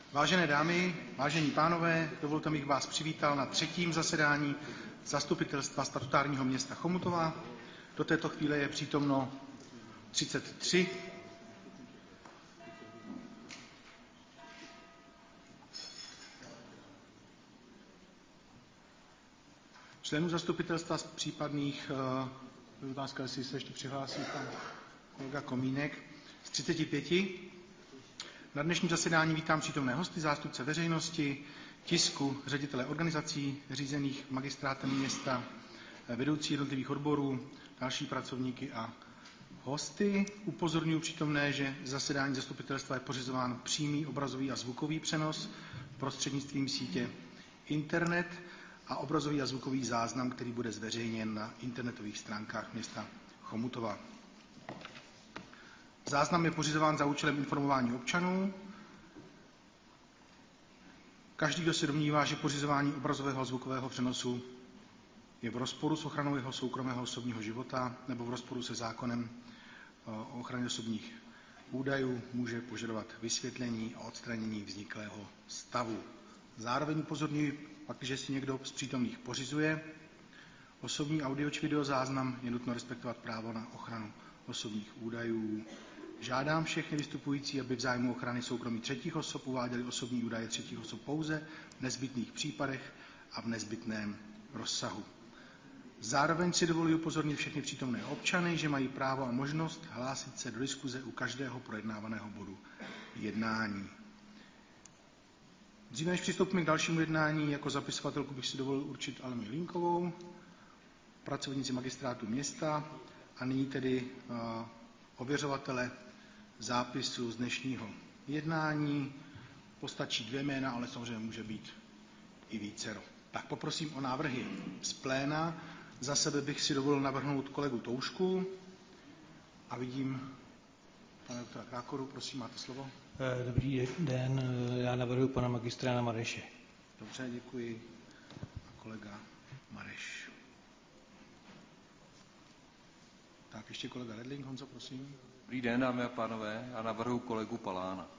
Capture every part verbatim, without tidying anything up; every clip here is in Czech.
Vážené dámy, vážení pánové, dovolte mi, abych vás přivítal na třetím zasedání Zastupitelstva statutárního města Chomutova. Do této chvíle je přítomno třicet tři členů zastupitelstva z případných, uh, otázka, jestli se ještě přihlásí pan kolega Komínek, z třiceti pěti. Na dnešním zasedání vítám přítomné hosty, zástupce veřejnosti, tisku, ředitele organizací řízených magistrátem města, vedoucí jednotlivých odborů, další pracovníky a hosty. Upozorňuji přítomné, že zasedání zastupitelstva je pořizován přímý obrazový a zvukový přenos prostřednictvím sítě internet a obrazový a zvukový záznam, který bude zveřejněn na internetových stránkách města Chomutova. Záznam je pořizován za účelem informování občanů. Každý, kdo se domnívá, že pořizování obrazového a zvukového přenosu je v rozporu s ochranou jeho soukromého osobního života nebo v rozporu se zákonem o ochraně osobních údajů, může požadovat vysvětlení a odstranění vzniklého stavu. Zároveň upozorňuji, pakliže si někdo z přítomných pořizuje osobní audio či video záznam, je nutno respektovat právo na ochranu osobních údajů. Žádám všechny vystupující, aby v zájmu ochrany soukromí třetích osob uváděli osobní údaje třetích osob pouze v nezbytných případech a v nezbytném rozsahu. Zároveň si dovoluji upozornit všechny přítomné občany, že mají právo a možnost hlásit se do diskuze u každého projednávaného bodu jednání. Dříve než přistoupíme k dalšímu jednání, jako zapisovatelku bych si dovolil určit Alenu Jelínkovou, pracovníci magistrátu města, a nyní tedy uh, ověřovatele zápisu z dnešního jednání. Postačí dvě jména, ale samozřejmě může být i vícero. Tak poprosím o návrhy z pléna. Za sebe bych si dovolil navrhnout kolegu Toušku a vidím pana doktora Krákoru. Prosím, máte slovo. Dobrý den, já navrhuji pana magistra Jana Mareše. Dobře, děkuji. Kolega Mareš. Tak ještě kolega Redling. Honzo, prosím. Dobrý den, dámy a pánové, já navrhuji kolegu Palána.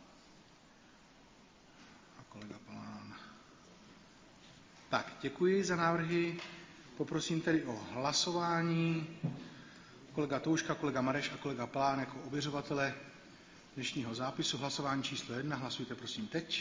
A kolega Palán. Tak, děkuji za návrhy. Poprosím tedy o hlasování. Kolega Touška, kolega Mareš a kolega Palán jako ověřovatele dnešního zápisu. Hlasování číslo jedna. Hlasujte prosím teď.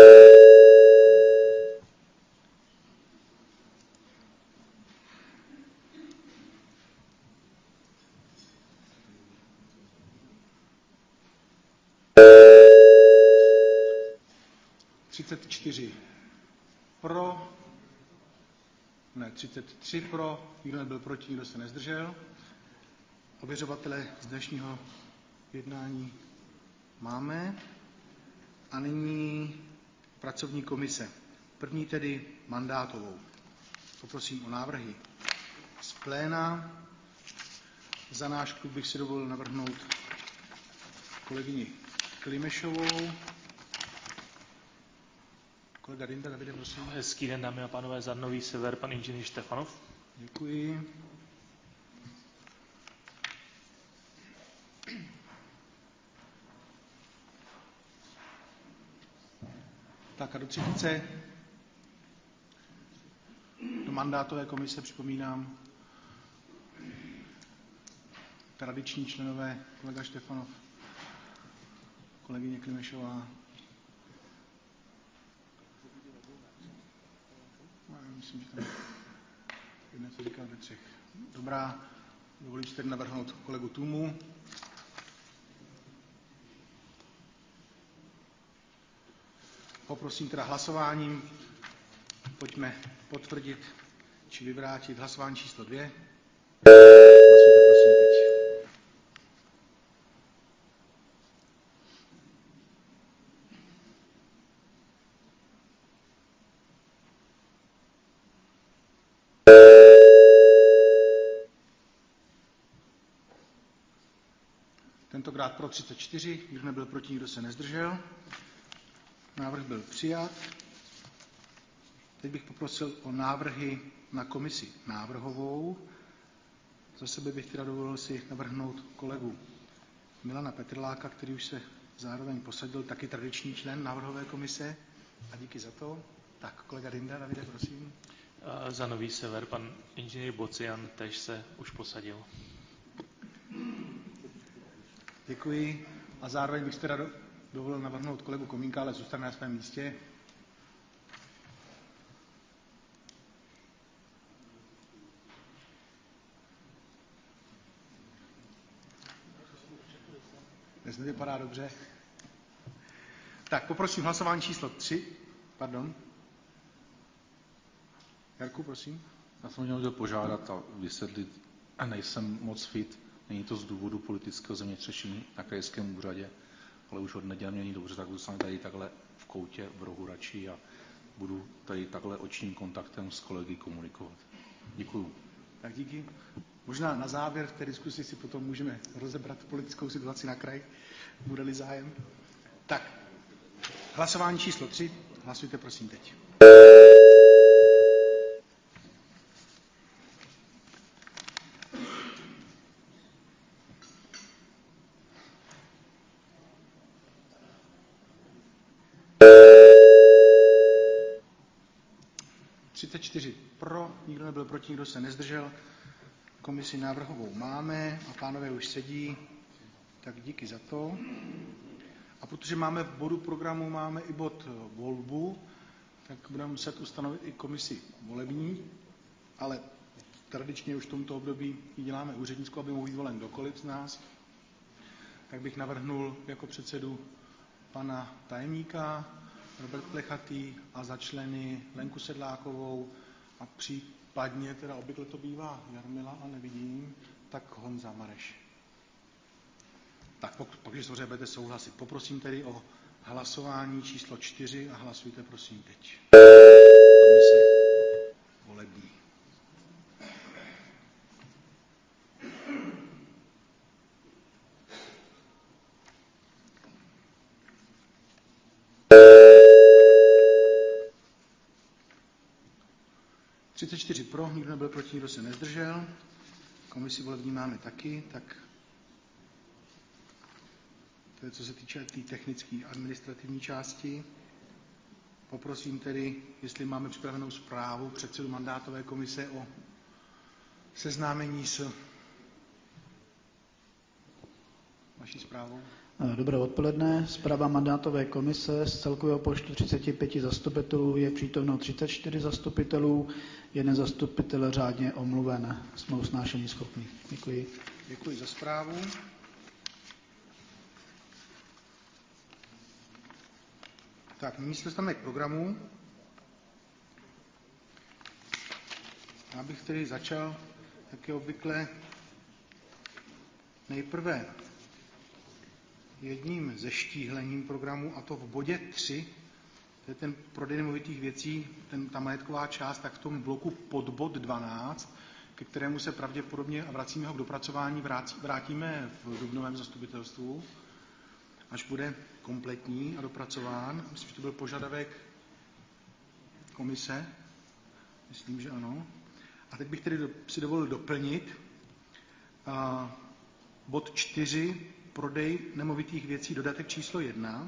třicet čtyři pro, ne, třicet tři pro, nikdo nebyl proti, nikdo se nezdržel. Ověřovatele z dnešního jednání máme. A nyní pracovní komise. První tedy mandátovou. Poprosím o návrhy z pléna. Za náš klub bych si dovolil navrhnout kolegyni Klimešovou. Kolega Dinda, Davide, prosím. Hezký den, dámy a pánové, za Nový Sever, pan inženýr Štefanov. Děkuji. Tak a do třetice do mandátové komise připomínám tradiční členové, kolega Štefanov, kolegyně Klimešová. Myslím, že tam jedné to říkal ve třech. Dobrá, dovolím si tedy navrhnout kolegu Tůmu. Poprosím teda hlasováním, pojďme potvrdit či vyvrátit hlasování číslo dvě. Hlasujte prosím teď. Tentokrát pro třicet čtyři, nikdo nebyl proti, nikdo se nezdržel. Návrh byl přijat. Teď bych poprosil o návrhy na komisi návrhovou. Za sebe bych teda dovolil si navrhnout kolegu Milana Petrláka, který už se zároveň posadil taky tradiční člen návrhové komise. A díky za to. Tak, kolega Dinda, Davide, prosím. Za Nový Sever pan inženýr Bocian tež se už posadil. Děkuji. A zároveň bych teda dovolil navrhnout kolegu Komínka, ale zůstane na svém místě. Dnes nevypadá dobře. Tak, poprosím hlasování číslo tři. Pardon. Jarku, prosím. Já jsem měl požádat a vysvětlit, a nejsem moc fit, není to z důvodu politického zemětřesení na krajském úřadě, ale už od neděle mě není dobře, tak zůstanu tady takhle v koutě, v rohu radši a budu tady takhle očním kontaktem s kolegy komunikovat. Děkuju. Tak díky. Možná na závěr v té diskusi si potom můžeme rozebrat politickou situaci na kraji, bude-li zájem. Tak, hlasování číslo tři. Hlasujte prosím teď. třicet čtyři pro, nikdo nebyl proti, nikdo se nezdržel. Komisi návrhovou máme a pánové už sedí, tak díky za to. A protože máme v bodu programu, máme i bod volbu, tak budeme muset ustanovit i komisi volební, ale tradičně už v tomto období ji děláme úřednickou, aby mohl být volen kdokoliv z nás. Tak bych navrhnul jako předsedu pana tajemníka Robert Plechatý a za členy Lenku Sedlákovou a případně, teda obvykle to bývá Jarmila a nevidím, tak Honza Mareš. Tak pokud, pokud samozřejmě budete souhlasit, poprosím tedy o hlasování číslo čtyři a hlasujte prosím teď. Komise volební. třicet čtyři pro, nikdo nebyl proti, nikdo se nezdržel. Komisi volební máme taky, tak to je, co se týče té tý technické administrativní části. Poprosím tedy, jestli máme připravenou zprávu předsedu mandátové komise o seznámení s vaší zprávou. Dobré odpoledne. Zpráva mandátové komise z celkového počtu třicet pět zastupitelů je přítomno třicet čtyři zastupitelů, jeden zastupitel řádně omluven. Jsme usnášení schopní. Děkuji. Děkuji za zprávu. Tak, nyní se dostaneme k programu. Já bych tedy začal, jak je obvykle, nejprve jedním ze štíhlením programu, a to v bodě tři, to je ten prodej nemovitých věcí, ten, ta majetková část, tak v tom bloku pod bod dvanáct, ke kterému se pravděpodobně, a vracíme ho k dopracování, vrátíme v dubnovém zastupitelstvu, až bude kompletní a dopracován. Myslím, že to byl požadavek komise. Myslím, že ano. A teď bych tedy si dovolil doplnit a, bod čtyři, prodej nemovitých věcí, dodatek číslo jedna.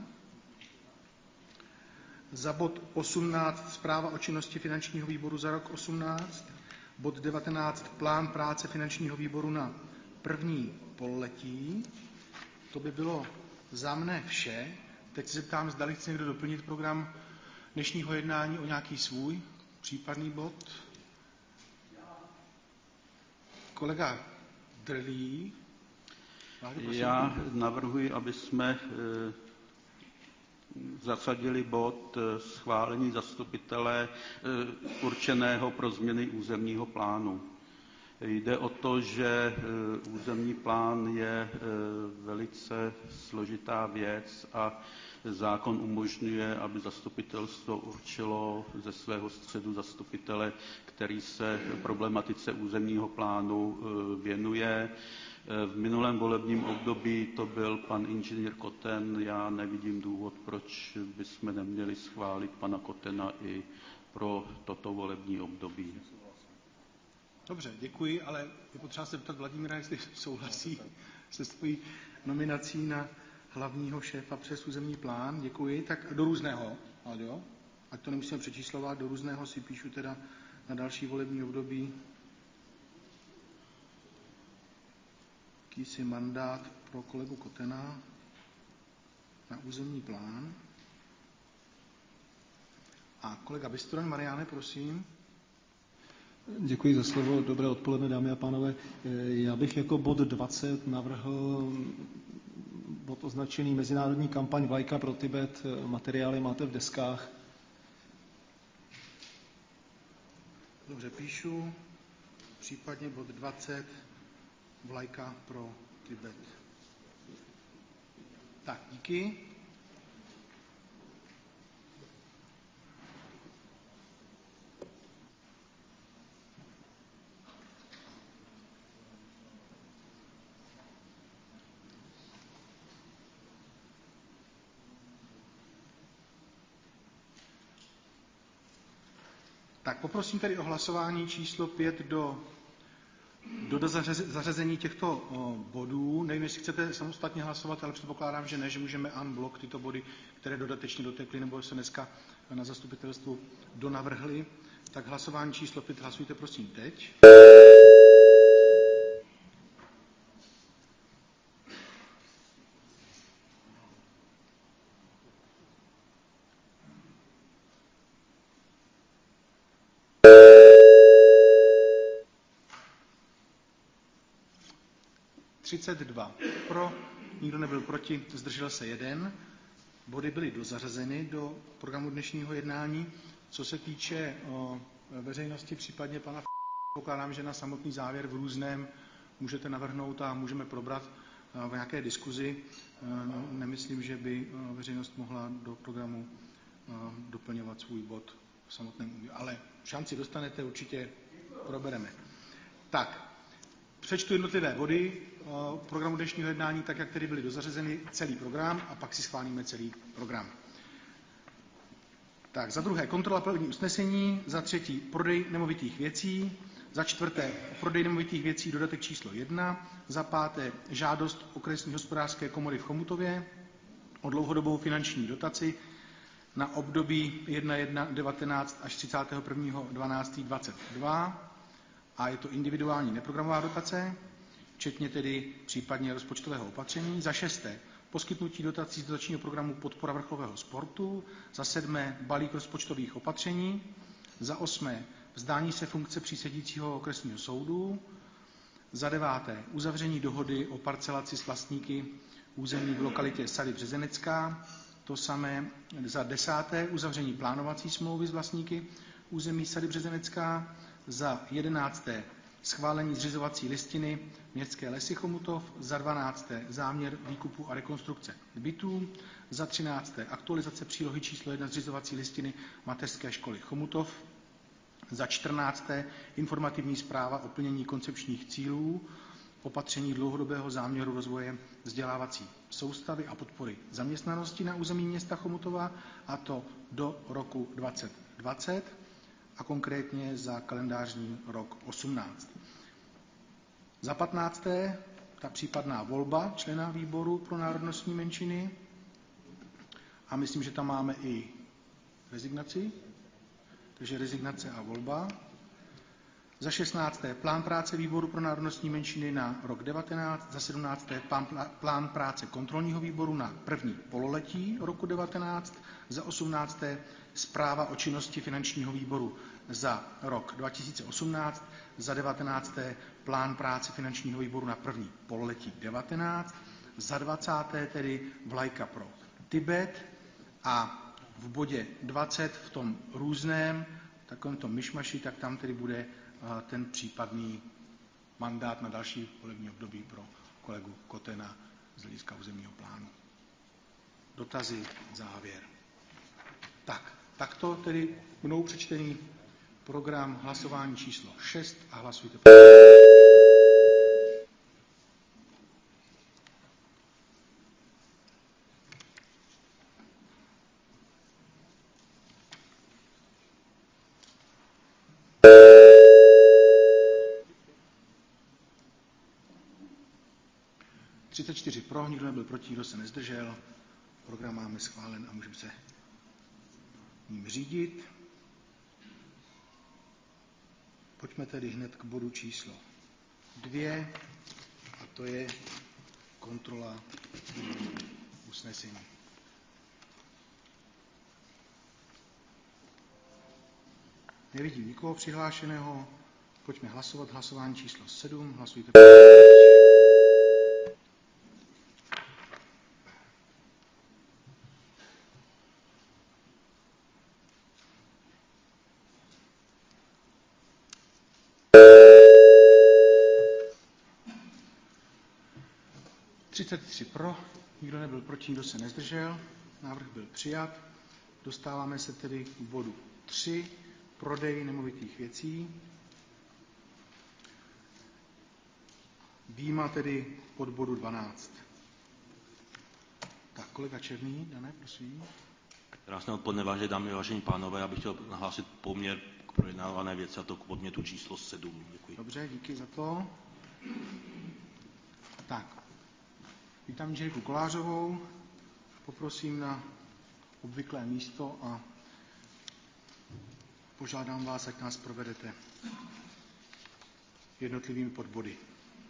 Za bod osmnáct, zpráva o činnosti finančního výboru za rok osmnáct. Bod devatenáct, plán práce finančního výboru na první pololetí. To by bylo za mne vše. Teď se zeptám, zdali chce někdo doplnit program dnešního jednání o nějaký svůj případný bod. Kolega Drlí. Já navrhuji, aby jsme zasadili bod schválení zastupitele určeného pro změny územního plánu. Jde o to, že územní plán je velice složitá věc a zákon umožňuje, aby zastupitelstvo určilo ze svého středu zastupitele, který se problematice územního plánu věnuje. V minulém volebním období to byl pan inženýr Koten. Já nevidím důvod, proč bychom neměli schválit pana Kotena i pro toto volební období. Dobře, děkuji, ale je potřeba se ptat Vladimíra, jestli souhlasí se svojí nominací na hlavního šéfa přes územní plán. Děkuji. Tak do různého, jo? Ať to nemusíme přečíslovat, do různého si píšu teda na další volební období. Jakýsi mandát pro kolegu Kotena na územní plán. A kolega Bystroň, Mariáne, prosím. Děkuji za slovo. Dobré odpoledne, dámy a pánové. Já bych jako bod dvacet navrhl bod označený Mezinárodní kampaň Vlajka pro Tibet. Materiály máte v deskách. Dobře, píšu. Případně bod dvacet, Vlajka pro Tibet. Tak, díky. Tak poprosím tedy o hlasování číslo pět do, do zařazení těchto o, bodů. Nevím, jestli chcete samostatně hlasovat, ale předpokládám, že ne, že můžeme en bloc tyto body, které dodatečně dotekly nebo se dneska na zastupitelstvu donavrhly. Tak hlasování číslo pět hlasujte prosím teď. třicet dva pro, nikdo nebyl proti, zdržel se jeden. Body byly dozařazeny do programu dnešního jednání. Co se týče o veřejnosti, případně pana pokládám, že na samotný závěr v různém můžete navrhnout a můžeme probrat v nějaké diskuzi. Nemyslím, že by veřejnost mohla do programu doplňovat svůj bod v samotném, ale šanci dostanete, určitě probereme. Tak, přečtu jednotlivé body programu dnešního jednání, tak jak tedy byly dozařazeny, celý program a pak si schválíme celý program. Tak, za druhé kontrola plnění usnesení, za třetí prodej nemovitých věcí, za čtvrté prodej nemovitých věcí dodatek číslo jedna, za páté žádost okresní hospodářské komory v Chomutově o dlouhodobou finanční dotaci na období jedna devatenáct až třicátého prvního decembra dvacet dva a je to individuální neprogramová dotace, včetně tedy případně rozpočtového opatření. Za šesté poskytnutí dotací z dotačního programu podpora vrcholového sportu. Za sedmé balík rozpočtových opatření. Za osmé vzdání se funkce přísedícího okresního soudu. Za deváté uzavření dohody o parcelaci s vlastníky území v lokalitě Sady Březenecká. To samé za desáté uzavření plánovací smlouvy s vlastníky území Sady Březenecká. Za jedenácté schválení zřizovací listiny Městské lesy Chomutov, za dvanácté záměr výkupu a rekonstrukce bytů, za třinácté aktualizace přílohy číslo jedna zřizovací listiny Mateřské školy Chomutov, za čtrnácté informativní zpráva o plnění koncepčních cílů, opatření dlouhodobého záměru rozvoje vzdělávací soustavy a podpory zaměstnanosti na území města Chomutova, a to do roku dvacet dvacet a konkrétně za kalendářní rok osmnáct. Za patnácté ta případná volba člena výboru pro národnostní menšiny a myslím, že tam máme i rezignaci, takže rezignace a volba. Za šestnácté plán práce výboru pro národnostní menšiny na rok devatenáct, za sedmnácté plán, plán práce kontrolního výboru na první pololetí roku devatenáct, za osmnácté zpráva o činnosti finančního výboru za rok dva tisíce osmnáct, za devatenácté plán práce finančního výboru na první pololetí devatenáct, za dvacáté tedy vlajka pro Tibet a v bodě dvacet v tom různém, takovém tom myšmaši, tak tam tedy bude ten případný mandát na další volební období pro kolegu Kotena z hlediska územního plánu. Dotazy, závěr. Tak, takto tedy mnou přečtený program hlasování číslo šest a hlasujte. třicet čtyři pro, nikdo nebyl proti, nikdo se nezdržel. Program máme schválen a můžeme se ním řídit. Pojďme tedy hned k bodu číslo dvě, a to je kontrola usnesení. Nevidím nikoho přihlášeného. Pojďme hlasovat. Hlasování číslo sedm. Hlasujte. třicet tři pro, nikdo nebyl proti, nikdo se nezdržel. Návrh byl přijat. Dostáváme se tedy k bodu tři. Prodej nemovitých věcí. Výjima tedy pod bodu dvanáct. Tak, kolega Černý, Dané, prosím. Krásné odpoledne, vážené dámy, vážení pánové. Já bych chtěl nahlásit poměr k projednávané věci, a to k podmětu číslo sedm. Děkuji. Dobře, díky za to. Tak, vítám inženýrku Kolářovou. Poprosím na obvyklé místo a požádám vás, ať nás provedete jednotlivými podbody.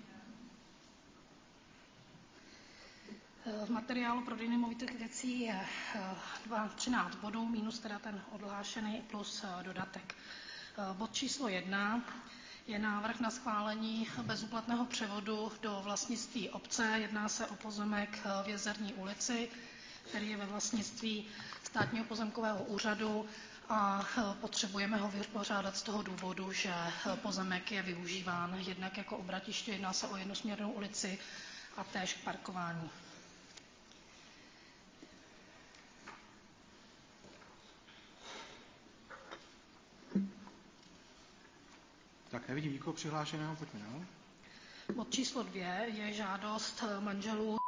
V materiálu prodej nemovitých věcí je třináct bodů, minus teda ten odhlášený plus dodatek. Bod číslo jedna je návrh na schválení bezúplatného převodu do vlastnictví obce. Jedná se o pozemek v Jezerní ulici, který je ve vlastnictví Státního pozemkového úřadu a potřebujeme ho vypořádat z toho důvodu, že pozemek je využíván jednak jako obratiště, jedná se o jednosměrnou ulici a též k parkování. Tak, nevidím nikoho přihlášeného, pojďme dál. Bod číslo dvě je žádost manželů,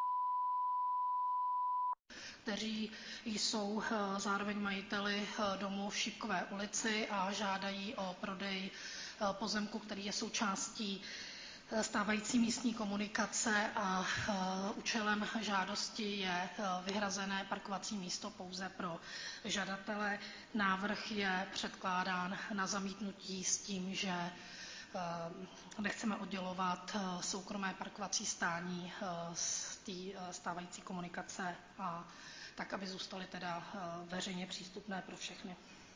kteří jsou zároveň majiteli domu v Šípkové ulici a žádají o prodej pozemku, který je součástí stávající místní komunikace a účelem žádosti je vyhrazené parkovací místo pouze pro žadatele. Návrh je předkládán na zamítnutí s tím, že nechceme oddělovat soukromé parkovací stání z té stávající komunikace a tak, aby zůstaly teda veřejně přístupné pro všechny.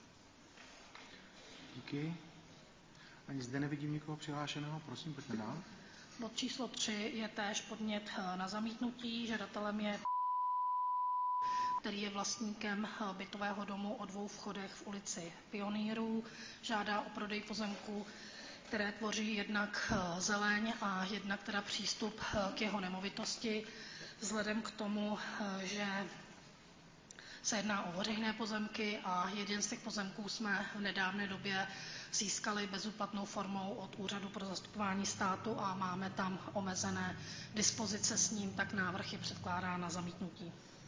Díky. Ani zde nevidím nikoho přihlášeného, prosím, pojďme dál. Bod číslo tři je též podnět na zamítnutí. Žadatelem je, který je vlastníkem bytového domu o dvou vchodech v ulici Pionýrů. Žádá o prodej pozemku, které tvoří jednak zeleň a jednak teda přístup k jeho nemovitosti. Vzhledem k tomu, že se jedná o veřejné pozemky a jeden z těch pozemků jsme v nedávné době získali bezúplatnou formou od Úřadu pro zastupování státu a máme tam omezené dispozice s ním, tak návrh je předkládán na zamítnutí.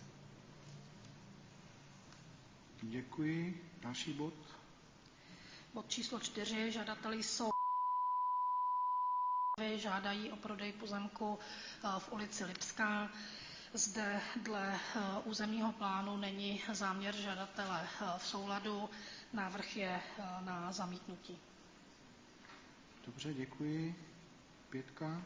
Děkuji. Další bod. Bod číslo čtyři. Žadateli jsou žádají o prodej pozemku v ulici Lipská. Zde dle územního plánu není záměr žadatele v souladu. Návrh je na zamítnutí. Dobře, děkuji. Pětka.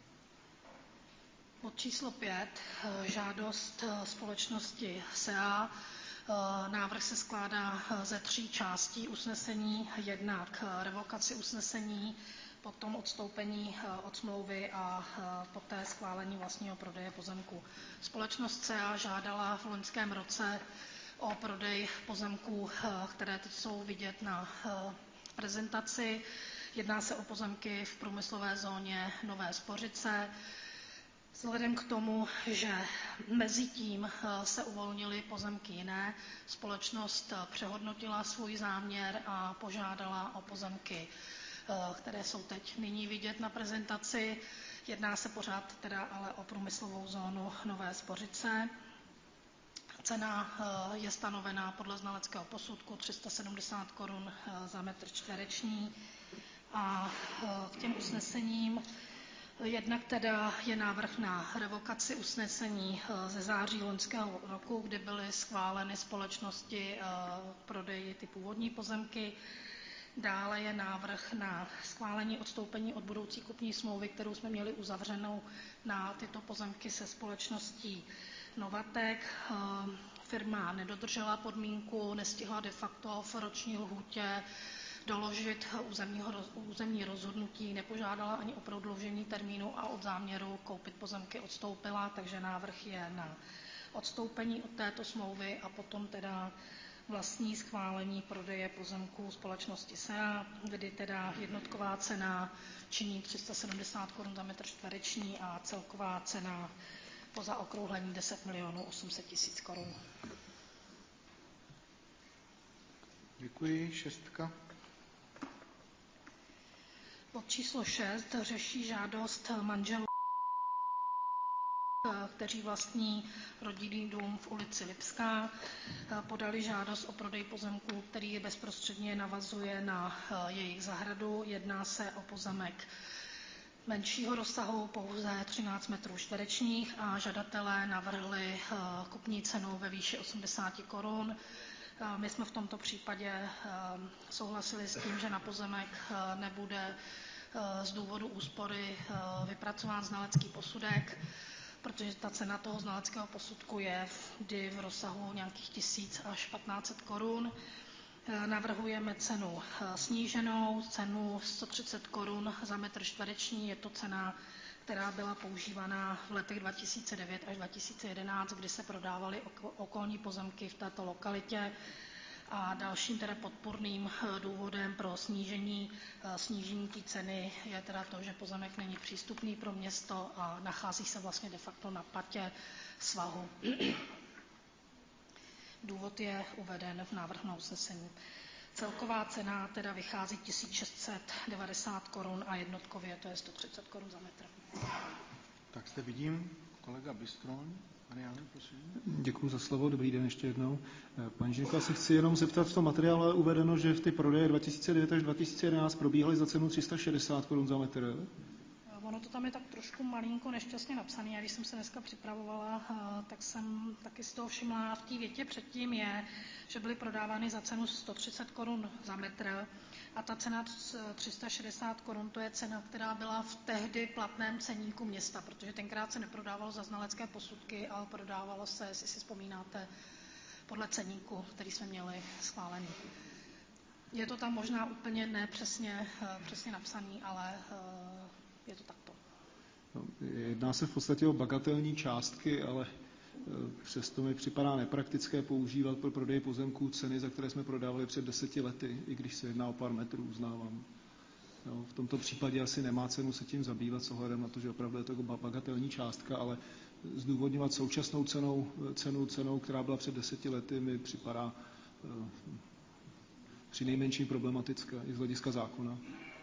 Bod číslo pět. Žádost společnosti S E A. Návrh se skládá ze tří částí usnesení. Jednak revokaci usnesení, potom odstoupení od smlouvy a poté schválení vlastního prodeje pozemku. Společnost S E A žádala v loňském roce o prodej pozemků, které teď jsou vidět na prezentaci. Jedná se o pozemky v průmyslové zóně Nové Spořice. Vzhledem k tomu, že mezi tím se uvolnily pozemky jiné, společnost přehodnotila svůj záměr a požádala o pozemky, které jsou teď nyní vidět na prezentaci. Jedná se pořád teda ale o průmyslovou zónu Nové Spořice. Cena je stanovená podle znaleckého posudku tři sta sedmdesát korun za metr čtvereční a k těm usnesením Jednak teda je návrh na revokaci usnesení ze září loňského roku, kdy byly schváleny společnosti prodeji ty původní pozemky. Dále je návrh na schválení odstoupení od budoucí kupní smlouvy, kterou jsme měli uzavřenou na tyto pozemky se společností Novatek. Firma nedodržela podmínku, nestihla de facto v roční lhůtě doložit územního, územní rozhodnutí, nepožádala ani o prodloužení termínu a od záměru koupit pozemky odstoupila, takže návrh je na odstoupení od této smlouvy a potom teda vlastní schválení prodeje pozemků společnosti S E A, kdy teda jednotková cena činí tři sta sedmdesát korun za metr čtvereční a celková cena po zaokrouhlení deset milionů osm set tisíc korun. Děkuji. Šestka. Bod číslo šest řeší žádost manželů, kteří vlastní rodinný dům v ulici Lipská. Podali žádost o prodej pozemku, který bezprostředně navazuje na jejich zahradu. Jedná se o pozemek menšího rozsahu, pouze třináct metrů čtverečních a žadatelé navrhli kupní cenu ve výši osmdesát korun. My jsme v tomto případě souhlasili s tím, že na pozemek nebude z důvodu úspory vypracován znalecký posudek, protože ta cena toho znaleckého posudku je vždy v rozsahu nějakých tisíc až patnáct set korun. Navrhujeme cenu sníženou, cenu sto třicet korun za metr čtvereční. Je to cena, která byla používaná v letech dva tisíce devět až dva tisíce jedenáct, kdy se prodávaly okolní pozemky v této lokalitě. A dalším teda podpůrným důvodem pro snížení, snížení té ceny je teda to, že pozemek není přístupný pro město a nachází se vlastně de facto na patě svahu. Důvod je uveden v návrhu na usnesení. Celková cena teda vychází tisíc šest set devadesát korun a jednotkově to je sto třicet korun za metr. Tak zde vidím kolega Bystroň. Mariane, prosím. Děkuji za slovo, dobrý den ještě jednou. Pan Žinko, já se chci jenom zeptat, v tom materiálu je uvedeno, že v ty prodeje dva tisíce devět až dva tisíce jedenáct probíhaly za cenu tři sta šedesát korun za metr. Ono to tam je tak trošku malinko nešťastně napsané. A když jsem se dneska připravovala, tak jsem taky z toho všimla. V té větě předtím je, že byly prodávány za cenu sto třicet korun za metr a ta cena tři sta šedesát korun, to je cena, která byla v tehdy platném ceníku města, protože tenkrát se neprodávalo za znalecké posudky, ale prodávalo se, jestli si vzpomínáte, podle ceníku, který jsme měli schválený. Je to tam možná úplně nepřesně přesně napsaný, ale je to takto. No, jedná se v podstatě o bagatelní částky, ale přesto mi připadá nepraktické používat pro prodej pozemků ceny, za které jsme prodávali před deseti lety, i když se jedná o pár metrů, uznávám. No, v tomto případě asi nemá cenu se tím zabývat s ohledem na to, že opravdu je to bagatelní částka, ale zdůvodňovat současnou cenou, cenu, cenou, která byla před deseti lety, mi připadá uh, při nejmenším problematická i z hlediska zákona.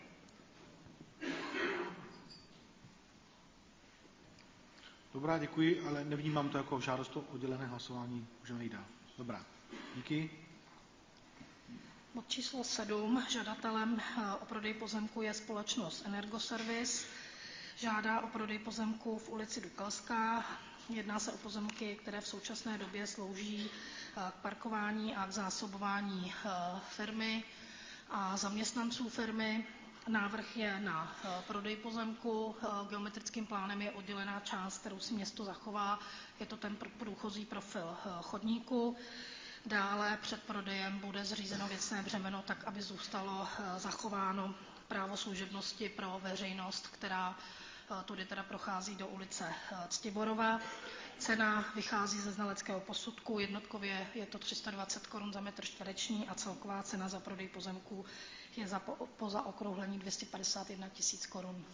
Dobrá, děkuji, ale nevnímám to jako žádost o oddělené hlasování. Můžeme jít dál. Dobrá, díky. Bod číslo sedm. Žadatelem o prodej pozemku je společnost Energoservice. Žádá o prodej pozemku v ulici Dukelská. Jedná se o pozemky, které v současné době slouží k parkování a k zásobování firmy a zaměstnanců firmy. Návrh je na prodej pozemku. Geometrickým plánem je oddělená část, kterou si město zachová. Je to ten průchozí profil chodníku. Dále před prodejem bude zřízeno věcné břemeno tak, aby zůstalo zachováno právo služebnosti pro veřejnost, která tudy teda prochází do ulice Ctiborova. Cena vychází ze znaleckého posudku. Jednotkově je to tři sta dvacet korun za metr čtvereční a celková cena za prodej pozemků je za, po, po zaokrouhlení dvě stě padesát jedna tisíc korun.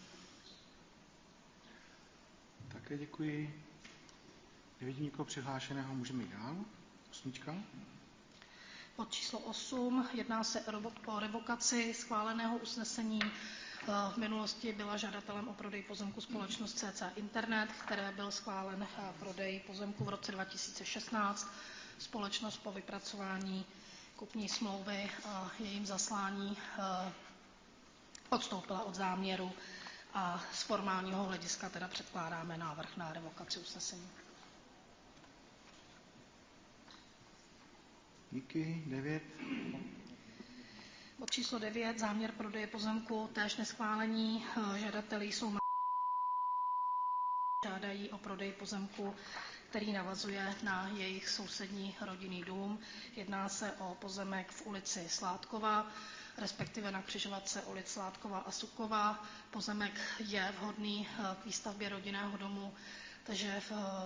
Také děkuji. Nevidím nikoho přihlášeného, můžeme jít dál. Osmička. Bod číslo osm. Jedná se o revokaci schváleného usnesení. V minulosti byla žadatelem o prodej pozemku společnost C C Internet, které byl schválen prodej pozemku v roce dva tisíce šestnáct. Společnost po vypracování kupní smlouvy a jejím zaslání odstoupila od záměru a z formálního hlediska teda předkládáme návrh na revokaci usnesení. Díky. Devět. Bod číslo devět, záměr prodeje pozemku, též neschválení. Žadateli jsou žádají o prodej pozemku, který navazuje na jejich sousední rodinný dům. Jedná se o pozemek v ulici Sládkova, respektive na křižovatce ulic Sládkova a Sukova. Pozemek je vhodný k výstavbě rodinného domu, takže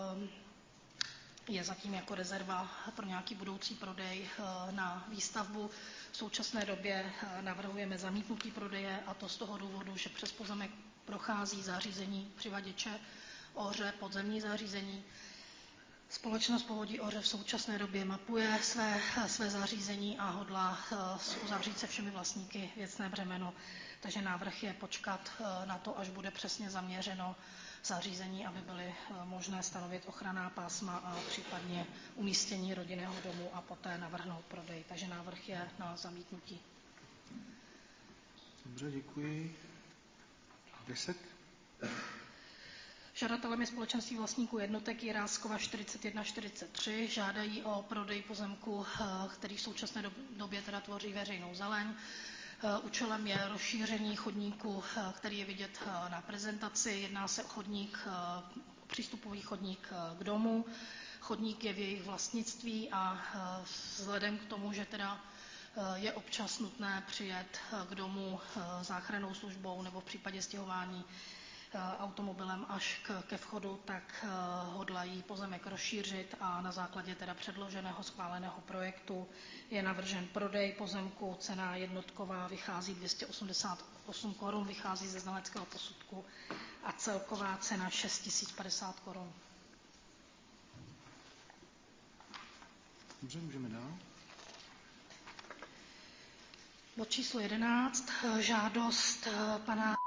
je zatím jako rezerva pro nějaký budoucí prodej na výstavbu. V současné době navrhujeme zamítnutí prodeje, a to z toho důvodu, že přes pozemek prochází zařízení přivaděče Ohře, podzemní zařízení. Společnost Povodí Ohře v současné době mapuje své, své zařízení a hodlá uzavřít se všemi vlastníky věcné břemeno. Takže návrh je počkat na to, až bude přesně zaměřeno zařízení, aby byly možné stanovit ochranná pásma a případně umístění rodinného domu a poté navrhnout prodej. Takže návrh je na zamítnutí. Dobře, děkuji. Deset. Žadatelem je společenství vlastníků jednotek Jiráskova čtyřicet jedna čtyřicet tři. Žádají o prodej pozemku, který v současné době teda tvoří veřejnou zeleň. Účelem je rozšíření chodníku, který je vidět na prezentaci. Jedná se o chodník, přístupový chodník k domu. Chodník je v jejich vlastnictví a vzhledem k tomu, že teda je občas nutné přijet k domu záchrannou službou nebo v případě stěhování automobilem až k, ke vchodu, tak hodlají pozemek rozšířit a na základě teda předloženého schváleného projektu je navržen prodej pozemku. Cena jednotková vychází dvě stě osmdesát osm korun, vychází ze znaleckého posudku a celková cena šest tisíc padesát korun. Dobře, můžeme dál. Bod číslo jedenáct, žádost pana,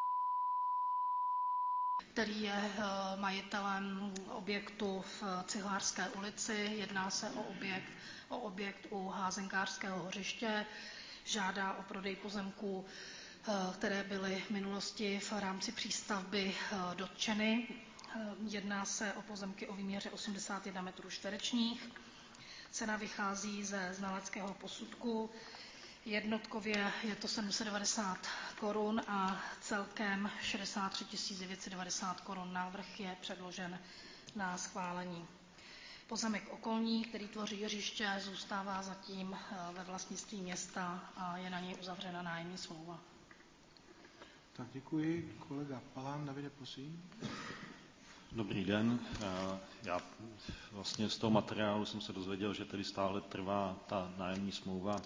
který je majitelem objektu v Cihlářské ulici. Jedná se o objekt, o objekt u Házenkářského hořiště. Žádá o prodej pozemků, které byly v minulosti v rámci přístavby dotčeny. Jedná se o pozemky o výměře osmdesát jedna metrů čtverečních. Cena vychází ze znaleckého posudku. Jednotkově je to sedm set devadesát korun a celkem šedesát tři tisíc devět set devadesát korun. Návrh je předložen na schválení. Pozemek okolní, který tvoří hřiště, zůstává zatím ve vlastnictví města a je na něj uzavřena nájemní smlouva. Tak děkuji. Kolega Palán, Davide, prosím. Dobrý den. Já vlastně z toho materiálu jsem se dozvěděl, že tedy stále trvá ta nájemní smlouva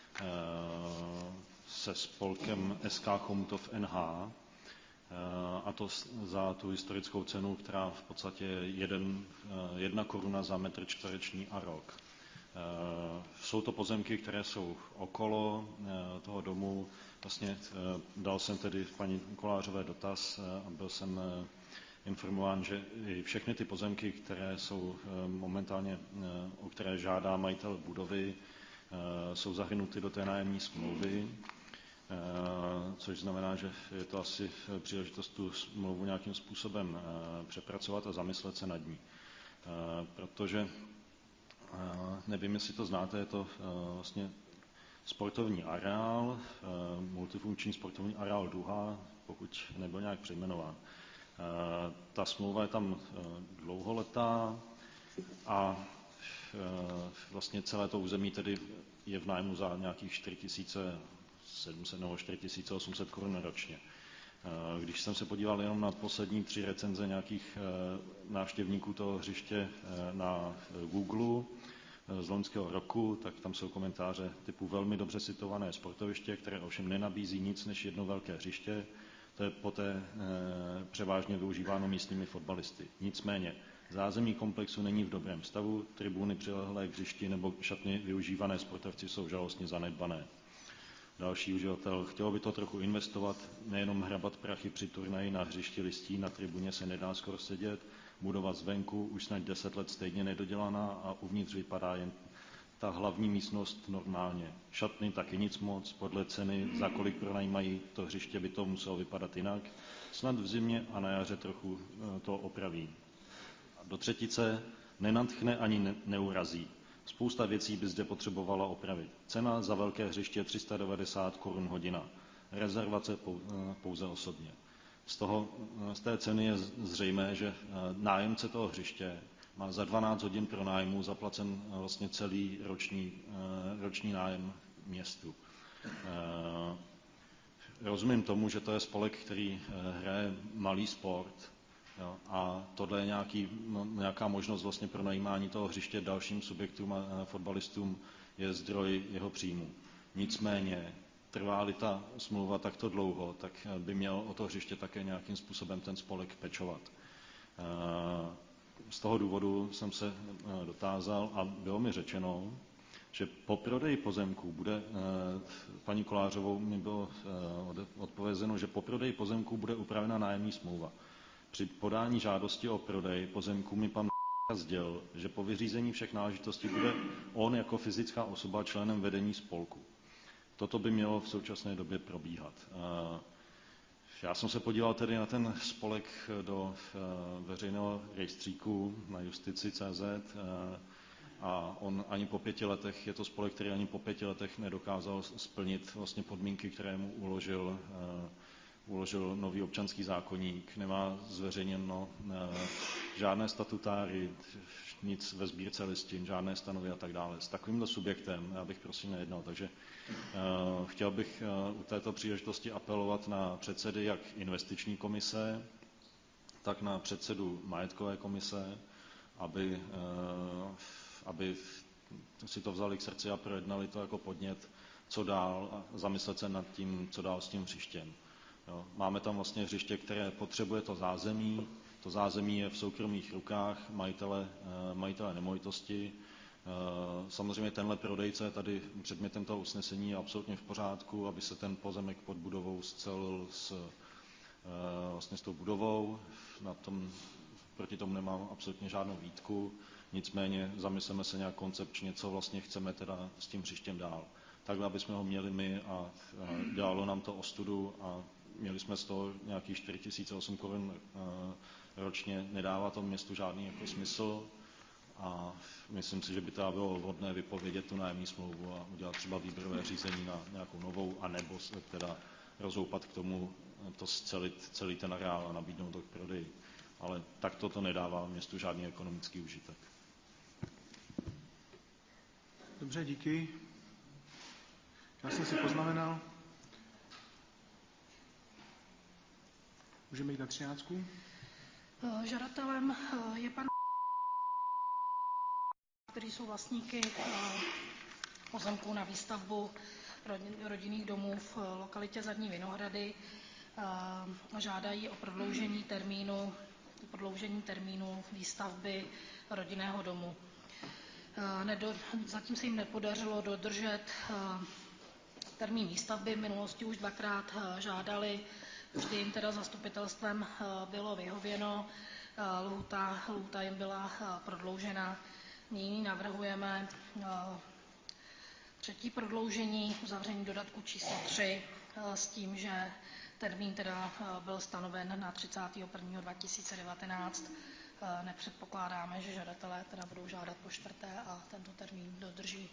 se spolkem S K Chomutov N H, a to za tu historickou cenu, která v podstatě je jeden, jedna koruna za metr čtvereční a rok. Jsou to pozemky, které jsou okolo toho domu. Vlastně dal jsem tedy paní Kolářové dotaz a byl jsem informován, že všechny ty pozemky, které jsou momentálně, o které žádá majitel budovy, jsou zahrnuty do té nájemní smlouvy, což znamená, že je to asi příležitost tu smlouvu nějakým způsobem přepracovat a zamyslet se nad ní. Protože, nevím, jestli to znáte, je to vlastně sportovní areál, multifunkční sportovní areál Duha, pokud nebyl nějak přejmenován. Ta smlouva je tam dlouholetá a vlastně celé to území tedy je v nájmu za nějakých čtyři tisíce sedm set nebo čtyři tisíce osm set korun ročně. Když jsem se podíval jenom na poslední tři recenze nějakých návštěvníků toho hřiště na Google z loňského roku, tak tam jsou komentáře typu velmi dobře situované sportoviště, které ovšem nenabízí nic než jedno velké hřiště. To je poté převážně využíváno místními fotbalisty. Nicméně zázemí komplexu není v dobrém stavu, tribuny přilehlé k hřišti nebo šatny využívané sportovci jsou žalostně zanedbané. Další uživatel, chtělo by to trochu investovat, nejenom hrabat prachy při turnaji na hřišti listí, na tribuně se nedá skoro sedět, budova zvenku už snad deset let stejně nedodělaná a uvnitř vypadá jen ta hlavní místnost normálně. Šatny taky nic moc, podle ceny, za kolik pronajímají to hřiště, by to muselo vypadat jinak. Snad v zimě a na jaře trochu to opraví. Do třetice nenadchne ani ne- neurazí. Spousta věcí by zde potřebovala opravit. Cena za velké hřiště tři sta devadesát korun hodina. Rezervace pouze osobně. Z, toho, z té ceny je zřejmé, že nájemce toho hřiště má za dvanáct hodin pronájmu zaplacen vlastně celý roční, roční nájem městu. Rozumím tomu, že to je spolek, který hraje malý sport, jo, a tohle je nějaký, no, nějaká možnost vlastně pronajímání toho hřiště dalším subjektům a fotbalistům je zdroj jeho příjmu. Nicméně, trvá-li ta smlouva takto dlouho, tak by měl o to hřiště také nějakým způsobem ten spolek pečovat. Z toho důvodu jsem se dotázal a bylo mi řečeno, že po prodeji pozemků bude, paní Kolářovou mi bylo odpovězeno, že po prodeji pozemků bude upravena nájemní smlouva. Při podání žádosti o prodej pozemků mi pan sdělil, že po vyřízení všech náležitostí bude on jako fyzická osoba členem vedení spolku. Toto by mělo v současné době probíhat. Já jsem se podíval tedy na ten spolek do veřejného rejstříku na justici tečka cé zet a on ani po pěti letech, je to spolek, který ani po pěti letech nedokázal splnit vlastně podmínky, které mu uložil, uložil nový občanský zákoník, nemá zveřejněno žádné statutáry, nic ve sbírce listin, žádné stanovy a tak dále. S takovýmhle subjektem já bych prosím nejednal, takže uh, chtěl bych uh, u této příležitosti apelovat na předsedy jak investiční komise, tak na předsedu majetkové komise, aby, uh, aby si to vzali k srdci a projednali to jako podnět, co dál a zamyslet se nad tím, co dál s tím hřištěm. Jo. Máme tam vlastně hřiště, které potřebuje to zázemí. To zázemí je v soukromých rukách majitele, majitele nemovitosti. Samozřejmě tenhle prodejce tady předmětem toho usnesení je absolutně v pořádku, aby se ten pozemek pod budovou scelil s, vlastně s tou budovou. Na tom, proti tomu nemám absolutně žádnou výtku. Nicméně zamysleme se nějak koncepčně, co vlastně chceme teda s tím hřištěm dál. Takhle, aby jsme ho měli my a dělalo nám to ostudu a měli jsme z toho nějakých čtyři tisíce osm korun ročně, nedává to městu žádný jako smysl a myslím si, že by to bylo vhodné vypovědět tu nájemní smlouvu a udělat třeba výběrové řízení na nějakou novou, anebo se teda rozhoupat k tomu to scelit celý ten areál a nabídnout to k prodeji. Ale takto to nedává městu žádný ekonomický užitek. Dobře, díky. Já jsem si poznamenal. Můžeme jít na třináctku? Žadatelem je pan, kteří jsou vlastníky pozemků na výstavbu rodinných domů v lokalitě Zadní Vinohrady. Žádají o prodloužení termínu, prodloužení termínu výstavby rodinného domu. Zatím se jim nepodařilo dodržet termín výstavby. V minulosti už dvakrát žádali, vždy jim teda zastupitelstvem bylo vyhověno, lhůta, lhůta jim byla prodloužena. Nyní navrhujeme třetí prodloužení, uzavření dodatku číslo tři, s tím, že termín teda byl stanoven na třicátého prvního dva tisíce devatenáct. Nepředpokládáme, že žadatelé teda budou žádat po čtvrté a tento termín dodrží.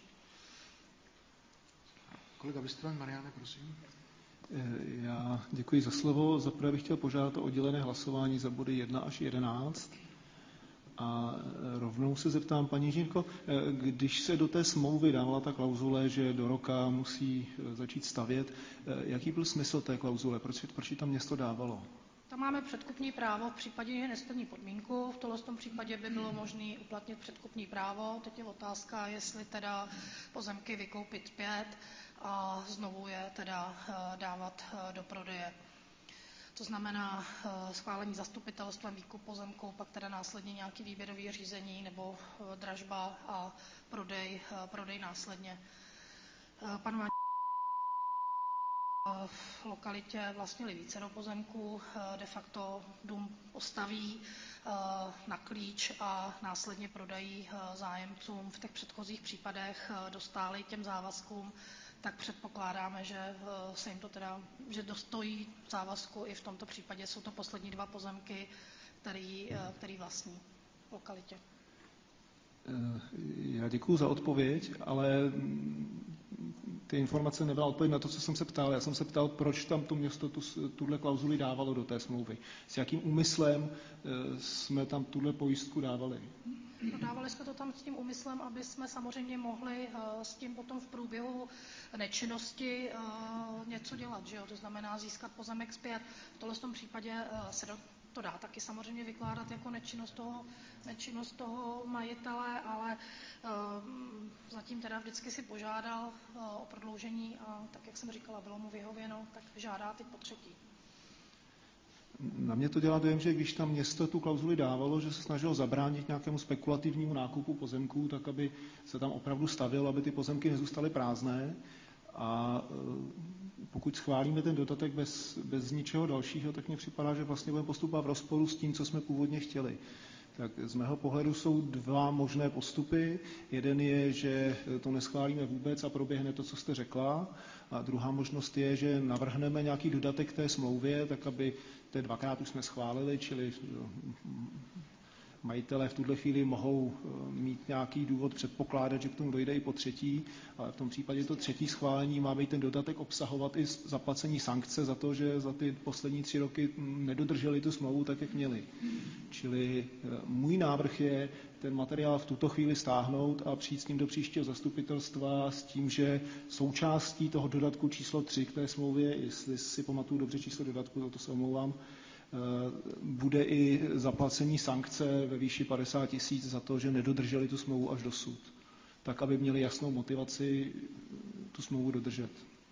Kolega Vystrojn, Mariáne, prosím. Já děkuji za slovo. Zaprvé bych chtěl požádat o oddělené hlasování za body jedna až jedenáct. A rovnou se zeptám, paní inženýrko, když se do té smlouvy dávala ta klauzule, že do roka musí začít stavět, jaký byl smysl té klauzule? Proč, proč ji tam město dávalo? Tam máme předkupní právo v případě, že nesplní podmínku. V tomto případě by bylo možné uplatnit předkupní právo. Teď je otázka, jestli teda pozemky vykoupit zpět a znovu je teda dávat do prodeje. To znamená schválení zastupitelstvem, výkup pozemku, pak teda následně nějaký výběrový řízení nebo dražba a prodej, prodej následně. Pan v lokalitě vlastnili více pozemků, de facto dům postaví na klíč a následně prodají zájemcům. V těch předchozích případech dostáli těm závazkům, tak předpokládáme, že se jim to teda, že dostojí závazku i v tomto případě. Jsou to poslední dva pozemky, který, který vlastní v lokalitě. Já děkuju za odpověď, ale ty informace nebyla odpověď na to, co jsem se ptal. Já jsem se ptal, proč tam to město tu, tuhle klauzuli dávalo do té smlouvy. S jakým úmyslem jsme tam tuhle pojistku dávali? No, dávali jsme to tam s tím úmyslem, aby jsme samozřejmě mohli s tím potom v průběhu nečinnosti něco dělat, že jo? To znamená získat pozemek zpět. V tomhle tom případě se to dá taky samozřejmě vykládat jako nečinnost toho, nečinnost toho majitele, ale uh, zatím teda vždycky si požádal uh, o prodloužení a tak, jak jsem říkala, bylo mu vyhověno, tak žádá teď po třetí. Na mě to dělá dojem, že když tam město tu klauzuli dávalo, že se snažilo zabránit nějakému spekulativnímu nákupu pozemků, tak aby se tam opravdu stavělo, aby ty pozemky nezůstaly prázdné. A pokud schválíme ten dodatek bez, bez ničeho dalšího, tak mně připadá, že vlastně budeme postupovat v rozporu s tím, co jsme původně chtěli. Tak z mého pohledu jsou dva možné postupy. Jeden je, že to neschválíme vůbec a proběhne to, co jste řekla. A druhá možnost je, že navrhneme nějaký dodatek k té smlouvě, tak aby té dvakrát už jsme schválili, čili majitelé v tuhle chvíli mohou mít nějaký důvod předpokládat, že k tomu dojde i po třetí, ale v tom případě to třetí schválení má být ten dodatek obsahovat i zaplacení sankce za to, že za ty poslední tři roky nedodrželi tu smlouvu tak, jak měli. Čili můj návrh je ten materiál v tuto chvíli stáhnout a přijít s ním do příštího zastupitelstva s tím, že součástí toho dodatku číslo tři k té smlouvě, jestli si pamatuju dobře číslo dodatku, za to se omlouvám, bude i zaplacení sankce ve výši padesát tisíc za to, že nedodrželi tu smlouvu až dosud. Tak, aby měli jasnou motivaci tu smlouvu dodržet.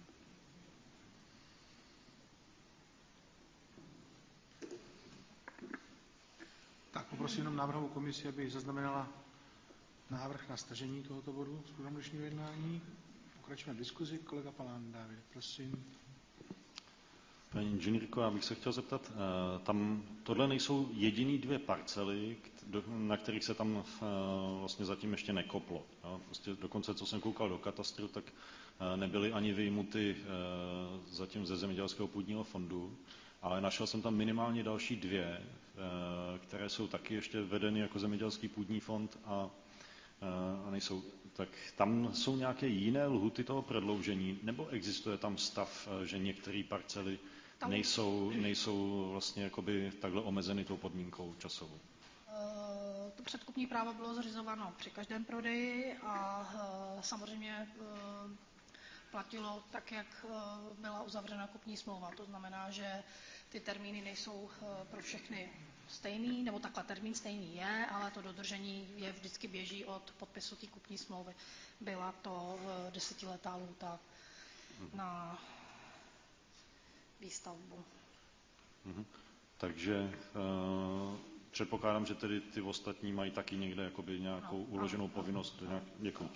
Tak poprosím jenom návrhovou komisi, aby zaznamenala návrh na stažení tohoto bodu z programu dnešního jednání. Pokračujeme v diskuzi. Kolega Palán Dávid, prosím. Paní inženýrko, já bych se chtěl zeptat, tam tohle nejsou jediný dvě parcely, na kterých se tam vlastně zatím ještě nekoplo. Prostě dokonce, co jsem koukal do katastru, tak nebyly ani vyjmuty zatím ze zemědělského půdního fondu, ale našel jsem tam minimálně další dvě, které jsou taky ještě vedeny jako zemědělský půdní fond a, a nejsou. Tak tam jsou nějaké jiné lhuty toho prodloužení, nebo existuje tam stav, že některé parcely nejsou, nejsou vlastně jakoby takhle omezeny tou podmínkou časovou? To předkupní právo bylo zřizováno při každém prodeji a samozřejmě platilo tak, jak byla uzavřena kupní smlouva. To znamená, že ty termíny nejsou pro všechny stejný, nebo takhle termín stejný je, ale to dodržení je vždycky běží od podpisu té kupní smlouvy. Byla to desetiletá lhůta na výstavbu. Mhm. Takže uh, předpokládám, že tedy ty ostatní mají taky někde jakoby nějakou no, uloženou no, povinnost. Nějak... Děkuji.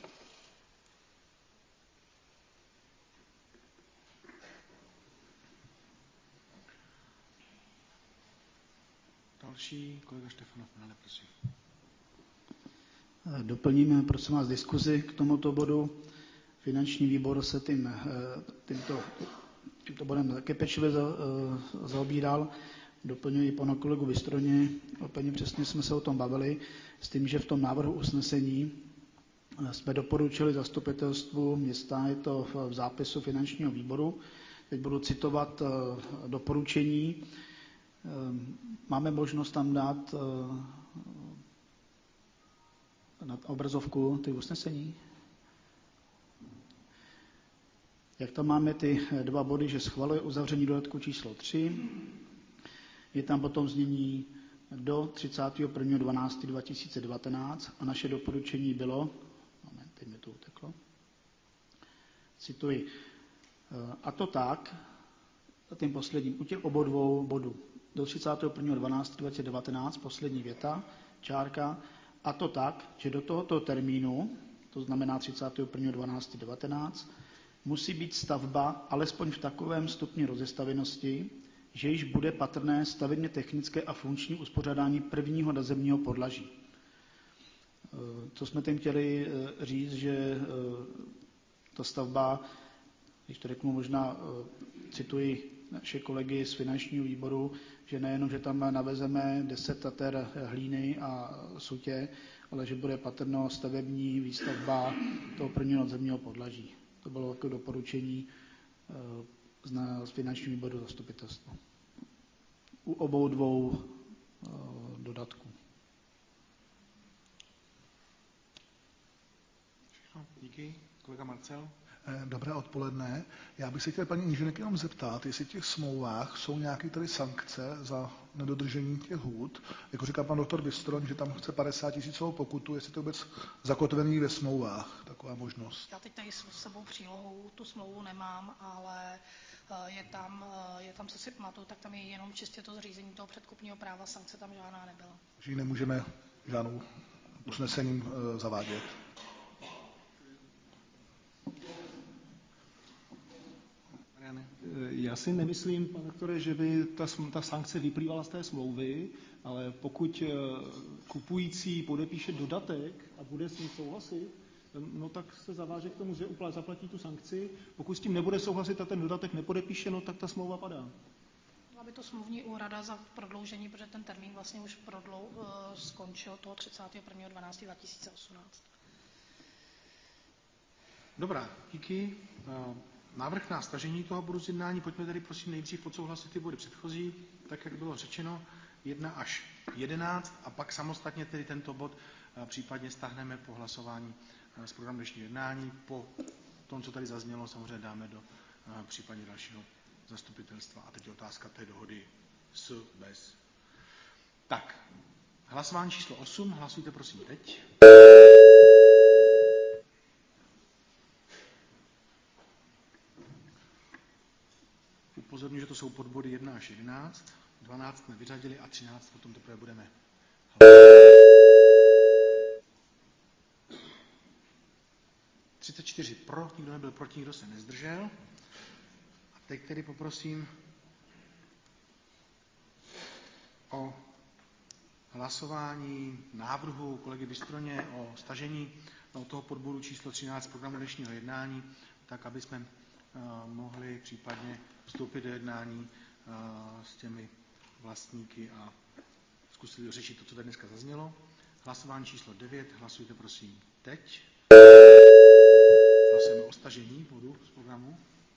Další, kolega Štefanov, prosím. Doplníme, prosím vás, diskuzi k tomuto bodu. Finanční výbor se tím, tímto, tímto bodem také pečlivě za, zaobíral. Doplňuji pana kolegu Vystroně. Úplně přesně jsme se o tom bavili, s tím, že v tom návrhu usnesení jsme doporučili zastupitelstvu města, je to v zápisu finančního výboru. Teď budu citovat doporučení. Máme možnost tam dát na obrazovku ty usnesení? Jak tam máme ty dva body, že schvaluje uzavření dodatku číslo tři, je tam potom znění do třicátého prvního dvanáctého dva tisíce devatenáct a naše doporučení bylo, moment, teď mi to uteklo, cituji, a to tak, tím posledním, u těch obou dvou bodů, do třicátého prvního dvanáctého dva tisíce devatenáct, poslední věta, čárka, a to tak, že do tohoto termínu, to znamená třicátého prvního dvanáctého devatenáct, musí být stavba alespoň v takovém stupni rozestavěnosti, že již bude patrné stavebně technické a funkční uspořádání prvního nazemního podlaží. Co jsme tím chtěli říct, že ta stavba, když to řeknu možná, cituji naše kolegy z finančního výboru, že nejenom, že tam navezeme deset tater hlíny a sutě, ale že bude patrno stavební výstavba toho prvního nadzemního podlaží. To bylo jako doporučení z finančního výboru zastupitelstva. U obou dvou dodatků. Díky. Kolega Marcel. Dobré odpoledne. Já bych se chtěl paní inženýrky jenom zeptat, jestli v těch smlouvách jsou nějaké tady sankce za nedodržení těch lhůt. Jako říká pan doktor Bystroň, že tam chce padesát tisícovou pokutu, jestli to vůbec zakotvený ve smlouvách, taková možnost. Já teď tady s sebou přílohou tu smlouvu nemám, ale je tam, je tam, co si pamatuju, tak tam je jenom čistě to zřízení toho předkupního práva, sankce tam žádná nebyla. Že ji nemůžeme žádnou usnesením zavádět. Já si nemyslím, pane doktore, že by ta, ta sankce vyplývala z té smlouvy, ale pokud kupující podepíše dodatek a bude s ním souhlasit, no tak se zaváže k tomu, že zaplatí tu sankci. Pokud s tím nebude souhlasit a ten dodatek nepodepíše, no tak ta smlouva padá. Aby to smluvní úhrada za prodloužení, protože ten termín vlastně už prodlou, uh, skončil toho třicátého prvního decembra dva tisíce osmnáct. Dobrá, díky. Návrh na stažení toho bodu z jednání, pojďme tady prosím nejdřív odsouhlasit ty body předchozí, tak jak bylo řečeno, jedna až jedenáct a pak samostatně tedy tento bod případně stáhneme po hlasování z programu dnešního jednání. Po tom, co tady zaznělo, samozřejmě dáme do případně dalšího zastupitelstva. A teď je otázka té dohody s, bez. Tak, hlasování číslo osm, hlasujte prosím teď. Upozorňuji, že to jsou podbody jedna až jedenáct, dvanáct jsme vyřadili a třináct potom teprve budeme hlasovat. třicet čtyři pro, nikdo nebyl proti, nikdo se nezdržel. A teď tedy poprosím o hlasování návrhu kolegy Bystroně o stažení toho podbodu číslo třináct programu dnešního jednání, tak aby jsme mohli případně vstoupit do jednání s těmi vlastníky a zkusili řešit to, co tady dneska zaznělo. Hlasování číslo devět, hlasujte prosím teď. Hlasujeme o stažení bodu z programu.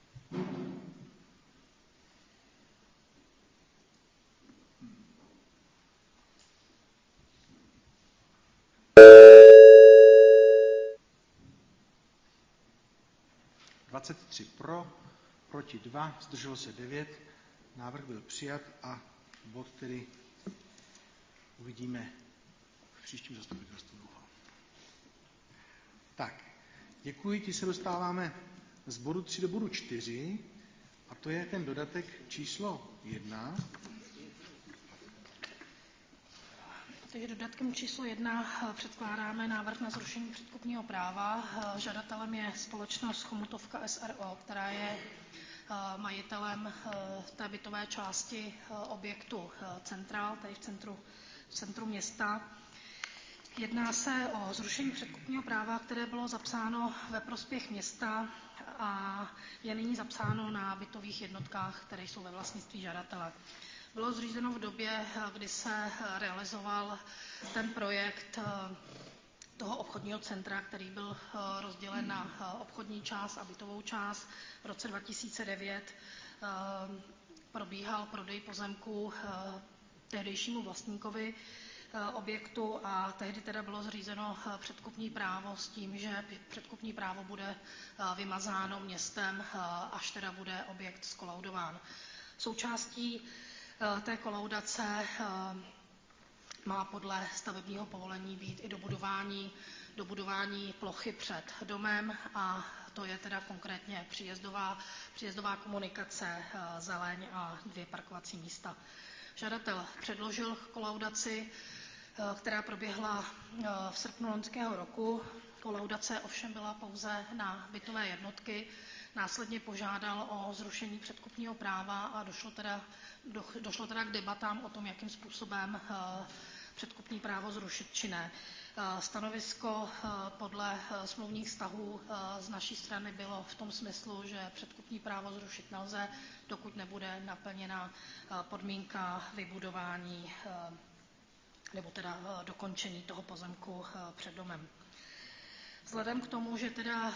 dvacet tři pro, proti dva, zdrželo se devět, návrh byl přijat a bod tedy uvidíme v příštím zastupitelstvu. Tak, děkuji, ti se dostáváme z bodu tři do bodu čtyři a to je ten dodatek číslo jedna. Takže dodatkem číslo jedna předkládáme návrh na zrušení předkupního práva. Žadatelem je společnost Chomutovka S R O, která je majitelem té bytové části objektu Centrál, tady v centru, v centru města. Jedná se o zrušení předkupního práva, které bylo zapsáno ve prospěch města a je nyní zapsáno na bytových jednotkách, které jsou ve vlastnictví žadatele. Bylo zřízeno v době, kdy se realizoval ten projekt toho obchodního centra, který byl rozdělen na obchodní část a bytovou část. V roce dva tisíce devět probíhal prodej pozemků tehdejšímu vlastníkovi objektu a tehdy teda bylo zřízeno předkupní právo s tím, že předkupní právo bude vymazáno městem, až teda bude objekt skolaudován. Součástí té kolaudace má podle stavebního povolení být i dobudování, dobudování plochy před domem a to je teda konkrétně příjezdová, příjezdová komunikace, zeleň a dvě parkovací místa. Žadatel předložil kolaudaci, která proběhla v srpnu loňského roku. Kolaudace ovšem byla pouze na bytové jednotky. Následně požádal o zrušení předkupního práva a došlo teda, do, došlo teda k debatám o tom, jakým způsobem předkupní právo zrušit či ne. Stanovisko podle smluvních vztahů z naší strany bylo v tom smyslu, že předkupní právo zrušit nelze, dokud nebude naplněna podmínka vybudování nebo teda dokončení toho pozemku před domem. Vzhledem k tomu, že teda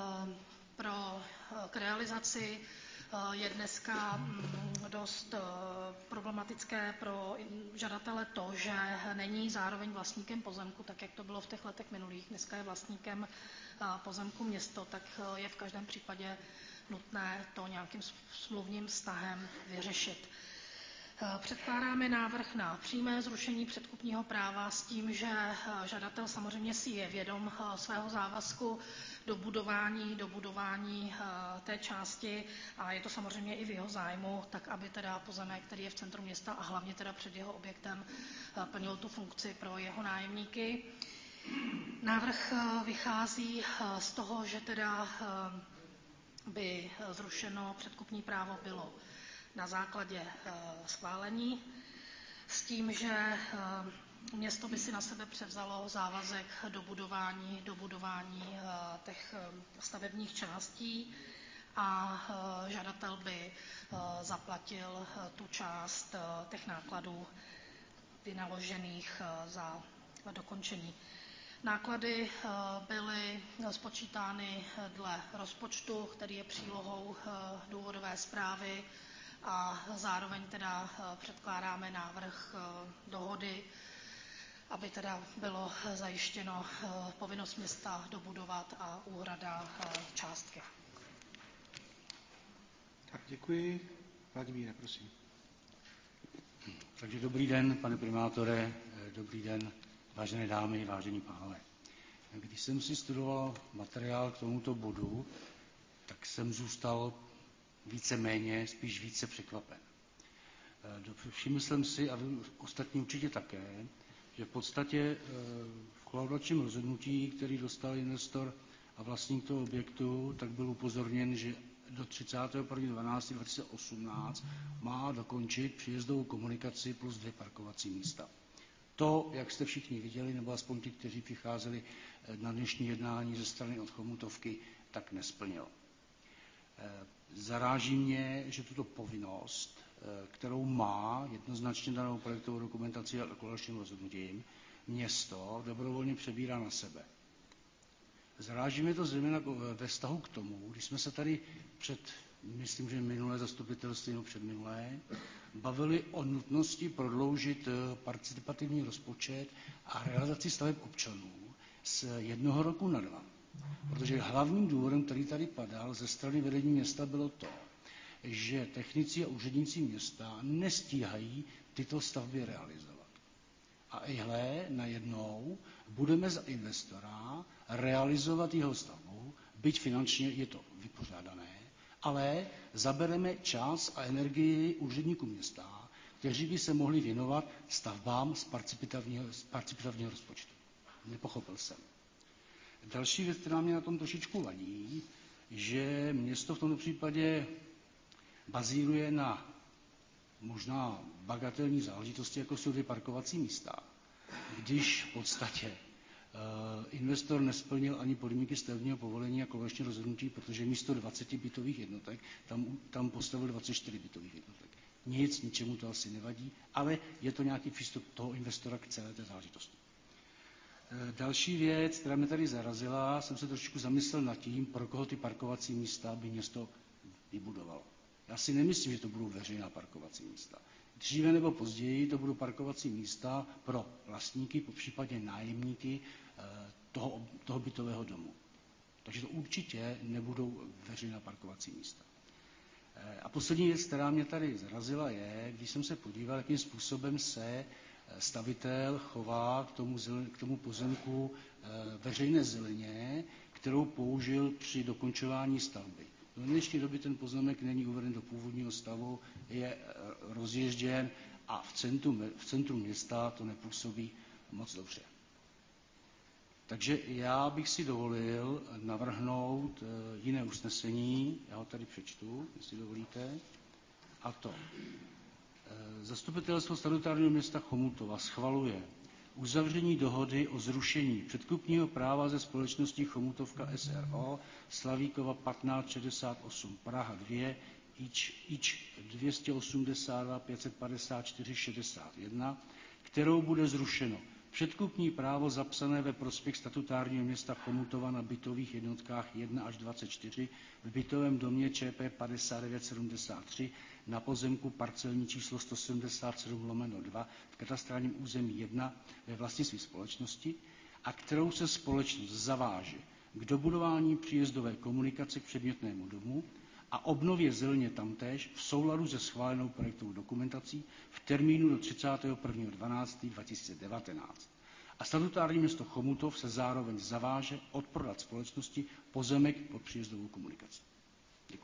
pro, k realizaci je dneska dost problematické pro žadatele to, že není zároveň vlastníkem pozemku, tak jak to bylo v těch letech minulých, dneska je vlastníkem pozemku město, tak je v každém případě nutné to nějakým smluvním vztahem vyřešit. Předkládáme návrh na přímé zrušení předkupního práva s tím, že žadatel samozřejmě si je vědom svého závazku do budování, do budování té části a je to samozřejmě i v jeho zájmu, tak aby teda pozemek, který je v centru města a hlavně teda před jeho objektem, plnil tu funkci pro jeho nájemníky. Návrh vychází z toho, že teda by zrušeno předkupní právo bylo na základě schválení s tím, že město by si na sebe převzalo závazek do budování, do budování těch stavebních částí a žadatel by zaplatil tu část těch nákladů vynaložených za dokončení. Náklady byly spočítány dle rozpočtu, který je přílohou důvodové zprávy, a zároveň teda předkládáme návrh dohody, aby teda bylo zajištěno povinnost města dobudovat a úhrada částky. Tak děkuji. Vladimíre, prosím. Takže dobrý den, pane primátore, dobrý den, vážené dámy, vážení pánové. Když jsem si studoval materiál k tomuto bodu, tak jsem zůstal víceméně, spíš více překvapen. Všiml jsem si, a vy ostatní určitě také, že v podstatě v kolaudačním rozhodnutí, který dostal investor a vlastník toho objektu, tak byl upozorněn, že do třicátého prvního dvanáctého dva tisíce osmnáct má dokončit příjezdovou komunikaci plus dvě parkovací místa. To, jak jste všichni viděli, nebo aspoň ti, kteří přicházeli na dnešní jednání ze strany od Chomutovky, tak nesplnil. Zaráží mě, že tuto povinnost, kterou má jednoznačně danou projektovou dokumentací a kolaudačním rozhodnutím, město dobrovolně přebírá na sebe. Zaráží mě to zejména ve vztahu k tomu, když jsme se tady před, myslím, že minulé zastupitelství, no předminulé, bavili o nutnosti prodloužit participativní rozpočet a realizaci staveb občanů z jednoho roku na dva. Protože hlavním důvodem, který tady padal ze strany vedení města, bylo to, že technici a úředníci města nestíhají tyto stavby realizovat. A ihle najednou budeme za investora realizovat jeho stavbu, byť finančně je to vypořádané, ale zabereme čas a energii úředníků města, kteří by se mohli věnovat stavbám z participativního, z participativního rozpočtu. Nepochopil jsem. Další věc, která mě na tom trošičku vadí, že město v tomto případě bazíruje na možná bagatelní záležitosti, jako jsou dvě parkovací místa, když v podstatě uh, investor nesplnil ani podmínky stavebního povolení a kolaudačního rozhodnutí, protože místo dvaceti bytových jednotek tam, tam postavil dvacet čtyři bytových jednotek. Nic, ničemu to asi nevadí, ale je to nějaký přístup toho investora k celé té záležitosti. Další věc, která mě tady zarazila, jsem se trošičku zamyslel nad tím, pro koho ty parkovací místa by město vybudovalo. Já si nemyslím, že to budou veřejná parkovací místa. Dříve nebo později to budou parkovací místa pro vlastníky, popřípadě nájemníky toho, toho bytového domu. Takže to určitě nebudou veřejná parkovací místa. A poslední věc, která mě tady zarazila, je, když jsem se podíval, jakým způsobem se stavitel chová k tomu, k tomu pozemku veřejné zeleně, kterou použil při dokončování stavby. Do dnešní doby ten pozemek není uveden do původního stavu, je rozježděn a v centru, v centru města to nepůsobí moc dobře. Takže já bych si dovolil navrhnout jiné usnesení, já ho tady přečtu, jestli dovolíte, a to. Zastupitelstvo statutárního města Chomutova schvaluje uzavření dohody o zrušení předkupního práva ze společností Chomutovka S R O Slavíkova patnáct šedesát osm Praha dva ič ič dvě stě osmdesát dva pět set padesát čtyři šedesát jedna, kterou bude zrušeno předkupní právo zapsané ve prospěch statutárního města Chomutova na bytových jednotkách jedna až dvacet čtyři v bytovém domě Č P padesát devět sedmdesát tři na pozemku parcelní číslo sto sedmdesát sedm lomeno dva v katastrálním území jedna ve vlastnictví společnosti a kterou se společnost zaváže k dobudování příjezdové komunikace k předmětnému domu a obnově zeleně tamtéž v souladu se schválenou projektovou dokumentací v termínu do třicátého prvního dvanáctého dva tisíce devatenáct. A statutární město Chomutov se zároveň zaváže odprodat společnosti pozemek pod příjezdovou komunikací. Děkuji.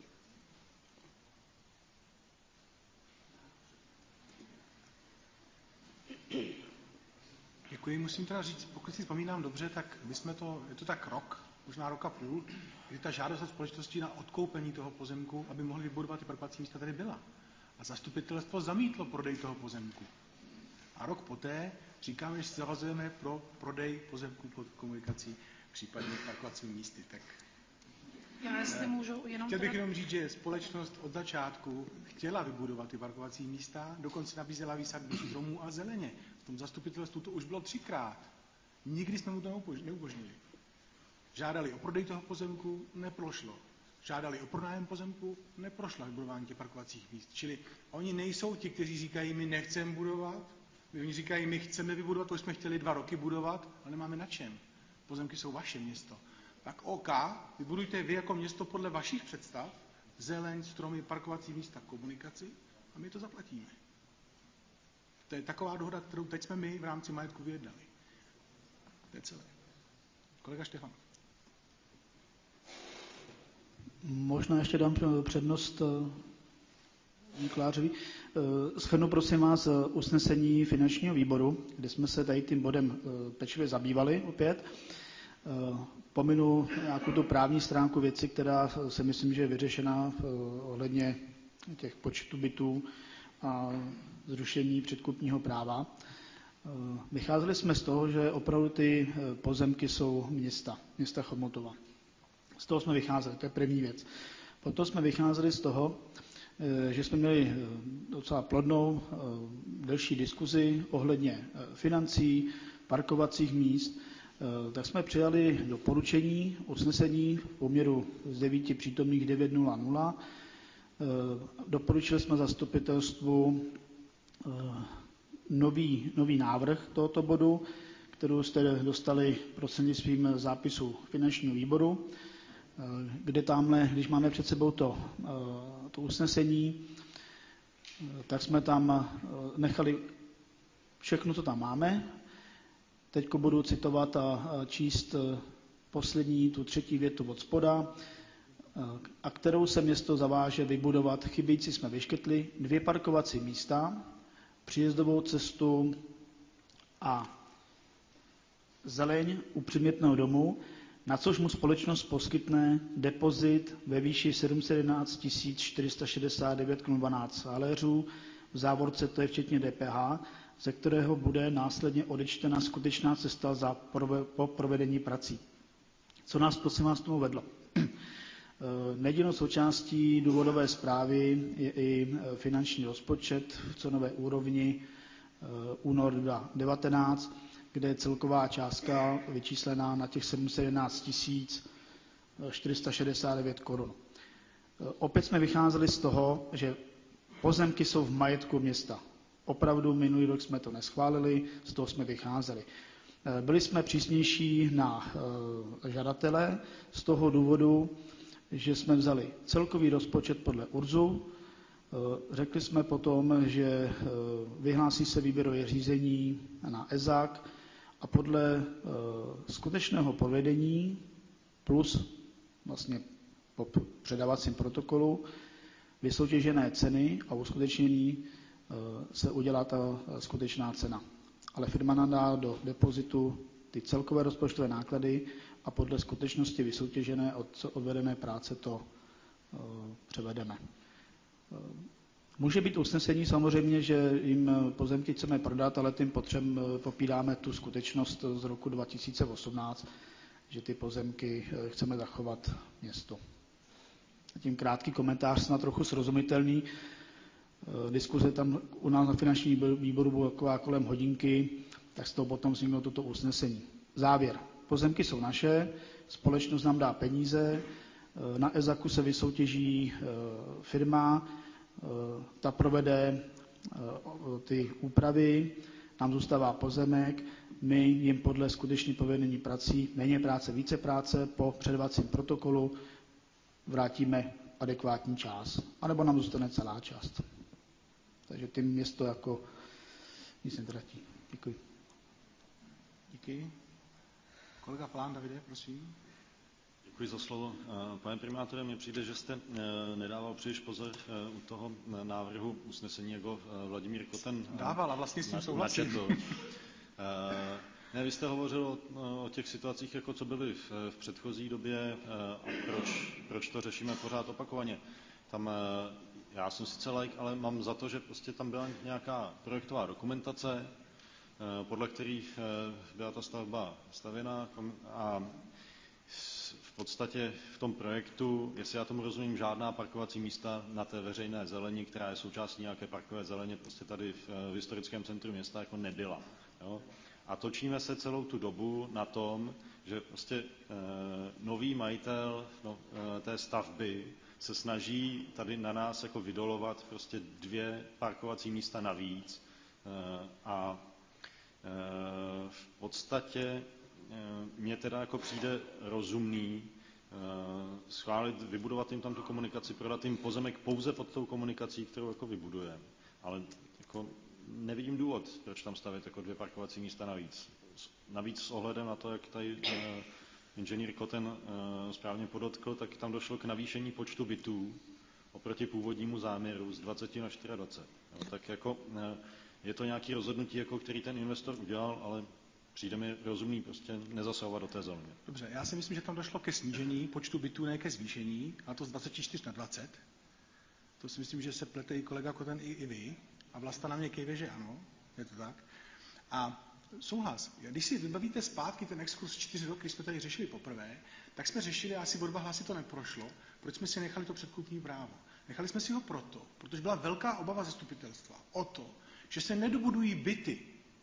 Děkuji, musím teda říct, pokud si vzpomínám dobře, tak my jsme to, je to tak rok, možná rok a půl, kdy ta žádost od společnosti na odkoupení toho pozemku, aby mohli vybudovat ty parkovací místa, tady byla. A zastupitelstvo zamítlo prodej toho pozemku. A rok poté říkáme, že se zavazujeme pro prodej pozemku pod komunikací, případně parkovacími místy. Tak já jestli můžu jenom... Chtěl bych jenom říct, že společnost od začátku chtěla vybudovat ty parkovací místa, dokonce nabízela výsadby stromů a zeleně. V tom zastupitelstvu to už bylo třikrát. Nikdy jsme mu to neumožnili. Žádali o prodej toho pozemku, neprošlo. Žádali o pronájem pozemku, neprošlo vybudování těch parkovacích míst. Čili oni nejsou ti, kteří říkají, my nechceme budovat, oni říkají, my chceme vybudovat, to už jsme chtěli dva roky budovat, ale nemáme na čem. Pozemky jsou vaše město. Tak OK, vybudujte vy jako město podle vašich představ, zeleň, stromy, parkovací místa, komunikaci a my to zaplatíme. To je taková dohoda, kterou teď jsme my v rámci majetku vyjednali. To je celé. Kolega Štefan. Možná ještě dám přednost Mikulášovi. Shrnu prosím vás usnesení finančního výboru, kde jsme se tady tím bodem pečlivě zabývali opět. Pominu nějakou tu právní stránku věci, která se myslím, že je vyřešená ohledně těch počtu bytů a zrušení předkupního práva. Vycházeli jsme z toho, že opravdu ty pozemky jsou města, města Chomutova. Z toho jsme vycházeli, to je první věc. Potom jsme vycházeli z toho, že jsme měli docela plodnou, delší diskuzi ohledně financí, parkovacích míst, tak jsme přijali doporučení, usnesení v poměru z devíti přítomných devět nula nula. Doporučili jsme zastupitelstvu nový, nový návrh tohoto bodu, kterou jste dostali prostřednictvím zápisu finančního výboru, kde tamhle, když máme před sebou to, to usnesení, tak jsme tam nechali všechno, co tam máme. Teď budu citovat a číst poslední, tu třetí větu od spoda, a kterou se město zaváže vybudovat, chybějící jsme vyškrtli, dvě parkovací místa, příjezdovou cestu a zeleň u předmětného domu, na což mu společnost poskytne depozit ve výši sedm set jedenáct tisíc čtyři sta šedesát devět korun dvanáct saléřů, v závorce to je včetně D P H, ze kterého bude následně odečtena skutečná cesta za prove, po provedení prací. Co nás, prosím vás, tomu vedlo? Nedílnou součástí důvodové zprávy je i finanční rozpočet v cenové úrovni únor dva tisíce devatenáct, kde je celková částka vyčíslená na těch sedm set jedenáct tisíc čtyři sta šedesát devět korun. Opět jsme vycházeli z toho, že pozemky jsou v majetku města. Opravdu minulý rok jsme to neschválili, z toho jsme vycházeli. Byli jsme přísnější na žadatele z toho důvodu, že jsme vzali celkový rozpočet podle U R Z U. Řekli jsme potom, že vyhlásí se výběrové řízení na E Z A K a podle skutečného provedení plus vlastně po předávacím protokolu vysoutěžené ceny a uskutečnění se udělá ta skutečná cena. Ale firma nám dá do depozitu ty celkové rozpočtové náklady a podle skutečnosti vysoutěžené od odvedené práce to uh, převedeme. Uh, může být usnesení samozřejmě, že jim pozemky chceme prodat, ale tím potřem popíráme tu skutečnost z roku dva tisíce osmnáct, že ty pozemky chceme zachovat městu. Tím krátký komentář, snad trochu srozumitelný. Diskuze tam u nás na finančním výboru byla taková kolem hodinky, tak z toho potom vzniklo toto usnesení. Závěr. Pozemky jsou naše, společnost nám dá peníze, na EZAKu se vysoutěží firma, ta provede ty úpravy, nám zůstává pozemek, my jim podle skutečně povedení prací, méně práce, více práce, po předvacím protokolu vrátíme adekvátní část, anebo nám zůstane celá část. Takže tím město jako nic netratí. Děkuji. Díky. Kolega Plán, Davide, prosím. Děkuji za slovo. Pane primátore, mně přijde, že jste nedával příliš pozor u toho návrhu usnesení, jako Vladimír Koten dával a vlastně s tím souhlasím. Ne, vy jste hovořil o, o těch situacích, jako co byly v, v předchozí době a proč, proč to řešíme pořád opakovaně. Tam já jsem sice laik, ale mám za to, že prostě tam byla nějaká projektová dokumentace, podle kterých byla ta stavba stavěna a v podstatě v tom projektu, jestli já tomu rozumím, žádná parkovací místa na té veřejné zeleni, která je součástí nějaké parkové zeleně, prostě tady v, v historickém centru města jako nebyla. Jo? A točíme se celou tu dobu na tom, že prostě e, nový majitel no, e, té stavby se snaží tady na nás jako vydolovat prostě dvě parkovací místa navíc e, a e, v podstatě e, mně teda jako přijde rozumný e, schválit, vybudovat jim tam tu komunikaci, prodat jim pozemek pouze pod tou komunikací, kterou jako vybudujeme. Ale jako nevidím důvod, proč tam stavět jako dvě parkovací místa navíc. Navíc s ohledem na to, jak tady uh, inženýr Koten uh, správně podotkl, tak tam došlo k navýšení počtu bytů oproti původnímu záměru z dvaceti na dvacet čtyři. Jo, tak jako uh, je to nějaké rozhodnutí, jako který ten investor udělal, ale přijde mi rozumný prostě nezasahovat do té zeleně. Dobře, já si myslím, že tam došlo ke snížení počtu bytů, ne ke zvýšení, a to z dvaceti čtyř na dvacet. To si myslím, že se plete i kolega Koten, i, i vy. A Vlasta na mě kejve, že ano, je to tak. A souhlas, když si vybavíte zpátky ten exkurs čtyři roky, když jsme tady řešili poprvé, tak jsme řešili, a asi o dva hlasy to neprošlo, proč jsme si nechali to předkupní právo. Nechali jsme si ho proto, protože byla velká obava zastupitelstva o to, že se nedobudují byty,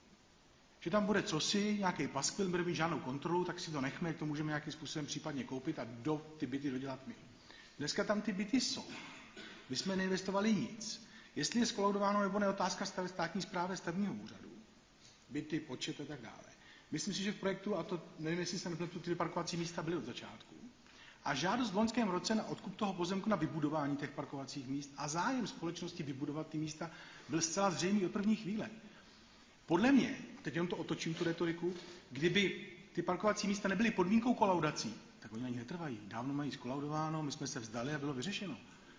že tam bude cosi, nějaký paskvil, bude mít žádnou kontrolu, tak si to nechme, to můžeme nějakým způsobem případně koupit a do ty byty dodělat my. Dneska tam ty byty jsou. My jsme neinvestovali nic. Jestli je skolaudováno nebo ne, otázka státní správy stavebního úřadu, byty, počet a tak dále. Myslím si, že v projektu, a to nevím, jestli se nepletu, ty parkovací místa byly od začátku. A žádost v loňském roce na odkup toho pozemku na vybudování těch parkovacích míst a zájem společnosti vybudovat ty místa byl zcela zřejmý od první chvíle. Podle mě, teď jenom to otočím tu retoriku, kdyby ty parkovací místa nebyly podmínkou kolaudací, tak oni ani netrvají. Dávno mají skolaudováno, my jsme se vzdali a bylo vyřešeno.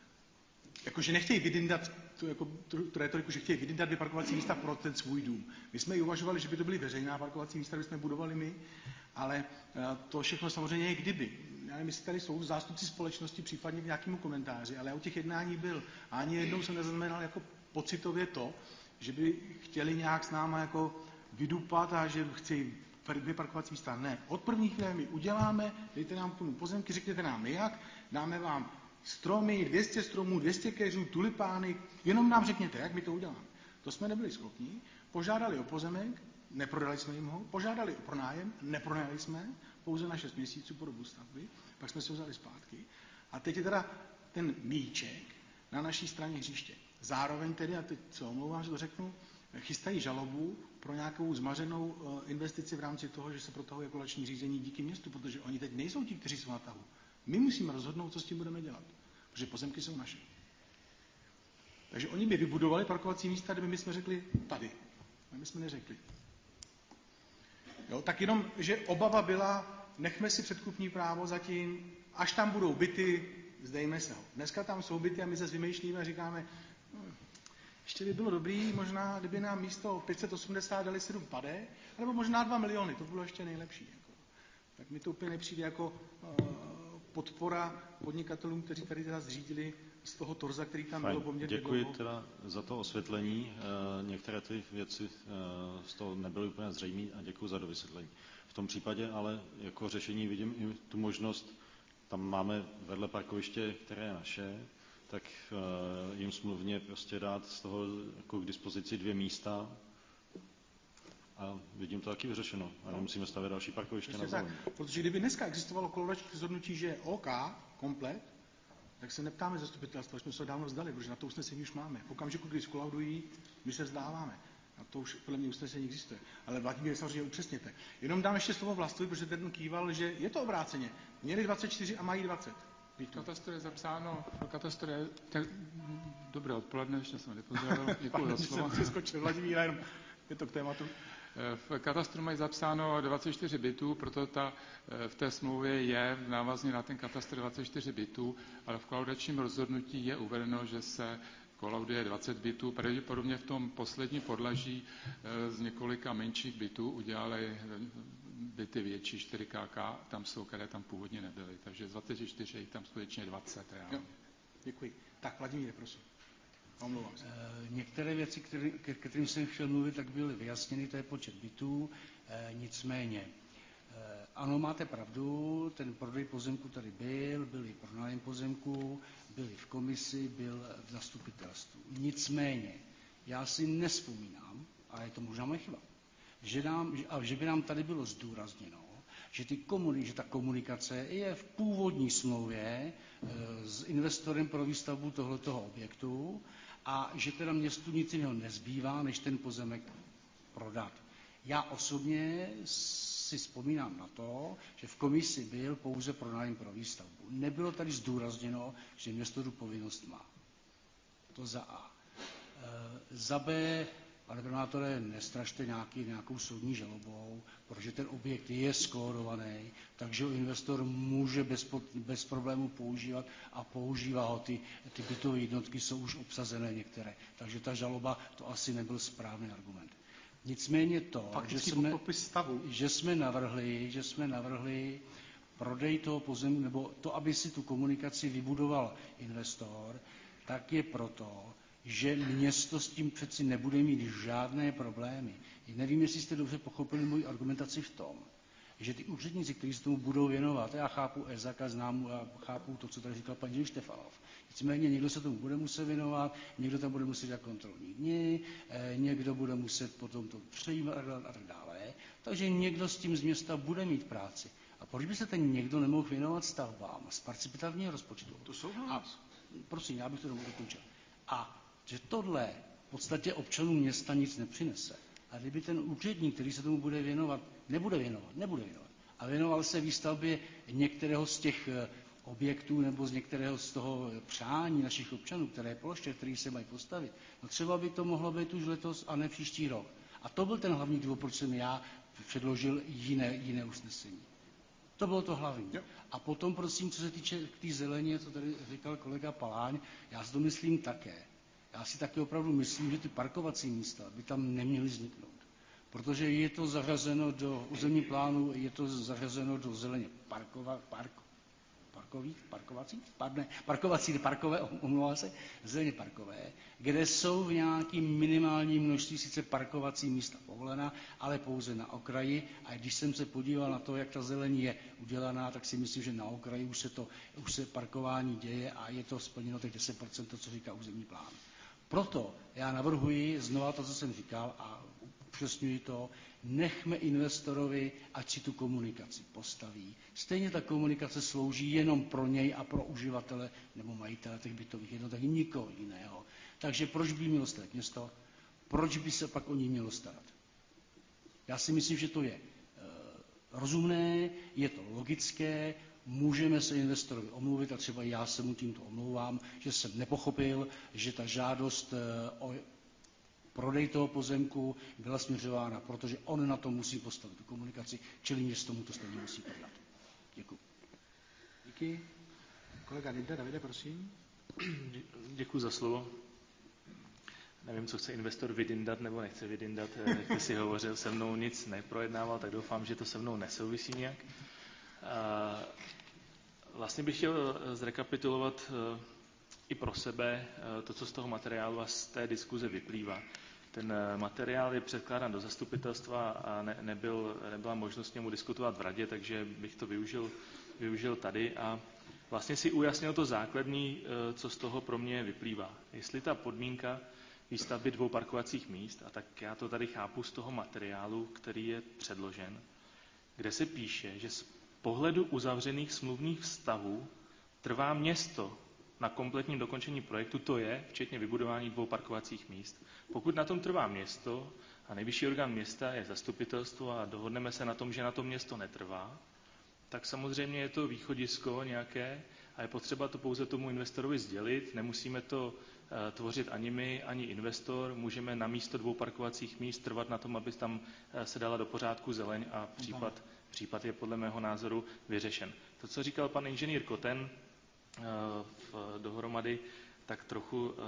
Jakože nechtějí vydindat tu, jako, tu, tu retoriku, že chtějí vydindat dvě parkovací místa pro ten svůj dům. My jsme i uvažovali, že by to byly veřejná parkovací místa, které jsme budovali my, ale to všechno samozřejmě je kdyby. Já nevím, jestli tady jsou zástupci společnosti, případně v nějakému komentáři, ale já u těch jednání byl. A ani jednou jsem nezaznamenal jako pocitově to, že by chtěli nějak s náma jako vydupat a že chtějí dvě parkovací místa. Ne. Od první chvíle my uděláme, dejte nám k tomu pozemky, řekněte nám jak, dáme vám stromy, dvě stě stromů, dvě stě keřů, tulipány, jenom nám řekněte, jak my to uděláme. To jsme nebyli schopni, požádali o pozemek, neprodali jsme jim ho, požádali o pronájem, nepronajali jsme, pouze na šest měsíců po dobu stavby, pak jsme se ho vzali zpátky. A teď je teda ten míček na naší straně hřiště. Zároveň tedy, a teď co omlouvám, že to řeknu, chystají žalobu pro nějakou zmařenou investici v rámci toho, že se protahuje kolekční řízení díky městu, protože oni teď nejsou ti, kteří jsou na tahu. My musíme rozhodnout, co s tím budeme dělat, protože pozemky jsou naše. Takže oni by vybudovali parkovací místa, kdyby my jsme řekli tady. A my jsme neřekli. Jo, tak jenom, že obava byla, nechme si předkupní právo zatím, až tam budou byty, zdejme se ho. Dneska tam jsou byty a my se vymýšlíme a říkáme, hm, Ještě by bylo dobrý, možná, kdyby nám místo pět set osmdesát dali sedm pade, nebo možná dva miliony, to bylo ještě nejlepší. Jako. Tak mi to úplně nepřijde jako uh, podpora podnikatelům, kteří tady teda zřídili z toho torza, který tam Fajn. bylo poměrně Děkuji dlouho. teda za to osvětlení. E, některé ty věci e, z toho nebyly úplně zřejmé a děkuji za dovysvětlení. V tom případě ale jako řešení vidím i tu možnost, tam máme vedle parkoviště, které je naše, tak e, jim smluvně prostě dát z toho jako k dispozici dvě místa a vidím to taky vyřešeno. A nemusíme stavět další parkoviště na zeleně. Protože kdyby dneska existovalo kolaudační rozhodnutí, že je OK, komplet, tak se neptáme zastupitelstva, jsme se to dávno vzdali, protože na to usnesení už máme. V okamžiku, kdy skolaudují, my se vzdáváme. A to už podle mě usnesení existuje. Ale Vladimír, samozřejmě upřesněte. Jenom dám ještě slovo Vlastovi, protože ten kýval, že je to obráceně. Měli dvacet čtyři a mají dvacet. V katastru je zapsáno, v katastru je... Tak, dobré odpoledne, ještě jsem nepozdravil, děkuji za slovo. Jsem přeskočil, Vladimír, jenom je to k tématu. V katastru mají zapsáno dvacet čtyři bytů, proto ta, v té smlouvě je návazně na ten katastr dvacet čtyři bytů, ale v kolaudačním rozhodnutí je uvedeno, že se kolauduje dvacet bytů. Pravděpodobně v tom posledním podlaží z několika menších bytů udělali byty větší čtyři ká ká, tam jsou, které tam původně nebyly. Takže z dvacet čtyři je tam skutečně dvacet reálně. Děkuji. Tak, Vladimír, prosím. Omlouvám se. Některé věci, které, ke kterým jsem chtěl mluvit, tak byly vyjasněny, to je počet bytů. E, nicméně, e, ano, máte pravdu, ten prodej pozemku tady byl, byl i pronájem pozemku, byl i v komisi, byl v zastupitelstvu. Nicméně, já si nevzpomínám, a je to možná moje chyba, že, nám, a že by nám tady bylo zdůrazněno, že, ty komuni, že ta komunikace je v původní smlouvě e, s investorem pro výstavbu tohoto objektu a že teda městu nic jiného nezbývá, než ten pozemek prodat. Já osobně si vzpomínám na to, že v komisi byl pouze pronájem pro výstavbu. Nebylo tady zdůrazněno, že město tu povinnost má. To za A. E, za B, pane primátore, nestrašte nějaký, nějakou soudní žalobou, protože ten objekt je skódovaný, takže ho investor může bez, bez problémů používat a používá ho. Ty, ty bytové jednotky jsou už obsazené některé. Takže ta žaloba, to asi nebyl správný argument. Nicméně to, že jsme, že jsme navrhli, že jsme navrhli prodej toho pozemku, nebo to, aby si tu komunikaci vybudoval investor, tak je proto, že město s tím přeci nebude mít žádné problémy. Nevím, jestli jste dobře pochopili moji argumentaci v tom, že ty úředníci, kteří se tomu budou věnovat, já chápu Ezaka, znám a chápu to, co tady říkal paní Štefanov. Nicméně někdo se tomu bude muset věnovat, někdo tam bude muset dělat kontrolní dny, někdo bude muset potom to přejímat a tak dále. Takže někdo s tím z města bude mít práci. A proč by se ten někdo nemohl věnovat stavbám z participativního rozpočtu? To souhlas. Prosím, já bych to dokončil. A že tohle v podstatě občanům města nic nepřinese. A kdyby ten úředník, který se tomu bude věnovat, nebude věnovat, nebude věnovat, a věnoval se výstavbě některého z těch objektů nebo z některého z toho přání našich občanů, které položky, které se mají postavit, no třeba by to mohlo být už letos a ne příští rok. A to byl ten hlavní důvod, proč jsem já předložil jiné, jiné usnesení. To bylo to hlavní. A potom, prosím, co se týče té tý zeleně, co tady říkal kolega Paláň, já si to myslím také. Já si taky opravdu myslím, že ty parkovací místa by tam neměly vzniknout. Protože je to zařazeno do územní plánu, je to zařazeno do zeleně parkova, park, parkových, parkovacích, pardon, parkovací, parkové, omlouvám se, zeleně parkové, kde jsou v nějakým minimálním množství sice parkovací místa povolena, ale pouze na okraji. A když jsem se podíval na to, jak ta zelení je udělaná, tak si myslím, že na okraji už se, to, už se parkování děje a je to splněno těch deset procent, to, co říká územní plán. Proto já navrhuji znova to, co jsem říkal a upřesňuji to, nechme investorovi, ať si tu komunikaci postaví. Stejně ta komunikace slouží jenom pro něj a pro uživatele nebo majitele těch bytových jednotek, nikoho jiného. Takže proč by mělo starat město? Proč by se pak o ní mělo starat? Já si myslím, že to je e, rozumné, je to logické, můžeme se investorovi omluvit a třeba já se mu tímto omlouvám, že jsem nepochopil, že ta žádost o prodej toho pozemku byla směřována, protože on na to musí postavit tu komunikaci, čili město mu to stejně musí prodat. Děkuji. Díky. Kolega Dinter, Davide, prosím. Děkuji za slovo. nevím, co chce investor vydindat nebo nechce vydindat. Jak ty si hovořil, se mnou nic neprojednával, tak doufám, že to se mnou nesouvisí nějak. Vlastně bych chtěl zrekapitulovat i pro sebe to, co z toho materiálu a z té diskuze vyplývá. Ten materiál je předkládán do zastupitelstva a ne, nebyl, nebyla možnost němu diskutovat v radě, takže bych to využil, využil tady a vlastně si ujasnil to základní, co z toho pro mě vyplývá. Jestli ta podmínka výstavby dvou parkovacích míst, a tak já to tady chápu z toho materiálu, který je předložen, kde se píše, že z pohledu uzavřených smluvních vztahů trvá město na kompletním dokončení projektu, to je včetně vybudování dvou parkovacích míst. Pokud na tom trvá město a nejvyšší orgán města je zastupitelstvo a dohodneme se na tom, že na tom město netrvá, tak samozřejmě je to východisko nějaké a je potřeba to pouze tomu investorovi sdělit. Nemusíme to uh, tvořit ani my, ani investor. Můžeme na místo dvou parkovacích míst trvat na tom, aby tam uh, se dala do pořádku zeleň a případ, případ je podle mého názoru vyřešen. To, co říkal pan inženýr Koten uh, v, dohromady, tak trochu uh,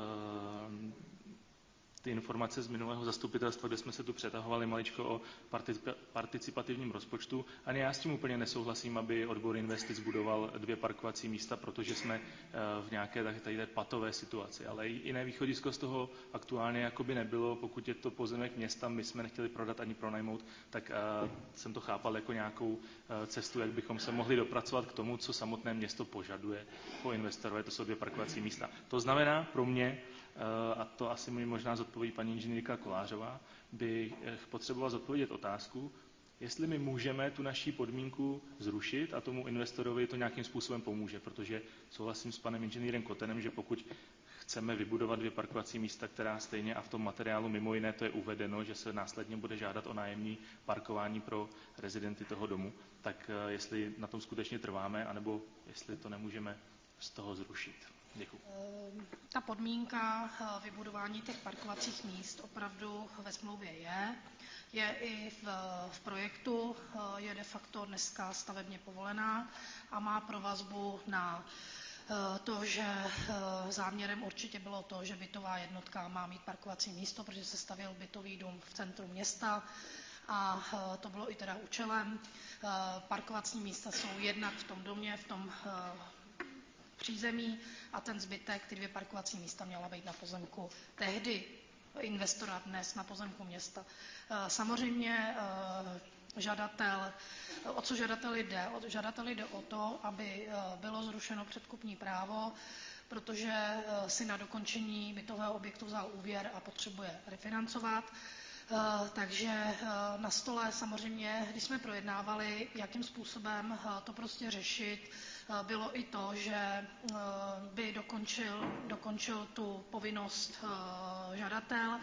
ty informace z minulého zastupitelstva, kde jsme se tu přetahovali maličko o participativním rozpočtu. Ani já s tím úplně nesouhlasím, aby odbor investic budoval dvě parkovací místa, protože jsme v nějaké tady patové situaci. Ale i jiné východisko z toho aktuálně jakoby nebylo. Pokud je to pozemek města, my jsme nechtěli prodat ani pronajmout, tak jsem to chápal jako nějakou cestu, jak bychom se mohli dopracovat k tomu, co samotné město požaduje po investorovi. To jsou dvě parkovací místa. To znamená pro mě, a to asi mi možná zodpoví paní inženýrka Kolářová, bych potřeboval zodpovědět otázku, jestli my můžeme tu naší podmínku zrušit a tomu investorovi to nějakým způsobem pomůže, protože souhlasím s panem inženýrem Kotenem, že pokud chceme vybudovat dvě parkovací místa, která stejně a v tom materiálu mimo jiné to je uvedeno, že se následně bude žádat o nájemní parkování pro rezidenty toho domu, tak jestli na tom skutečně trváme, anebo jestli to nemůžeme z toho zrušit. Děkuji. Ta podmínka vybudování těch parkovacích míst opravdu ve smlouvě je. Je i v, v projektu, je de facto dneska stavebně povolená a má provazbu na to, že záměrem určitě bylo to, že bytová jednotka má mít parkovací místo, protože se stavěl bytový dům v centru města a to bylo i teda účelem. Parkovací místa jsou jednak v tom domě, v tom přízemí a ten zbytek, ty dvě parkovací místa měla být na pozemku tehdy investora, dnes na pozemku města. Samozřejmě žadatel, o co žadateli jde? O žadateli jde o to, aby bylo zrušeno předkupní právo, protože si na dokončení bytového objektu vzal úvěr a potřebuje refinancovat. Takže na stole samozřejmě, když jsme projednávali, jakým způsobem to prostě řešit, bylo i to, že by dokončil, dokončil tu povinnost žadatel.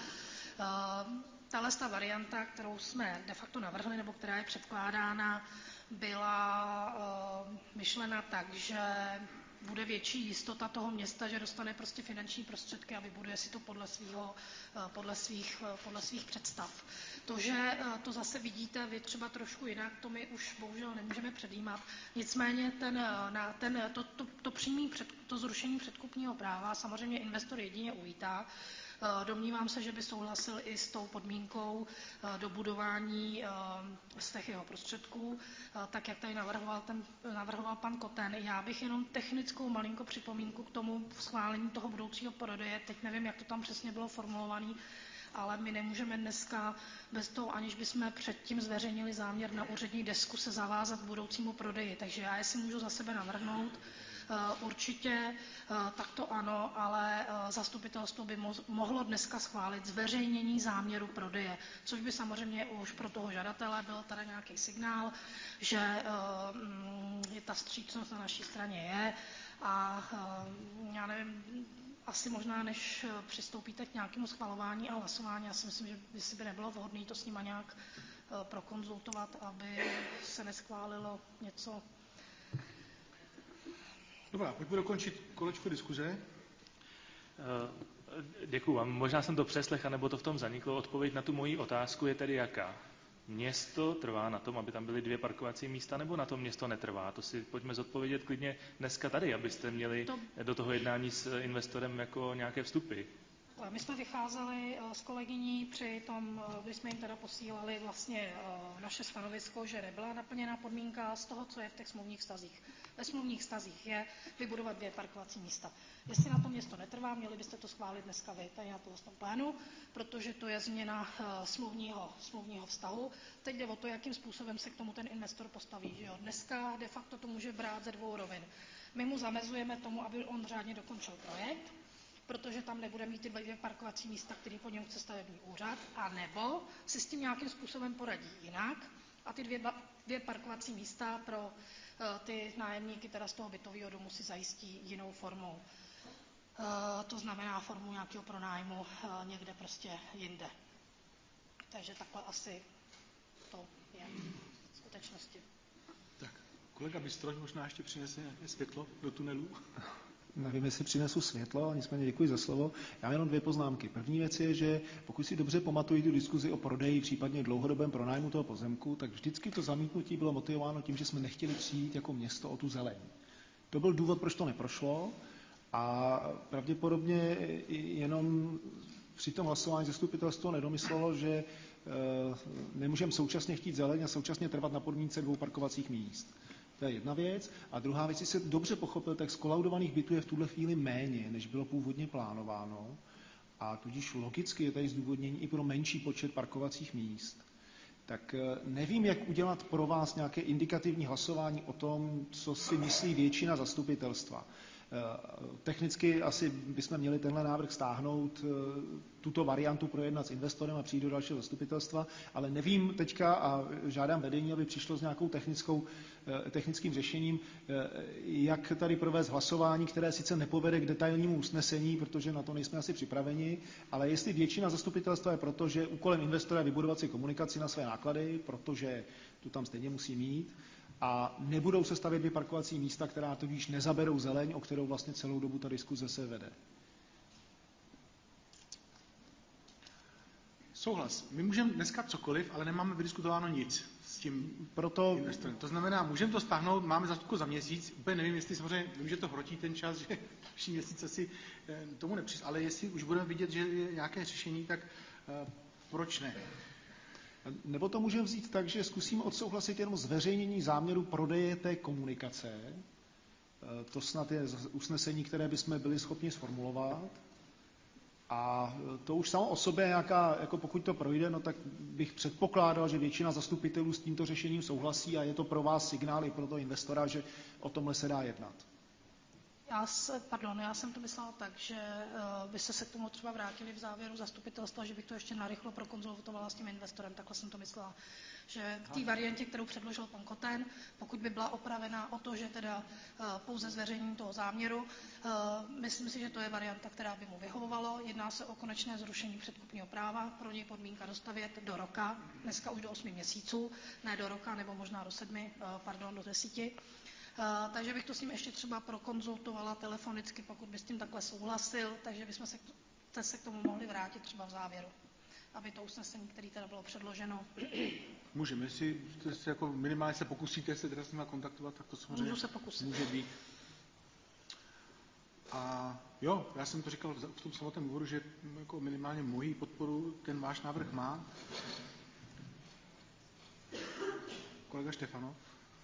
Tahle ta varianta, kterou jsme de facto navrhli, nebo která je předkládána, byla myšlena tak, že bude větší jistota toho města, že dostane prostě finanční prostředky a vybuduje si to podle, svýho, podle, svých, podle svých představ. To, že to zase vidíte vy třeba trošku jinak, to my už bohužel nemůžeme předjímat. Nicméně ten, na, ten, to, to, to, přímý před, to zrušení předkupního práva samozřejmě investor jedině uvítá. Domnívám se, že by souhlasil i s tou podmínkou dobudování z těch jeho prostředků, tak jak tady navrhoval, ten, navrhoval pan Koten. Já bych jenom technickou malinko připomínku k tomu schválení toho budoucího prodeje. Teď nevím, jak to tam přesně bylo formulované, ale my nemůžeme dneska bez toho, aniž bychom předtím zveřejnili záměr na úřední desku, se zavázat k budoucímu prodeji. Takže já jestli můžu za sebe navrhnout, určitě tak to ano, ale zastupitelstvo by mohlo dneska schválit zveřejnění záměru prodeje, což by samozřejmě už pro toho žadatele byl tady nějaký signál, že je ta vstřícnost na naší straně je a já nevím, asi možná, než přistoupíte k nějakému schvalování a hlasování, já si myslím, že by si by nebylo vhodné to s nima nějak prokonzultovat, aby se neschválilo něco. Dobrá, pojďme dokončit kolečko diskuze. Děkuji vám. Možná jsem to přeslech, anebo to v tom zaniklo. Odpověď na tu moji otázku je tedy jaká? Město trvá na tom, aby tam byly dvě parkovací místa, nebo na tom město netrvá? To si pojďme zodpovědět klidně dneska tady, abyste měli to... do toho jednání s investorem jako nějaké vstupy. My jsme vycházeli s kolegyní při tom, když jsme jim teda posílali vlastně naše stanovisko, že nebyla naplněna podmínka z toho, co je v těch smluvních vztazích. Ve smluvních vztazích je vybudovat dvě parkovací místa. Jestli na to město netrvá, měli byste to schválit dneska vy, tady na tom plénu, protože to je změna smluvního, smluvního vztahu. Teď jde o to, jakým způsobem se k tomu ten investor postaví. Že jo? Dneska de facto to může brát ze dvou rovin. My mu zamezujeme tomu, aby on řádně dokončil projekt, protože tam nebude mít ty dvě parkovací místa, které po něm chce stavební úřad, anebo si s tím nějakým způsobem poradí jinak a ty dvě, dvě parkovací místa pro uh, ty nájemníky teda z toho bytového domu si zajistí jinou formou. Uh, to znamená formu nějakého pronájmu uh, někde prostě jinde. Takže takhle asi to je v skutečnosti. Tak, kolega Bystroň možná ještě přinese nějaké světlo do tunelu. Nevím, jestli přinesu světlo, nicméně děkuji za slovo. Já mám jenom dvě poznámky. První věc je, že pokud si dobře pamatuju tu diskuzi o prodeji, případně dlouhodobém pronájmu toho pozemku, tak vždycky to zamítnutí bylo motivováno tím, že jsme nechtěli přijít jako město o tu zeleň. To byl důvod, proč to neprošlo a pravděpodobně jenom při tom hlasování zastupitelstvo nedomyslelo, že nemůžeme současně chtít zeleň a současně trvat na podmínce dvou parkovacích míst. To je jedna věc. A druhá věc, jestli se dobře pochopil, tak skolaudovaných bytů je v tuhle chvíli méně, než bylo původně plánováno. A tudíž logicky je tady zdůvodnění i pro menší počet parkovacích míst. Tak nevím, jak udělat pro vás nějaké indikativní hlasování o tom, co si myslí většina zastupitelstva. Technicky asi bychom měli tenhle návrh stáhnout, tuto variantu projednat s investorem a přijít do dalšího zastupitelstva, ale nevím teďka a žádám vedení, aby přišlo s nějakou technickou, technickým řešením, jak tady provést hlasování, které sice nepovede k detailnímu usnesení, protože na to nejsme asi připraveni, ale jestli většina zastupitelstva je proto, že úkolem investora je vybudovat si komunikaci na své náklady, protože tu tam stejně musí mít, a nebudou se stavět dvě parkovací místa, která tudíž nezaberou zeleň, o kterou vlastně celou dobu ta diskuze se vede. Souhlas. My můžeme dneska cokoliv, ale nemáme vydiskutováno nic s tím Proto... investorem. To znamená, můžeme to stáhnout, máme zastupku za měsíc, úplně nevím, jestli samozřejmě, vím, že to hrotí ten čas, že další měsíc asi tomu nepřijde, ale jestli už budeme vidět, že je nějaké řešení, tak uh, proč ne? Nebo to můžeme vzít tak, že zkusím odsouhlasit jenom zveřejnění záměru prodeje té komunikace. To snad je usnesení, které bychom byli schopni sformulovat. A to už samo o sobě, nějaká, jako pokud to projde, no tak bych předpokládal, že většina zastupitelů s tímto řešením souhlasí a je to pro vás signál i pro toho investora, že o tomhle se dá jednat. Já, se, pardon, já jsem to myslela tak, že uh, byste se k tomu třeba vrátili v závěru zastupitelstva, že bych to ještě narychlo prokonzultovala s tím investorem, takhle jsem to myslela. Že v té variantě, kterou předložil pan Koten, pokud by byla opravená o to, že teda uh, pouze zveřejnění toho záměru, uh, myslím si, že to je varianta, která by mu vyhovovalo. Jedná se o konečné zrušení předkupního práva, pro něj podmínka dostavět do roka, dneska už do osmi měsíců, ne do roka, nebo možná do sedmi, uh, pardon, do desíti. Uh, takže bych to s ním ještě třeba prokonzultovala telefonicky, pokud by s tím takhle souhlasil, takže bychom se, k, se k tomu mohli vrátit třeba v závěru, aby to usnesení, které teda bylo předloženo. Můžeme, jestli se jako minimálně se pokusíte se teda s nimi kontaktovat, tak to samozřejmě Můžu se pokusit. Může být. A jo, já jsem to říkal v tom samotném úvodu, že jako minimálně moji podporu ten váš návrh má. Kolega Štefanov.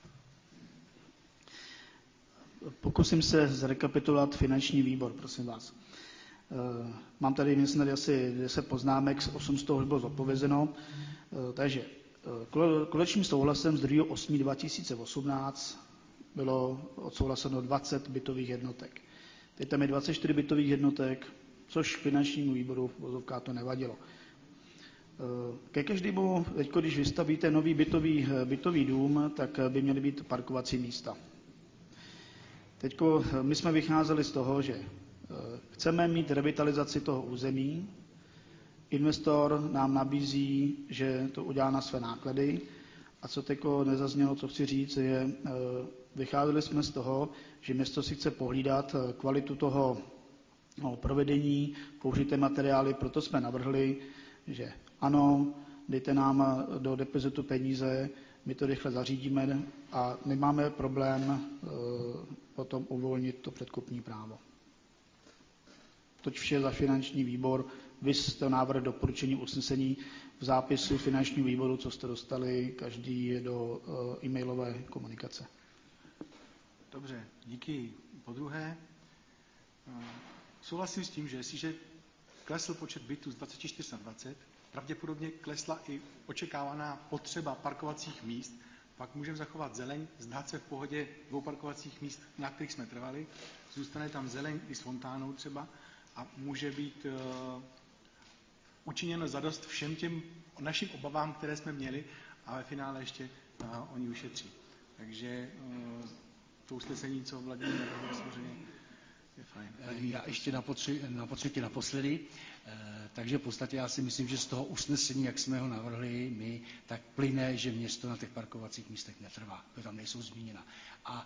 Pokusím se zrekapitulovat finanční výbor, prosím vás. Mám tady, myslím, tady asi deset poznámek, osm z toho už bylo zodpovězeno. Takže konečným souhlasem z druhého osmého dva tisíce osmnáct bylo odsouhlaseno dvacet bytových jednotek. Teď tam je dvacet čtyři bytových jednotek, což finančnímu výboru v vozovkách to nevadilo. Ke každému, teď, když vystavíte nový bytový, bytový dům, tak by měly být parkovací místa. Teď my jsme vycházeli z toho, že chceme mít revitalizaci toho území. Investor nám nabízí, že to udělá na své náklady. A co teď nezaznělo, co chci říct, je, vycházeli jsme z toho, že město si chce pohlídat kvalitu toho no, provedení, použité materiály, proto jsme navrhli, že ano, dejte nám do depozitu peníze, my to rychle zařídíme a nemáme problém e, potom uvolnit to předkupní právo. Toť vše za finanční výbor. Vy jste návrh doporučení usnesení v zápisu finančního výboru, co jste dostali každý do e-mailové komunikace. Dobře, díky. Po druhé, souhlasím s tím, že jestliže klesl počet bytů z dvacet čtyři na dvacet, pravděpodobně klesla i očekávaná potřeba parkovacích míst, pak můžeme zachovat zeleň, zdát se v pohodě dvou parkovacích míst, na kterých jsme trvali, zůstane tam zeleň i s fontánou třeba a může být uh, učiněno zadost všem těm našim obavám, které jsme měli a ve finále ještě uh, oni ušetří. Takže uh, to usnesení, co Vladimír navrhuje, samozřejmě je fajn. Já ještě na potřetí naposledy. Takže v podstatě já si myslím, že z toho usnesení, jak jsme ho navrhli my, tak plyne, že město na těch parkovacích místech netrvá, protože tam nejsou zmíněna. A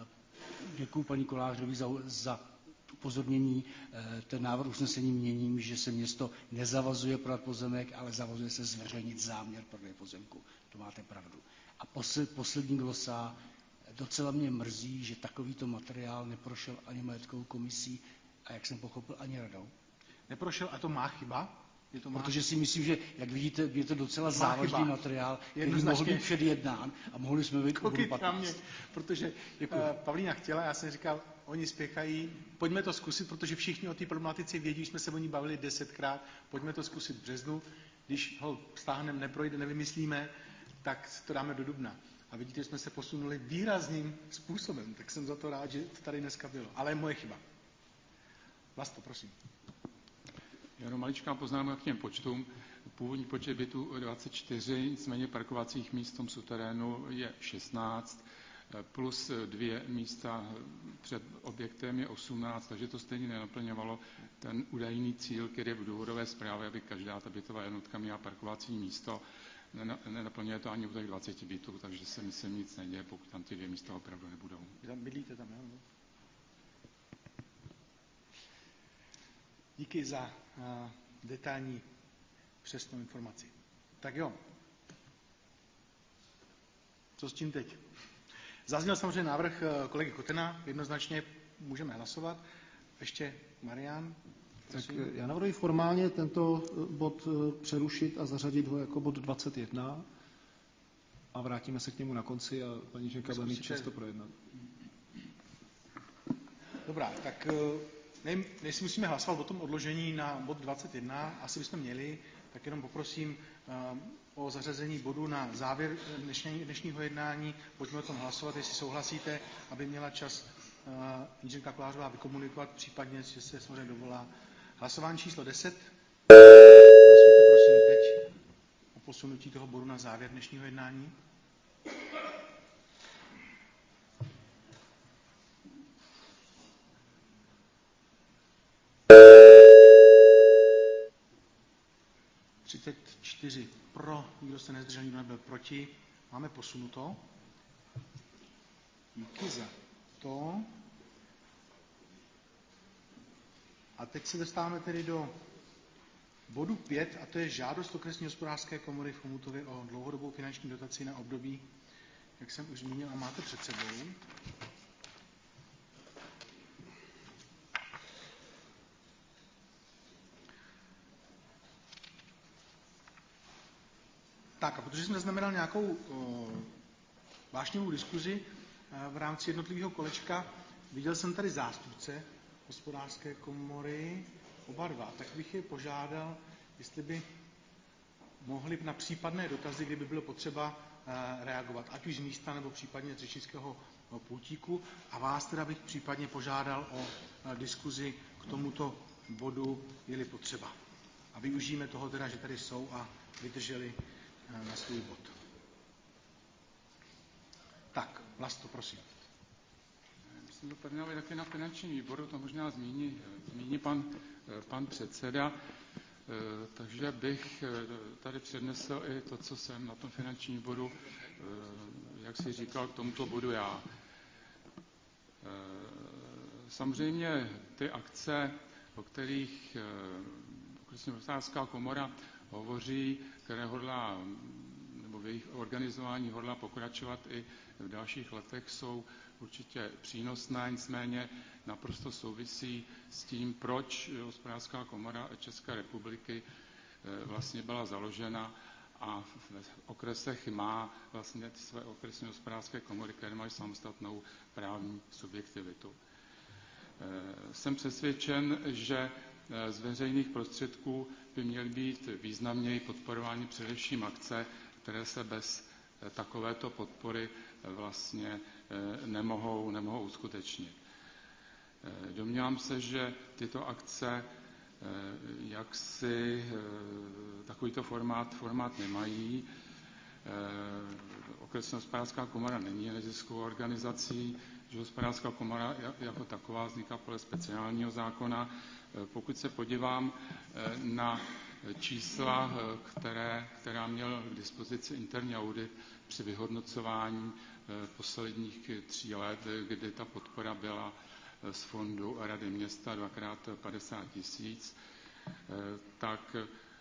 děkuji paní Kolářovi za, za upozornění. Ten návrh usnesení měním, že se město nezavazuje prodat pozemek, ale zavazuje se zveřejnit záměr prodeje pozemku. To máte pravdu. A posled, poslední glosa. Docela mě mrzí, že takovýto materiál neprošel ani majetkovou komisí a jak jsem pochopil, ani radou. Neprošel a to má chyba? Je to má... Protože si myslím, že, jak vidíte, je to docela závažný chyba. Materiál, který mohl být předjednán a mohli jsme být Koukejte na mě, protože uh, Pavlína chtěla, já jsem říkal, oni spěchají, pojďme to zkusit, protože všichni o té problematice vědí, jsme se o ní bavili desetkrát, pojďme to zkusit v březnu, když ho stáhneme, neprojde, nevymyslíme, tak to dáme do dubna. A vidíte, že jsme se posunuli výrazným způsobem, tak jsem za to rád, že to tady dneska bylo. Ale je moje chyba. Vlasto, prosím. Jenom maličká poznámka k těm počtům. Původní počet bytů dvacet čtyři, nicméně parkovacích míst v tom suterénu je šestnáct, plus dvě místa před objektem je osmnáct, takže to stejně nenaplňovalo ten údajný cíl, který je v důvodové zprávě, aby každá ta bytová jednotka měla parkovací místo. Nenaplňuje to ani u těch dvaceti bytů, takže se myslím nic neděje, pokud tam ty dvě místa opravdu nebudou. Bydlíte tam, jo? Díky za uh, detailní přesnou informaci. Tak jo. Co s tím teď? Zazněl samozřejmě návrh kolegy Kotena, jednoznačně můžeme hlasovat. Ještě Marian. Tak já navrhuji formálně tento bod přerušit a zařadit ho jako bod dvacet jedna a vrátíme se k němu na konci a paní Ženka bude mít čas to projednat. Dobrá, tak nevím, jestli musíme hlasovat o tom odložení na bod dvacet jedna, asi bychom měli, tak jenom poprosím o zařazení bodu na závěr dnešní, dnešního jednání. Pojďme o tom hlasovat, jestli souhlasíte, aby měla čas inženýrka Kolářová vykomunikovat, případně, že se samozřejmě dovolá. Hlasování číslo deset. Hlasujte prosím teď o posunutí toho bodu na závěr dnešního jednání. třicet čtyři pro, nikdo se nezdržel, nikdo nebyl proti. Máme posunuto. Díky za to. A teď se dostáváme tedy do bodu pět, a to je žádost okresní hospodářské komory v Chomutově o dlouhodobou finanční dotaci na období, jak jsem už zmínil, a máte před sebou. Tak a protože jsem zaznamenal nějakou o, vášnivou diskuzi o, v rámci jednotlivého kolečka, viděl jsem tady zástupce hospodářské komory, oba dva, tak bych je požádal, jestli by mohli na případné dotazy, kdyby bylo potřeba reagovat, ať už z místa, nebo případně z řečnického pultíku. A vás teda bych případně požádal o diskuzi k tomuto bodu, je-li potřeba. A využijeme toho teda, že tady jsou a vydrželi na svůj bod. Tak, Vlasto, prosím. Myslím, že projednali taky na finančním výboru, to možná zmíní, zmíní pan, pan předseda, takže bych tady přednesl i to, co jsem na tom finančním výboru, jak si říkal, k tomuto bodu já. Samozřejmě ty akce, o kterých okresní hospodářská komora hovoří, které hodlá, nebo v jejich organizování hodla pokračovat i v dalších letech, jsou určitě přínosné, nicméně naprosto souvisí s tím, proč Hospodářská komora České republiky vlastně byla založena a v okresech má vlastně své okresní hospodářské komory, které mají samostatnou právní subjektivitu. Jsem přesvědčen, že z veřejných prostředků by měly být významněji podporovány především akce, které se bez takovéto podpory vlastně nemohou, nemohou uskutečnit. Domnívám se, že tyto akce jaksi takovýto formát, formát nemají. Okresní hospodářská komora není neziskovou organizací, že hospodářská komora jako taková vzniká podle speciálního zákona. Pokud se podívám na čísla, které, která měl k dispozici interní audit při vyhodnocování posledních tří let, kdy ta podpora byla z fondu Rady města dvakrát padesát tisíc, tak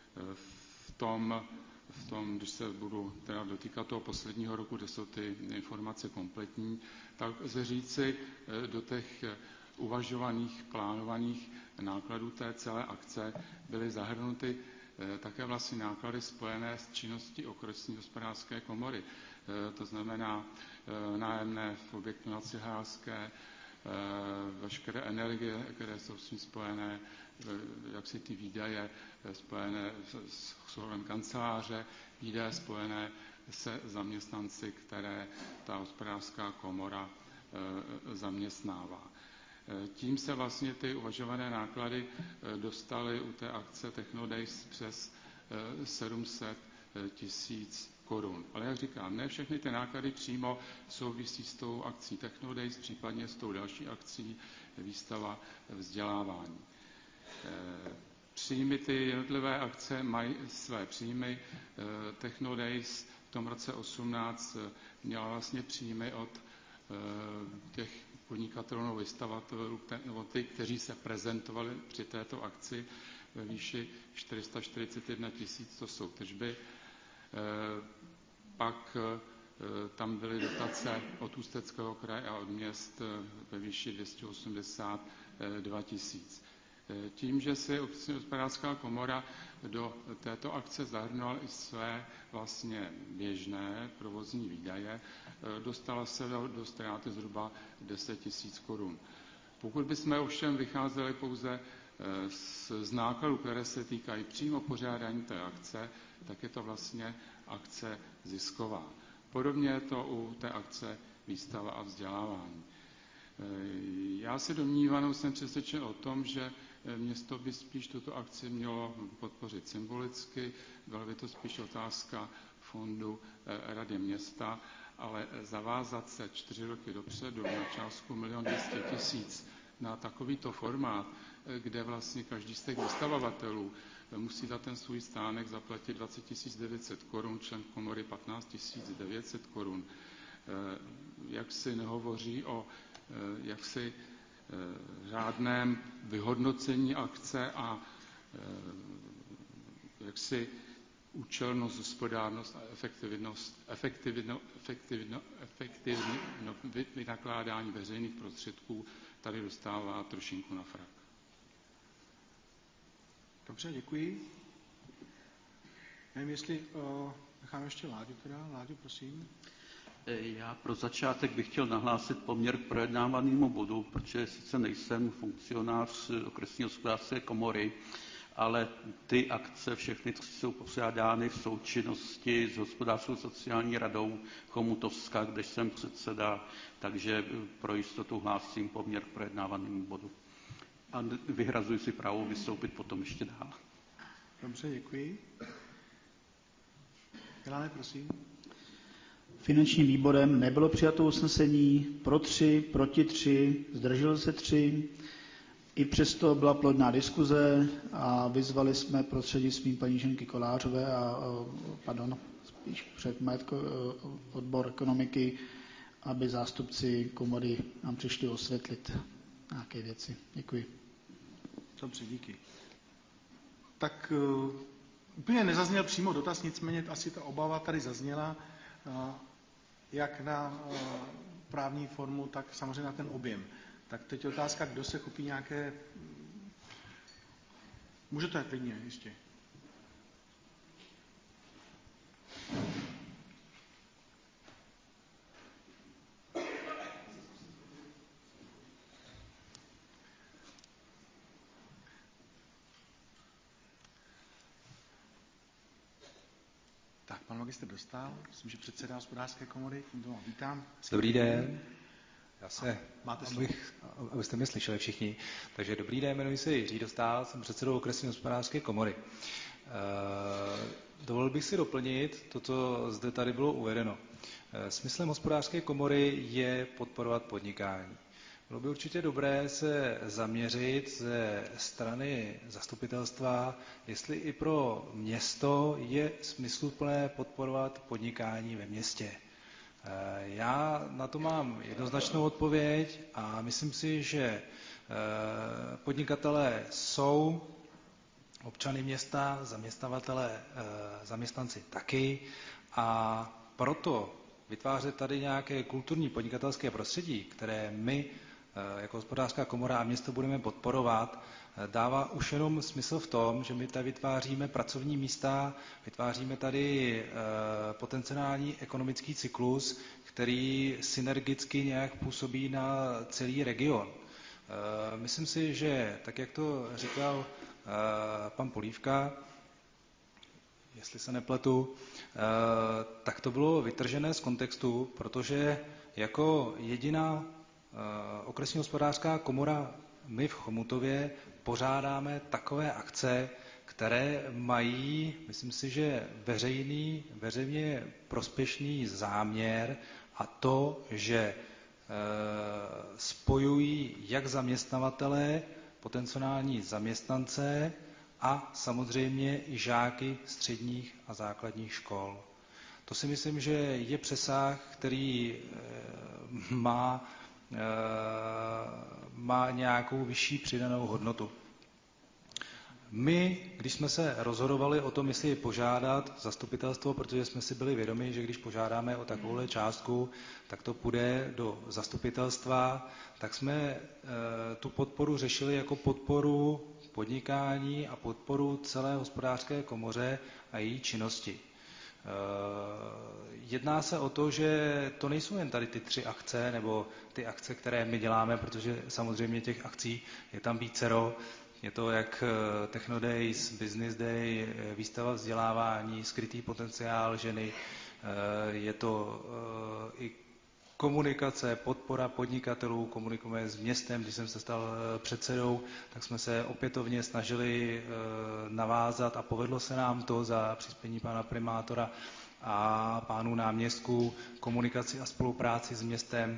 v tom, v tom, když se budu teda dotýkat toho posledního roku, kde jsou ty informace kompletní, tak lze říci do těch uvažovaných, plánovaných nákladů té celé akce byly zahrnuty také vlastně náklady spojené s činností okresní hospodářské komory. To znamená nájemné v objektu na Cihlářské, veškeré energie, které jsou s tím spojené, jak si ty výdaje spojené s souhrnem kanceláře, výdaje spojené se zaměstnanci, které ta hospodářská komora zaměstnává. Tím se vlastně ty uvažované náklady dostaly u té akce Technodays přes sedm set tisíc korun. Ale jak říkám, ne všechny ty náklady přímo souvisí s tou akcí Technodays, případně s tou další akcí výstava vzdělávání. Příjmy ty jednotlivé akce mají své příjmy. Technodays v tom roce osmnáct měla vlastně příjmy od těch podnikatelů nebo vystavatelů, nebo ty, kteří se prezentovali při této akci ve výši čtyři sta čtyřicet jedna tisíc, to jsou tržby. Pak tam byly dotace od Ústeckého kraje a od měst ve výši dvě stě osmdesát dva tisíc. Tím, že si obecní hospodářská komora do této akce zahrnula i své vlastně běžné provozní výdaje, dostala se do, do ztráty zhruba deset tisíc korun. Pokud bychom ovšem vycházeli pouze z, z nákladů, které se týkají přímo pořádání té akce, tak je to vlastně akce zisková. Podobně je to u té akce výstava a vzdělávání. Já se domnívám, jsem přesvědčen o tom, že město by spíš tuto akci mělo podpořit symbolicky, byla by to spíš otázka fondu Rady města, ale zavázat se čtyři roky dopředu na částku milion dvě stě tisíc na takovýto formát, kde vlastně každý z těch vystavovatelů musí za ten svůj stánek zaplatit dvacet tisíc devět set korun, člen komory patnáct tisíc devět set korun. Jak si nehovoří o jaksi řádném vyhodnocení akce a jaksi účelnost, hospodárnost a efektivnost, efektivno, efektivno, efektivno vynakládání veřejných prostředků tady dostává trošinku na frak. Dobře, děkuji. Nevím, jestli o, necháme ještě Láďu teda. Láďu, prosím. Já pro začátek bych chtěl nahlásit poměr k projednávanému bodu, protože sice nejsem funkcionář okresní hospodářské komory, ale ty akce všechny jsou pořádány v součinnosti s hospodářskou sociální radou Chomutovska, kde jsem předseda, takže pro jistotu hlásím poměr k projednávanému bodu. A vyhrazuji si právo vystoupit potom ještě dál. Dobře, děkuji. Miláne, prosím. Finančním výborem nebylo přijato usnesení, pro tři, proti tři, zdržel se tři. I přesto byla plodná diskuze a vyzvali jsme prostřednictvím paní Ženky Kolářové a, pardon, spíš před majetko, odbor ekonomiky, aby zástupci komory nám přišli osvětlit nějaké věci. Děkuji. Dobře, díky. Tak Úplně nezazněl přímo dotaz, nicméně asi ta obava tady zazněla, jak na právní formu, tak samozřejmě na ten objem. Tak teď je otázka, kdo se chopí nějaké... Můžete klidně ještě. Tak, pan magistr Dostál, myslím, že předseda Hospodářské komory, tímto vám vítám. Dobrý den. Já se, abych, abyste mě slyšeli všichni. Takže dobrý den, jmenuji se Jiří Dostál, jsem předsedou okresní hospodářské komory. E, dovolil bych si doplnit to, co zde tady bylo uvedeno. E, smyslem hospodářské komory je podporovat podnikání. Bylo by určitě dobré se zaměřit ze strany zastupitelstva, jestli i pro město je smysluplné podporovat podnikání ve městě. Já na to mám jednoznačnou odpověď a myslím si, že podnikatelé jsou občany města, zaměstnavatelé, zaměstnanci taky a proto vytvářet tady nějaké kulturní podnikatelské prostředí, které my jako hospodářská komora a město budeme podporovat, dává už jenom smysl v tom, že my tady vytváříme pracovní místa, vytváříme tady potenciální ekonomický cyklus, který synergicky nějak působí na celý region. Myslím si, že tak, jak to říkal pan Polívka, jestli se nepletu, tak to bylo vytržené z kontextu, protože jako jediná okresní hospodářská komora my v Chomutově pořádáme takové akce, které mají, myslím si, že veřejný, veřejně prospěšný záměr a to, že e, spojují jak zaměstnavatele, potenciální zaměstnance a samozřejmě i žáky středních a základních škol. To si myslím, že je přesah, který e, má má nějakou vyšší přidanou hodnotu. My, když jsme se rozhodovali o tom, jestli požádat zastupitelstvo, protože jsme si byli vědomi, že když požádáme o takovouhle částku, tak to půjde do zastupitelstva, tak jsme e, tu podporu řešili jako podporu podnikání a podporu celé hospodářské komoře a její činnosti. Jedná se o to, že to nejsou jen tady ty tři akce, nebo ty akce, které my děláme, protože samozřejmě těch akcí je tam vícero. Je to jak Technodays, Business Day, výstava vzdělávání, skrytý potenciál ženy, je to i komunikace, podpora podnikatelů, komunikujeme s městem. Když jsem se stal předsedou, tak jsme se opětovně snažili navázat a povedlo se nám to za přispění pana primátora a pánů náměstků, komunikaci a spolupráci s městem.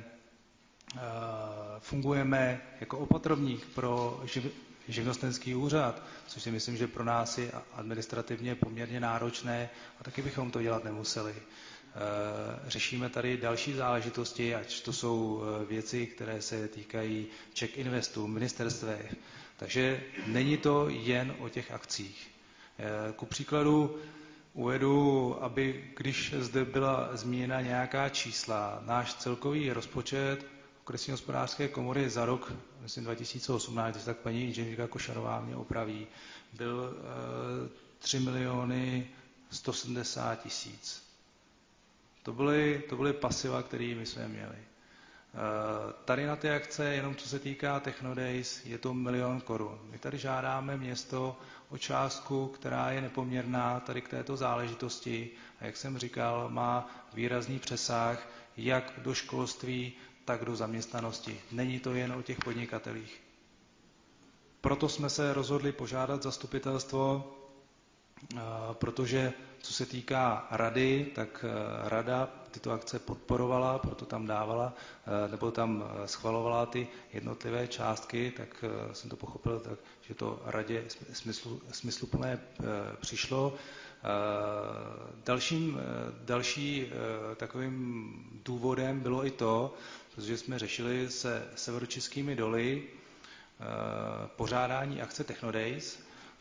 Fungujeme jako opatrovník pro živ, živnostenský úřad, což si myslím, že pro nás je administrativně poměrně náročné a taky bychom to dělat nemuseli. Řešíme tady další záležitosti, ať to jsou věci, které se týkají Czech Investu, ministerstvech. Takže není to jen o těch akcích. Ku příkladu uvedu, aby když zde byla zmíněna nějaká čísla, náš celkový rozpočet okresní hospodářské komory za rok, myslím dva tisíce osmnáct, tak paní inženýrka Košarová mě opraví, byl tři miliony sto sedmdesát tisíc. To byly, to byly pasiva, které my jsme měli. Tady na ty akce, jenom co se týká Technodays, je to milion korun. My tady žádáme město o částku, která je nepoměrná tady k této záležitosti a jak jsem říkal, má výrazný přesah jak do školství, tak do zaměstnanosti. Není to jen o těch podnikatelích. Proto jsme se rozhodli požádat zastupitelstvo, protože co se týká rady, tak rada tyto akce podporovala, proto tam dávala, nebo tam schvalovala ty jednotlivé částky, tak jsem to pochopil, tak, že to radě smyslu, smysluplné přišlo. Dalším, další takovým důvodem bylo i to, protože jsme řešili se severočeskými doly pořádání akce Technodays.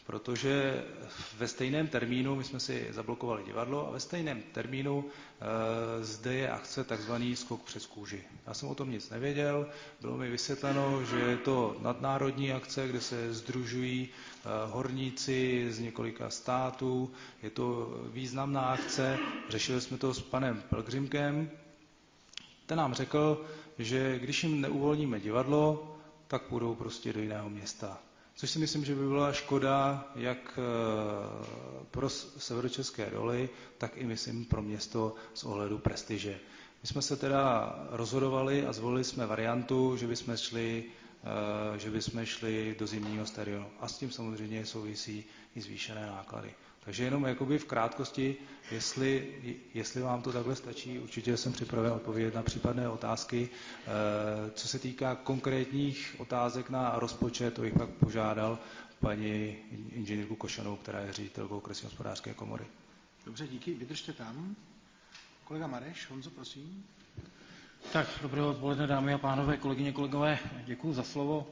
protože ve stejném termínu, my jsme si zablokovali divadlo, a ve stejném termínu e, zde je akce takzvaný skok přes kůži. Já jsem o tom nic nevěděl, bylo mi vysvětleno, že je to nadnárodní akce, kde se sdružují e, horníci z několika států, je to významná akce, řešili jsme to s panem Pelgrimkem, ten nám řekl, že když jim neuvolníme divadlo, tak půjdou prostě do jiného města. Což si myslím, že by byla škoda jak pro Severočeské doly, tak i myslím pro město z ohledu prestiže. My jsme se teda rozhodovali a zvolili jsme variantu, že bychom šli, že bychom šli do zimního stadionu. A s tím samozřejmě souvisí i zvýšené náklady. Takže jenom jakoby v krátkosti, jestli, jestli vám to takhle stačí, určitě jsem připraven odpovědět na případné otázky. Co se týká konkrétních otázek na rozpočet, to bych pak požádal paní inženýrku Košanou, která je ředitelkou Okresní hospodářské komory. Dobře, díky. Vydržte tam. Kolega Mareš, Honzo, prosím. Tak, dobré odpoledne, dámy a pánové, kolegyně, kolegové, děkuji za slovo.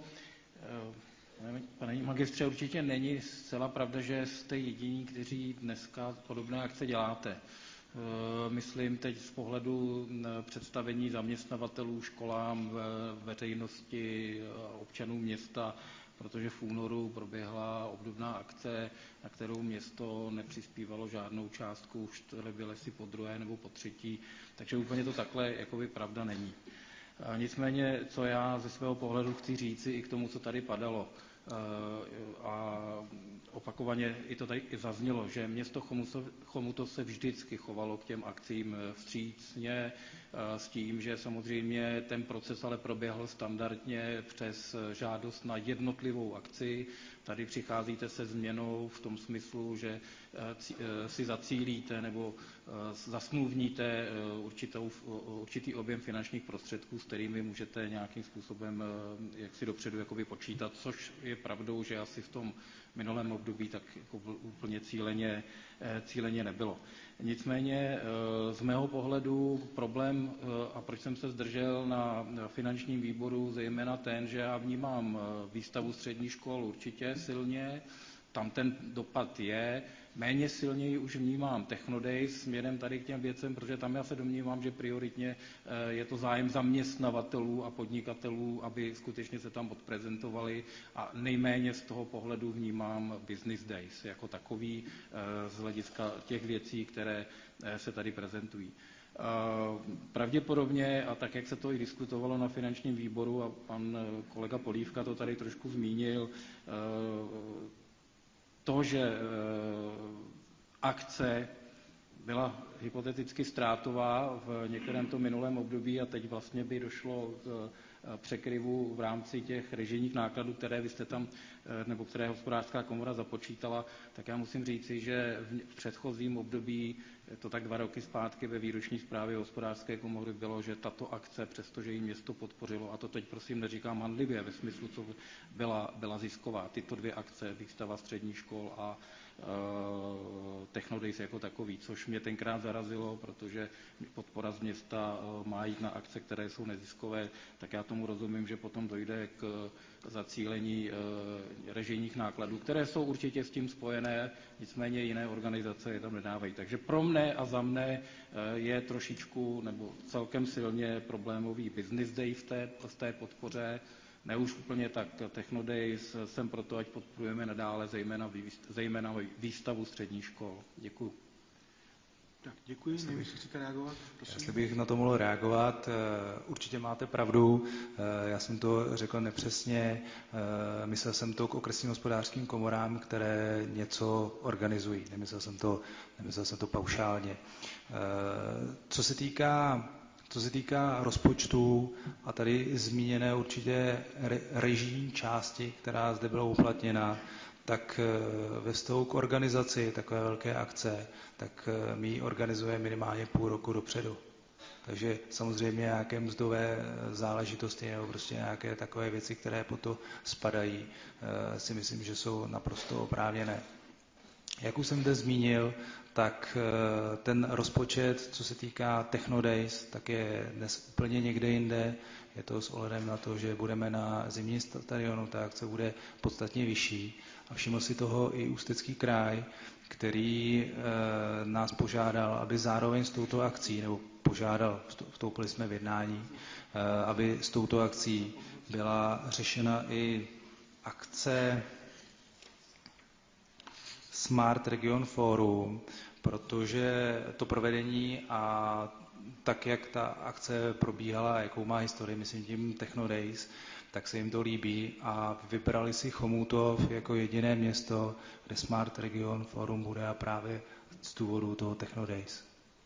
Pane magistře, určitě není zcela pravda, že jste jediní, kteří dneska podobné akce děláte. Myslím teď z pohledu představení zaměstnavatelů, školám, veřejnosti, občanů města, protože v únoru proběhla obdobná akce, na kterou město nepřispívalo žádnou částku, už to byly si po druhé nebo po třetí, takže úplně to takhle jakoby pravda není. Nicméně, co já ze svého pohledu chci říci i k tomu, co tady padalo, a opakovaně i to tady i zaznělo, že město Chomutov, Chomutov se vždycky chovalo k těm akcím vstřícně s tím, že samozřejmě ten proces ale proběhl standardně přes žádost na jednotlivou akci. Tady přicházíte se změnou v tom smyslu, že si zacílíte nebo zasmluvníte určitou, určitý objem finančních prostředků, s kterými můžete nějakým způsobem jaksi dopředu jakoby počítat, což je pravdou, že asi v tom minulém období tak jako úplně cíleně, cíleně nebylo. Nicméně z mého pohledu problém, a proč jsem se zdržel na finančním výboru, zejména ten, že já vnímám výstavu středních škol určitě silně, tam ten dopad je, méně silněji už vnímám Technodays směrem tady k těm věcem, protože tam já se domnívám, že prioritně je to zájem zaměstnavatelů a podnikatelů, aby skutečně se tam odprezentovali, a nejméně z toho pohledu vnímám Business Days jako takový z hlediska těch věcí, které se tady prezentují. Pravděpodobně, a tak, jak se to i diskutovalo na finančním výboru, a pan kolega Polívka to tady trošku zmínil, to, že akce byla hypoteticky ztrátová v některém tom minulém období a teď vlastně by došlo k překryvu v rámci těch režijních nákladů, které vy jste tam, nebo které hospodářská komora započítala, tak já musím říci, že v předchozím období, to tak dva roky zpátky ve výroční zprávě hospodářské komory bylo, že tato akce, přestože ji město podpořilo, a to teď prosím neříkám hanlivě, ve smyslu, co byla, byla zisková, tyto dvě akce, výstava středních škol a Technodays jako takový, což mě tenkrát zarazilo, protože podpora z města má jít na akce, které jsou neziskové, tak já tomu rozumím, že potom dojde k zacílení režijních nákladů, které jsou určitě s tím spojené, nicméně jiné organizace je tam nedávají. Takže pro mne a za mne je trošičku nebo celkem silně problémový Business Day v té, v té podpoře. Ne už úplně tak Technodays, jsem proto, ať podporujeme nadále zejména, zejména výstavu středních škol. Děkuji. Tak děkuji, nevím, jestli chcete reagovat. Prosím. Jestli bych na to mohl reagovat, určitě máte pravdu, já jsem to řekl nepřesně, myslel jsem to k okresním hospodářským komorám, které něco organizují, nemyslel jsem to, nemyslel jsem to paušálně. Co se týká Co se týká rozpočtu a tady zmíněné určitě režijní části, která zde byla uplatněna, tak ve vztahu k organizaci takové velké akce, tak my ji organizujeme minimálně půl roku dopředu. Takže samozřejmě nějaké mzdové záležitosti nebo prostě nějaké takové věci, které po to spadají, si myslím, že jsou naprosto oprávněné. Jak už jsem zde zmínil, tak ten rozpočet, co se týká Technodays, tak je dnes úplně někde jinde. Je to s ohledem na to, že budeme na zimním stadionu, ta akce bude podstatně vyšší. A všiml si toho i Ústecký kraj, který e, nás požádal, aby zároveň s touto akcí, nebo požádal, vstoupili jsme v jednání, e, aby s touto akcí byla řešena i akce Smart Region Forum, protože to provedení a tak, jak ta akce probíhala, jakou má historii, myslím tím Technodays, tak se jim to líbí a vybrali si Chomutov jako jediné město, kde Smart Region Forum bude a právě z důvodu toho Technodays.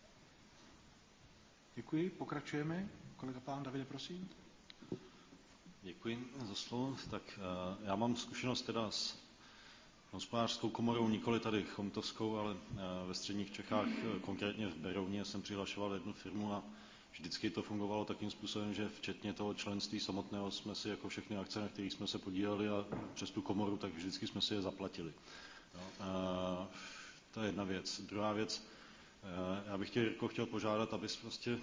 Děkuji, pokračujeme. Kolega pán Davide, prosím. Děkuji za slovo. Tak já mám zkušenost teda s hospodářskou komorou, nikoli tady chomutovskou, ale ve středních Čechách, konkrétně v Berouně, jsem přihlašoval jednu firmu a vždycky to fungovalo takým způsobem, že včetně toho členství samotného jsme si jako všechny akce, na kterých jsme se podíleli a přes tu komoru, tak vždycky jsme si je zaplatili. No, a to je jedna věc. Druhá věc, já bych tě, Jirko, chtěl požádat, abys prostě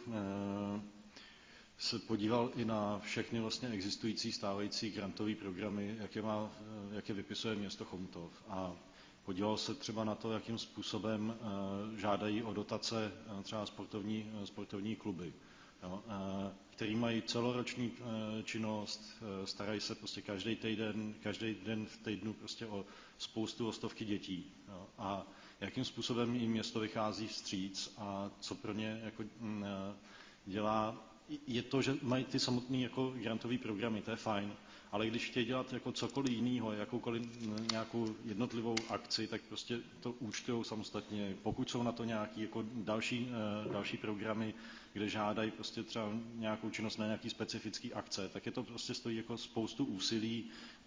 se podíval i na všechny vlastně existující stávající grantové programy, jak je, má, jak je vypisuje město Chomutov. A podíval se třeba na to, jakým způsobem žádají o dotace třeba sportovní, sportovní kluby, jo, který mají celoroční činnost, starají se prostě každý týden, každý den v týdnu prostě o spoustu, o stovky dětí. Jo, a jakým způsobem jim město vychází vstříc a co pro ně jako dělá. Je to, že mají ty samotné jako grantové programy, to je fajn, ale když chtějí dělat jako cokoliv jiného, jakoukoliv nějakou jednotlivou akci, tak prostě to účtují samostatně. Pokud jsou na to nějaké jako další, další programy, kde žádají prostě třeba nějakou činnost na nějaký specifický akce, tak je to prostě stojí jako spoustu úsilí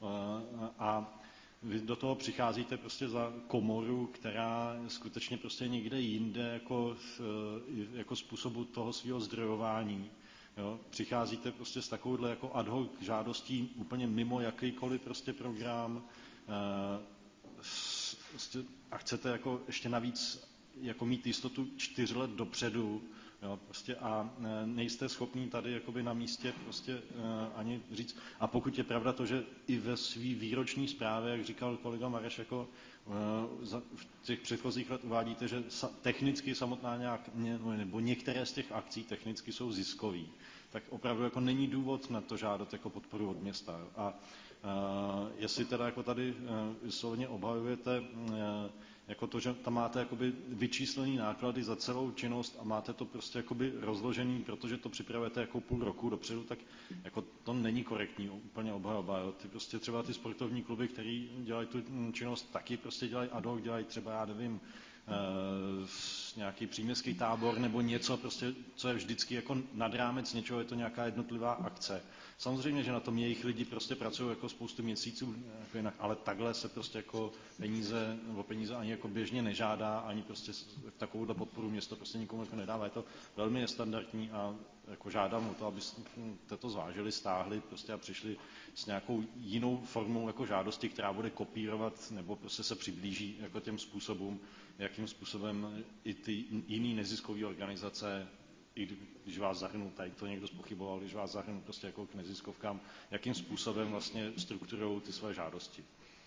a vy do toho přicházíte prostě za komoru, která skutečně prostě někde jinde jako, jako způsobu toho svého zdrojování. Jo, přicházíte prostě s takovouhle jako ad hoc žádostí úplně mimo jakýkoliv prostě program e, prostě, a chcete jako ještě navíc jako mít jistotu čtyř let dopředu, jo, prostě a nejste schopní tady jakoby na místě prostě e, ani říct. A pokud je pravda to, že i ve svý výroční zprávě, jak říkal kolega Mareš, jako e, za, v těch předchozích let uvádíte, že sa, technicky samotná nějak, nebo některé z těch akcí technicky jsou ziskový, tak opravdu jako není důvod na to žádat jako podporu od města. A uh, jestli teda jako tady uh, solidně obhajujete uh, jako to, že tam máte jakoby vyčíslený náklady za celou činnost a máte to prostě jakoby rozložený, protože to připravujete jako půl roku dopředu, tak jako to není korektní úplně obhajoba. Jo. Ty prostě třeba ty sportovní kluby, který dělají tu činnost, taky prostě dělají ad hoc, dělají třeba, já nevím, Uh, nějaký příměstský tábor nebo něco, prostě, co je vždycky jako nad rámec něčeho, je to nějaká jednotlivá akce. Samozřejmě, že na tom jejich lidi prostě pracují jako spoustu měsíců, jako jinak, ale takhle se prostě jako peníze, nebo peníze ani jako běžně nežádá, ani prostě takovouhle podporu město prostě nikomu jako nedává. Je to velmi nestandardní a jako žádám o to, abyste to zvážili, stáhli prostě a přišli s nějakou jinou formou jako žádosti, která bude kopírovat nebo prostě se přiblíží jako těm způsobům, jakým způsobem i ty jiný neziskové organizace, i když vás zahrnu, tady to někdo zpochyboval, když vás zahrnu prostě jako k neziskovkám, jakým způsobem vlastně strukturují ty své žádosti.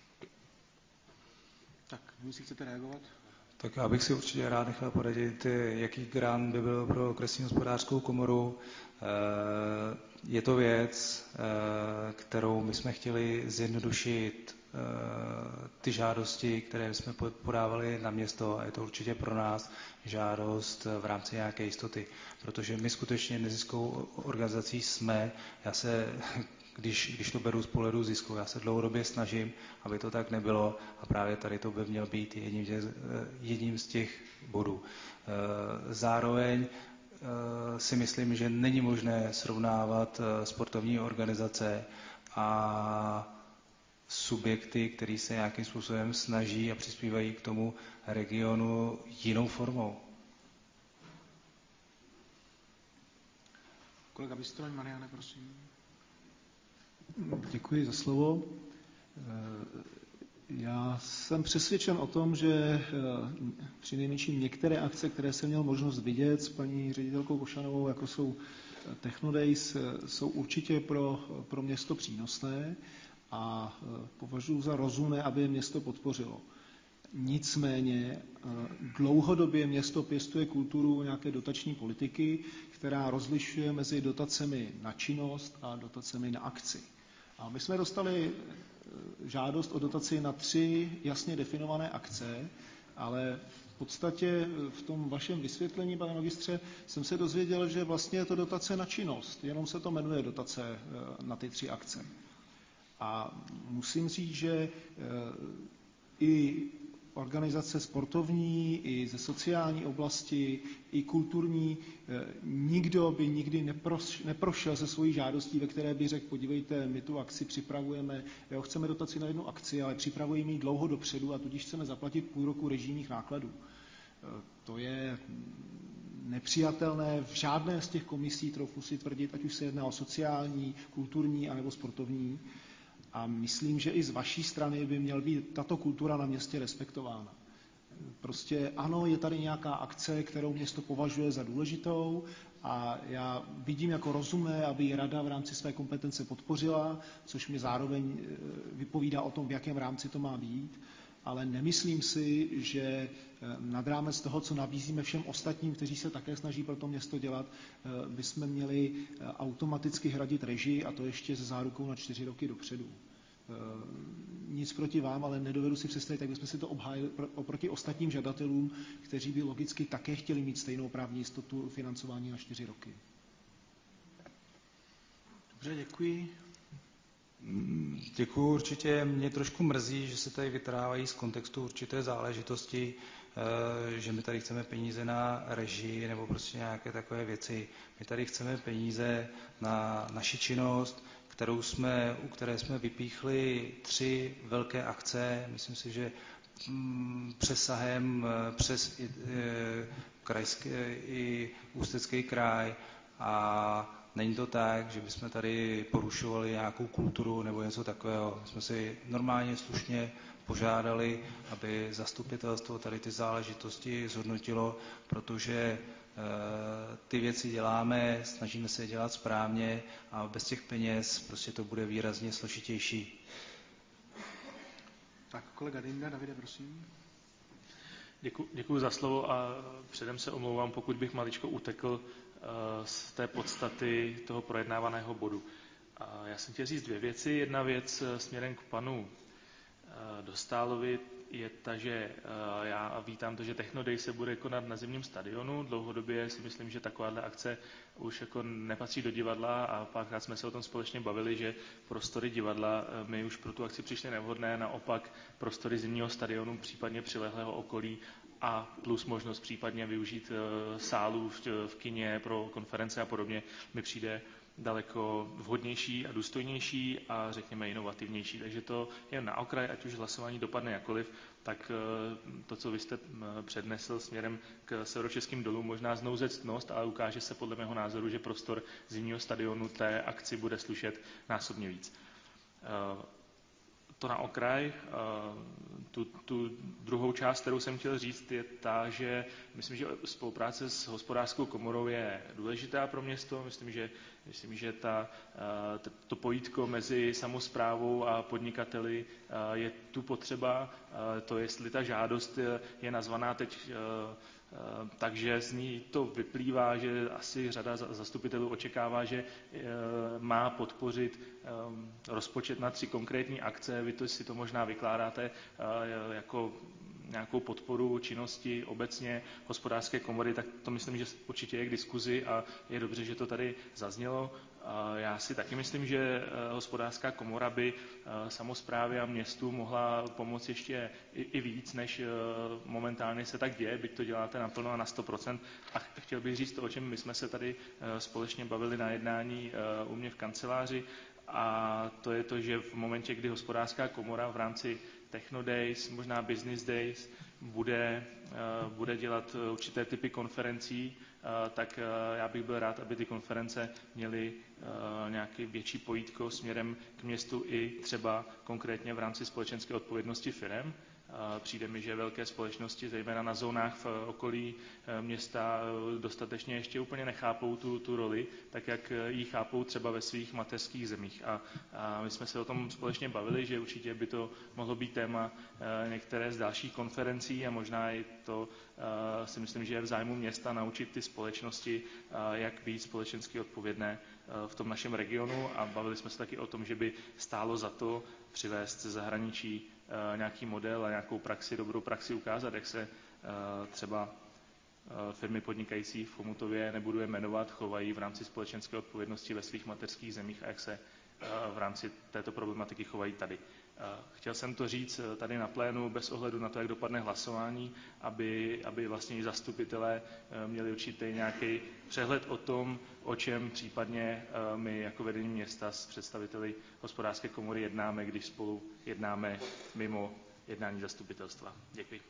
Tak, jestli chcete reagovat? Tak já bych si určitě rád nechal poradit, jaký grant by byl pro okresní hospodářskou komoru. Je to věc, kterou my jsme chtěli zjednodušit ty žádosti, které jsme podávali na město, a je to určitě pro nás žádost v rámci nějaké jistoty, protože my skutečně neziskovou organizací jsme. Já se, když, když to beru z pohledu zisku, já se dlouhodobě snažím, aby to tak nebylo a právě tady to by měl být jedním, těch, jedním z těch bodů. Zároveň si myslím, že není možné srovnávat sportovní organizace a subjekty, který se nějakým způsobem snaží a přispívají k tomu regionu jinou formou. Kolega Bystroň, Mariane, prosím. Děkuji za slovo. Já jsem přesvědčen o tom, že při nejmenším některé akce, které jsem měl možnost vidět s paní ředitelkou Košanovou, jako jsou Technodays, jsou určitě pro, pro město přínosné a považuji za rozumné, aby je město podpořilo. Nicméně dlouhodobě město pěstuje kulturu nějaké dotační politiky, která rozlišuje mezi dotacemi na činnost a dotacemi na akci. A my jsme dostali žádost o dotaci na tři jasně definované akce, ale v podstatě v tom vašem vysvětlení, pane magistře, jsem se dozvěděl, že vlastně je to dotace na činnost, jenom se to jmenuje dotace na ty tři akce. A musím říct, že i organizace sportovní, i ze sociální oblasti, i kulturní, nikdo by nikdy neproš, neprošel se svojí žádostí, ve které by řekl, podívejte, my tu akci připravujeme, jo, chceme dotaci na jednu akci, ale připravujeme ji dlouho dopředu a tudíž chceme zaplatit půl roku režijních nákladů. To je nepřijatelné v žádné z těch komisí, trochu si tvrdit, ať už se jedná o sociální, kulturní anebo sportovní. A myslím, že i z vaší strany by měl být tato kultura na městě respektována. Prostě ano, je tady nějaká akce, kterou město považuje za důležitou a já vidím jako rozumné, aby ji rada v rámci své kompetence podpořila, což mi zároveň vypovídá o tom, v jakém rámci to má být, ale nemyslím si, že nad rámec toho, co nabízíme všem ostatním, kteří se také snaží pro to město dělat, bychom měli automaticky hradit režii a to ještě se zárukou na čtyři roky dopředu. Nic proti vám, ale nedovedu si představit, jak bychom si to obhájili oproti ostatním žadatelům, kteří by logicky také chtěli mít stejnou právní jistotu financování na čtyři roky. Dobře, děkuji. Děkuji, určitě mě trošku mrzí, že se tady vytrávají z kontextu určité záležitosti, že my tady chceme peníze na režii nebo prostě nějaké takové věci. My tady chceme peníze na naši činnost, kterou jsme, u které jsme vypíchli tři velké akce, myslím si, že přesahem přes i, krajský, i Ústecký kraj a není to tak, že bychom tady porušovali nějakou kulturu nebo něco takového. My jsme si normálně slušně požádali, aby zastupitelstvo tady ty záležitosti zhodnotilo, protože e, ty věci děláme, snažíme se je dělat správně a bez těch peněz prostě to bude výrazně složitější. Tak kolega Dinda, Davide, prosím. Děkuji, děkuji za slovo a předem se omlouvám, pokud bych maličko utekl z té podstaty toho projednávaného bodu. Já jsem chtěl říct dvě věci. Jedna věc směrem k panu Dostálovi je ta, že já vítám to, že Technoday se bude konat na zimním stadionu. Dlouhodobě si myslím, že takováhle akce už jako nepatří do divadla a párkrát jsme se o tom společně bavili, že prostory divadla mi už pro tu akci přišly nevhodné, naopak prostory zimního stadionu, případně přilehlého okolí a plus možnost případně využít sálů v kině pro konference a podobně mi přijde daleko vhodnější a důstojnější a řekněme inovativnější. Takže to je na okraj, ať už hlasování dopadne jakoliv, tak to, co vy jste přednesl směrem k severočeským dolům, možná znouze ctnost, ale ukáže se podle mého názoru, že prostor zimního stadionu té akci bude slušet násobně víc. To na okraj. Tu, tu druhou část, kterou jsem chtěl říct, je ta, že myslím, že spolupráce s hospodářskou komorou je důležitá pro město. Myslím, že, myslím, že ta, to pojítko mezi samosprávou a podnikateli je tu potřeba. To, jestli ta žádost je nazvaná teď takže z ní to vyplývá, že asi řada zastupitelů očekává, že má podpořit rozpočet na tři konkrétní akce. Vy to si to možná vykládáte jako nějakou podporu činnosti obecně hospodářské komory, tak to myslím, že určitě je k diskuzi a je dobře, že to tady zaznělo. Já si taky myslím, že hospodářská komora by samosprávě a městu mohla pomoct ještě i, i víc, než momentálně se tak děje, byť to děláte naplno a na sto procent. A chtěl bych říct to, o čem my jsme se tady společně bavili na jednání u mě v kanceláři, a to je to, že v momentě, kdy hospodářská komora v rámci Techno Days, možná Business Days, bude, bude dělat určité typy konferencí, tak já bych byl rád, aby ty konference měly nějaký větší pojítko směrem k městu i třeba konkrétně v rámci společenské odpovědnosti firem. Přijde mi, že velké společnosti, zejména na zónách v okolí města, dostatečně ještě úplně nechápou tu, tu roli, tak jak ji chápou třeba ve svých mateřských zemích. A, a my jsme se o tom společně bavili, že určitě by to mohlo být téma některé z dalších konferencí a možná i to si myslím, že je v zájmu města naučit ty společnosti, jak být společensky odpovědné v tom našem regionu, a bavili jsme se taky o tom, že by stálo za to přivést ze zahraničí nějaký model a nějakou praxi, dobrou praxi ukázat, jak se třeba firmy podnikající v Chomutově, nebudu je jmenovat, chovají v rámci společenské odpovědnosti ve svých mateřských zemích a jak se v rámci této problematiky chovají tady. Chtěl jsem to říct tady na plénu bez ohledu na to, jak dopadne hlasování, aby, aby vlastně i zastupitelé měli určitý nějaký přehled o tom, o čem případně my jako vedení města s představiteli hospodářské komory jednáme, když spolu jednáme mimo jednání zastupitelstva. Děkuji.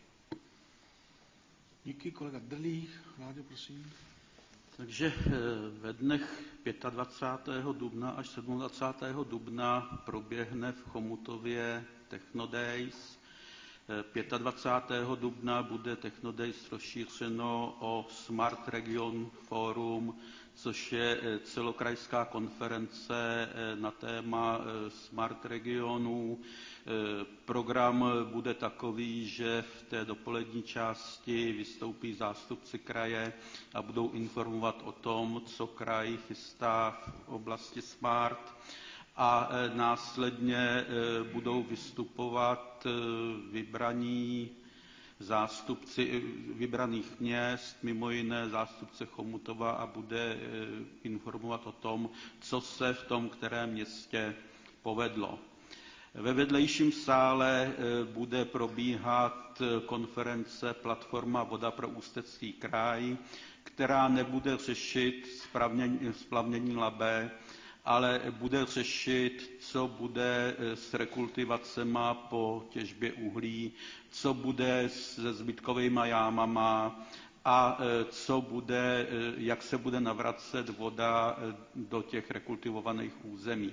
Díky, kolega Drlík. Láďo, prosím. Takže ve dnech dvacátého pátého dubna až dvacátého sedmého dubna proběhne v Chomutově Techno Days. dvacátého pátého dubna bude Techno Days rozšířeno o Smart Region Forum, což je celokrajská konference na téma smart regionů. Program bude takový, že v té dopolední části vystoupí zástupci kraje a budou informovat o tom, co kraj chystá v oblasti smart, a následně budou vystupovat vybraní zástupci vybraných měst, mimo jiné zástupce Chomutova, a bude informovat o tom, co se v tom kterém městě povedlo. Ve vedlejším sále bude probíhat konference Platforma Voda pro Ústecký kraj, která nebude řešit splavnění Labe, ale bude řešit, co bude s rekultivacema po těžbě uhlí, co bude se zbytkovými jámama a co bude, jak se bude navracet voda do těch rekultivovaných území.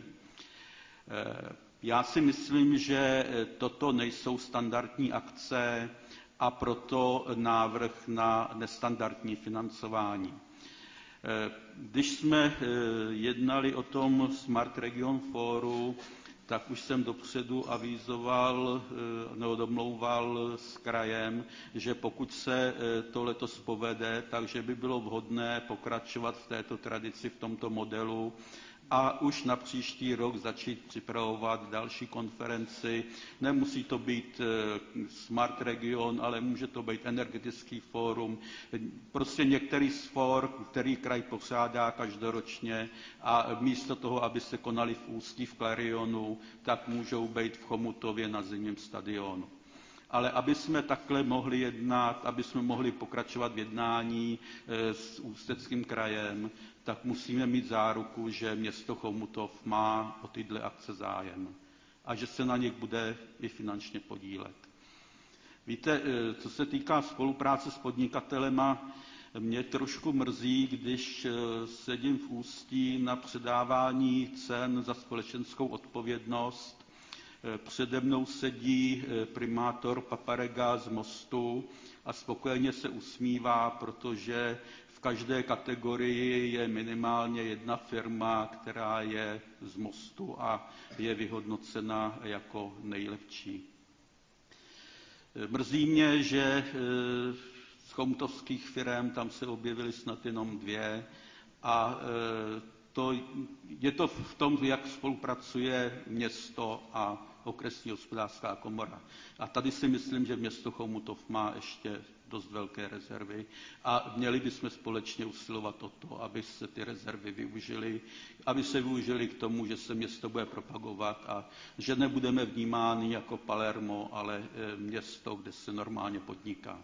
Já si myslím, že toto nejsou standardní akce, a proto návrh na nestandardní financování. Když jsme jednali o tom Smart Region Fóru, tak už jsem dopředu avizoval nebo domlouval s krajem, že pokud se to letos povede, takže by bylo vhodné pokračovat v této tradici, v tomto modelu, a už na příští rok začít připravovat další konferenci. Nemusí to být Smart Region, ale může to být energetický fórum. Prostě některý z fór, který kraj pořádá každoročně, a místo toho, aby se konali v Ústí v Klarionu, tak můžou být v Chomutově na zimním stadionu. Ale aby jsme takhle mohli jednat, aby jsme mohli pokračovat v jednání s Ústeckým krajem, tak musíme mít záruku, že město Chomutov má o tyhle akce zájem a že se na nich bude i finančně podílet. Víte, co se týká spolupráce s podnikatelema, mě trošku mrzí, když sedím v Ústí na předávání cen za společenskou odpovědnost. Přede mnou sedí primátor Paparega z Mostu a spokojeně se usmívá, protože v každé kategorii je minimálně jedna firma, která je z Mostu a je vyhodnocena jako nejlepší. Mrzí mě, že z chomutovských firem tam se objevily snad jenom dvě, a to, je to v tom, jak spolupracuje město a okresní hospodářská komora. A tady si myslím, že město Chomutov má ještě dost velké rezervy a měli bychom společně usilovat o to, aby se ty rezervy využily, aby se využily k tomu, že se město bude propagovat a že nebudeme vnímáni jako Palermo, ale město, kde se normálně podniká.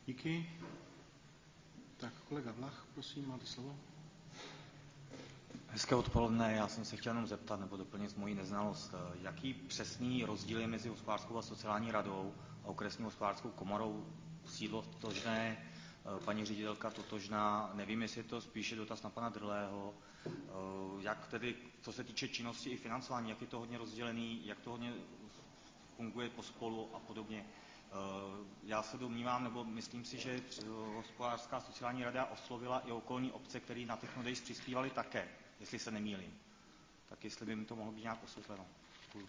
Díky. Tak kolega Vlach, prosím, máte slovo. Hezké odpoledne, já jsem se chtěl jenom zeptat nebo doplnit moji neznalost. Jaký přesný rozdíl je mezi hospodářskou a sociální radou a okresní hospodářskou komorou? Sídlo totožné, paní ředitelka totožná, nevím, jestli je to spíše dotaz na pana Drlého. Jak tedy, co se týče činnosti i financování, jak je to hodně rozdělený, jak to hodně funguje pospolu a podobně. Já se domnívám, nebo myslím si, že hospodářská sociální rada oslovila i okolní obce, které na Technodays přispívali také, jestli se nemýlím. Tak jestli by mi to mohlo být nějak osvětleno. Děkuji.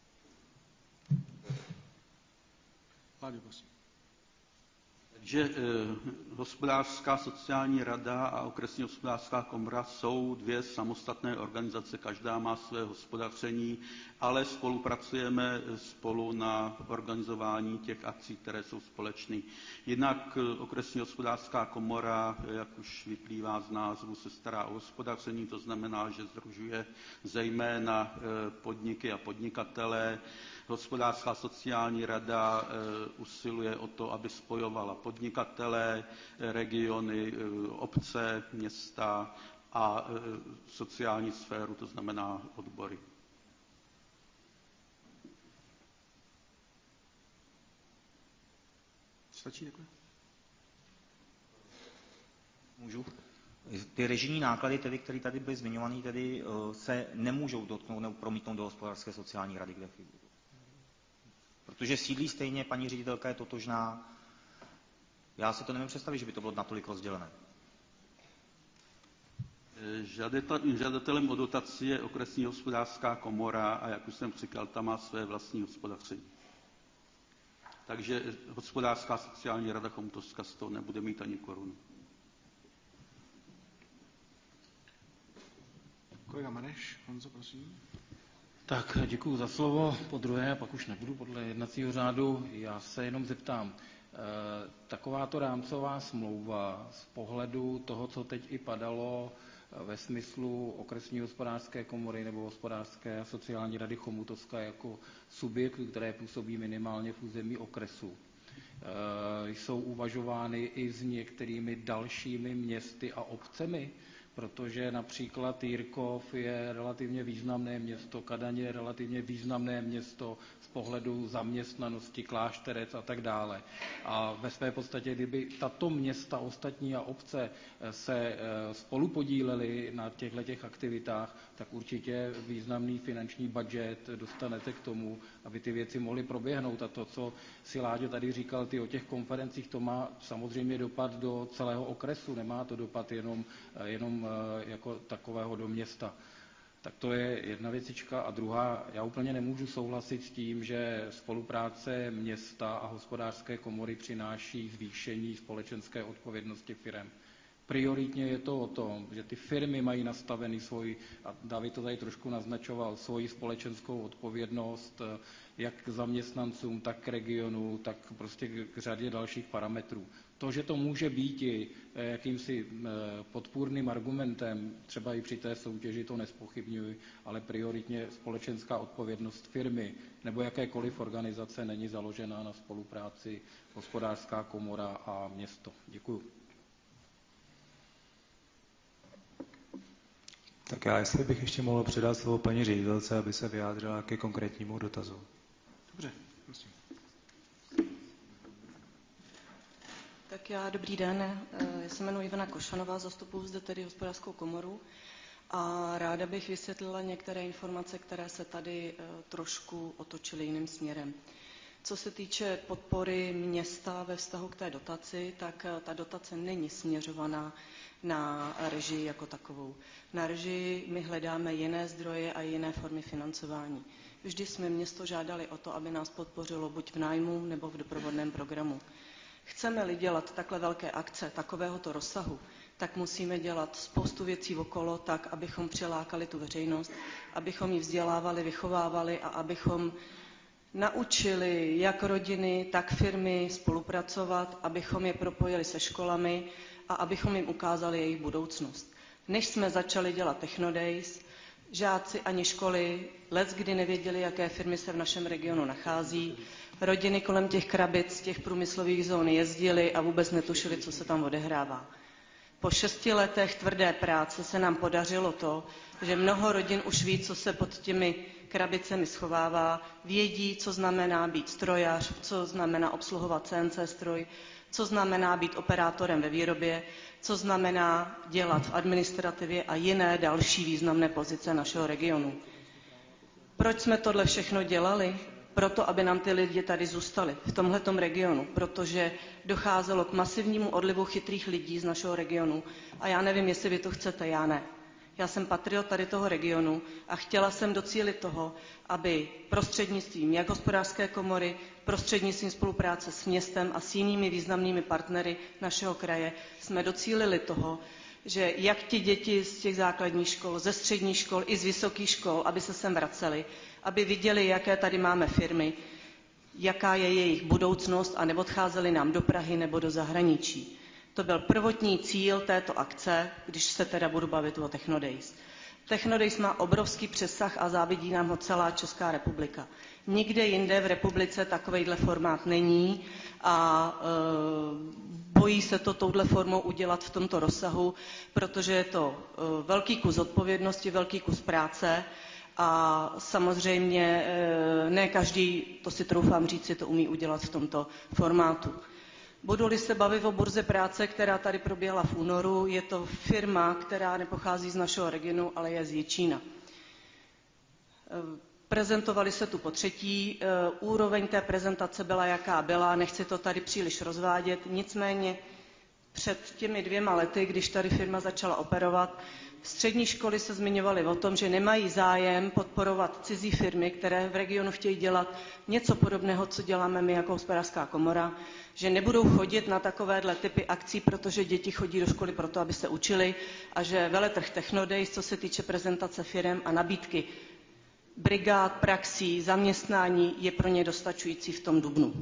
Láďo, prosím. Takže eh, hospodářská sociální rada a okresní hospodářská komora jsou dvě samostatné organizace, každá má své hospodaření, ale spolupracujeme spolu na organizování těch akcí, které jsou společné. Jinak eh, okresní hospodářská komora, jak už vyplývá z názvu, se stará o hospodaření, to znamená, že sdružuje zejména eh, podniky a podnikatele. Hospodářská sociální rada usiluje o to, aby spojovala podnikatele, regiony, obce, města a sociální sféru, to znamená odbory. Stačí takhle? Můžu? Ty režijní náklady, tedy, které tady byly zmiňované, tedy se nemůžou dotknout nebo promítnout do hospodářské sociální rady, kde protože sídlí stejně, paní ředitelka je totožná. Já si to nevím představit, že by to bylo natolik rozdělené. Žadatelem o dotaci je okresní hospodářská komora a jak už jsem říkal, ta má své vlastní hospodaření. Takže hospodářská sociální rada Chomutovska z toho nebude mít ani korunu. Kolega Mareš, Honzo, prosím. Tak děkuji za slovo. Po druhé, pak už nebudu podle jednacího řádu. Já se jenom zeptám. Takováto rámcová smlouva z pohledu toho, co teď i padalo ve smyslu okresní hospodářské komory nebo hospodářské a sociální rady Chomutovska jako subjektu, které působí minimálně v území okresu, jsou uvažovány i s některými dalšími městy a obcemi, protože například Jirkov je relativně významné město, Kadaň je relativně významné město z pohledu zaměstnanosti, Klášterec a tak dále. A ve své podstatě, kdyby tato města, ostatní a obce se spolupodílely na těchto aktivitách, tak určitě významný finanční budget dostanete k tomu, aby ty věci mohly proběhnout. A to, co si Láďo tady říkal, ty o těch konferencích, to má samozřejmě dopad do celého okresu, nemá to dopad jenom, jenom jako takového do města. Tak to je jedna věcička. A druhá, já úplně nemůžu souhlasit s tím, že spolupráce města a hospodářské komory přináší zvýšení společenské odpovědnosti firem. Prioritně je to o tom, že ty firmy mají nastavený svůj, a David to tady trošku naznačoval, svoji společenskou odpovědnost jak k zaměstnancům, tak k regionu, tak prostě k řadě dalších parametrů. To, že to může být i jakýmsi podpůrným argumentem, třeba i při té soutěži, to nezpochybňuji, ale prioritně společenská odpovědnost firmy nebo jakékoliv organizace není založená na spolupráci hospodářská komora a město. Děkuju. Tak já, jestli bych ještě mohl předat slovo paní ředitelce, aby se vyjádřila ke konkrétnímu dotazu. Dobře, prosím. Tak já, dobrý den, já se jmenuji Ivana Košanová, zastupuji zde tedy hospodářskou komoru a ráda bych vysvětlila některé informace, které se tady trošku otočily jiným směrem. Co se týče podpory města ve vztahu k té dotaci, tak ta dotace není směřovaná na režii jako takovou. Na režii my hledáme jiné zdroje a jiné formy financování. Vždy jsme město žádali o to, aby nás podpořilo buď v nájmu nebo v doprovodném programu. Chceme-li dělat takhle velké akce, takovéhoto rozsahu, tak musíme dělat spoustu věcí okolo tak, abychom přilákali tu veřejnost, abychom ji vzdělávali, vychovávali a abychom naučili jak rodiny, tak firmy spolupracovat, abychom je propojili se školami a abychom jim ukázali jejich budoucnost. Než jsme začali dělat Technodays, žáci ani školy leckdy nevěděli, jaké firmy se v našem regionu nachází. Rodiny kolem těch krabic, těch průmyslových zón jezdily a vůbec netušili, co se tam odehrává. Po šesti letech tvrdé práce se nám podařilo to, že mnoho rodin už ví, co se pod těmi krabicemi schovává, vědí, co znamená být strojař, co znamená obsluhovat C N C stroj, co znamená být operátorem ve výrobě, co znamená dělat v administrativě a jiné další významné pozice našeho regionu. Proč jsme tohle všechno dělali? Proto, aby nám ty lidi tady zůstali v tomhletom regionu, protože docházelo k masivnímu odlivu chytrých lidí z našeho regionu. A já nevím, jestli vy to chcete, já ne. Já jsem patriot tady toho regionu a chtěla jsem docílit toho, aby prostřednictvím jak hospodářské komory, prostřednictvím spolupráce s městem a s jinými významnými partnery našeho kraje jsme docílili toho, že jak ti děti z těch základních škol, ze středních škol i z vysokých škol, aby se sem vraceli, aby viděli, jaké tady máme firmy, jaká je jejich budoucnost a neodcházeli nám do Prahy nebo do zahraničí. To byl prvotní cíl této akce, když se teda budu bavit o Technodays. Technodays má obrovský přesah a závidí nám ho celá Česká republika. Nikde jinde v republice takovejhle formát není a e, bojí se to touhle formou udělat v tomto rozsahu, protože je to e, velký kus odpovědnosti, velký kus práce a samozřejmě e, ne každý, to si troufám říct, si to umí udělat v tomto formátu. Budu-li se bavit o burze práce, která tady proběhla v únoru, je to firma, která nepochází z našeho regionu, ale je z Jičína. Prezentovali se tu po třetí, úroveň té prezentace byla, jaká byla, nechci to tady příliš rozvádět, nicméně před těmi dvěma lety, když tady firma začala operovat, střední školy se zmiňovaly o tom, že nemají zájem podporovat cizí firmy, které v regionu chtějí dělat něco podobného, co děláme my jako hospodářská komora, že nebudou chodit na takovéhle typy akcí, protože děti chodí do školy proto, aby se učili a že veletrh Technodays, co se týče prezentace firem a nabídky brigád, praxí, zaměstnání, je pro ně dostačující v tom dubnu.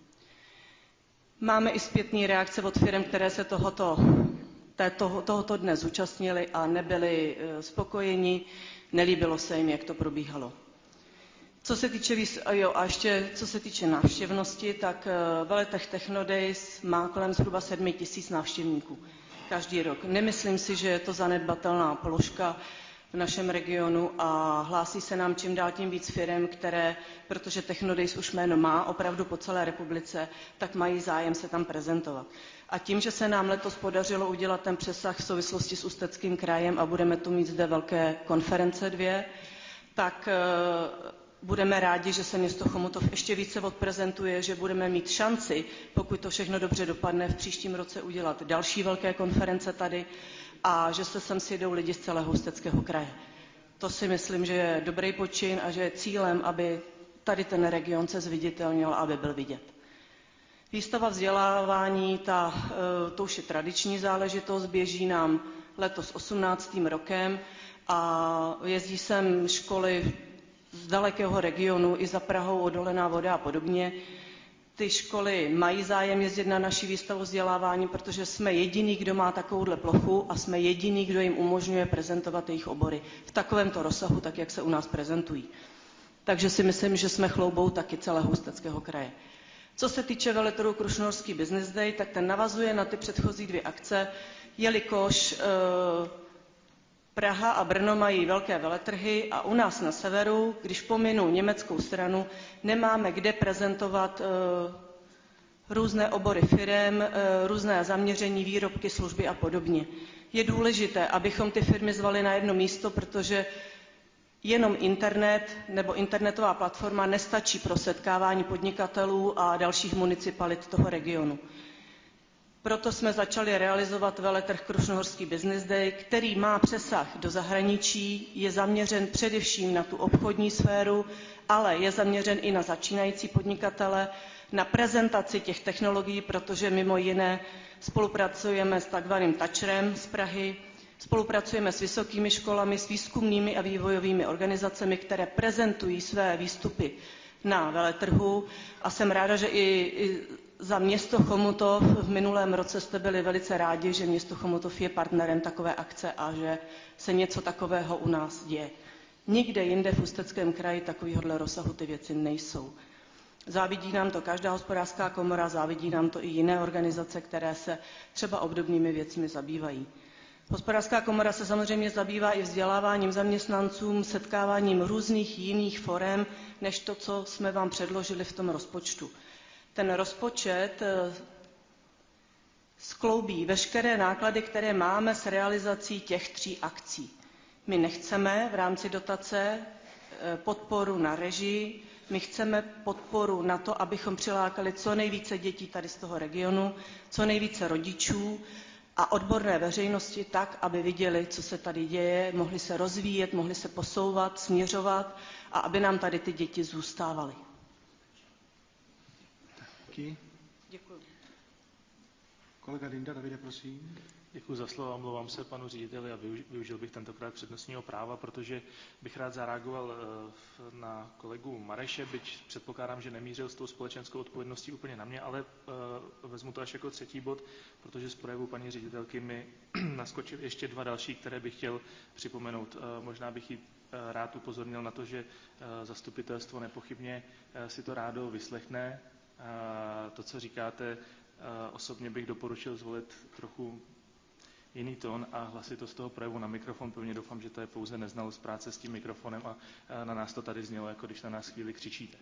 Máme i zpětné reakce od firm, které se tohoto, této, tohoto dne zúčastnili a nebyli spokojeni, nelíbilo se jim, jak to probíhalo. Co se týče, jo, a ještě co se týče návštěvnosti, tak veletrh Technodays má kolem zhruba sedmi tisíc návštěvníků každý rok. Nemyslím si, že je to zanedbatelná položka v našem regionu a hlásí se nám čím dál tím víc firem, které, protože Technodays už jméno má opravdu po celé republice, tak mají zájem se tam prezentovat. A tím, že se nám letos podařilo udělat ten přesah v souvislosti s Ústeckým krajem a budeme tu mít zde velké konference dvě, tak budeme rádi, že se město Chomutov ještě více odprezentuje, že budeme mít šanci, pokud to všechno dobře dopadne, v příštím roce udělat další velké konference tady a že se sem sjedou lidi z celého Ústeckého kraje. To si myslím, že je dobrý počin a že je cílem, aby tady ten region se zviditelnil, aby byl vidět. Výstava vzdělávání, ta, to už je tradiční záležitost, běží nám letos osmnáctým rokem a jezdí sem školy z dalekého regionu i za Prahou, Odolená voda a podobně. Ty školy mají zájem jezdit na naši výstavu vzdělávání, protože jsme jediný, kdo má takovouhle plochu a jsme jediný, kdo jim umožňuje prezentovat jejich obory v takovémto rozsahu, tak jak se u nás prezentují. Takže si myslím, že jsme chloubou taky celého Ústeckého kraje. Co se týče veletrhu Krušnohorský Business Day, tak ten navazuje na ty předchozí dvě akce, jelikož e, Praha a Brno mají velké veletrhy a u nás na severu, když pominu německou stranu, nemáme kde prezentovat e, různé obory firem, e, různé zaměření, výrobky, služby a podobně. Je důležité, abychom ty firmy zvali na jedno místo, protože jenom internet nebo internetová platforma nestačí pro setkávání podnikatelů a dalších municipalit toho regionu. Proto jsme začali realizovat veletrh Krušnohorský Business Day, který má přesah do zahraničí, je zaměřen především na tu obchodní sféru, ale je zaměřen i na začínající podnikatele, na prezentaci těch technologií, protože mimo jiné spolupracujeme s takzvaným Toucherem z Prahy, spolupracujeme s vysokými školami, s výzkumnými a vývojovými organizacemi, které prezentují své výstupy na veletrhu a jsem ráda, že i, i za město Chomutov v minulém roce jste byli velice rádi, že město Chomutov je partnerem takové akce a že se něco takového u nás děje. Nikde jinde v Ústeckém kraji takovýhodle rozsahu ty věci nejsou. Závidí nám to každá hospodářská komora, závidí nám to i jiné organizace, které se třeba obdobnými věcmi zabývají. Hospodářská komora se samozřejmě zabývá i vzděláváním zaměstnancům, setkáváním různých jiných forem, než to, co jsme vám předložili v tom rozpočtu. Ten rozpočet skloubí veškeré náklady, které máme s realizací těch tří akcí. My nechceme v rámci dotace podporu na režii, my chceme podporu na to, abychom přilákali co nejvíce dětí tady z toho regionu, co nejvíce rodičů a odborné veřejnosti tak, aby viděli, co se tady děje, mohli se rozvíjet, mohli se posouvat, směřovat a aby nám tady ty děti zůstávaly. Díky. Děkuji. Kolega Dinda, Davide, prosím. Děkuji za slovo, omlouvám se panu řediteli a využil bych tentokrát přednostního práva, protože bych rád zareagoval na kolegu Mareše, byť předpokládám, že nemířil s tou společenskou odpovědností úplně na mě, ale vezmu to až jako třetí bod, protože z projevu paní ředitelky mi naskočily ještě dva další, které bych chtěl připomenout. Možná bych jí rád upozornil na to, že zastupitelstvo nepochybně si to rádo vyslechne. To, co říkáte, osobně bych doporučil zvolit trochu jiný tón a hlasitost toho projevu na mikrofon. Pevně doufám, že to je pouze neznalost práce s tím mikrofonem a na nás to tady znělo, jako když na nás chvíli křičíte.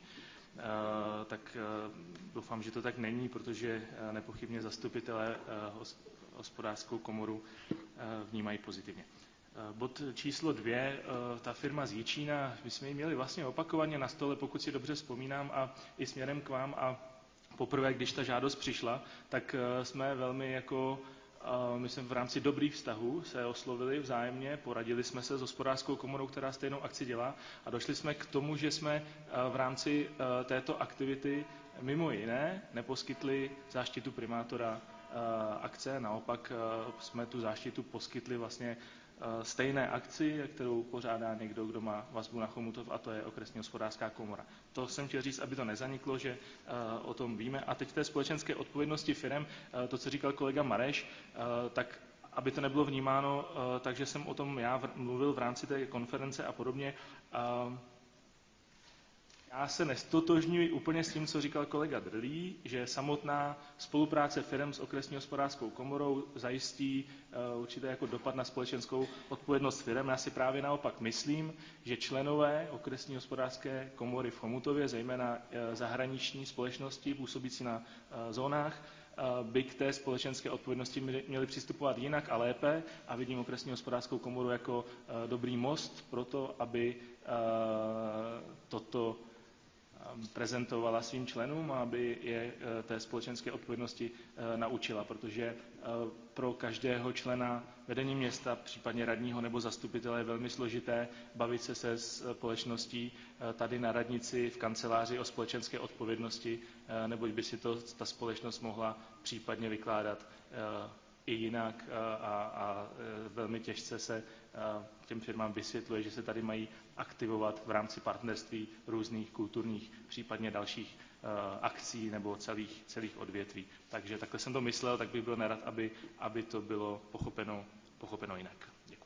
Tak doufám, že to tak není, protože nepochybně zastupitelé hospodářskou komoru vnímají pozitivně. Bod číslo dvě, ta firma z Jičína, my jsme ji měli vlastně opakovaně na stole, pokud si dobře vzpomínám, a i směrem k vám a poprvé, když ta žádost přišla, tak jsme velmi jako myslím v rámci dobrých vztahů se oslovili vzájemně, poradili jsme se s hospodářskou komorou, která stejnou akci dělá a došli jsme k tomu, že jsme v rámci této aktivity mimo jiné neposkytli záštitu primátora akce, naopak jsme tu záštitu poskytli vlastně stejné akci, kterou pořádá někdo, kdo má vazbu na Chomutov, a to je okresní hospodářská komora. To jsem chtěl říct, aby to nezaniklo, že uh, o tom víme. A teď té společenské odpovědnosti firem, uh, to, co říkal kolega Mareš, uh, tak aby to nebylo vnímáno, uh, takže jsem o tom já v, mluvil v rámci té konference a podobně. Uh, Já se nestotožňuji úplně s tím, co říkal kolega Drlí, že samotná spolupráce firem s okresní hospodářskou komorou zajistí uh, určitě jako dopad na společenskou odpovědnost firem. Já si právě naopak myslím, že členové okresní hospodářské komory v Chomutově, zejména uh, zahraniční společnosti působící na uh, zónách, uh, by k té společenské odpovědnosti měli, měli přistupovat jinak a lépe a vidím okresní hospodářskou komoru jako uh, dobrý most pro to, aby uh, toto prezentovala svým členům, aby je té společenské odpovědnosti naučila, protože pro každého člena vedení města, případně radního nebo zastupitele je velmi složité bavit se se společností tady na radnici v kanceláři o společenské odpovědnosti, neboť by si to ta společnost mohla případně vykládat i jinak a, a velmi těžce se těm firmám vysvětluje, že se tady mají aktivovat v rámci partnerství různých kulturních, případně dalších uh, akcí nebo celých, celých odvětví. Takže takhle jsem to myslel, tak bych byl nerad, aby, aby to bylo pochopeno, pochopeno jinak. Děkuji.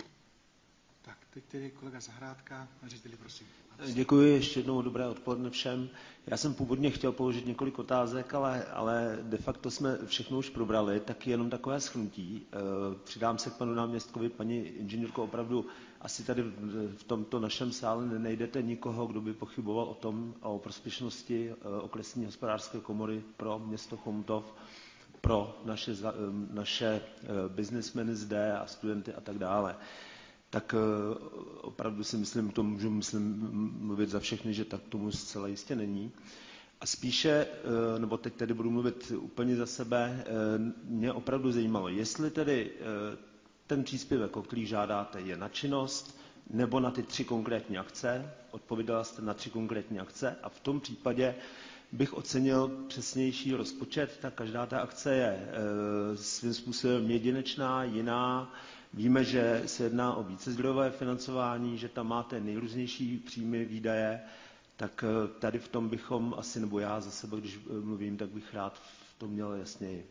Tak, teď tedy kolega Zahrádka, řediteli, prosím. Děkuji, ještě jednou dobré odpoledne všem. Já jsem původně chtěl položit několik otázek, ale, ale de facto jsme všechno už probrali, tak jenom takové shrnutí. Přidám se k panu náměstkovi, paní inženýrko, opravdu asi tady v tomto našem sále nenajdete nikoho, kdo by pochyboval o tom, o prospěšnosti okresní hospodářské komory pro město Chomutov, pro naše, naše biznesmeny zde a studenty a tak dále. Tak opravdu si myslím, to můžu myslím, mluvit za všechny, že tak tomu zcela jistě není. A spíše, nebo teď tedy budu mluvit úplně za sebe, mě opravdu zajímalo, jestli tedy ten příspěvek, o který žádáte, je na činnost nebo na ty tři konkrétní akce. Odpovědala jste na tři konkrétní akce a v tom případě bych ocenil přesnější rozpočet. Tak každá ta akce je svým způsobem jedinečná, jiná. Víme, že se jedná o vícezdrojové financování, že tam máte nejrůznější příjmy, výdaje, tak tady v tom bychom asi, nebo já za sebe, když mluvím, tak bych rád v tom měl jasněji.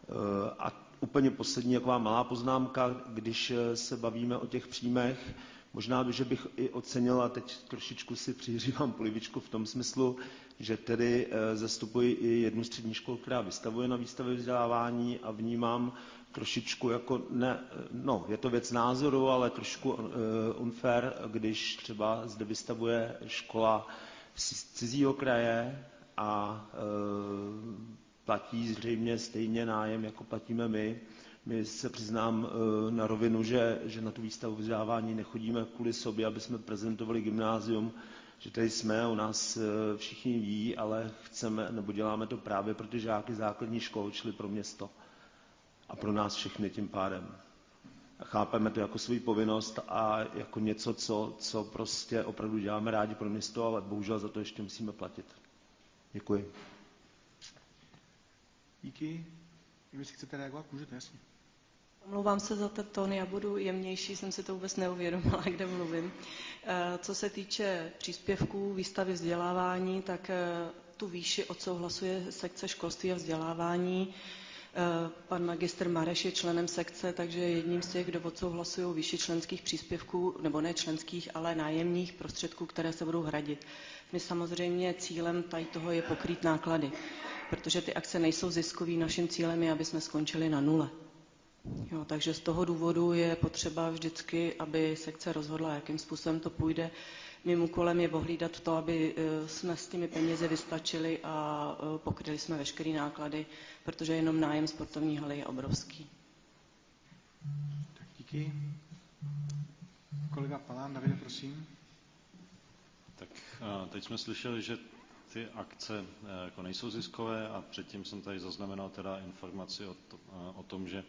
A úplně poslední taková malá poznámka, když se bavíme o těch příjmech, Možná, že bych i ocenil, a teď trošičku si přihřívám polivičku v tom smyslu, že tedy zastupuji i jednu střední školu, která vystavuje na výstavě vzdělávání a vnímám trošičku jako, ne, no, je to věc názoru, ale trošku unfair, když třeba zde vystavuje škola z cizího kraje a platí zřejmě stejně nájem, jako platíme my. My se přiznám na rovinu, že, že na tu výstavu vzdělávání nechodíme kvůli sobě, aby jsme prezentovali gymnázium, že tady jsme, u nás všichni ví, ale chceme, nebo děláme to právě pro ty žáky základní škol, čili pro město a pro nás všechny tím pádem. A chápeme to jako svou povinnost a jako něco, co, co prostě opravdu děláme rádi pro město, ale bohužel za to ještě musíme platit. Děkuji. Díky. Jestli chcete reagovat, můžete, jasně. Omlouvám se za ten tón, já budu jemnější, jsem si to vůbec neuvědomila, kde mluvím. Co se týče příspěvků, výstavy vzdělávání, tak tu výši odsouhlasuje sekce školství a vzdělávání. Pan magistr Mareš je členem sekce, takže jedním z těch, kdo odsouhlasují výši členských příspěvků, nebo ne členských, ale nájemních prostředků, které se budou hradit. My samozřejmě cílem tady toho je pokrýt náklady, protože ty akce nejsou ziskový, naším cílem je, aby jsme skončili na nule. Jo, takže z toho důvodu je potřeba vždycky, aby sekce rozhodla, jakým způsobem to půjde. Mým úkolem je ohlídat to, aby jsme s těmi penězi vystačili a pokryli jsme veškeré náklady, protože jenom nájem sportovní haly je obrovský. Tak díky. Kolega Palán, Davide, prosím. Tak teď jsme slyšeli, že ty akce jako nejsou ziskové a předtím jsem tady zaznamenal teda informaci o, to, o tom, že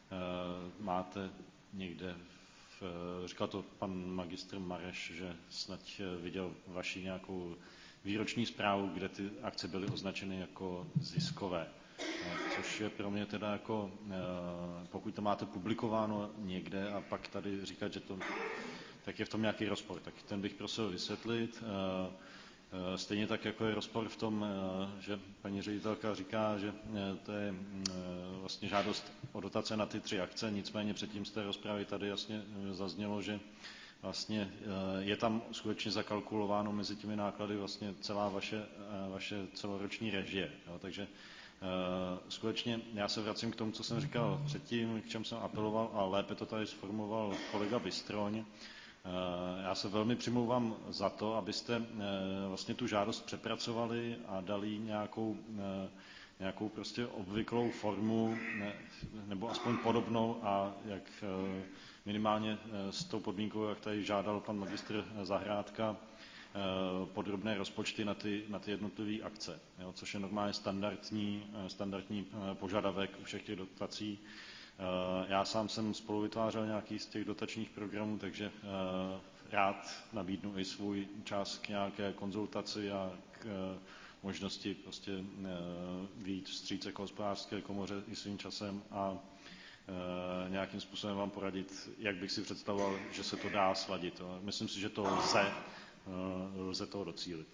máte někde, v, říkal to pan magistr Mareš, že snad viděl vaši nějakou výroční zprávu, kde ty akce byly označeny jako ziskové. Což je pro mě teda jako, pokud to máte publikováno někde a pak tady říkat, že to, tak je v tom nějaký rozpor. Tak ten bych prosil vysvětlit. Stejně tak, jako je rozpor v tom, že paní ředitelka říká, že to je vlastně žádost o dotace na ty tři akce, nicméně předtím z té rozpravy tady jasně zaznělo, že vlastně je tam skutečně zakalkulováno mezi těmi náklady vlastně celá vaše, vaše celoroční režie. Jo, takže skutečně já se vracím k tomu, co jsem říkal předtím, k čemu jsem apeloval a lépe to tady sformoval kolega Bystroň. Já se velmi přimlouvám za to, abyste vlastně tu žádost přepracovali a dali nějakou, nějakou prostě obvyklou formu, nebo aspoň podobnou a jak minimálně s tou podmínkou, jak tady žádal pan magistr Zahrádka, podrobné rozpočty na ty, na ty jednotlivé akce, jo, což je normálně standardní, standardní požadavek u všech těch dotací. Já sám jsem spolu vytvářel nějaký z těch dotačních programů, takže rád nabídnu i svůj čas k nějaké konzultaci a k možnosti prostě vyjít vstříc jako hospodářské komoře i svým časem a nějakým způsobem vám poradit, jak bych si představoval, že se to dá sladit. Myslím si, že to lze, lze toho docílit.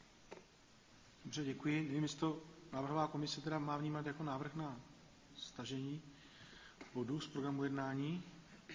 Dobře, děkuji. Nevím, jestli to návrhová komise teda má vnímat jako návrh na stažení bodu z programu jednání?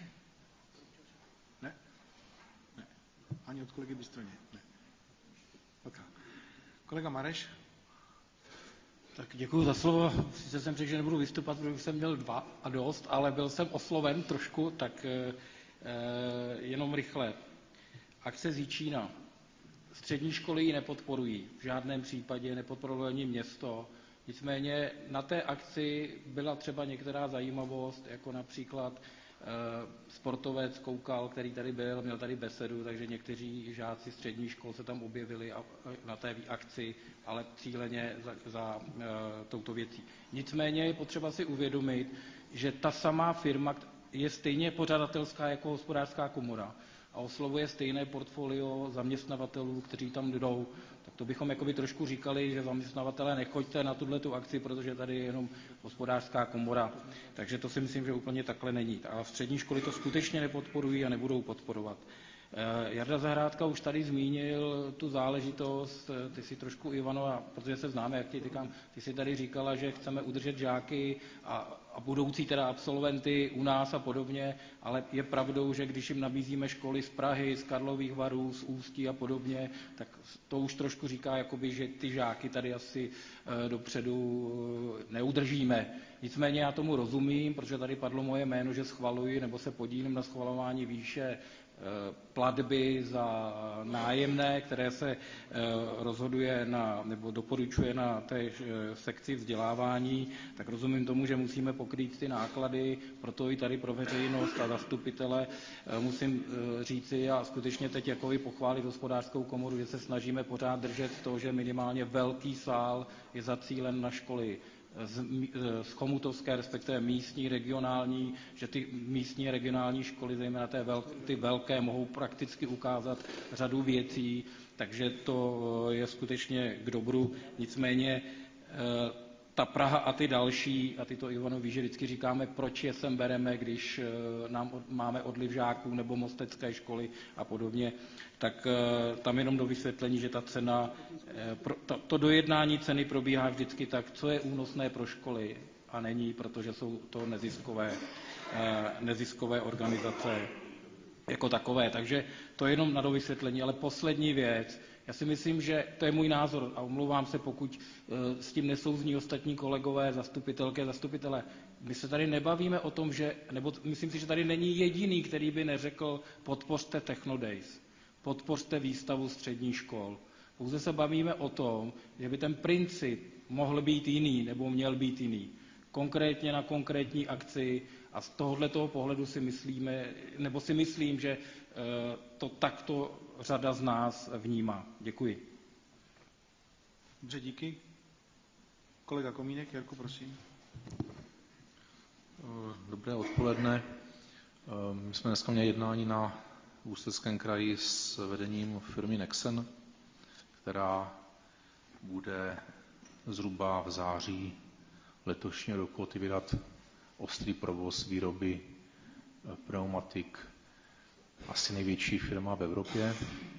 Ne? Ne. Ani od kolegy Bystroně? Ne. Okay. Kolega Mareš? Tak děkuji za slovo. Sice jsem řekl, že nebudu vystupovat, protože jsem měl dva a dost, ale byl jsem osloven trošku, tak eh, jenom rychle. Akce Zíčína. Střední školy ji nepodporují. V žádném případě nepodporuje ani město. Nicméně na té akci byla třeba některá zajímavost, jako například e, sportovec Koukal, který tady byl, měl tady besedu, takže někteří žáci střední škol se tam objevili a, na té akci, ale cíleně za, za e, touto věcí. Nicméně je potřeba si uvědomit, že ta samá firma je stejně pořadatelská jako hospodářská komora a oslovuje stejné portfolio zaměstnavatelů, kteří tam jdou. Tak to bychom jakoby trošku říkali, že zaměstnavatelé nechoďte na tuto akci, protože tady je jenom hospodářská komora. Takže to si myslím, že úplně takhle není. A střední školy to skutečně nepodporují a nebudou podporovat. Jarda Zahrádka už tady zmínil tu záležitost, ty si trošku, Ivanova, protože se známe, jak ti říkám, ty si tady říkala, že chceme udržet žáky a, a budoucí teda absolventy u nás a podobně, ale je pravdou, že když jim nabízíme školy z Prahy, z Karlových Varů, z Ústí a podobně, tak to už trošku říká, jakoby, že ty žáky tady asi dopředu neudržíme. Nicméně já tomu rozumím, protože tady padlo moje jméno, že schvaluji nebo se podílím na schvalování výše platby za nájemné, které se rozhoduje na, nebo doporučuje na té sekci vzdělávání, tak rozumím tomu, že musíme pokrýt ty náklady, proto i tady pro veřejnost a zastupitele musím říci a skutečně teď jako i pochválit Hospodářskou komoru, že se snažíme pořád držet to, že minimálně velký sál je zacílen na školy z, z chomutovské, respektive místní, regionální, že ty místní regionální školy, zejména té vel, ty velké, mohou prakticky ukázat řadu věcí, takže to je skutečně k dobru. Nicméně ta Praha a ty další, a ty to Ivano ví, že vždycky říkáme, proč je sem bereme, když nám máme odliv žáků nebo mostecké školy a podobně, tak tam jenom do vysvětlení, že ta cena, to, to dojednání ceny probíhá vždycky tak, co je únosné pro školy a není, protože jsou to neziskové, neziskové organizace jako takové. Takže to je jenom na dovysvětlení. Ale poslední věc, já si myslím, že to je můj názor a omlouvám se, pokud s tím nesouzní ostatní kolegové, zastupitelky a zastupitelé. My se tady nebavíme o tom, že, nebo myslím si, že tady není jediný, který by neřekl podpořte Technodays, podpořte výstavu středních škol. Pouze se bavíme o tom, že by ten princip mohl být jiný nebo měl být jiný. Konkrétně na konkrétní akci a z tohoto pohledu si myslíme, nebo si myslím, že to takto řada z nás vnímá. Děkuji. Dobře, díky. Kolega Komínek, Jarko, prosím. Dobré odpoledne. My jsme dneska měli jednání na Ústeckém kraji s vedením firmy Nexen, která bude zhruba v září letošního roku otevírat ostrý provoz výroby pneumatik. Asi největší firma v Evropě.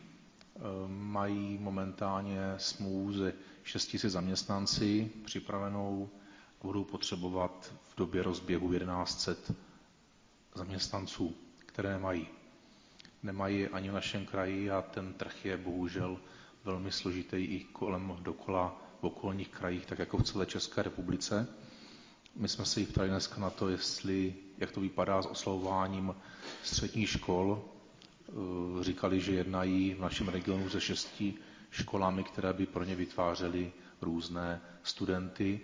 Mají momentálně smlouvu se šest tisíc zaměstnanci připravenou. Budou potřebovat v době rozběhu jedenáct set zaměstnanců, které nemají. Nemají ani v našem kraji a ten trh je bohužel velmi složitý i kolem dokola v okolních krajích, tak jako v celé České republice. My jsme se jich ptali dneska na to, jestli, jak to vypadá s oslavováním středních škol. Říkali, že jednají v našem regionu se šesti školami, které by pro ně vytvářely různé studenty,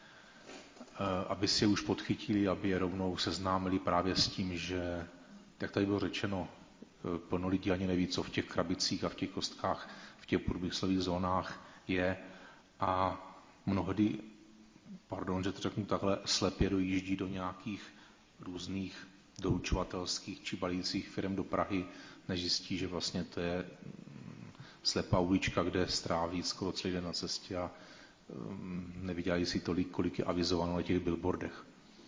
aby si je už podchytili, aby je rovnou seznámili právě s tím, že, jak tady bylo řečeno, plno lidí ani neví, co v těch krabicích a v těch kostkách, v těch průmyslových zónách je a mnohdy, pardon, že to řeknu takhle, slepě dojíždí do nějakých různých doručovatelských či balících firm do Prahy, než zjistí, že vlastně to je slepá ulička, kde stráví skoro celý den na cestě a nevydělají si tolik, kolik je avizováno na těch billboardech.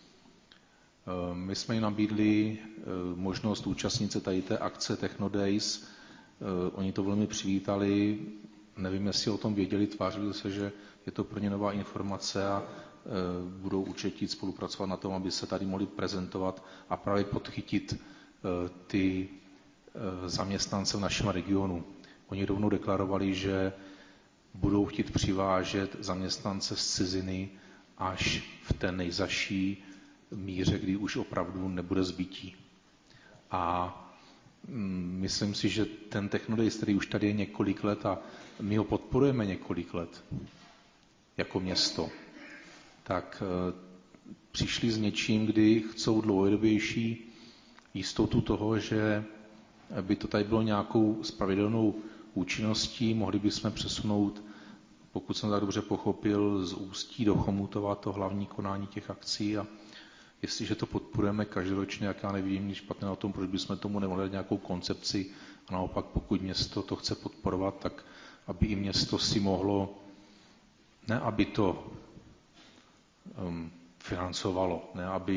My jsme jim nabídli možnost účastnit se tady té akce Technodays. Oni to velmi přivítali, nevím, jestli o tom věděli, tvářili se, že je to pro ně nová informace a budou určitě spolupracovat na tom, aby se tady mohli prezentovat a právě podchytit ty zaměstnance v našem regionu. Oni rovnou deklarovali, že budou chtít přivážet zaměstnance z ciziny až v té nejzaší míře, kdy už opravdu nebude zbytí. A myslím si, že ten Technodays, který už tady je několik let a my ho podporujeme několik let jako město, tak přišli s něčím, kdy chcou dlouhodobější jistotu toho, že by to tady bylo nějakou spravedlnou účinností, mohli bychom přesunout, pokud jsem tak dobře pochopil, z Ústí do Chomutova to hlavní konání těch akcí a jestliže to podporujeme každoročně, jak já nevidím nic špatného na tom, proč bychom tomu nemohli dát nějakou koncepci a naopak pokud město to chce podporovat, tak aby i město si mohlo, ne aby to um, financovalo, ne aby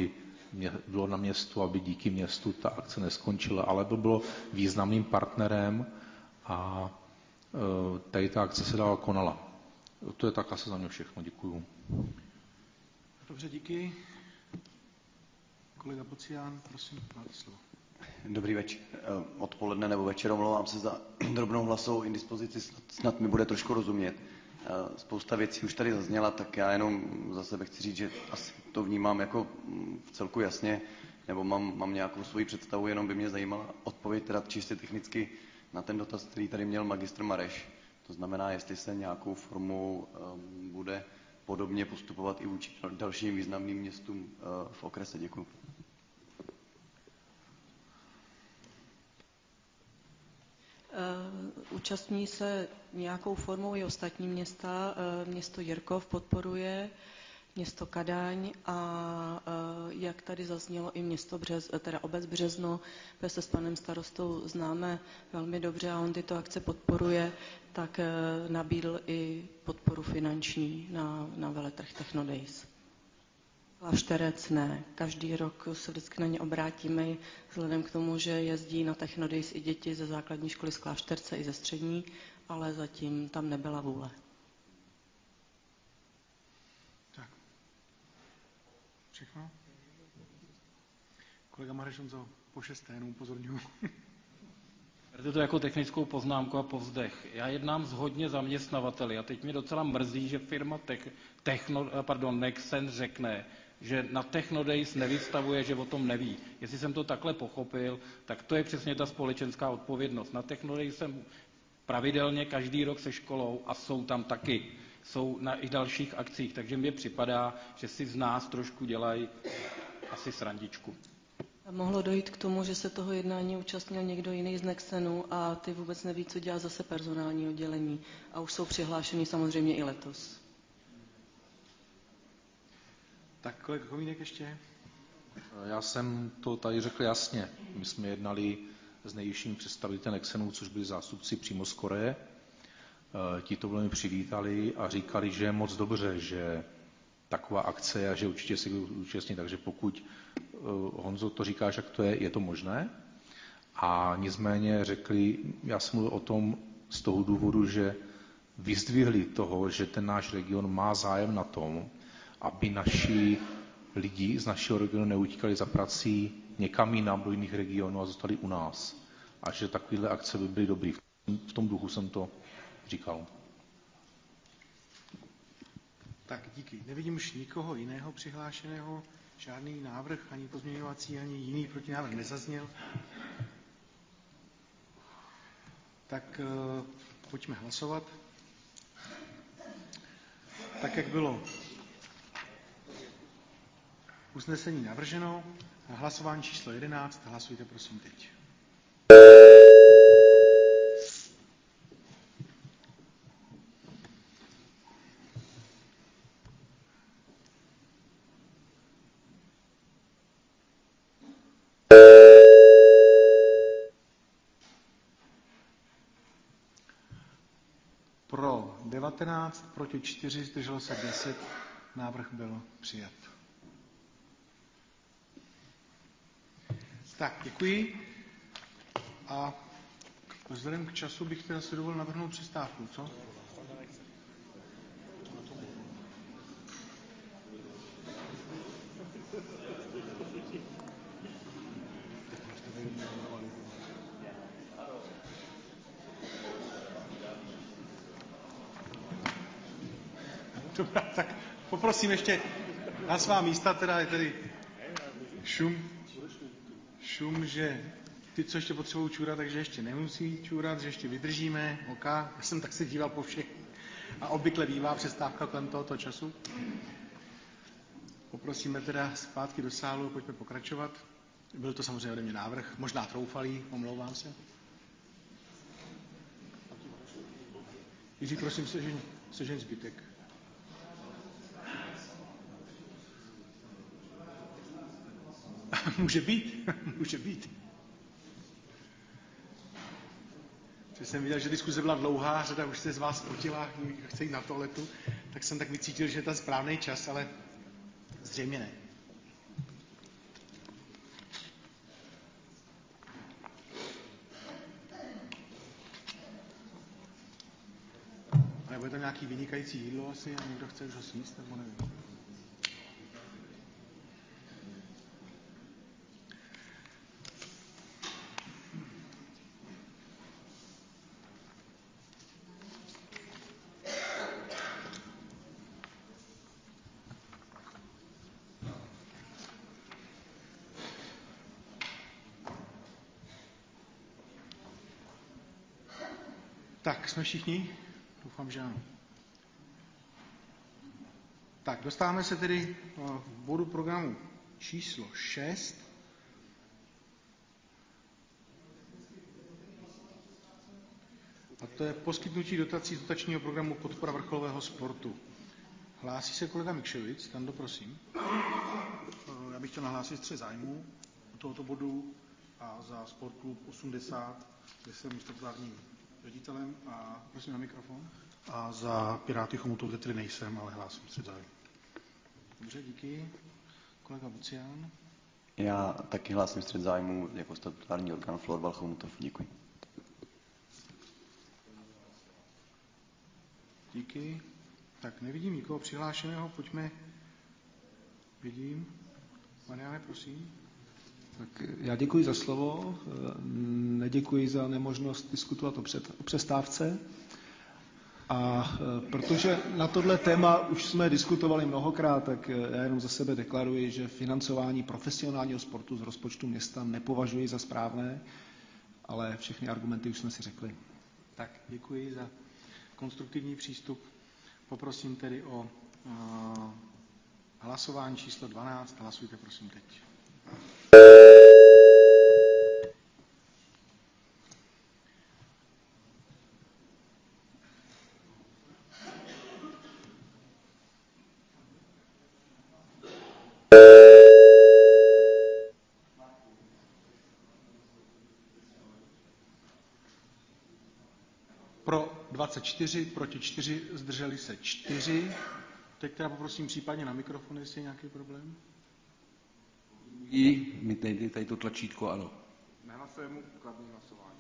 bylo na městu, aby díky městu ta akce neskončila, ale by bylo významným partnerem a tady ta akce se dál konala. To je tak asi za mě všechno. Děkuju. Dobře, díky. Kolega Pocián, prosím, máte slovo. Dobrý večer, odpoledne nebo večer, omlouvám se za drobnou hlasovou indispozici, snad, snad mi bude trošku rozumět. Spousta věcí už tady zazněla, tak já jenom za sebe chci říct, že asi to vnímám jako v celku jasně, nebo mám, mám nějakou svoji představu, jenom by mě zajímala odpověď teda čistě technicky na ten dotaz, který tady měl magistr Mareš. To znamená, jestli se nějakou formou um, bude podobně postupovat i vůči dalším významným městům uh, v okrese. Děkuji. Účastní se nějakou formou i ostatní města. Město Jirkov podporuje, město Kadaň a jak tady zaznělo i město Břez, teda obec Březno, kde se s panem starostou známe velmi dobře a on tyto akce podporuje, tak nabídl i podporu finanční na, na veletrh Technodays. Klášterec ne. Každý rok se vždycky na ně obrátíme, vzhledem k tomu, že jezdí na Technodays i děti ze základní školy z Klášterce i ze střední, ale zatím tam nebyla vůle. Tak. Všechno? Kolega Mareš, on po šesté, jenom upozorňuji. Berte to jako technickou poznámku a povzdech. Já jednám s hodně zaměstnavateli a teď mě docela mrzí, že firma Tech, Techno, pardon, Nexen řekne, že na Technodays nevystavuje, že o tom neví. Jestli jsem to takhle pochopil, tak to je přesně ta společenská odpovědnost. Na Technodays jsem pravidelně každý rok se školou a jsou tam taky. Jsou na i dalších akcích, takže mně připadá, že si z nás trošku dělají asi srandičku. A mohlo dojít k tomu, že se toho jednání účastnil někdo jiný z Nexenu a ty vůbec neví, co dělá zase personální oddělení. A už jsou přihlášeni samozřejmě i letos. Tak kolega Komínek ještě. Já jsem to tady řekl jasně. My jsme jednali s nejvyšším představitelem Nexenu, což byli zástupci přímo z Koreje. Ti to velmi přivítali a říkali, že je moc dobře, že taková akce je a že určitě si budou účastnit. Takže pokud Honzo to říkáš, jak to je, je to možné. A nicméně řekli, já jsem mluvil o tom z toho důvodu, že vyzdvihli toho, že ten náš region má zájem na tom, aby naši lidi z našeho regionu neutíkali za prací někam jinam do jiných regionů a zůstali u nás. A že takovéhle akce by byly dobrý. V tom duchu jsem to říkal. Tak díky. Nevidím už nikoho jiného přihlášeného. Žádný návrh, ani pozměňovací, ani jiný protinávrh nezazněl. Tak uh, pojďme hlasovat. Tak, jak bylo usnesení navrženo, hlasování číslo jedenáct, hlasujte prosím teď. Pro devatenáct, proti čtyři, zdrželo se deset, návrh byl přijat. Tak, děkuji. A vzhledem k času bych teda si dovolil navrhnout přestávku, co? Dobrá, tak poprosím ještě na svá místa, teda je tady šum, šum, že ty, co ještě potřebují čůrat, takže ještě nemusí čůrat, že ještě vydržíme, ok, já jsem tak se díval po všech a obvykle bývá přestávka kolem tohoto času. Poprosíme teda zpátky do sálu, pojďme pokračovat. Byl to samozřejmě ode mě návrh, možná troufalý, omlouvám se. Jiří, prosím, sežeň, sežeň zbytek. Může být, může být. Když jsem viděl, že diskuze byla dlouhá, řada už se z vás potila, chce jít na toaletu, tak jsem tak vycítil, že je ten správný čas, ale zřejmě ne. bude tam nějaký vynikající jídlo asi a někdo chce už ho sníst, nebo nevím. Tak, jsme všichni? Doufám, že ano. Tak, dostáváme se tedy k bodu programu číslo šest. A to je poskytnutí dotací z dotačního programu Podpora vrcholového sportu. Hlásí se kolega Mikševic, Stando, prosím. Já bych chtěl nahlásit střet zájmů u tohoto bodu a za Sportklub osmdesát, kde jsem místopředsedním ředitelem a prosím na mikrofon. A za Piráty Chomutov, kde tedy nejsem, ale hlásím střet zájmů. Dobře, díky. Kolega Lucián. Já taky hlásím střet zájmů jako statutární orgán Florbal Chomutov. Děkuji. Díky. Tak nevidím nikoho přihlášeného, pojďme. Vidím. Mariane, prosím. Tak já děkuji za slovo, neděkuji za nemožnost diskutovat o, před, o přestávce. A protože na tohle téma už jsme diskutovali mnohokrát, tak já jenom za sebe deklaruji, že financování profesionálního sportu z rozpočtu města nepovažuji za správné, ale všechny argumenty už jsme si řekli. Tak, děkuji za konstruktivní přístup. Poprosím tedy o uh, hlasování číslo dvanáct. Hlasujte prosím teď. Pro dvacet čtyři, proti čtyři, zdrželi se čtyři. Teď teda poprosím případně na mikrofon, jestli je nějaký problém. I mi tady, tady to tlačítko, ano. Nehlasujeme mu kladný hlasování.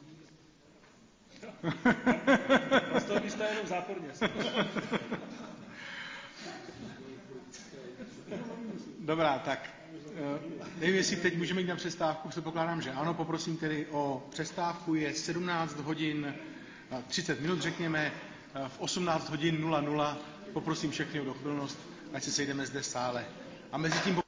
Z toho místa jenom záporně. Dobrá, tak nevím, jestli teď můžeme jít na přestávku, předpokládám, že ano. Poprosím tedy o přestávku, je sedmnáct hodin třicet minut, řekněme, v osmnáct hodin nula nula. Poprosím všechny o dochvilnost, ať se sejdeme zde v sále. A mezi tím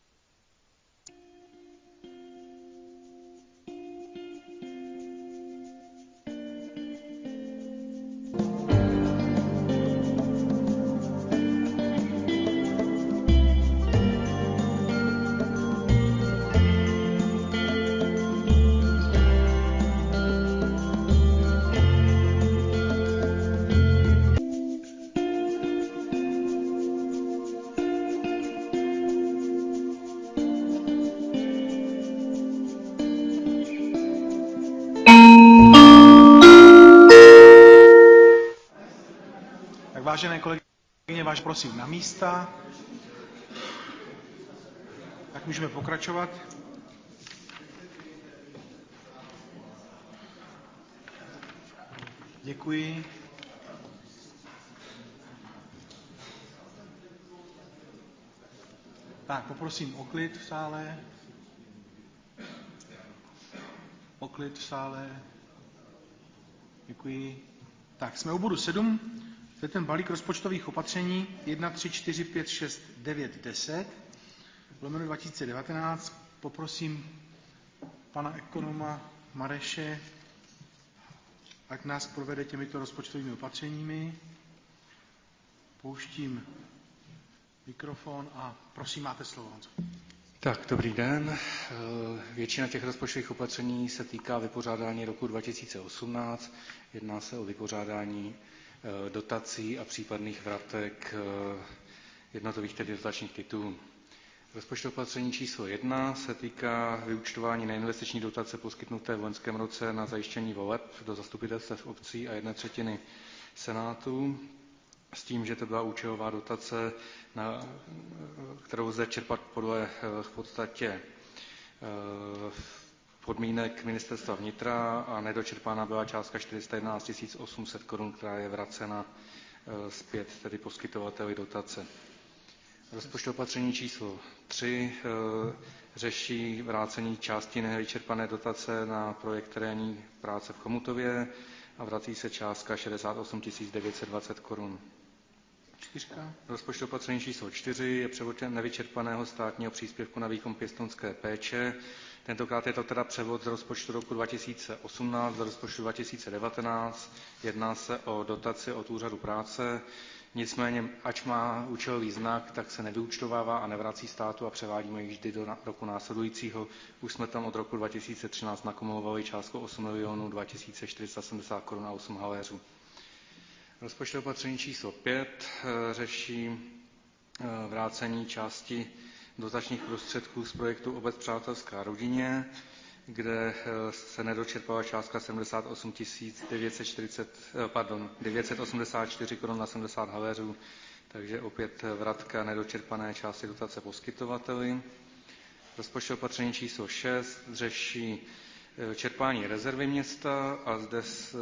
vážené kolegyně, váš prosím na místa. Tak můžeme pokračovat. Děkuji. Tak, poprosím o klid v sále. O klid v sále. Děkuji. Tak, jsme u bodu sedm. To je ten balík rozpočtových opatření jedna, tři, čtyři, pět, šest, devět, deset, lomeno dva tisíce devatenáct. Poprosím pana ekonoma Mareše, ať nás provede těmito rozpočtovými opatřeními. Pouštím mikrofon a prosím, máte slovo, Honzo. Tak, dobrý den. Většina těch rozpočtových opatření se týká vypořádání roku dva tisíce osmnáct. Jedná se o vypořádání dotací a případných vratek jednotlivých tedy dotačních titulů. Rozpočtové opatření číslo jedna se týká vyúčtování neinvestiční dotace poskytnuté v loňském roce na zajištění voleb do zastupitelstev obcí a jedné třetiny senátu, s tím, že to byla účelová dotace, na, kterou lze čerpat podle v podstatě podmínek ministerstva vnitra a nedočerpána byla částka čtyři sta jedenáct tisíc osm set korun, která je vracena zpět tedy poskytovateli dotace. Rozpočtové opatření číslo tři řeší vrácení části nevyčerpané dotace na projekt terénní práce v Chomutově a vrací se částka šedesát osm tisíc devět set dvacet korun. Čtyřka. Rozpočtové opatření číslo čtyři je převod nevyčerpaného státního příspěvku na výkon pěstounské péče. Tentokrát je to teda převod z rozpočtu roku dva tisíce osmnáct do rozpočtu dva tisíce devatenáct. Jedná se o dotaci od úřadu práce. Nicméně, ač má účelový znak, tak se nevyúčtovává a nevrací státu a převádíme ji vždy do roku následujícího. Už jsme tam od roku dva tisíce třináct nakumulovali částku osm milionů dva tisíce čtyři sta sedmdesát korun a osm haléřů. Rozpočtové opatření číslo pět řeší vrácení části dotačních prostředků z projektu Obec přátelská rodině, kde se nedočerpala částka sedmdesát osm tisíc devět set osmdesát čtyři korun na sedmdesát haléřů, takže opět vratka nedočerpané části dotace poskytovateli. Rozpočtové opatření číslo šest řeší čerpání rezervy města a zde s,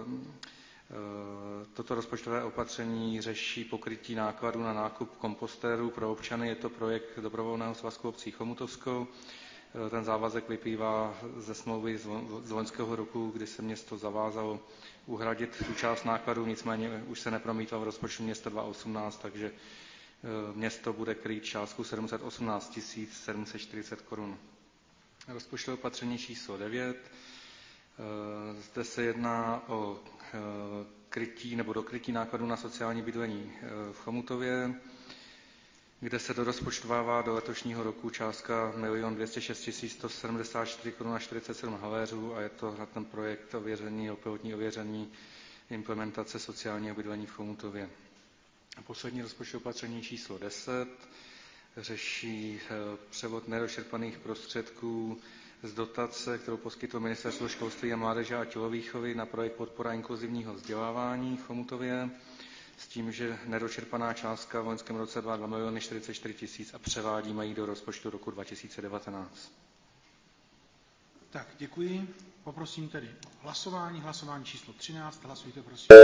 toto rozpočtové opatření řeší pokrytí nákladů na nákup kompostérů pro občany. Je to projekt Dobrovolného svazku obcí Chomutovsko. Ten závazek vyplývá ze smlouvy z loňského roku, kdy se město zavázalo uhradit tu část nákladů, nicméně už se nepromítla v rozpočtu města dva tisíce osmnáct, takže město bude krýt částku sedm set osmnáct tisíc sedm set čtyřicet korun. Rozpočtové opatření číslo devět. Zde se jedná o krytí nebo dokrytí nákladů na sociální bydlení v Chomutově, kde se dorozpočtovává do letošního roku částka milion dvě stě šest tisíc sto sedmdesát čtyři korun a čtyřicet sedm haléřů a je to na ten projekt ověření, pilotní ověření implementace sociálního bydlení v Chomutově. A poslední rozpočtové opatření číslo deset řeší převod nedočerpaných prostředků z dotace, kterou poskytlo Ministerstvo školství a mládeže a tělovýchovy na projekt podpora inkluzivního vzdělávání v Chomutově, s tím, že nedočerpaná částka v loňském roce byla dva miliony čtyřicet čtyři tisíc a převádíme ji do rozpočtu roku dva tisíce devatenáct. Tak, děkuji. Poprosím tedy hlasování. Hlasování číslo třináct. Hlasujte, prosím.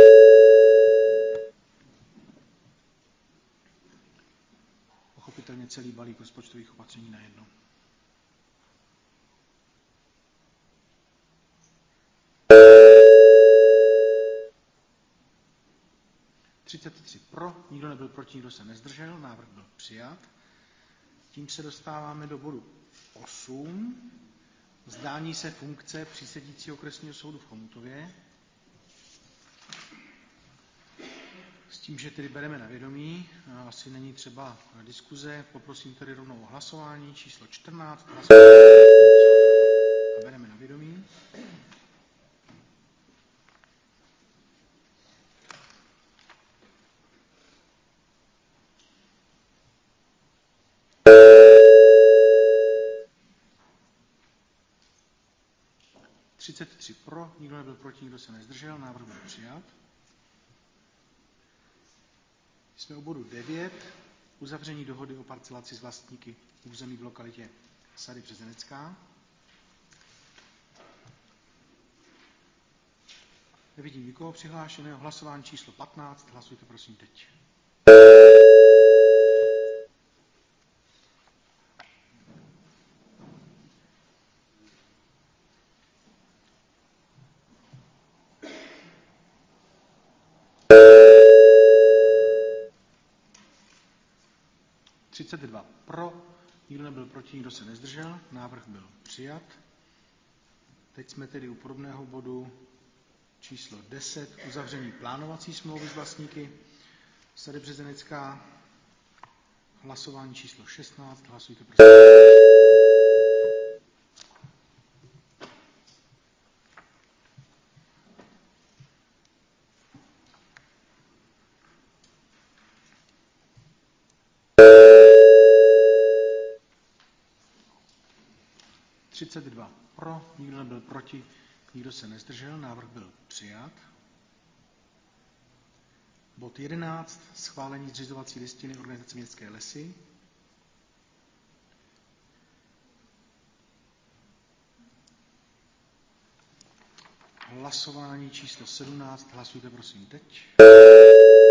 Pochopitelně celý balík rozpočtových opatření najednou. třicet tři pro, nikdo nebyl proti, nikdo se nezdržel, návrh byl přijat. Tím se dostáváme do bodu osm. Vzdání se funkce přísedícího okresního soudu v Chomutově. S tím, že tedy bereme na vědomí, asi není třeba diskuze, poprosím tedy rovnou o hlasování číslo čtrnáct. A bereme na vědomí. třicet tři pro, nikdo nebyl proti, nikdo se nezdržel, návrh byl přijat. Jsme u bodu devět, uzavření dohody o parcelaci s vlastníky území v lokalitě Sady Březenecká. Nevidím nikoho přihlášeného, hlasování číslo patnáct, hlasujte prosím teď. třicet dva pro, nikdo nebyl proti, nikdo se nezdržel, návrh byl přijat. Teď jsme tedy u podobného bodu číslo deset, uzavření plánovací smlouvy s vlastníky Sady Březenecká. Hlasování číslo šestnáct, hlasujte prosím. třicet dva pro, nikdo nebyl proti, nikdo se nezdržel, návrh byl přijat. Bod jedenáct, schválení zřizovací listiny organizace Městské lesy. Hlasování číslo sedmnáct, hlasujte prosím teď.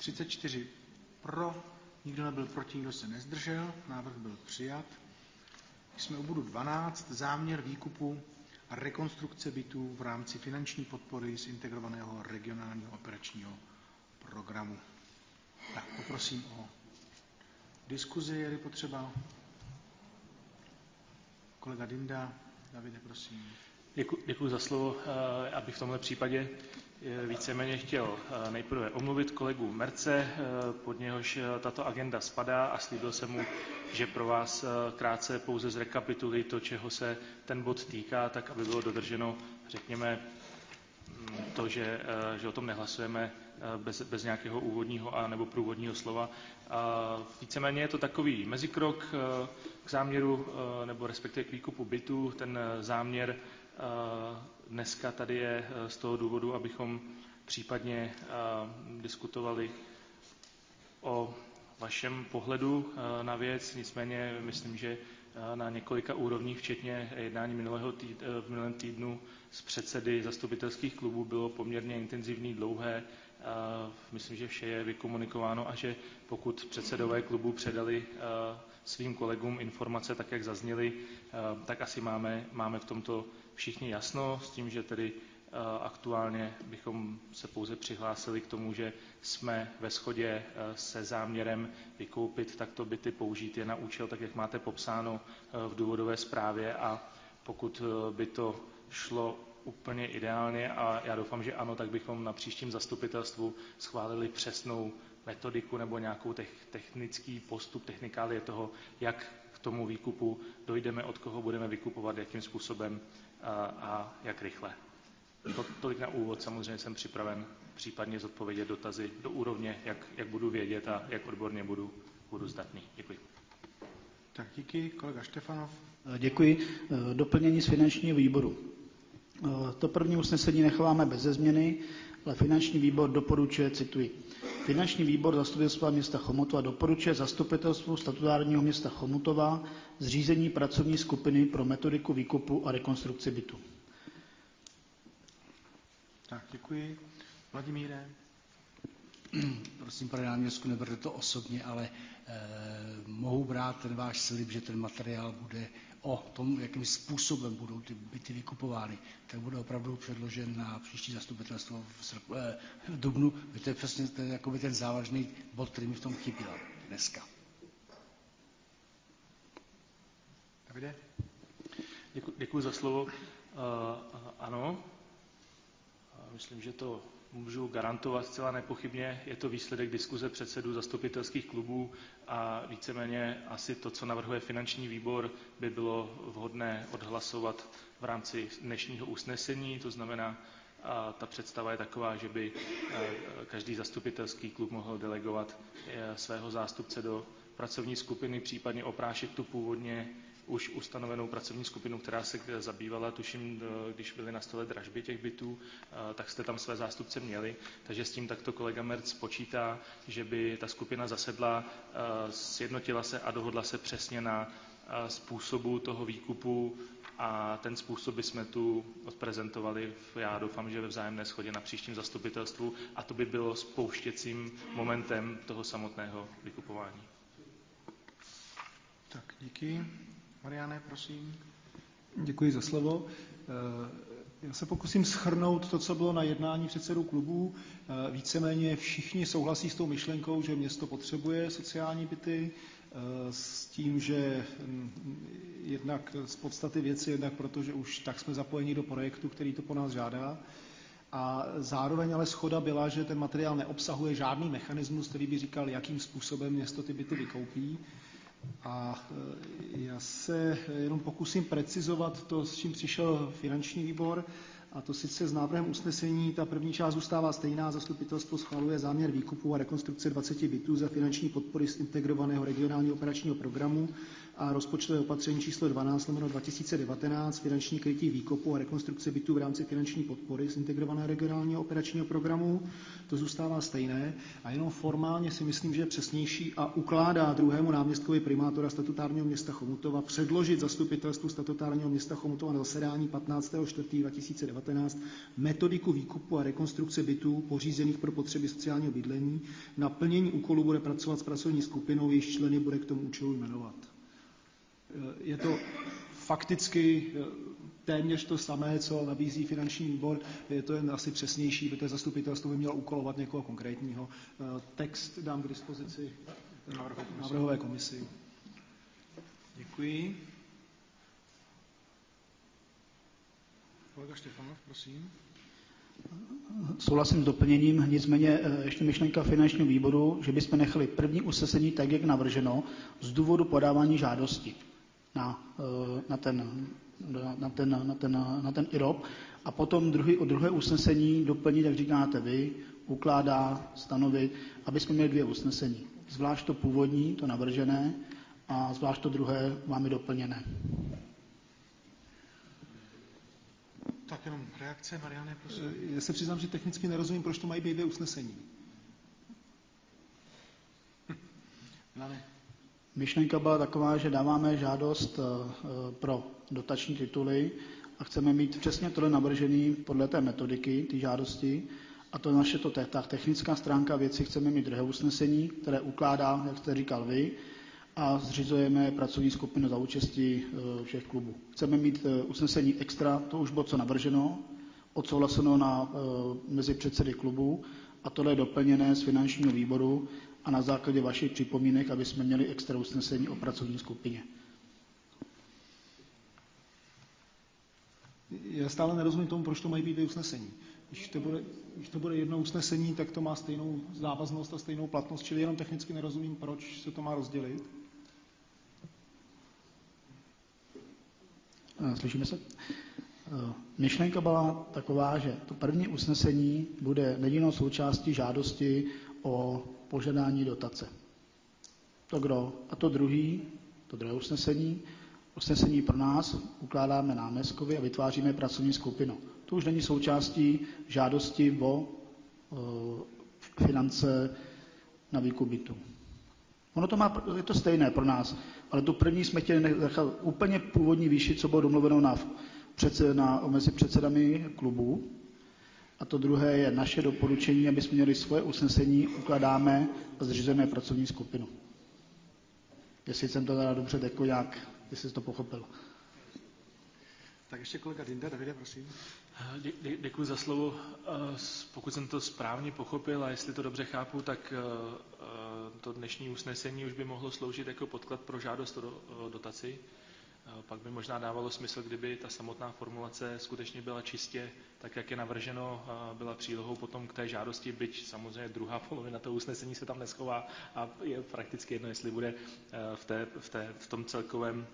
třicet čtyři pro, nikdo nebyl proti, nikdo se nezdržel, návrh byl přijat. Jsme u bodu dvanáct, záměr výkupu a rekonstrukce bytů v rámci finanční podpory z integrovaného regionálního operačního programu. Tak poprosím o diskuzi, je-li potřeba. Kolega Dinda, Davide, prosím. Děkuji, děkuji za slovo. Abych v tomhle případě víceméně chtěl nejprve omluvit kolegu Merce, pod něhož tato agenda spadá, a slíbil jsem mu, že pro vás krátce pouze zrekapituluji to, čeho se ten bod týká, tak aby bylo dodrženo, řekněme, to, že, že o tom nehlasujeme bez, bez nějakého úvodního a nebo průvodního slova. Víceméně je to takový mezikrok k záměru, nebo respektive k výkupu bytů. Ten záměr dneska tady je z toho důvodu, abychom případně diskutovali o vašem pohledu na věc. Nicméně myslím, že na několika úrovních, včetně jednání minulého týd, v minulém týdnu s předsedy zastupitelských klubů, bylo poměrně intenzivní, dlouhé. Myslím, že vše je vykomunikováno a že pokud předsedové klubů předali svým kolegům informace tak, jak zazněly, tak asi máme, máme v tomto všichni jasno, s tím, že tedy aktuálně bychom se pouze přihlásili k tomu, že jsme ve shodě se záměrem vykoupit takto byty, použít je na účel, tak jak máte popsáno v důvodové zprávě, a pokud by to šlo úplně ideálně, a já doufám, že ano, tak bychom na příštím zastupitelstvu schválili přesnou metodiku nebo nějakou technický postup, technikálie toho, jak k tomu výkupu dojdeme, od koho budeme vykupovat, jakým způsobem a, a jak rychle. To, tolik na úvod, samozřejmě jsem připraven případně zodpovědět dotazy do úrovně, jak, jak budu vědět a jak odborně budu, budu zdatný. Děkuji. Tak díky, kolega Štefanov. Děkuji. Doplnění z finančního výboru. To první usnesení necháváme beze změny, ale finanční výbor doporučuje, cituji, finanční výbor zastupitelstva města Chomutova doporučuje zastupitelstvu statutárního města Chomutova zřízení pracovní skupiny pro metodiku výkupu a rekonstrukci bytu. Tak, děkuji. Vladimíre. Prosím, pane náměstku, neberte to osobně, ale eh, mohu brát ten váš slib, že ten materiál bude o tom, jakým způsobem budou ty byty vykupovány, tak bude opravdu předložen na příští zastupitelstvo v, srp, eh, v dubnu. To je přesně ten, jakoby ten závažný bod, který mi v tom chyběl dneska. Davide? Děkuji, děkuji za slovo. Uh, ano, myslím, že to můžu garantovat zcela nepochybně. Je to výsledek diskuze předsedů zastupitelských klubů a víceméně asi to, co navrhuje finanční výbor, by bylo vhodné odhlasovat v rámci dnešního usnesení. To znamená, a ta představa je taková, že by každý zastupitelský klub mohl delegovat svého zástupce do pracovní skupiny, případně oprášit tu původně už ustanovenou pracovní skupinu, která se zabývala, tuším, když byly na stole dražby těch bytů, tak jste tam své zástupce měli, takže s tím takto kolega Merc počítá, že by ta skupina zasedla, sjednotila se a dohodla se přesně na způsobu toho výkupu a ten způsob bychom tu odprezentovali, já doufám, že ve vzájemné shodě na příštím zastupitelstvu, a to by bylo spouštěcím momentem toho samotného vykupování. Tak, díky. Mariane, prosím. Děkuji za slovo. Já se pokusím shrnout to, co bylo na jednání předsedů klubů. Víceméně všichni souhlasí s tou myšlenkou, že město potřebuje sociální byty, s tím, že jednak z podstaty věci, jednak protože už tak jsme zapojeni do projektu, který to po nás žádá. A zároveň ale shoda byla, že ten materiál neobsahuje žádný mechanismus, který by říkal, jakým způsobem město ty byty vykoupí. A já se jenom pokusím precizovat to, s čím přišel finanční výbor, a to sice s návrhem usnesení. Ta první část zůstává stejná. Zastupitelstvo schvaluje záměr výkupu a rekonstrukce dvaceti bytů za finanční podpory z integrovaného regionálního operačního programu a rozpočtové opatření číslo dvanáct lomeno dva tisíce devatenáct, finanční krytí výkopu a rekonstrukce bytů v rámci finanční podpory z integrovaného regionálního operačního programu. To zůstává stejné a jenom formálně si myslím, že je přesnější a ukládá druhému náměstkovi primátora statutárního města Chomutova předložit zastupitelstvu statutárního města Chomutova na zasedání patnáctého čtvrtého dva tisíce devatenáct metodiku výkupu a rekonstrukce bytů pořízených pro potřeby sociálního bydlení. Na plnění úkolu bude pracovat s pracovní skupinou, jejíž členy bude k tomu účelu jmenovat. Je to fakticky téměř to samé, co nabízí finanční výbor, je to jen asi přesnější, protože zastupitelstvo by mělo úkolovat někoho konkrétního. Text dám k dispozici návrhové komisi. Děkuji. Kolega Štefanov, prosím. Souhlasím s doplněním, nicméně ještě myšlenka finančního výboru, že bychom nechali první usnesení tak, jak navrženo, z důvodu podávání žádosti na, na ten na ten, na ten, na ten I R O P a potom druhý, druhé usnesení doplnit, jak říkáte vy, ukládá, stanovit, aby jsme měli dvě usnesení. Zvlášť to původní, to navržené, a zvlášť to druhé máme doplněné. Tak jenom reakce, Mariane, prosím. Já se přiznám, že technicky nerozumím, proč to mají být dvě usnesení. Milane. Myšlenka byla taková, že dáváme žádost pro dotační tituly a chceme mít přesně tohle navržený podle té metodiky, ty žádosti. A to naše to, ta technická stránka věci chceme mít druhé usnesení, které ukládá, jak jste říkal vy, a zřizujeme pracovní skupinu za účastí všech klubů. Chceme mít usnesení extra, to už bylo co navrženo, odsouhlaseno na, mezi předsedy klubů a tohle je doplněné z finančního výboru a na základě vašich připomínek, aby jsme měli extra usnesení o pracovní skupině. Já stále nerozumím tomu, proč to mají být dvě usnesení. Když to, bude, když to bude jedno usnesení, tak to má stejnou závaznost a stejnou platnost, čili jenom technicky nerozumím, proč se to má rozdělit. Slyšíme se? Myšlenka byla taková, že to první usnesení bude nedílnou součástí žádosti o požadání dotace. To kdo? A to druhý, to druhé usnesení, usnesení pro nás ukládáme náměstkovi a vytváříme pracovní skupinu. To už není součástí žádosti o e, finance na výkup bytu. Ono to má, je to stejné pro nás, ale tu první jsme chtěli nechat úplně původní výši, co bylo domluveno na, předsed, na, mezi předsedami klubů. A to druhé je naše doporučení, aby jsme měli svoje usnesení, ukládáme a zřizujeme pracovní skupinu. Jestli jsem to teda dobře jako nějak, jestli jsi to pochopil. Tak ještě kolega Dinda, Davide, prosím. Dě, dě, děkuji za slovo. Pokud jsem to správně pochopil a jestli to dobře chápu, tak to dnešní usnesení už by mohlo sloužit jako podklad pro žádost o dotaci. Pak by možná dávalo smysl, kdyby ta samotná formulace skutečně byla čistě tak, jak je navrženo, byla přílohou potom k té žádosti, byť samozřejmě druhá polovina toho usnesení se tam neschová a je prakticky jedno, jestli bude v, té, v, té, v tom celkovém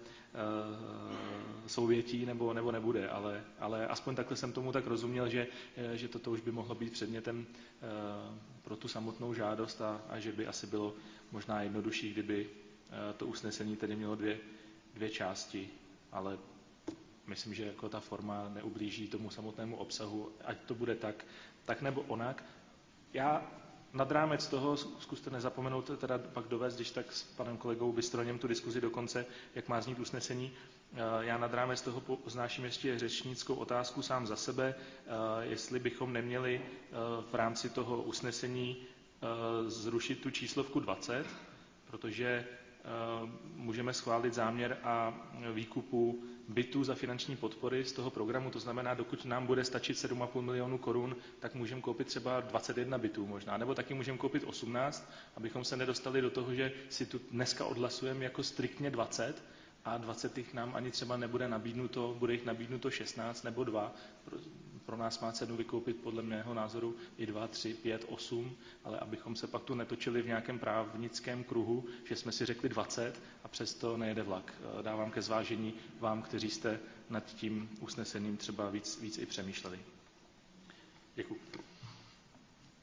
souvětí nebo, nebo nebude, ale, ale aspoň takhle jsem tomu tak rozuměl, že, že toto už by mohlo být předmětem pro tu samotnou žádost a, a že by asi bylo možná jednodušší, kdyby to usnesení tedy mělo dvě dvě části, ale myslím, že jako ta forma neublíží tomu samotnému obsahu, ať to bude tak, tak nebo onak. Já nad rámec toho, zkuste nezapomenout teda pak dovést, když tak s panem kolegou Bystroněm tu diskuzi do konce, jak má znít usnesení. Já nad rámec toho poznáším ještě řečnickou otázku sám za sebe, jestli bychom neměli v rámci toho usnesení zrušit tu číslovku dvacet, protože můžeme schválit záměr a výkupu bytů za finanční podpory z toho programu. To znamená, dokud nám bude stačit sedm a půl milionu korun, tak můžeme koupit třeba dvacet jedna bytů možná, nebo taky můžeme koupit osmnáct, abychom se nedostali do toho, že si tu dneska odhlasujeme jako striktně dvacet a dvacet jich nám ani třeba nebude nabídnuto, bude jich nabídnuto šestnáct nebo dva. Pro nás má cenu vykoupit podle mého názoru i dva, tři, pět, osm, ale abychom se pak tu netočili v nějakém právnickém kruhu, že jsme si řekli dvacet a přesto nejede vlak. Dávám ke zvážení vám, kteří jste nad tím usnesením třeba víc, víc i přemýšleli. Děkuji.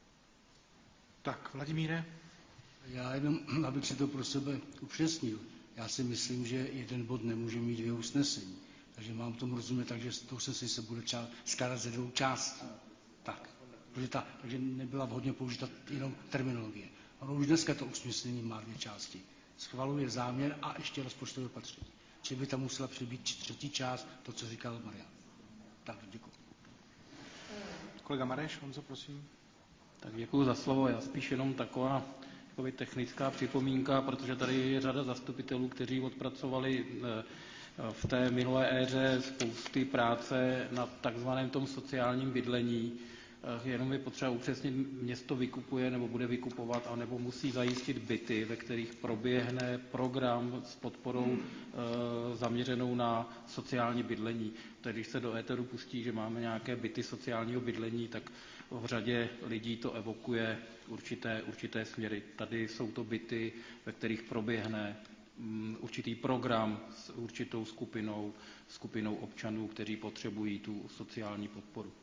Tak, Vladimíre. Já jenom, abych si to pro sebe upřesnil. Já si myslím, že jeden bod nemůže mít dvě usnesení. Takže mám tomu rozumět tak, že to usnesení se bude skládat ze dvou částí. Tak. Protože ta, takže nebyla vhodně použita jenom terminologie. Ono už dneska to usnesení má dvě části. Schvaluje záměr a ještě rozpočtové opatření. Čili by tam musela přibýt třetí část, to, co říkal Marian. Tak, děkuji. Kolega Mareš, Honzo, prosím. Tak děkuji za slovo. Já spíš jenom taková jakoby technická připomínka, protože tady je řada zastupitelů, kteří odpracovali v té minulé éře spousty práce na takzvaném tom sociálním bydlení. Jenom je potřeba upřesnit, město vykupuje nebo bude vykupovat, anebo musí zajistit byty, ve kterých proběhne program s podporou e, zaměřenou na sociální bydlení. Tedy když se do éteru pustí, že máme nějaké byty sociálního bydlení, tak v řadě lidí to evokuje určité, určité směry. Tady jsou to byty, ve kterých proběhne um, určitý program s určitou skupinou, skupinou občanů, kteří potřebují tu sociální podporu.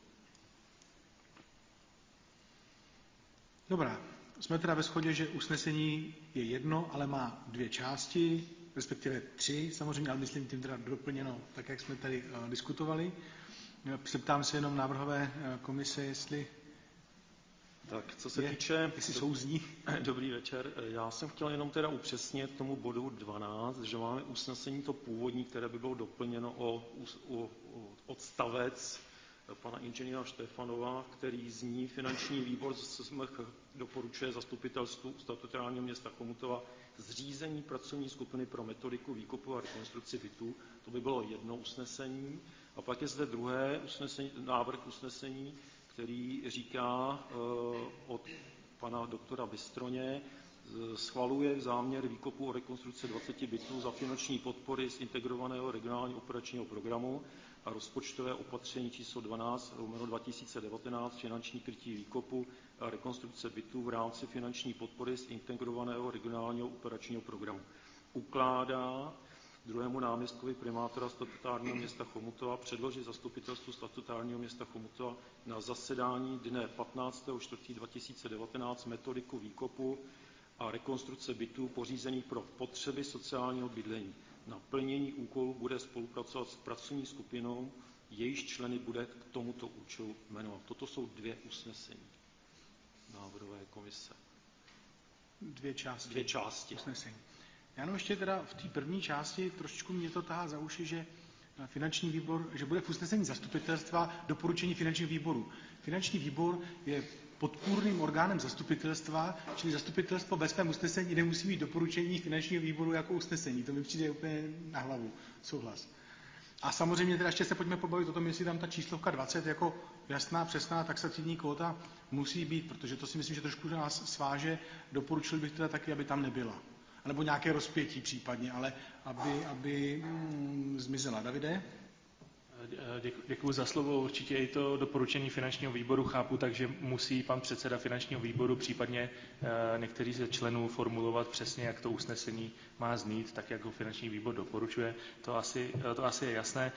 Dobrá, jsme teda ve shodě, že usnesení je jedno, ale má dvě části, respektive tři, samozřejmě, ale myslím tím teda doplněno, tak jak jsme tady uh, diskutovali. Zeptám se jenom návrhové uh, komise, jestli Tak, co se je, týče... jestli souzní. Dobrý večer. Já jsem chtěl jenom teda upřesnit tomu bodu dvanáct, že máme usnesení to původní, které by bylo doplněno o, o, o odstavec pana inženýra Štefanova, který zní finanční výbor doporučuje zastupitelstvu statutárního města Chomutova zřízení pracovní skupiny pro metodiku výkupu a rekonstrukci bytů. To by bylo jedno usnesení. A pak je zde druhé usnesení, návrh usnesení, který říká uh, od pana doktora Bystroně, schvaluje záměr výkupu a rekonstrukce dvaceti bytů za finanční podpory z integrovaného regionálního operačního programu a rozpočtové opatření číslo dvanáct lomeno dva tisíce devatenáct finanční krytí výkupu a rekonstrukce bytů v rámci finanční podpory z integrovaného regionálního operačního programu. Ukládá druhému náměstkovi primátora statutárního města Chomutova předložit zastupitelstvu statutárního města Chomutova na zasedání dne patnáctého čtvrtého dva tisíce devatenáct metodiku výkupu a rekonstrukce bytů pořízených pro potřeby sociálního bydlení. Na plnění úkolů bude spolupracovat s pracovní skupinou, jejíž členy bude k tomuto účelu jmenovat. Toto jsou dvě usnesení návrhové komise. Dvě části. Dvě části. Usnesení. Já jenom ještě teda v té první části trošičku mě to tahá za uši, že finanční výbor, že bude v usnesení zastupitelstva doporučení finančního výboru. Finanční výbor je podpůrným orgánem zastupitelstva, čili zastupitelstvo ve svém usnesení nemusí mít doporučení finančního výboru jako usnesení. To mi přijde úplně na hlavu. Souhlas. A samozřejmě teda ještě se pojďme pobavit o tom, jestli tam ta číslovka dvacet jako jasná, přesná taxativní kvóta musí být, protože to si myslím, že trošku nás sváže. Doporučil bych teda taky, aby tam nebyla. Nebo nějaké rozpětí případně, ale aby, aby mm, zmizela. Davide? Děkuji za slovo. Určitě i to doporučení finančního výboru chápu, takže musí pan předseda finančního výboru, případně některý ze členů formulovat přesně, jak to usnesení má znít, tak jak ho finanční výbor doporučuje. To asi, to asi je jasné.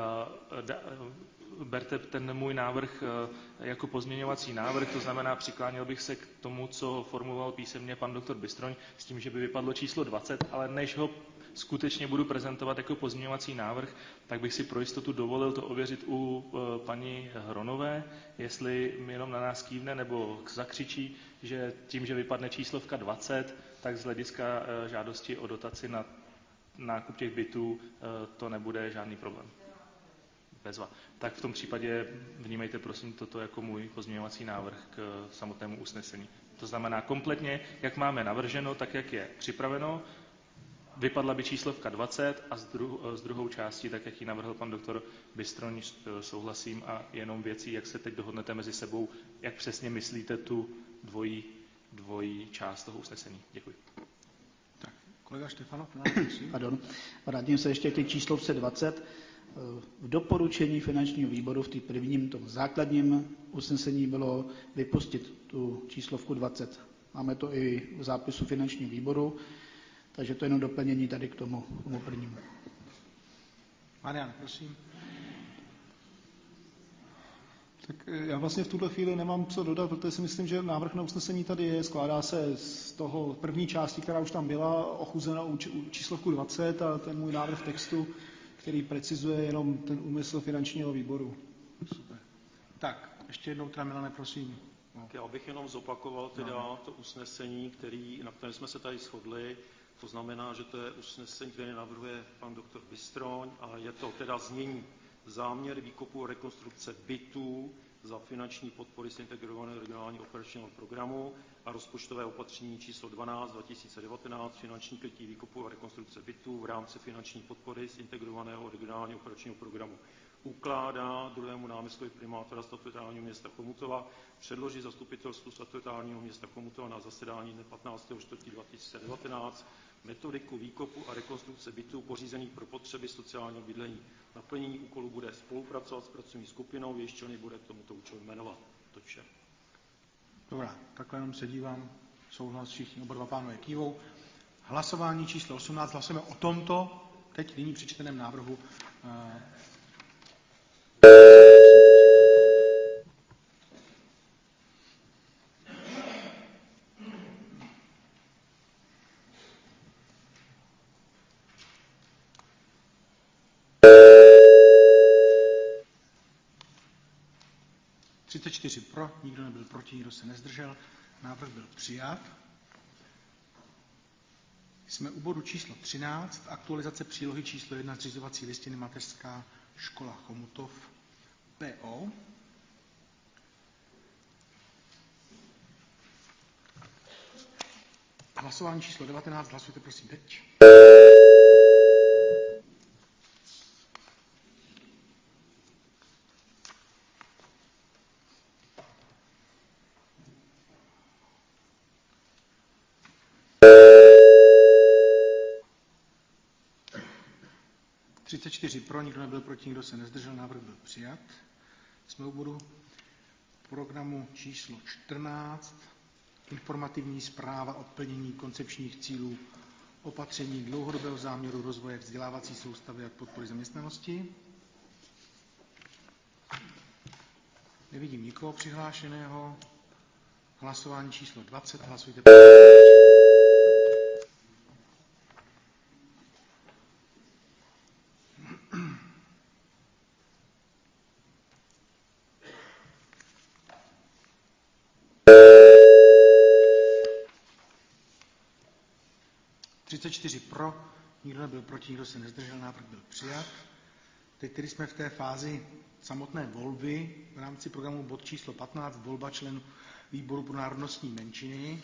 Berte ten můj návrh jako pozměňovací návrh, to znamená, přikláněl bych se k tomu, co formuloval písemně pan doktor Bystroň, s tím, že by vypadlo číslo dvacet, ale než ho skutečně budu prezentovat jako pozměňovací návrh, tak bych si pro jistotu dovolil to ověřit u paní Hronové, jestli jenom na nás kývne nebo zakřičí, že tím, že vypadne číslovka dvacet, tak z hlediska žádosti o dotaci na nákup těch bytů to nebude žádný problém. Bezva. Tak v tom případě vnímejte prosím toto jako můj pozměňovací návrh k samotnému usnesení. To znamená kompletně, jak máme navrženo, tak jak je připraveno, vypadla by číslovka dvacet a s, dru- s druhou částí, tak jak ji navrhl pan doktor Bystroň, souhlasím a jenom věcí, jak se teď dohodnete mezi sebou, jak přesně myslíte tu dvojí, dvojí část toho usnesení. Děkuji. Tak, kolega Štefanov, prosím. Pardon, vrátím se ještě k té číslovce dvacet. V doporučení finančního výboru v té prvním, tom základním usnesení bylo vypustit tu číslovku dvacet. Máme to i v zápisu finančního výboru, takže to je jenom doplnění tady k tomu, k tomu prvnímu. Marian, prosím. Tak já vlastně v tuhle chvíli nemám co dodat, protože si myslím, že návrh na usnesení tady je, skládá se z toho první části, která už tam byla, ochuzena u číslovku dvacet a ten můj návrh textu, který precizuje jenom ten úmysl finančního výboru. Super. Tak, ještě jednou teda, Milane, prosím. Tak já bych jenom zopakoval teda no. to usnesení, který, na kterém jsme se tady shodli. To znamená, že to je usnesení, které navrhuje pan doktor Bystroň a je to teda znění záměr výkupu a rekonstrukce bytů za finanční podpory z integrovaného regionálního operačního programu a rozpočtové opatření číslo dvanáct dva tisíce devatenáct finanční krytí výkupu a rekonstrukce bytů v rámci finanční podpory z integrovaného regionálního operačního programu. Ukládá druhému náměstkovi primátora statutárního města Chomutova předložit zastupitelstvu statutárního města Chomutova na zasedání dne patnáctého čtvrtého dva tisíce devatenáct metodiku výkupu a rekonstrukce bytů pořízených pro potřeby sociálního bydlení. Naplnění úkolu bude spolupracovat s pracovní skupinou, jejíž členy bude k tomuto účelu jmenovat. To vše. Dobrá, takhle jenom se dívám, souhlas všichni, oba dva pánové kývou. Hlasování číslo osmnáct, hlasujeme o tomto, teď nyní přečteném návrhu. třicet čtyři pro, nikdo nebyl proti, nikdo se nezdržel. Návrh byl přijat. Jsme u bodu číslo třináct, aktualizace přílohy číslo jedna zřizovací listiny Mateřská škola Chomutov P O. Hlasování číslo devatenáct, hlasujte prosím teď. třicet čtyři pro, nikdo nebyl proti, nikdo se nezdržel, návrh byl přijat. Jsme u bodu programu číslo čtrnáct, informativní zpráva o plnění koncepčních cílů opatření dlouhodobého záměru rozvoje vzdělávací soustavy a podpory zaměstnanosti. Nevidím nikoho přihlášeného. Hlasování číslo dvacet, hlasujte. třicet čtyři pro, nikdo nebyl proti, nikdo se nezdržel, návrh byl přijat. Teď tedy jsme v té fázi samotné volby v rámci programu bod číslo patnáct, volba členů výboru pro národnostní menšiny.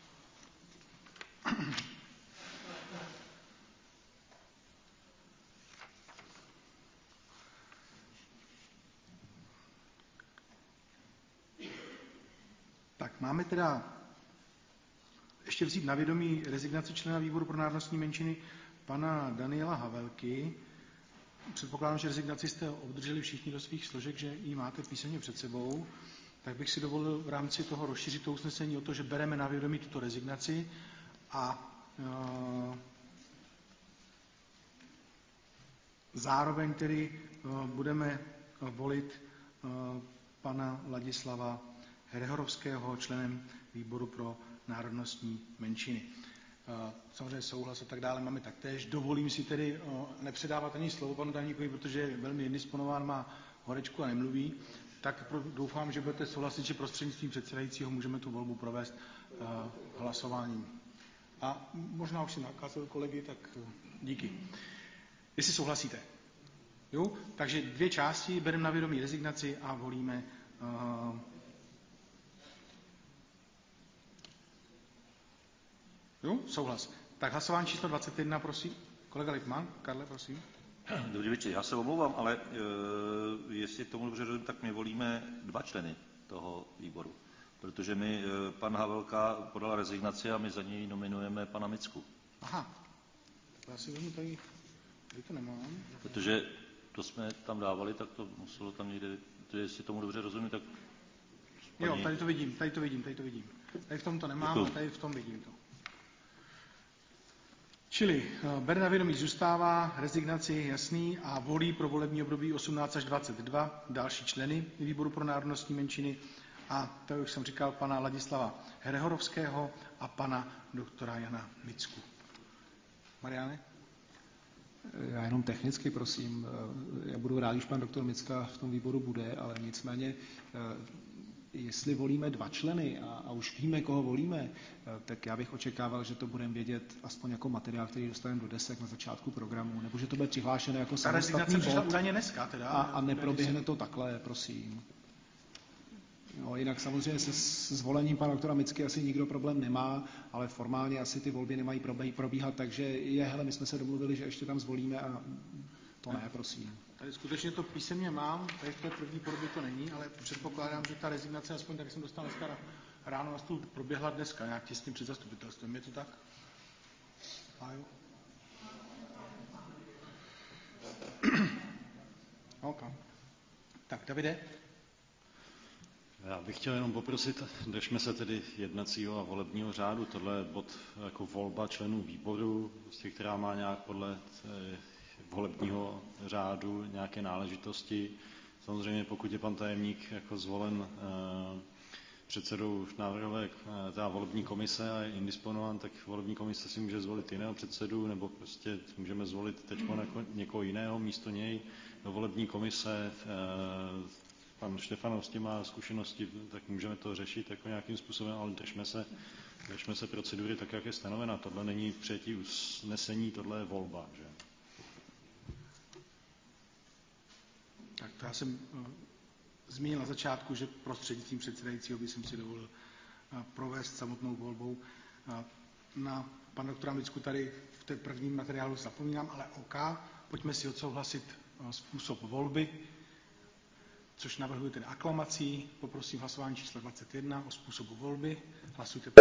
Tak máme teda ještě vzít na vědomí rezignaci člena výboru pro národnostní menšiny pana Daniela Havelky. Předpokládám, že rezignaci jste obdrželi všichni do svých složek, že ji máte písemně před sebou. Tak bych si dovolil v rámci toho rozšířit to usnesení o to, že bereme na vědomí tuto rezignaci a uh, zároveň tedy uh, budeme volit uh, pana Ladislava Hrehorovského členem výboru pro národnostní menšiny. Samozřejmě souhlas a tak dále máme taktéž. Dovolím si tedy nepředávat ani slovo panu tajemníkovi, protože je velmi indisponován, má horečku a nemluví. Tak doufám, že budete souhlasit, že prostřednictvím předsedajícího můžeme tu volbu provést hlasováním. A možná už si nakázal kolegy, tak díky. Jestli souhlasíte. Jo? Takže dvě části, bereme na vědomí rezignaci a volíme uh, Jo, souhlas. Tak hlasování číslo dvacet jedna, prosím. Kolega Lippmann, Karle, prosím. Dobrý večer, já se omlouvám, ale e, jestli tomu dobře rozumím, tak my volíme dva členy toho výboru. Protože my, e, pan Havelka podal rezignaci a my za něj nominujeme pana Micku. Aha, tak já si vezmu tady, tady to nemám. Protože to jsme tam dávali, tak to muselo tam někde, jestli tomu dobře rozumím, tak... Paní... Jo, tady to vidím, tady to vidím, tady to vidím. Tady v tom to nemám, a tady v tom vidím to. Čili bere na vědomí zůstává, rezignaci jasný a volí pro volební období osmnáct až dvacet dva další členy výboru pro národnostní menšiny a to už jsem říkal pana Ladislava Hrehorovského a pana doktora Jana Micku. Mariáne? Já jenom technicky, prosím. Já budu rád, když pan doktor Micka v tom výboru bude, ale nicméně, jestli volíme dva členy a, a už víme, koho volíme, tak já bych očekával, že to budeme vědět aspoň jako materiál, který dostaneme do desek na začátku programu, nebo že to bude přihlášené jako samostatný bod dneska, teda, a, a neproběhne to takhle, prosím. No, jinak samozřejmě se zvolením pana doktora Micky asi nikdo problém nemá, ale formálně asi ty volby nemají probíhat, takže je, hele, my jsme se domluvili, že ještě tam zvolíme a to ne, prosím. Tady skutečně to písemně mám, tady v té první podobě to není, ale předpokládám, že ta rezignace, aspoň tak jsem dostal dneska ráno na stůl, proběhla dneska, nějak těsně před zastupitelstvem. Je to tak? A jo? OK. Tak, Davide? Já bych chtěl jenom poprosit, držme se tedy jednacího a volebního řádu. Tohle je bod jako volba členů výboru, prostě, která má nějak podle volebního řádu nějaké náležitosti. Samozřejmě pokud je pan tajemník jako zvolen eh, předsedou návrhové teda volební komise a je indisponován, tak volební komise si může zvolit jiného předsedu, nebo prostě můžeme zvolit teď někoho jiného místo něj do volební komise. Eh, pan Štefanov s tím má zkušenosti, tak můžeme to řešit jako nějakým způsobem, ale držme se, držme se procedury tak, jak je stanovena. Tohle není přijetí usnesení, tohle je volba. Že? Tak to já jsem uh, zmínil na začátku, že prostřednictvím předsedajícího by jsem si dovolil uh, provést samotnou volbou. Uh, na pana doktora Micku tady v té prvním materiálu zapomínám, ale OK. Pojďme si odsouhlasit uh, způsob volby, což navrhuji tedy aklamací. Poprosím hlasování číslo dvacet jedna o způsobu volby. Hlasujte.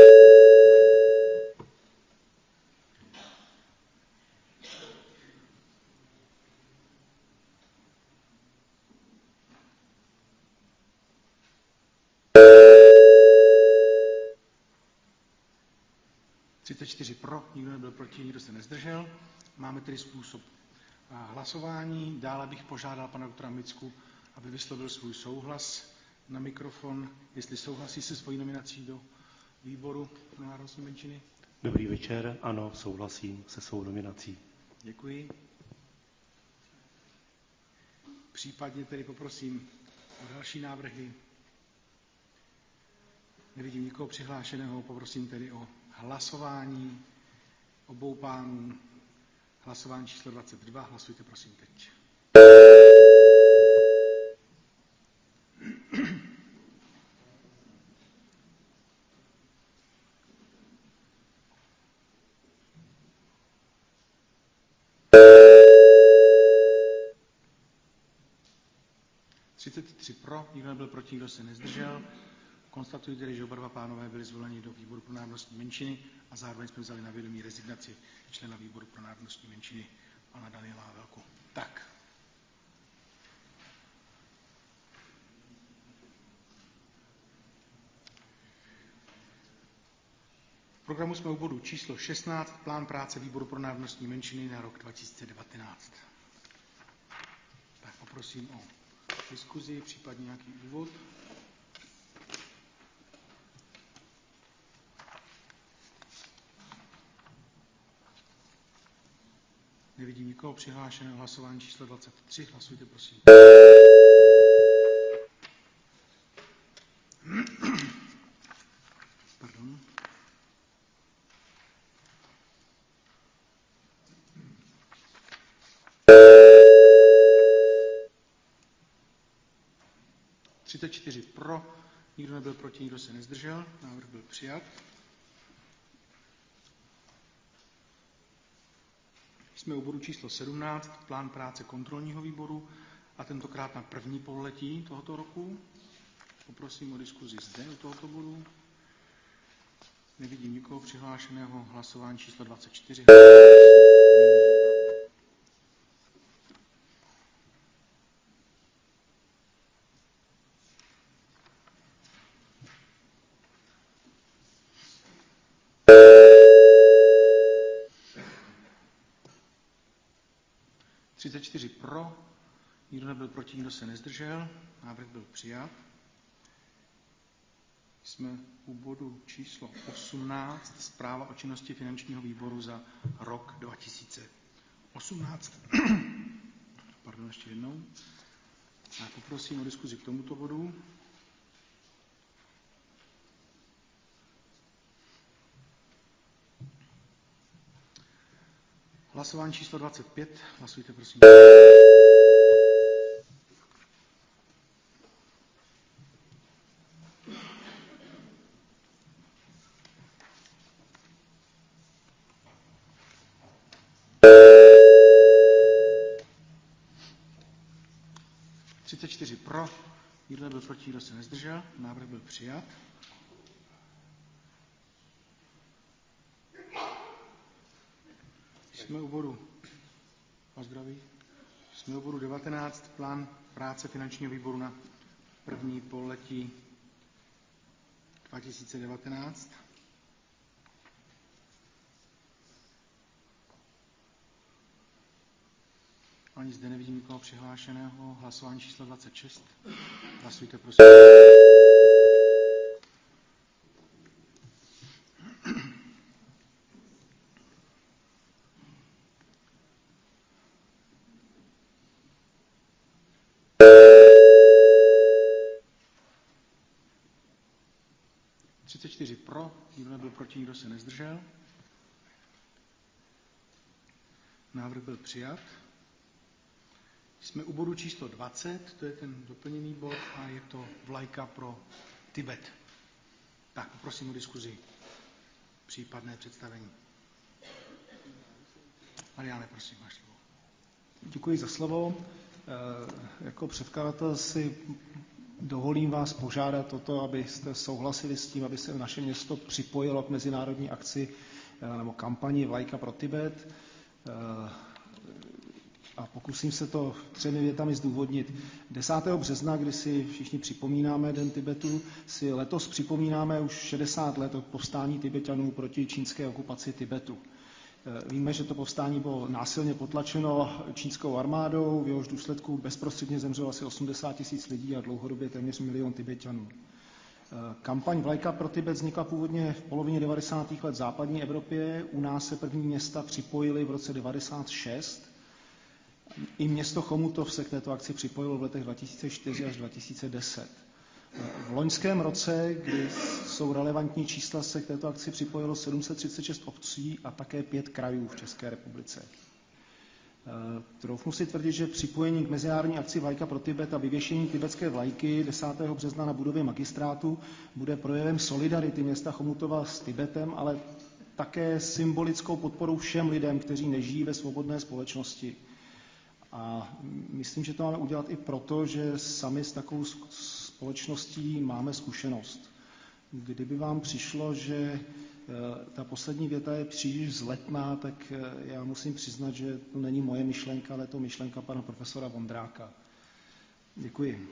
třicet čtyři pro, nikdo nebyl proti, nikdo se nezdržel. Máme tedy způsob hlasování. Dále bych požádal pana doktora Micku, aby vyslovil svůj souhlas na mikrofon, jestli souhlasí se svojí nominací do výboru pro národnostní menšiny. Dobrý večer, ano, souhlasím se svou nominací. Děkuji. Případně tedy poprosím o další návrhy. Nevidím nikoho přihlášeného, poprosím tedy o hlasování obou pánů. Hlasování číslo dvacet dva, hlasujte prosím teď. třicet tři pro, nikdo nebyl proti, nikdo se nezdržel. Konstatuji tedy, že oba dva pánové byli zvoleni do výboru pro národnostní menšiny a zároveň jsme vzali na vědomí rezignaci člena výboru pro národnostní menšiny pana Daniela Havelku. Tak. V programu jsme u bodu číslo šestnáct, plán práce výboru pro národnostní menšiny na rok dva tisíce devatenáct. Tak poprosím o diskuzi, případně nějaký úvod. Nevidím nikoho přihlášeného, hlasování číslo dvacet tři. Hlasujte, prosím. Pardon. třicet čtyři pro, nikdo nebyl proti, nikdo se nezdržel. Návrh byl přijat. Jsme u bodu číslo sedmnáct, plán práce kontrolního výboru a tentokrát na první pololetí tohoto roku. Poprosím o diskuzi zde u tohoto bodu. Nevidím nikoho přihlášeného, hlasování číslo dvacet čtyři. čtyři pro, nikdo nebyl proti, nikdo se nezdržel. Návrh byl přijat. Jsme u bodu číslo osmnáct, zpráva o činnosti finančního výboru za rok dva tisíce osmnáct. Pardon, ještě jednou. Já poprosím o diskuzi k tomuto bodu. Hlasování číslo dvacet pět. Hlasujte, prosím. třicet čtyři pro, nikdo nebyl proti, nikdo se nezdržel. Návrh byl přijat. Jsme u bodu, a zdraví. Jsme u bodu devatenáct, plán práce finančního výboru na první pololetí dva tisíce devatenáct. Ani zde nevidím nikoho přihlášeného. Hlasování číslo dvacet šest. Hlasujte, prosím. třicet čtyři pro, nikdo nebyl proti, nikdo se nezdržel. Návrh byl přijat. Jsme u bodu číslo dvacet, to je ten doplněný bod a je to vlajka pro Tibet. Tak, poprosím o diskuzi, případné představení. Mariáne, prosím, máš slovo. Děkuji za slovo. E, jako předkladatel si dovolím vás požádat o to, abyste souhlasili s tím, aby se naše město připojilo k mezinárodní akci nebo kampani Vlajka pro Tibet. E, A pokusím se to třemi větami zdůvodnit. desátého března, kdy si všichni připomínáme Den Tibetu, si letos připomínáme už šedesát let od povstání Tibeťanů proti čínské okupaci Tibetu. Víme, že to povstání bylo násilně potlačeno čínskou armádou, v jehož důsledku bezprostředně zemřelo asi osmdesát tisíc lidí a dlouhodobě téměř milion Tibeťanů. Kampaň Vlajka pro Tibet vznikla původně v polovině devadesátých let v západní Evropě. U nás se první města připojily v roce devadesát šest. I město Chomutov se k této akci připojilo v letech dva tisíce čtyři až dva tisíce deset. V loňském roce, kdy jsou relevantní čísla, se k této akci připojilo sedm set třicet šest obcí a také pět krajů v České republice. Troufnu si tvrdit, že připojení k mezinárodní akci Vlajka pro Tibet a vyvěšení tibetské vlajky desátého března na budově magistrátu bude projevem solidarity města Chomutova s Tibetem, ale také symbolickou podporou všem lidem, kteří nežijí ve svobodné společnosti. A myslím, že to máme udělat i proto, že sami s takovou společností máme zkušenost. Kdyby vám přišlo, že ta poslední věta je příliš vzletná, tak já musím přiznat, že to není moje myšlenka, ale to myšlenka pana profesora Vondráka. Děkuji.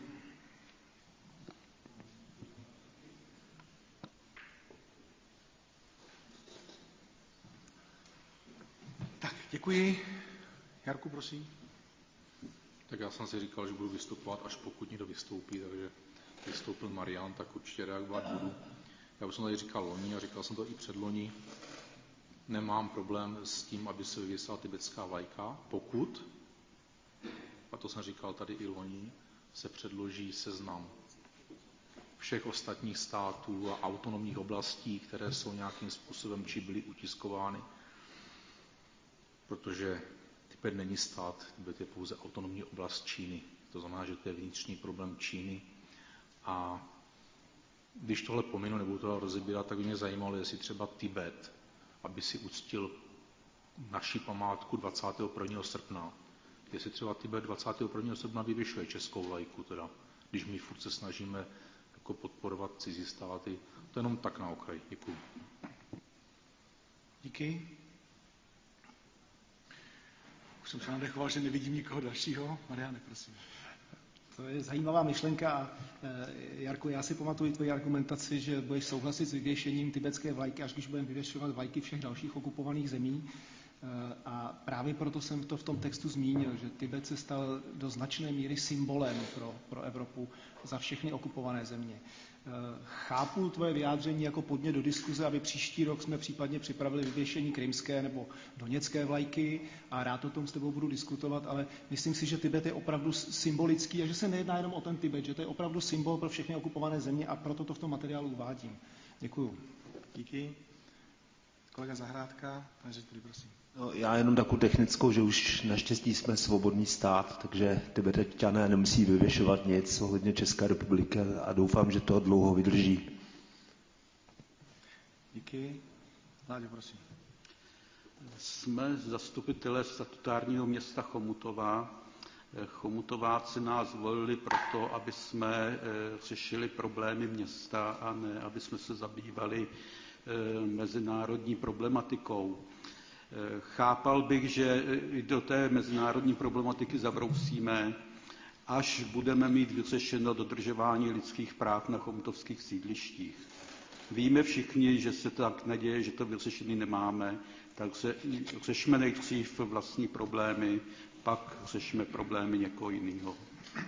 Tak, děkuji. Jarku, prosím. Tak já jsem si říkal, že budu vystupovat, až pokud někdo vystoupí, takže vystoupil Marián, tak určitě reagovat budu. Já už jsem tady říkal loni a říkal jsem to i předloni. Nemám problém s tím, aby se vyvěsila tibetská vlajka, pokud, a to jsem říkal tady i loni, se předloží seznam všech ostatních států a autonomních oblastí, které jsou nějakým způsobem či byly utiskovány, protože Tibet není stát, Tibet je pouze autonomní oblast Číny. To znamená, že to je vnitřní problém Číny. A když tohle pominu, nebudu to rozebírat, tak by mě zajímalo, jestli třeba Tibet, aby si uctil naši památku dvacátého prvního srpna, jestli třeba Tibet dvacátého prvního srpna vyvěšuje českou vlajku, teda, když my furt se snažíme jako podporovat cizí státy. To jenom tak na okraj. Děkuji. Díky. Už jsem se nadechoval, že nevidím nikoho dalšího. Mariáne, prosím. To je zajímavá myšlenka. Jarku, já si pamatuju tvoji argumentaci, že budeš souhlasit s vyvěšením tibetské vlajky, až když budeme vyvěšovat vlajky všech dalších okupovaných zemí. A právě proto jsem to v tom textu zmínil, že Tibet se stal do značné míry symbolem pro, pro Evropu za všechny okupované země. Chápu tvoje vyjádření jako podnět do diskuze, aby příští rok jsme případně připravili vyvěšení krymské nebo doněcké vlajky a rád o tom s tebou budu diskutovat, ale myslím si, že Tibet je opravdu symbolický a že se nejedná jenom o ten Tibet, že to je opravdu symbol pro všechny okupované země a proto to v tom materiálu uvádím. Děkuju. Díky. Kolega Zahrádka, pane řediteli, prosím. No, já jenom takovou technickou, že už naštěstí jsme svobodný stát, takže Tibeťané nemusí vyvěšovat nic ohledně České republiky a doufám, že to dlouho vydrží. Díky. Láďo, prosím. Jsme zastupitelé statutárního města Chomutova. Chomutováci nás volili proto, aby jsme řešili problémy města a ne, aby jsme se zabývali mezinárodní problematikou. Chápal bych, že do té mezinárodní problematiky zabrousíme, až budeme mít vyřešeno dodržování lidských práv na chomutovských sídlištích. Víme všichni, že se tak neděje, že to vyřešený nemáme, takže řešme nejdřív vlastní problémy, pak řešíme problémy někoho jiného.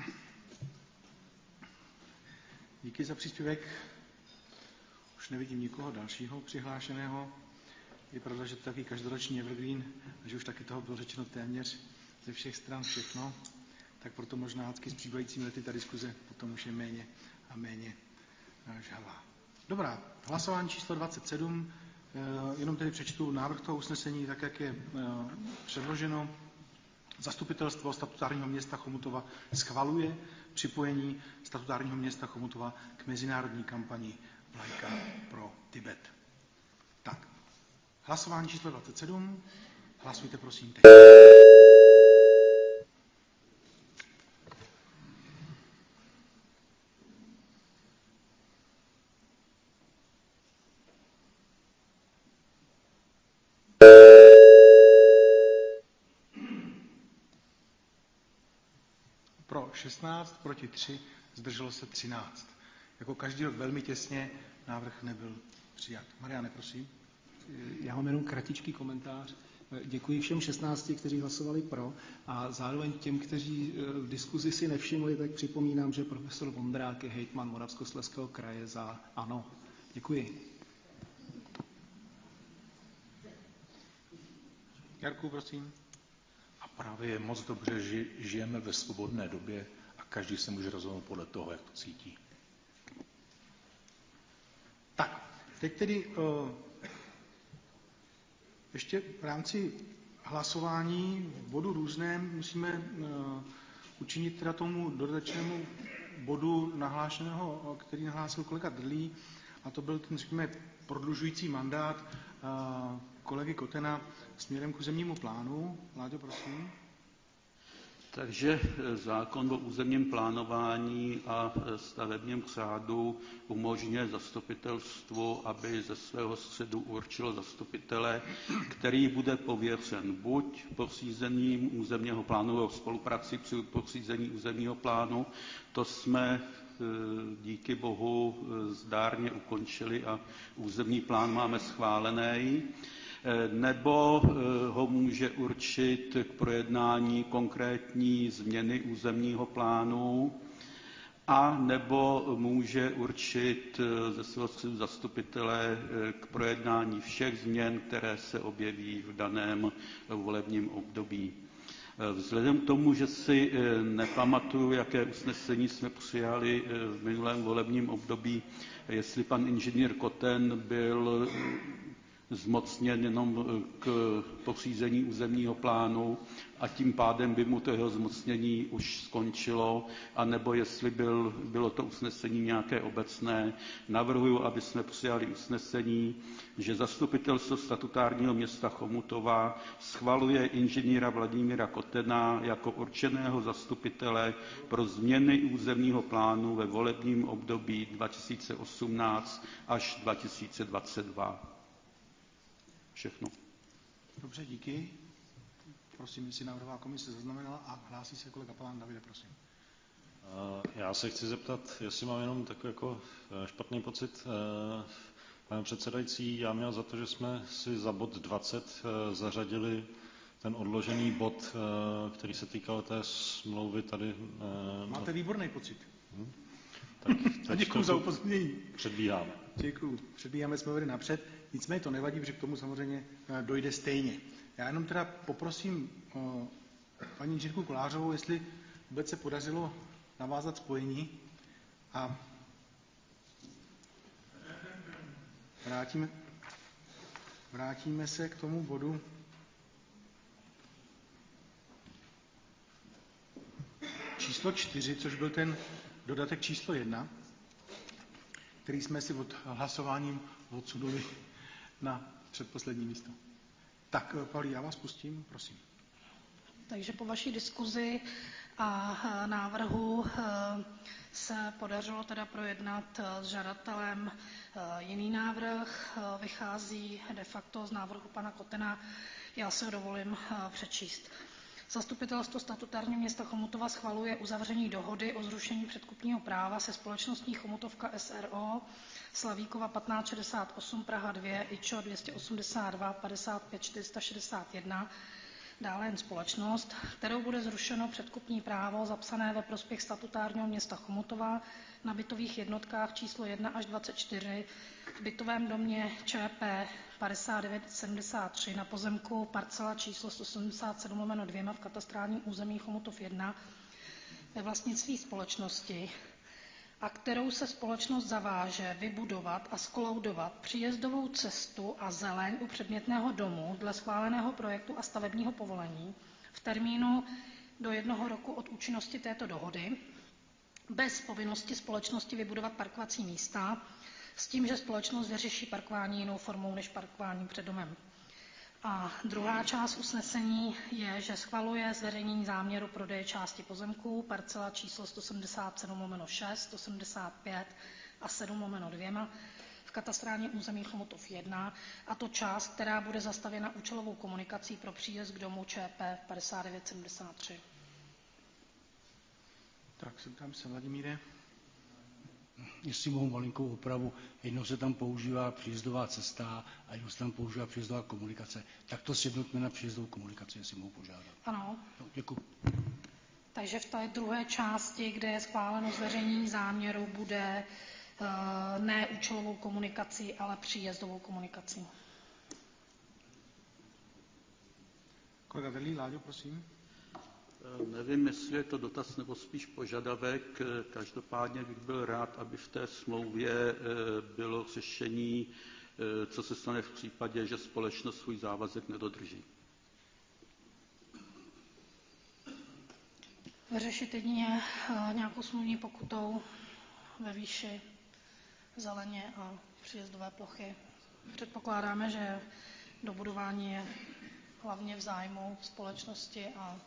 Díky za příspěvek. Už nevidím nikoho dalšího přihlášeného. Je pravda, že to taky každoroční evergreen, a že už taky toho bylo řečeno téměř ze všech stran všechno, tak proto možná s přibývajícími lety ta diskuze potom už je méně a méně žhavá. Dobrá, hlasování číslo dvacet sedm, jenom tedy přečtu návrh toho usnesení, tak jak je předloženo. Zastupitelstvo statutárního města Chomutova schvaluje připojení statutárního města Chomutova k mezinárodní kampani Vlajka pro Tibet. Tak, hlasování číslo dvacet sedm, hlasujte prosím teď. Pro šestnáct, proti tři, zdrželo se třináct. Jako každý rok velmi těsně, návrh nebyl přijat. Mariane, prosím. Já mám jenom kratičký komentář. Děkuji všem šestnácti, kteří hlasovali pro a zároveň těm, kteří v diskuzi si nevšimli, tak připomínám, že profesor Vondrák je hejtman Moravskoslezského kraje za ANO. Děkuji. Jarku, prosím. A právě je moc dobře, že žijeme ve svobodné době a každý se může rozhodnout podle toho, jak to cítí. Tak, teď tedy uh, ještě v rámci hlasování v bodu různém musíme uh, učinit teda tomu dodatečnému bodu nahlášeného, který nahlásil kolega Drlí, a to byl ten, řekněme, prodlužující mandát uh, kolegy Kotena směrem k územnímu plánu. Láďo, prosím. Takže zákon o územním plánování a stavebním řádu umožňuje zastupitelstvu, aby ze svého středu určilo zastupitele, který bude pověřen buď pořízením územního plánu o spolupráci při pořízení územního plánu, to jsme díky Bohu zdárně ukončili a územní plán máme schválený, nebo ho může určit k projednání konkrétní změny územního plánu, a nebo může určit ze svého středu zastupitele k projednání všech změn, které se objeví v daném volebním období. Vzhledem k tomu, že si nepamatuju, jaké usnesení jsme přijali v minulém volebním období, jestli pan inženýr Koten byl zmocněn jenom k pořízení územního plánu a tím pádem by mu to jeho zmocnění už skončilo, anebo jestli byl, bylo to usnesení nějaké obecné. Navrhuji, aby jsme přijali usnesení, že zastupitelstvo statutárního města Chomutova schvaluje inženýra Vladimíra Kotena jako určeného zastupitele pro změny územního plánu ve volebním období dva tisíce osmnáct až dva tisíce dvacet dva. Všechno. Dobře, díky. Prosím, jestli návrhová komise zaznamenala a hlásí se kolega Palán. Davide, prosím. Já se chci zeptat, jestli mám jenom takový jako špatný pocit. Pane předsedající, já měl za to, že jsme si za bod dvacet zařadili ten odložený bod, který se týkal té smlouvy tady. Máte výborný pocit. Hm? Tak a děkuji za upozornění. Předbíháme. Děkuji. Předbíháme, jsme vedli napřed. Nicméně to nevadí, protože k tomu samozřejmě dojde stejně. Já jenom teda poprosím o, paní inženýrku Kolářovou, jestli vůbec se podařilo navázat spojení a vrátíme, vrátíme se k tomu bodu číslo čtyři, což byl ten dodatek číslo jedna, který jsme si od hlasováním odsunuli na předposlední místo. Tak, Pavlí, já vás pustím, prosím. Takže po vaší diskuzi a návrhu se podařilo teda projednat s žadatelem jiný návrh. Vychází de facto z návrhu pana Kotena. Já se ho dovolím přečíst. Zastupitelstvo statutárního města Chomutova schvaluje uzavření dohody o zrušení předkupního práva se společností Chomutovka S R O Slavíkova patnáct šedesát osm Praha dva I Č O dvě stě osmdesát dva padesát pět čtyři sta šedesát jedna, dále jen společnost, kterou bude zrušeno předkupní právo zapsané ve prospěch statutárního města Chomutova na bytových jednotkách číslo jedna až dvacet čtyři v bytovém domě Č P padesát devět sedmdesát tři na pozemku parcela číslo sto sedmdesát sedm lomeno dva v katastrálním území Chomutov jedna ve vlastnictví společnosti, a kterou se společnost zaváže vybudovat a skoloudovat příjezdovou cestu a zeleň u předmětného domu dle schváleného projektu a stavebního povolení v termínu do jednoho roku od účinnosti této dohody, bez povinnosti společnosti vybudovat parkovací místa, s tím, že společnost vyřeší parkování jinou formou než parkování před domem. A druhá část usnesení je, že schvaluje zveřejnění záměru prodeje části pozemků, parcela číslo sto sedmdesát sedm lomeno šest, sto sedmdesát pět a sedm lomeno dva v katastrálním území Chomutov jedna, a to část, která bude zastavěna účelovou komunikací pro příjezd k domu Č P padesát devět sedmdesát tři. Tak se ptám se, Vladimíre. Jestli mohu malinkou opravu, jednou se tam používá příjezdová cesta a jednou se tam používá příjezdová komunikace. Tak to sjednotme na příjezdovou komunikaci, jestli mohu požádat. Ano. No, děkuji. Takže v té druhé části, kde je schváleno zveřejnění záměru, bude uh, ne účelovou komunikací, ale příjezdovou komunikací. Kolega Velí, Láďo, prosím. Nevím, jestli je to dotaz nebo spíš požadavek. Každopádně bych byl rád, aby v té smlouvě bylo řešení, co se stane v případě, že společnost svůj závazek nedodrží. Vyřešit jedině nějakou smluvní pokutou ve výši zeleně a příjezdové plochy. Předpokládáme, že dobudování je hlavně v zájmu společnosti a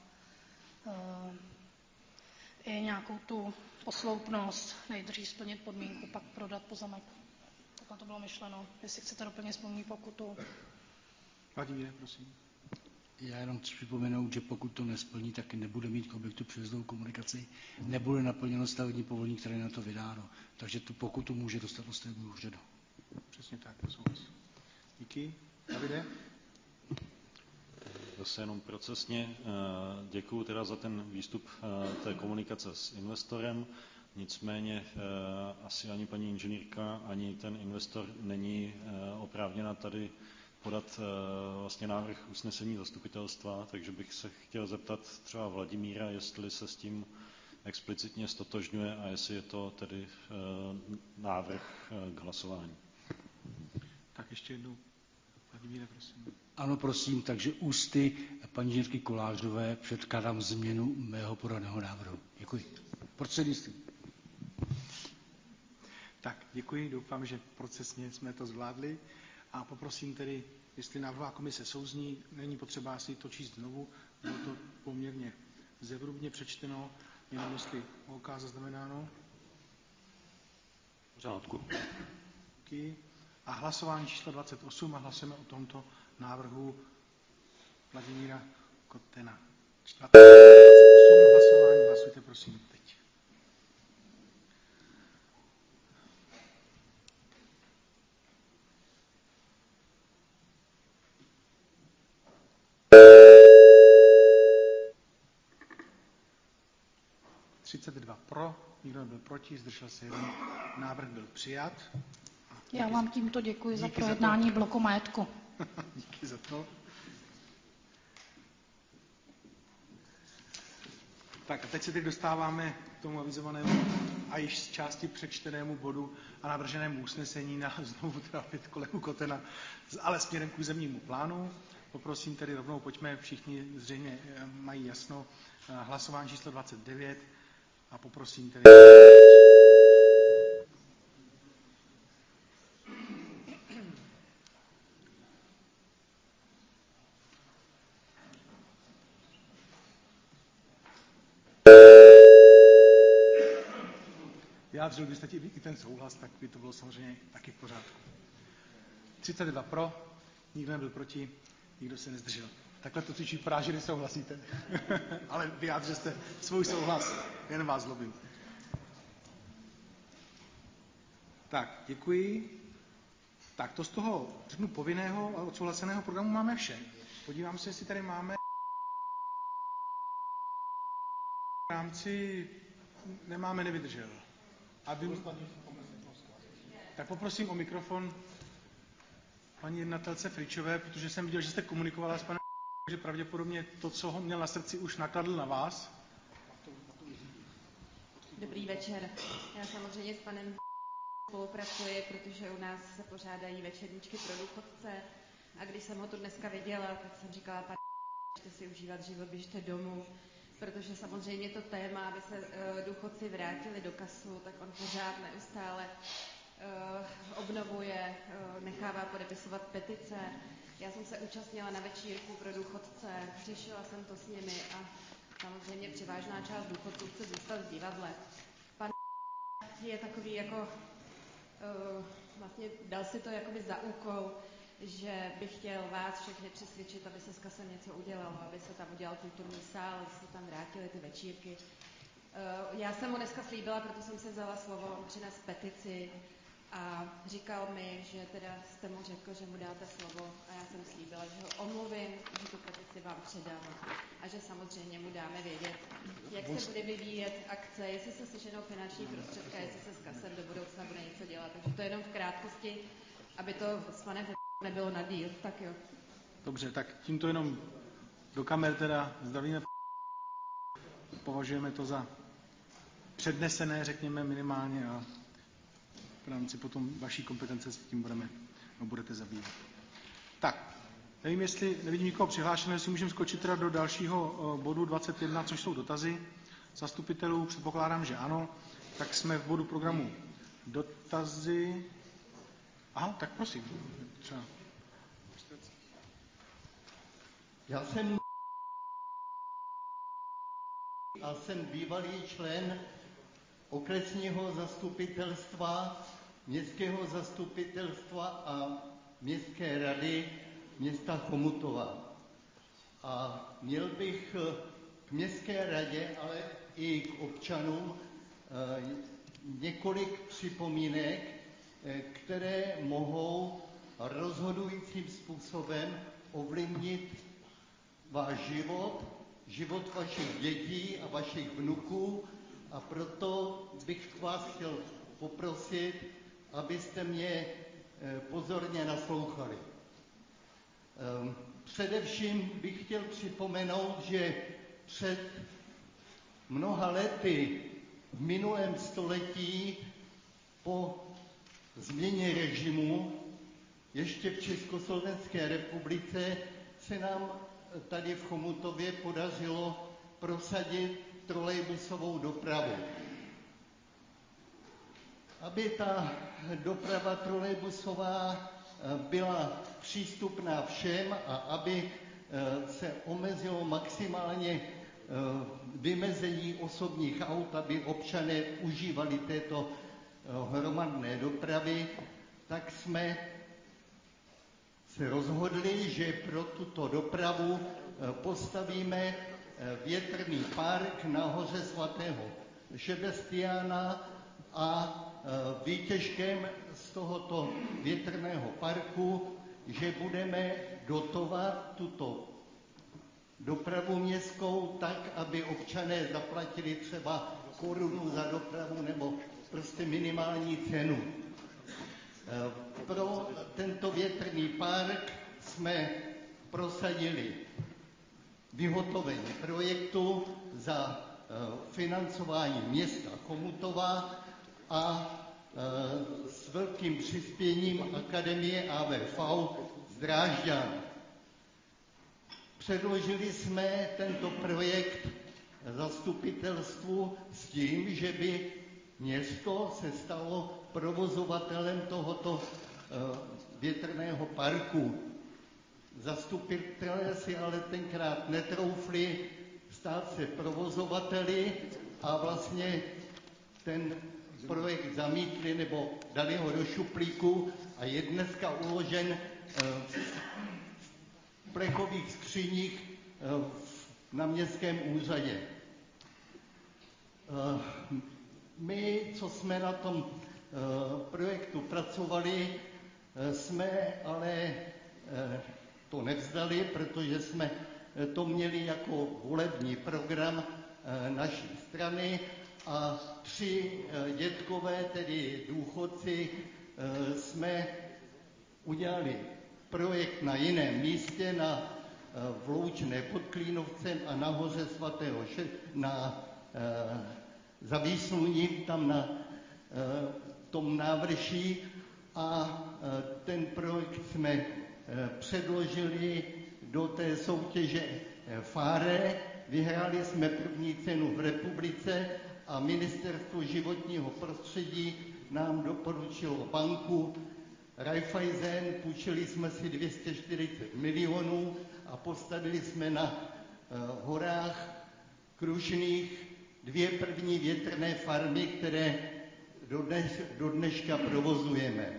i nějakou tu posloupnost, nejdřív splnit podmínku, pak prodat pozemek. Takhle to bylo myšleno. Jestli chcete doplnit smluvní pokutu. Vladimíre, prosím. Já jenom chci připomenout, že pokud to nesplní, tak nebude mít k objektu příjezdovou komunikaci, nebude naplněno stavební povolení, které je na to vydáno. Takže tu pokutu může dostat od stavebního úřadu. Přesně tak, to souhlas. Díky. Davide? Zase jenom procesně. Děkuju teda za ten výstup té komunikace s investorem. Nicméně asi ani paní inženýrka, ani ten investor není oprávněna tady podat vlastně návrh usnesení zastupitelstva, takže bych se chtěl zeptat třeba Vladimíra, jestli se s tím explicitně stotožňuje a jestli je to tedy návrh k hlasování. Tak ještě jednou. Vladimíre, prosím. Ano, prosím, takže ústy paní inženýrky Kolářové předkládám změnu mého podaného návrhu. Děkuji. Prostřednictvím. Tak, děkuji, doufám, že procesně jsme to zvládli a poprosím tedy, jestli návrhová komise souzní, není potřeba si to číst znovu, bylo to poměrně zevrubně přečteno, jenom jestli OK zaznamenáno. V řádku. Díky. A hlasování číslo dvacet osm a hlasujeme o tomto návrhu Vladimíra Kotena. dvacet osm hlasování, hlasujte prosím teď. třicet dva pro, nikdo nebyl proti, zdržel se jeden. Návrh byl přijat. Já vám tímto děkuji za Díky projednání za to. bloku majetku. Díky za to. Tak a teď se teď dostáváme k tomu avizovanému a již z části přečtenému bodu a navrženému usnesení na znovu teda opět kolegu Kotena, ale směrem k územnímu plánu. Poprosím tedy rovnou, pojďme, všichni zřejmě mají jasno, hlasování číslo dvacet devět a poprosím tedy... Vyjádřil byste i ten souhlas, tak by to bylo samozřejmě taky v pořádku. třicet dva pro, nikdo nebyl proti, nikdo se nezdržel. Takhle to totiž vypadá, že nesouhlasíte. Ale vyjádřil jste svůj souhlas, jen vás zlobím. Tak, děkuji. Tak to z toho, řeknu, povinného a odsouhlaseného programu máme vše. Podívám se, jestli tady máme v rámci nemáme nevydržel. Aby... Tak poprosím o mikrofon paní jednatelce Fričové, protože jsem viděl, že jste komunikovala s panem, že pravděpodobně to, co ho měl na srdci, už nakladl na vás. Dobrý večer. Já samozřejmě s panem spolupracuji, protože u nás se pořádají večerníčky pro důchodce a když jsem ho tu dneska viděla, tak jsem říkala, pane, běžte si užívat život, běžte domů, protože samozřejmě to téma, aby se uh, důchodci vrátili do kasu, tak on pořád neustále uh, obnovuje, uh, nechává podepisovat petice. Já jsem se účastnila na večírku pro důchodce, řešila jsem to s nimi a samozřejmě převážná část důchodců chce zůstat v divadle. Pan je takový jako, uh, vlastně dal si to jakoby za úkol, že bych chtěl vás všechny přesvědčit, aby se s kasem něco udělalo, aby se tam udělal kulturní sál, aby se tam vrátily ty večírky. Já jsem mu dneska slíbila, proto jsem se vzala slovo, on přines petici a říkal mi, že teda jste mu řekl, že mu dáte slovo a já jsem slíbila, že ho omluvím, že tu petici vám předám a že samozřejmě mu dáme vědět, jak se bude vyvíjet akce, jestli se seženou finanční prostředky, jestli se s kasem do budoucna bude něco dělat. Takže to jenom v krátkosti, aby to s panem nebylo na díl, tak jo. Dobře, tak tímto jenom do kamer teda zdravíme. Považujeme to za přednesené, řekněme minimálně a v rámci potom vaší kompetence s tím budeme, no, budete zabývat. Tak, nevím, jestli nevidím nikoho přihlášeného, jestli můžeme skočit teda do dalšího bodu dvacet jedna, což jsou dotazy zastupitelů. Předpokládám, že ano. Tak jsme v bodu programu dotazy. Aha, tak prosím. Třeba. Já jsem a jsem bývalý člen okresního zastupitelstva, městského zastupitelstva a městské rady města Chomutova. A měl bych k městské radě, ale i k občanům několik připomínek, které mohou rozhodujícím způsobem ovlivnit váš život, život vašich dětí a vašich vnuků a proto bych vás chtěl poprosit, abyste mě pozorně naslouchali. Především bych chtěl připomenout, že před mnoha lety v minulém století po změně režimu ještě v Československé republice se nám tady v Chomutově podařilo prosadit trolejbusovou dopravu. Aby ta doprava trolejbusová byla přístupná všem a aby se omezilo maximálně vymezení osobních aut, aby občané užívali této hromadné dopravy, tak jsme se rozhodli, že pro tuto dopravu postavíme větrný park na hoře svatého Šebestiána a výtěžkem z tohoto větrného parku, že budeme dotovat tuto dopravu městskou tak, aby občané zaplatili třeba korunu za dopravu nebo prostě minimální cenu. Pro tento větrný park jsme prosadili vyhotovení projektu za financování města Chomutova a s velkým přispěním Akademie A V V z Drážďan. Předložili jsme tento projekt zastupitelstvu s tím, že by město se stalo provozovatelem tohoto větrného parku. Zastupitelé si ale tenkrát netroufli stát se provozovateli a vlastně ten projekt zamítli nebo dali ho do šuplíku a je dneska uložen v plechových skříních na městském úřadě. My, co jsme na tom projektu pracovali, jsme ale to nevzdali, protože jsme to měli jako volební program naší strany a tři dětkové, tedy důchodci, jsme udělali projekt na jiném místě, na Vloučné pod Klínovcem a nahoře svatého Še- na za Výsluním, tam na tom návrší a ten projekt jsme předložili do té soutěže FARE. Vyhráli jsme první cenu v republice a Ministerstvo životního prostředí nám doporučilo banku Raiffeisen, půjčili jsme si dvě stě čtyřicet milionů a postavili jsme na horách Krušných dvě první větrné farmy, které do, dnes, do dneška provozujeme.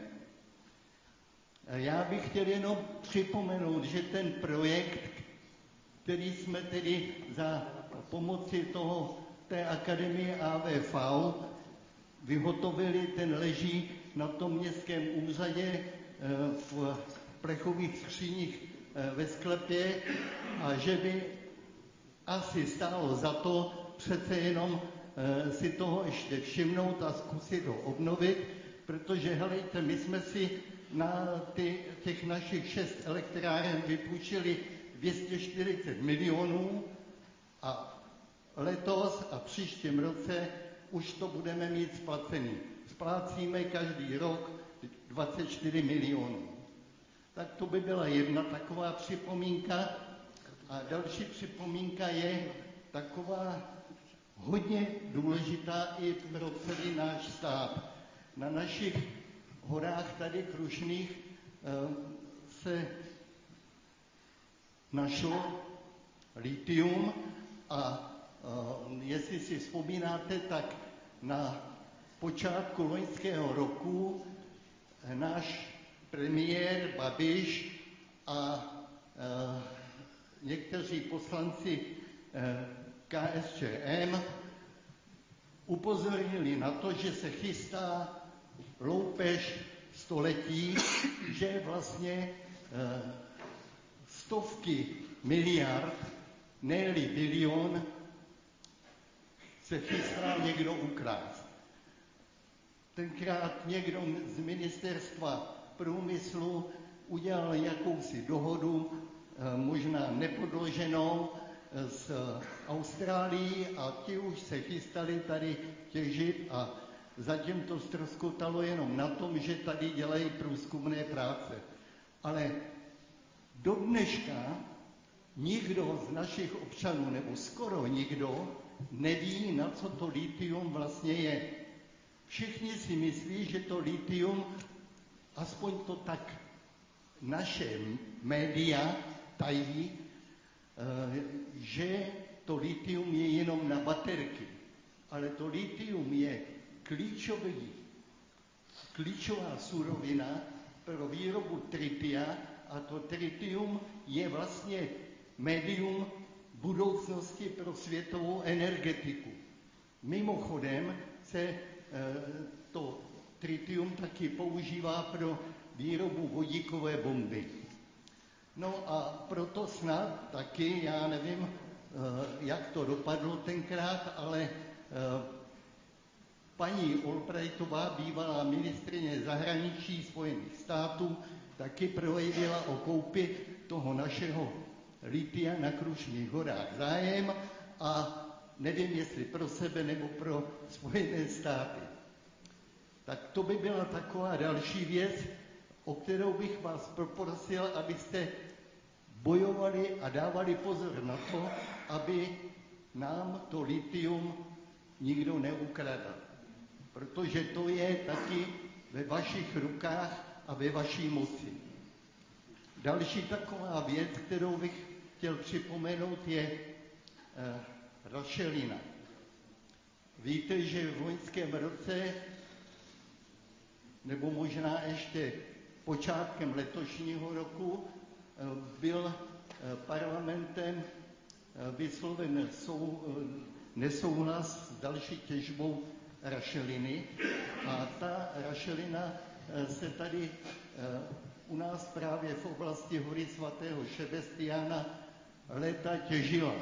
Já bych chtěl jenom připomenout, že ten projekt, který jsme tedy za pomoci toho, té Akademie A V V vyhotovili, ten leží na tom městském úřadě v plechových skříních ve sklepě a že by asi stálo za to přece jenom si toho ještě všimnout a zkusit ho obnovit, protože helejte, my jsme si na ty, těch našich šest elektráren vypůjčili dvě stě čtyřicet milionů a letos a příštím roce už to budeme mít splacený. Splácíme každý rok dvacet čtyři milionů. Tak to by byla jedna taková připomínka. A další připomínka je taková hodně důležitá i pro celý náš stát. Na našich horách tady Krušných se našlo litium a jestli si vzpomínáte, tak na počátku loňského roku náš premiér Babiš a někteří poslanci K S Č M upozornili na to, že se chystá loupež století, že vlastně stovky miliard, ne-li bilion, se chystá někdo ukrást. Tenkrát někdo z ministerstva průmyslu udělal jakousi dohodu, možná nepodloženou, s Austrálií a ti už se chystali tady těžit a zatím to ztroskotalo jenom na tom, že tady dělají průzkumné práce. Ale do dneška nikdo z našich občanů, nebo skoro nikdo, neví, na co to litium vlastně je. Všichni si myslí, že to litium, aspoň to tak naše média tají, že to litium je jenom na baterky. Ale to litium je klíčový, klíčová surovina pro výrobu tritia a to tritium je vlastně médium budoucnosti pro světovou energetiku. Mimochodem se to tritium taky používá pro výrobu vodíkové bomby. No a proto snad taky, já nevím, jak to dopadlo tenkrát, ale paní Albrightová, bývalá ministryně zahraničí Spojených států, taky projevila o koupi toho našeho litia na Krušných horách zájem a nevím, jestli pro sebe nebo pro Spojené státy. Tak to by byla taková další věc, o kterou bych vás poprosil, abyste bojovali a dávali pozor na to, aby nám to litium nikdo neukradl. Protože to je taky ve vašich rukách a ve vaší moci. Další taková věc, kterou bych chtěl připomenout, je eh, rašelina. Víte, že v loňském roce, nebo možná ještě počátkem letošního roku, eh, byl eh, parlamentem eh, vysloven sou, eh, nesouhlas s další těžbou rašeliny. A ta rašelina eh, se tady eh, u nás právě v oblasti hory svatého Šebestiána léta těžila.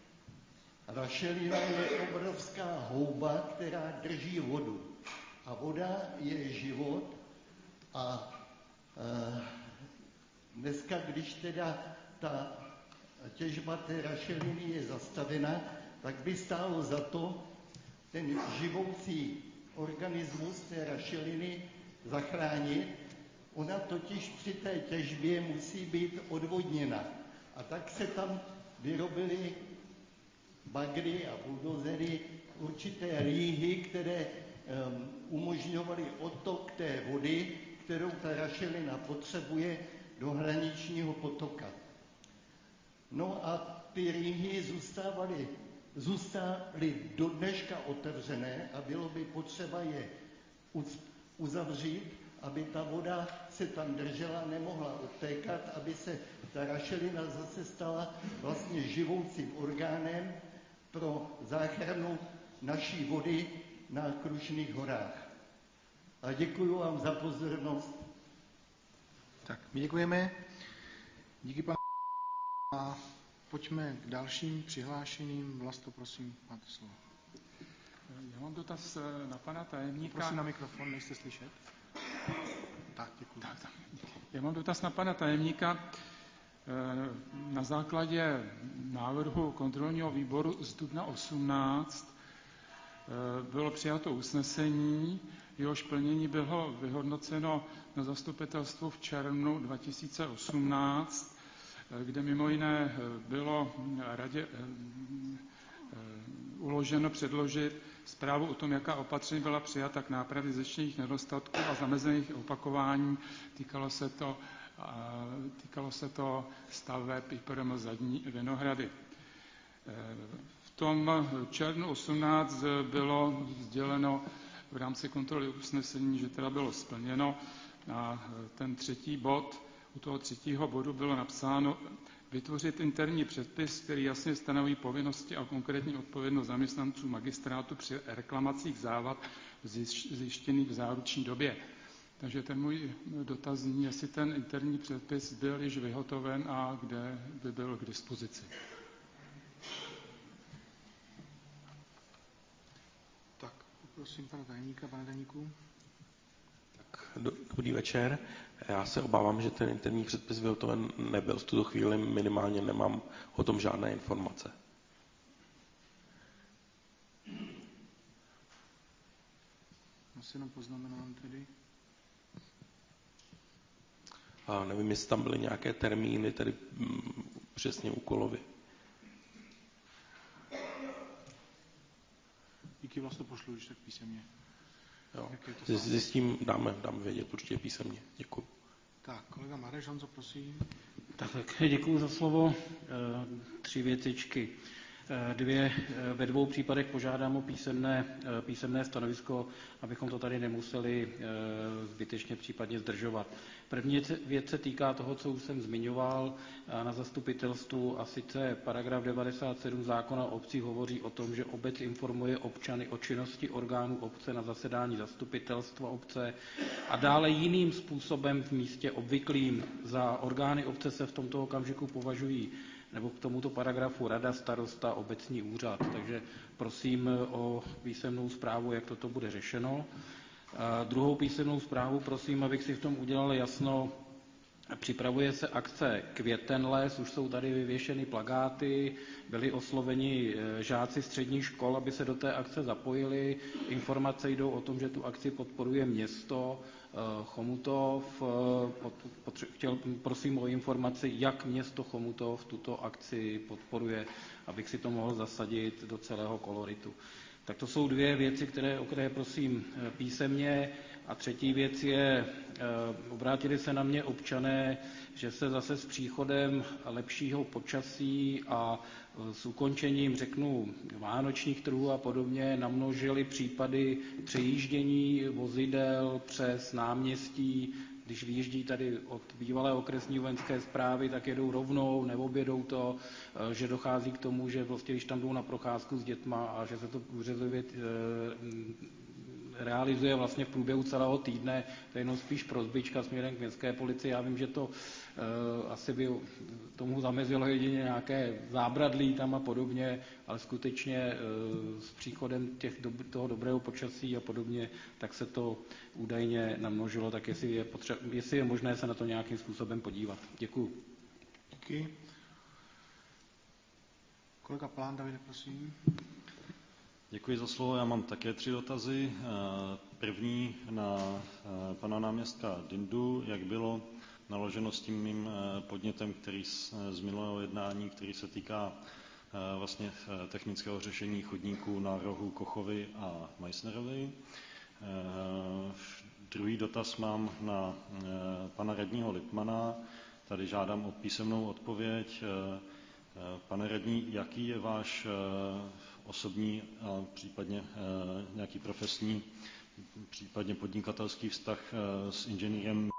Rašelina je obrovská houba, která drží vodu. A voda je život. A e, dneska, když teda ta těžba té rašeliny je zastavena, tak by stálo za to ten živoucí organismus té rašeliny zachránit. Ona totiž při té těžbě musí být odvodněna. A tak se tam vyrobily bagry a buldozery, určité rýhy, které um, umožňovaly odtok té vody, kterou ta rašelina potřebuje do hraničního potoka. No a ty rýhy zůstávaly, zůstaly do dneška otevřené a bylo by potřeba je uzavřít, aby ta voda se tam držela, nemohla odtékat, aby se ta rašelina zase stala vlastně živoucím orgánem pro záchranu naší vody na Krušných horách. A děkuji vám za pozornost. Tak, my děkujeme. Díky, pane. A pojďme k dalším přihlášeným. Vlasto, prosím, máte slovo. Já mám dotaz na pana tajemníka. Prosím na mikrofon, nejste slyšet. Tak, děkuji. Tak, tak. Já mám dotaz na pana tajemníka. Na základě návrhu kontrolního výboru z dubna osmnáct bylo přijato usnesení, jehož plnění bylo vyhodnoceno na zastupitelstvu v červnu dva tisíce osmnáct, kde mimo jiné bylo radě uloženo předložit zprávu o tom, jaká opatření byla přijata k nápravě zjištěných nedostatků a zamezených opakování. Týkalo se to, týkalo se to staveb I P R M Zadní Vinohrady. V tom červnu osmnáct bylo sděleno v rámci kontroly usnesení, že teda bylo splněno. A ten třetí bod, u toho třetího bodu bylo napsáno vytvořit interní předpis, který jasně stanoví povinnosti a konkrétní odpovědnost zaměstnanců magistrátu při reklamacích závad zjištěných v záruční době. Takže ten můj dotaz zní, jestli ten interní předpis byl již vyhotoven a kde by byl k dispozici. Tak, poprosím pana tajemníka, pane tajemníku. Dobrý večer. Já se obávám, že ten interní předpis vyhotoven nebyl. V tuto chvíli minimálně nemám o tom žádné informace. Já si jenom poznamenám tedy. A nevím, jestli tam byly nějaké termíny, tedy mm, přesně úkolovy. Díky, vlastně pošlu, když tak písemně. Jo. Zjistím, dáme, dáme vědět určitě písemně. Děkuji. Tak, kolega Mareš, Honzo, prosím. Tak, tak děkuji za slovo. Tři věcičky. Dvě, ve dvou případech požádám o písemné, písemné stanovisko, abychom to tady nemuseli zbytečně případně zdržovat. První věc se týká toho, co už jsem zmiňoval na zastupitelstvu, a sice paragraf devadesát sedm zákona o obcích hovoří o tom, že obec informuje občany o činnosti orgánů obce na zasedání zastupitelstva obce a dále jiným způsobem v místě obvyklým. Za orgány obce se v tomto okamžiku považují nebo k tomuto paragrafu rada, starosta, obecní úřad. Takže prosím o písemnou zprávu, jak toto bude řešeno. A druhou písemnou zprávu prosím, abych si v tom udělal jasno. Připravuje se akce Květenles, už jsou tady vyvěšeny plakáty, byli osloveni žáci středních škol, aby se do té akce zapojili. Informace jdou o tom, že tu akci podporuje město Chomutov. Chtěl, prosím o informaci, jak město Chomutov tuto akci podporuje, abych si to mohl zasadit do celého koloritu. Tak to jsou dvě věci, které, o které prosím písemně. A třetí věc je, obrátili se na mě občané, že se zase s příchodem lepšího počasí a s ukončením, řeknu, vánočních trhů a podobně namnožily případy přejíždění vozidel přes náměstí. Když vyjíždí tady od bývalé okresní vojenské správy, tak jedou rovnou, neobjedou to, že dochází k tomu, že vlastně, když tam jdou na procházku s dětma a že se to úřezově realizuje vlastně v průběhu celého týdne, to je jenom spíš prozbička směrem k městské policii. Já vím, že to uh, asi by tomu zamezilo jedině nějaké zábradlí tam a podobně, ale skutečně uh, s příchodem těch dob- toho dobrého počasí a podobně, tak se to údajně namnožilo, tak jestli je, potře- jestli je možné se na to nějakým způsobem podívat. Děkuju. Díky. Kolega Plán, Davide, prosím. Děkuji za slovo. Já mám také tři dotazy. První na pana náměstka Dindu, jak bylo naloženo s tím mým podnětem, který z minulého jednání, který se týká vlastně technického řešení chodníků na rohu Kochovy a Meissnerovy. Druhý dotaz mám na pana radního Lippmana. Tady žádám o písemnou odpověď. Pane radní, jaký je váš osobní a případně nějaký profesní, případně podnikatelský vztah s inženýrem,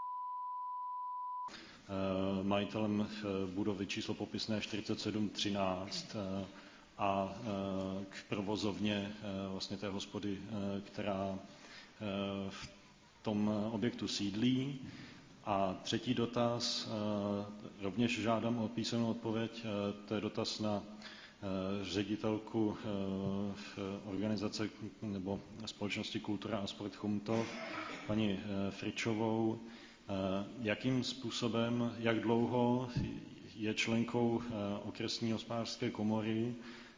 majitelem budovy číslo popisné čtyřicet sedm třináct a k provozovně vlastně té hospody, která v tom objektu sídlí? A třetí dotaz, rovněž žádám o písemnou odpověď, to je dotaz na ředitelku organizace nebo společnosti Kultura a sport Chomutov, paní Fričovou. Jakým způsobem, jak dlouho je členkou okresní hospodářské komory,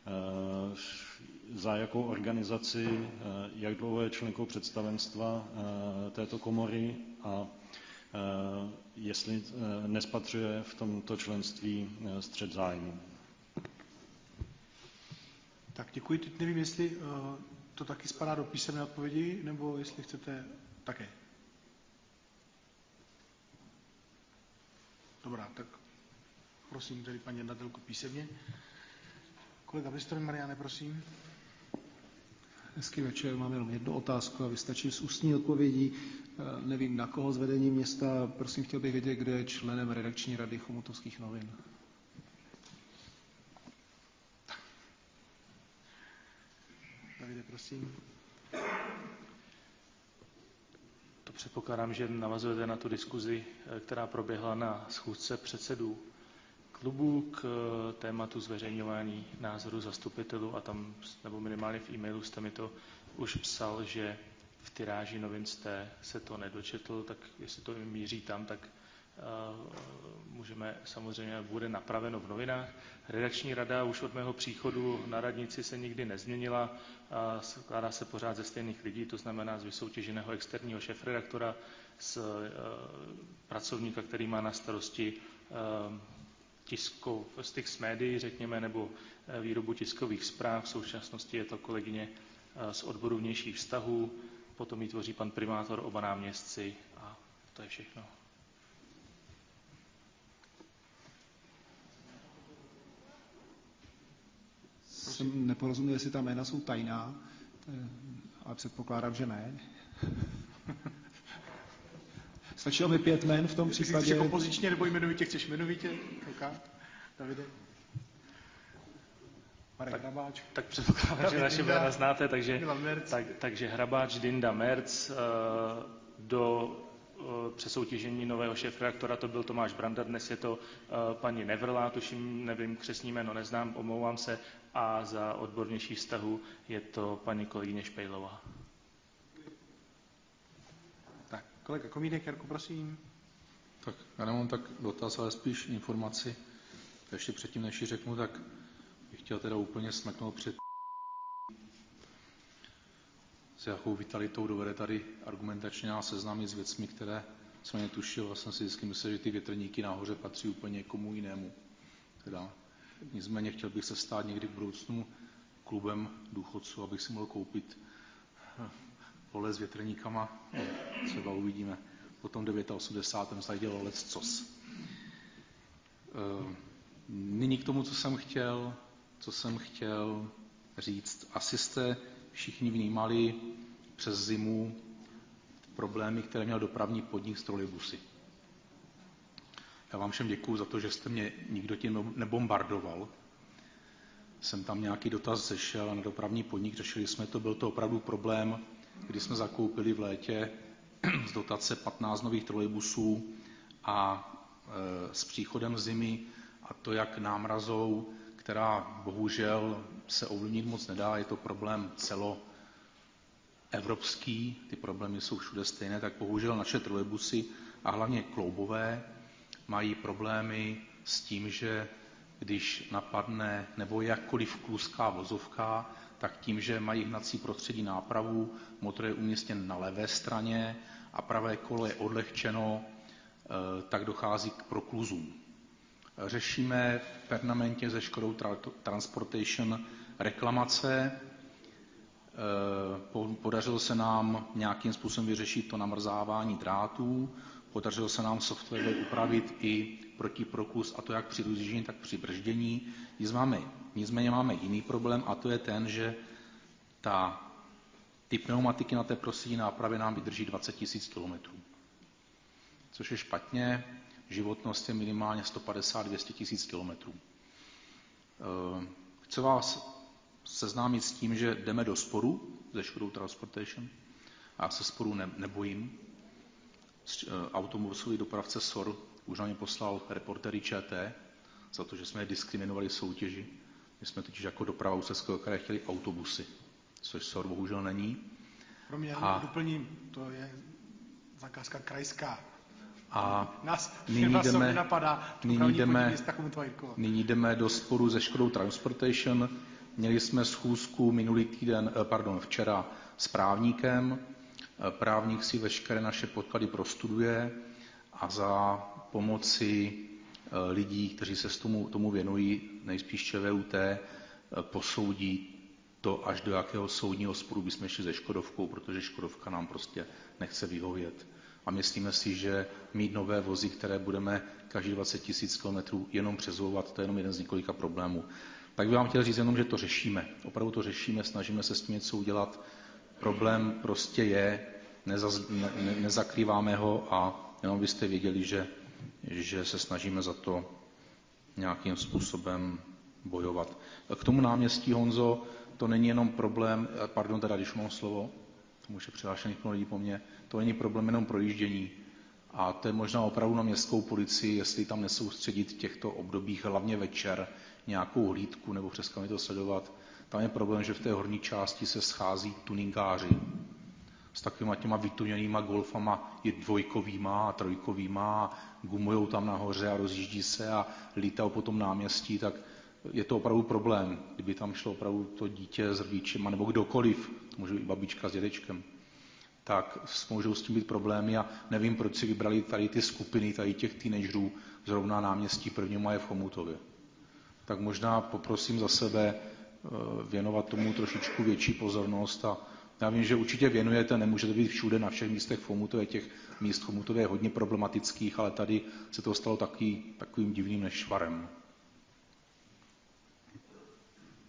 za jakou organizaci, jak dlouho je členkou představenstva této komory a jestli nespatřuje v tomto členství střet zájmu. Tak děkuji. Teď nevím, jestli uh, to taky spadá do písemné odpovědi, nebo jestli chcete také. Dobrá, tak prosím tedy paní jednatelku písemně. Kolega Bystroň, Mariane, prosím. Hezký večer, mám jenom jednu otázku a vystačím s ústní odpovědí. Nevím, na koho z vedení města, prosím, chtěl bych vědět, kdo je členem redakční rady Chomutovských novin. Davide, prosím. To předpokládám, že navazujete na tu diskuzi, která proběhla na schůzce předsedů klubů k tématu zveřejňování názorů zastupitelů a tam, nebo minimálně v e-mailu jste mi to už psal, že v tiráži novin jste se to nedočetl, tak jestli to míří tam, tak uh, můžeme samozřejmě, bude napraveno v novinách. Redakční rada už od mého příchodu na radnici se nikdy nezměnila, a skládá se pořád ze stejných lidí, to znamená z vysoutěženého externího šéfredaktora, z uh, pracovníka, který má na starosti uh, tiskou, styk s médií, řekněme, nebo výrobu tiskových zpráv. V současnosti je to kolegyně z odboru vnějších vztahů, potom ji tvoří pan primátor, oba náměstci a to je všechno. Jsem neporozuměl, jestli ta jména jsou tajná, ale předpokládám, že ne. Stačilo mi pět jmen v tom Jestli případě. chceš kompozičně nebo jmenovitě, chceš jmenovitě? Okay. Davide? Marek Tak, Hrabáč. tak předpokládám, že naše jména znáte, takže, tak, takže Hrabáč, Dinda, Merc, uh, do uh, přesoutěžení nového šéfredaktora to byl Tomáš Branda, dnes je to uh, paní Nevrlá, tuším, nevím, křestní jméno neznám, omlouvám se, a za odbornější vztahu je to paní kolegyně Špejlová. Tak, kolega Komínek, Jarku, prosím. Tak já nemám tak dotaz, ale spíš informaci. Ještě předtím, než ji řeknu, tak bych chtěl teda úplně smeknout před s jakou vitalitou dovede tady argumentačně nás seznámit s věcmi, které jsme netušil. Vlastně si vždycky myslel, že ty větrníky nahoře patří úplně někomu jinému. Teda. Nicméně chtěl bych se stát někdy v budoucnu klubem důchodců, abych si mohl koupit pole s větrníkama. No, třeba uvidíme. Potom v osmdesátém devátém se dělal leccos. Nyní k tomu, co jsem chtěl, co jsem chtěl říct. Asi jste všichni vnímali přes zimu problémy, které měl dopravní podnik s trolejbusy. Já vám všem děkuju za to, že jste mě nikdo tím nebombardoval. Jsem tam nějaký dotaz zešel na dopravní podnik, řešili jsme to, byl to opravdu problém, kdy jsme zakoupili v létě z dotace patnáct nových trolejbusů a e, s příchodem zimy a to jak námrazou, která bohužel se ovlivnit moc nedá, je to problém celoevropský, ty problémy jsou všude stejné, tak bohužel naše trolejbusy a hlavně kloubové mají problémy s tím, že když napadne nebo jakkoliv kluská vozovka, tak tím, že mají hnací prostředí nápravu, motor je umístěn na levé straně a pravé kolo je odlehčeno, tak dochází k prokluzům. Řešíme permanentně se Škodou Transportation reklamace. Podařilo se nám nějakým způsobem vyřešit to namrzávání drátů, podařilo se nám software upravit i proti prokluz, a to jak při rozjíždění, tak při brždění. Nicméně máme jiný problém a to je ten, že ta, ty pneumatiky na té prostřední nápravě nám vydrží dvacet tisíc kilometrů. Což je špatně, životnost je minimálně sto padesát až dvě stě tisíc kilometrů. Chci vás seznámit s tím, že jdeme do sporu se Škodou Transportation. Já se sporu ne, nebojím. Automobilový dopravce S O R už na mě poslal reportéry ČT za to, že jsme je diskriminovali v soutěži. My jsme totiž jako doprava Ústeckého kraje chtěli autobusy, což S O R bohužel není. Pro mě a... doplním, to je zakázka krajská. A nás nyní jdeme, napadá, nyní, jdeme, nyní jdeme do sporu se Škodou Transportation. Měli jsme schůzku minulý týden, pardon, včera s právníkem. Právník si veškeré naše podklady prostuduje a za pomoci lidí, kteří se tomu, tomu věnují, nejspíš ČVUT, posoudí to, až do jakého soudního sporu bychom šli se Škodovkou, protože Škodovka nám prostě nechce vyhovět. A myslíme si, že mít nové vozy, které budeme každý dvacet tisíc kilometrů jenom přezouvat, to je jenom jeden z několika problémů. Tak bych vám chtěl říct jenom, že to řešíme. Opravdu to řešíme, snažíme se s tím něco udělat. Problém prostě je, nezaz, ne, ne, nezakrýváme ho a jenom byste věděli, že, že se snažíme za to nějakým způsobem bojovat. K tomu náměstí, Honzo, to není jenom problém, pardon, teda když mám slovo, tomu už je přihlášených plno lidí po mně, to není problém jenom projíždění. A to je možná opravdu na městskou policii, jestli tam nesoustředit v těchto obdobích, hlavně večer, nějakou hlídku nebo přes to sledovat. Tam je problém, že v té horní části se schází tuningáři s takovýma těma vytuněnýma golfama, je dvojkovýma a trojkovýma a gumujou tam nahoře a rozjíždí se a lítají po tom náměstí, tak je to opravdu problém. Kdyby tam šlo opravdu to dítě s rodičem, nebo kdokoliv, může i babička s dědečkem, tak můžou s tím být problémy a nevím, proč si vybrali tady ty skupiny, tady těch teenagerů, zrovna náměstí první maje v Chomutově. Tak možná poprosím za sebe věnovat tomu trošičku větší pozornost a já vím, že určitě věnujete, nemůžete být všude na všech místech v Chomutově, těch míst v Chomutově je hodně problematických, ale tady se to stalo taky, takovým divným nešvarem.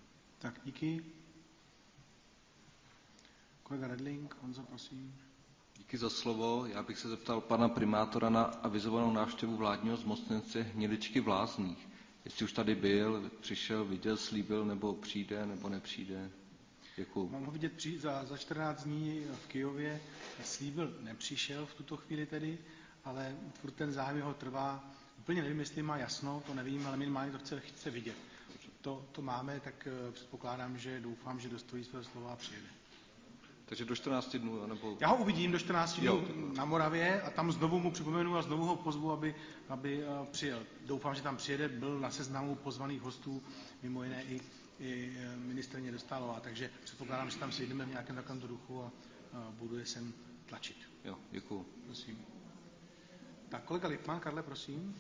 Tak díky. Kolega Redling, Honzo, prosím. Díky za slovo. Já bych se zeptal pana primátora na avizovanou návštěvu vládního zmocněnce Hniličky v Lázních. Jestli už tady byl, přišel, viděl, slíbil, nebo přijde, nebo nepřijde. Děkuju. Mám ho vidět při, za, za čtrnáct dní v Kyjově. Slíbil, nepřišel v tuto chvíli tedy, ale furt ten zájem ho trvá. Úplně nevím, jestli má jasno, to nevím, ale minimálně to chce, chce vidět. To, to máme, tak předpokládám, že doufám, že dostojí svého slova a přijede. Takže do čtrnácti dnů, nebo... Já ho uvidím do čtrnácti dnů jo. na Moravě a tam znovu mu připomenu a znovu ho pozvu, aby, aby přijel. Doufám, že tam přijede, byl na seznamu pozvaných hostů, mimo jiné i, i ministryně Dostálová, takže předpokládám, že tam sejdeme v nějakém takovém duchu a, a budu je sem tlačit. Jo, děkuju. Prosím. Tak kolega Lippmann, Karle, prosím.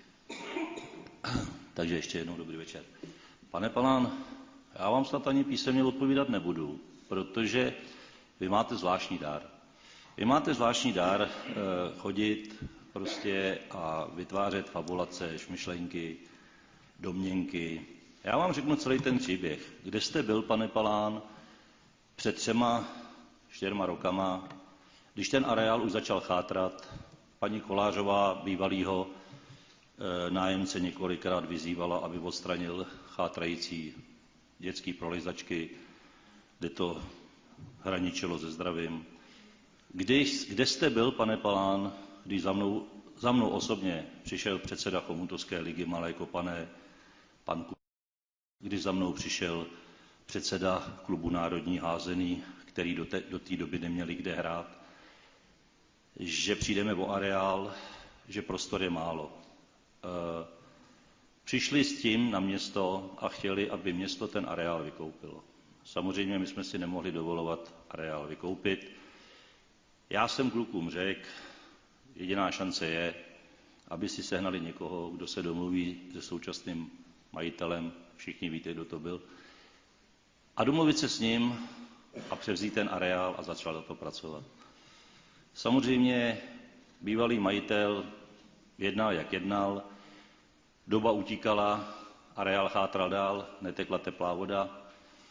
Takže ještě jednou dobrý večer. Pane Palán, já vám snad ani písemně odpovídat nebudu, protože vy máte zvláštní dar. Vy máte zvláštní dar eh, chodit prostě a vytvářet fabulace, šmyšlenky, domněnky. Já vám řeknu celý ten příběh. Kde jste byl, pane Palán, před třema, čtyřma rokama, když ten areál už začal chátrat, paní Kolářová, bývalýho e, nájemce, několikrát vyzývala, aby odstranil chátrající dětský prolizačky, kde to hraničilo se zdravím. Když, kde jste byl, pane Palán, když za mnou, za mnou osobně přišel předseda Chomutovské ligy Malé Kopané, pan Ku, když za mnou přišel předseda klubu Národní házený, který do té, do té doby neměli kde hrát, že přijdeme o areál, že prostor je málo. E, přišli s tím na město a chtěli, aby město ten areál vykoupilo. Samozřejmě my jsme si nemohli dovolovat areál vykoupit. Já jsem klukům řekl, jediná šance je, aby si sehnali někoho, kdo se domluví se současným majitelem, všichni víte, kdo to byl, a domluvit se s ním a převzít ten areál a začal do toho pracovat. Samozřejmě bývalý majitel jednal, jak jednal, doba utíkala, areál chátral dál, netekla teplá voda,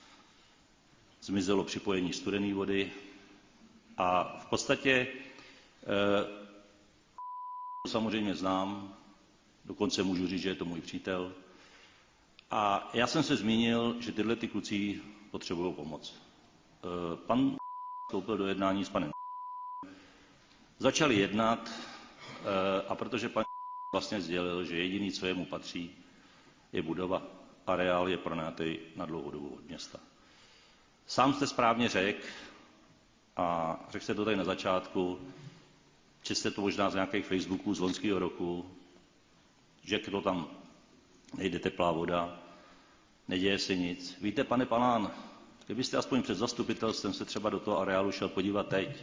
zmizelo připojení studené vody a v podstatě eh, samozřejmě znám, dokonce můžu říct, že je to můj přítel. A já jsem se zmínil, že tyhle ty kluci potřebují pomoc. Eh, pan vstoupil do jednání s panem. Začali jednat eh, a protože pan vlastně sdělil, že jediný, co jemu patří, je budova. Areál je pronajatý na dlouhou dobu od města. Sám jste správně řekl, a řekl jste to tady na začátku, že jste to možná z nějakých Facebooků z loňského roku, že to tam nejde teplá voda, neděje se nic. Víte, pane Palán, kdybyste aspoň před zastupitelstvem se třeba do toho areálu šel podívat teď,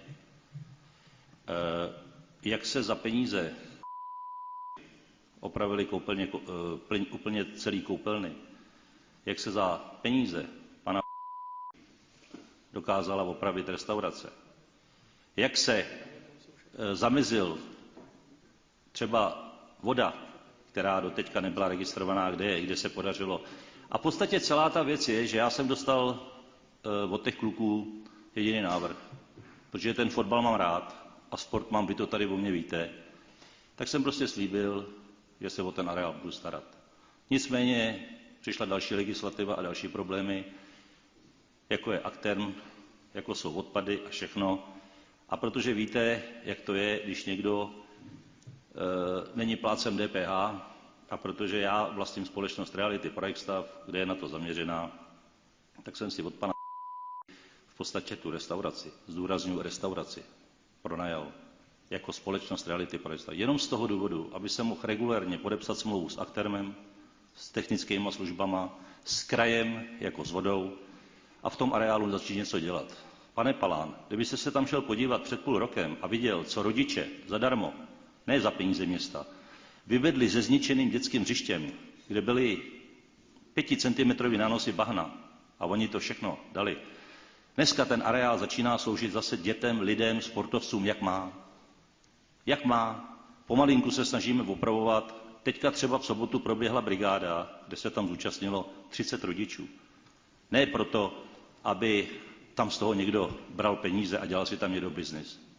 jak se za peníze opravili koupelně, úplně celý koupelny, jak se za peníze pana dokázala opravit restaurace, jak se zamezil třeba voda, která do teďka nebyla registrovaná, kde je, kde se podařilo. A v podstatě celá ta věc je, že já jsem dostal od těch kluků jediný návrh, protože ten fotbal mám rád a sport mám, vy to tady o mě víte, tak jsem prostě slíbil, že se o ten areál budu starat. Nicméně přišla další legislativa a další problémy, jako je Aktern, jako jsou odpady a všechno. A protože víte, jak to je, když někdo e, není plátcem D P H, a protože já vlastním společnost Reality Projektstav, kde je na to zaměřená, tak jsem si od pana v podstatě tu restauraci, zdůrazňuji restauraci, pronajal jako společnost Reality Projektstav. Jenom z toho důvodu, aby se mohl regulérně podepsat smlouvu s Aktermem, s technickými službama, s krajem jako s vodou a v tom areálu začít něco dělat. Pane Palán, kdybyste se tam šel podívat před půl rokem a viděl, co rodiče zadarmo, ne za peníze města, vyvedli se zničeným dětským hřištěm, kde byly pěticentimetrový nánosy bahna a oni to všechno dali. Dneska ten areál začíná sloužit zase dětem, lidem, sportovcům, jak má. Jak má. Pomalinku se snažíme opravovat. Teďka třeba v sobotu proběhla brigáda, kde se tam zúčastnilo třicet rodičů. Ne proto, aby tam z toho někdo bral peníze a dělal si tam někdo biznis.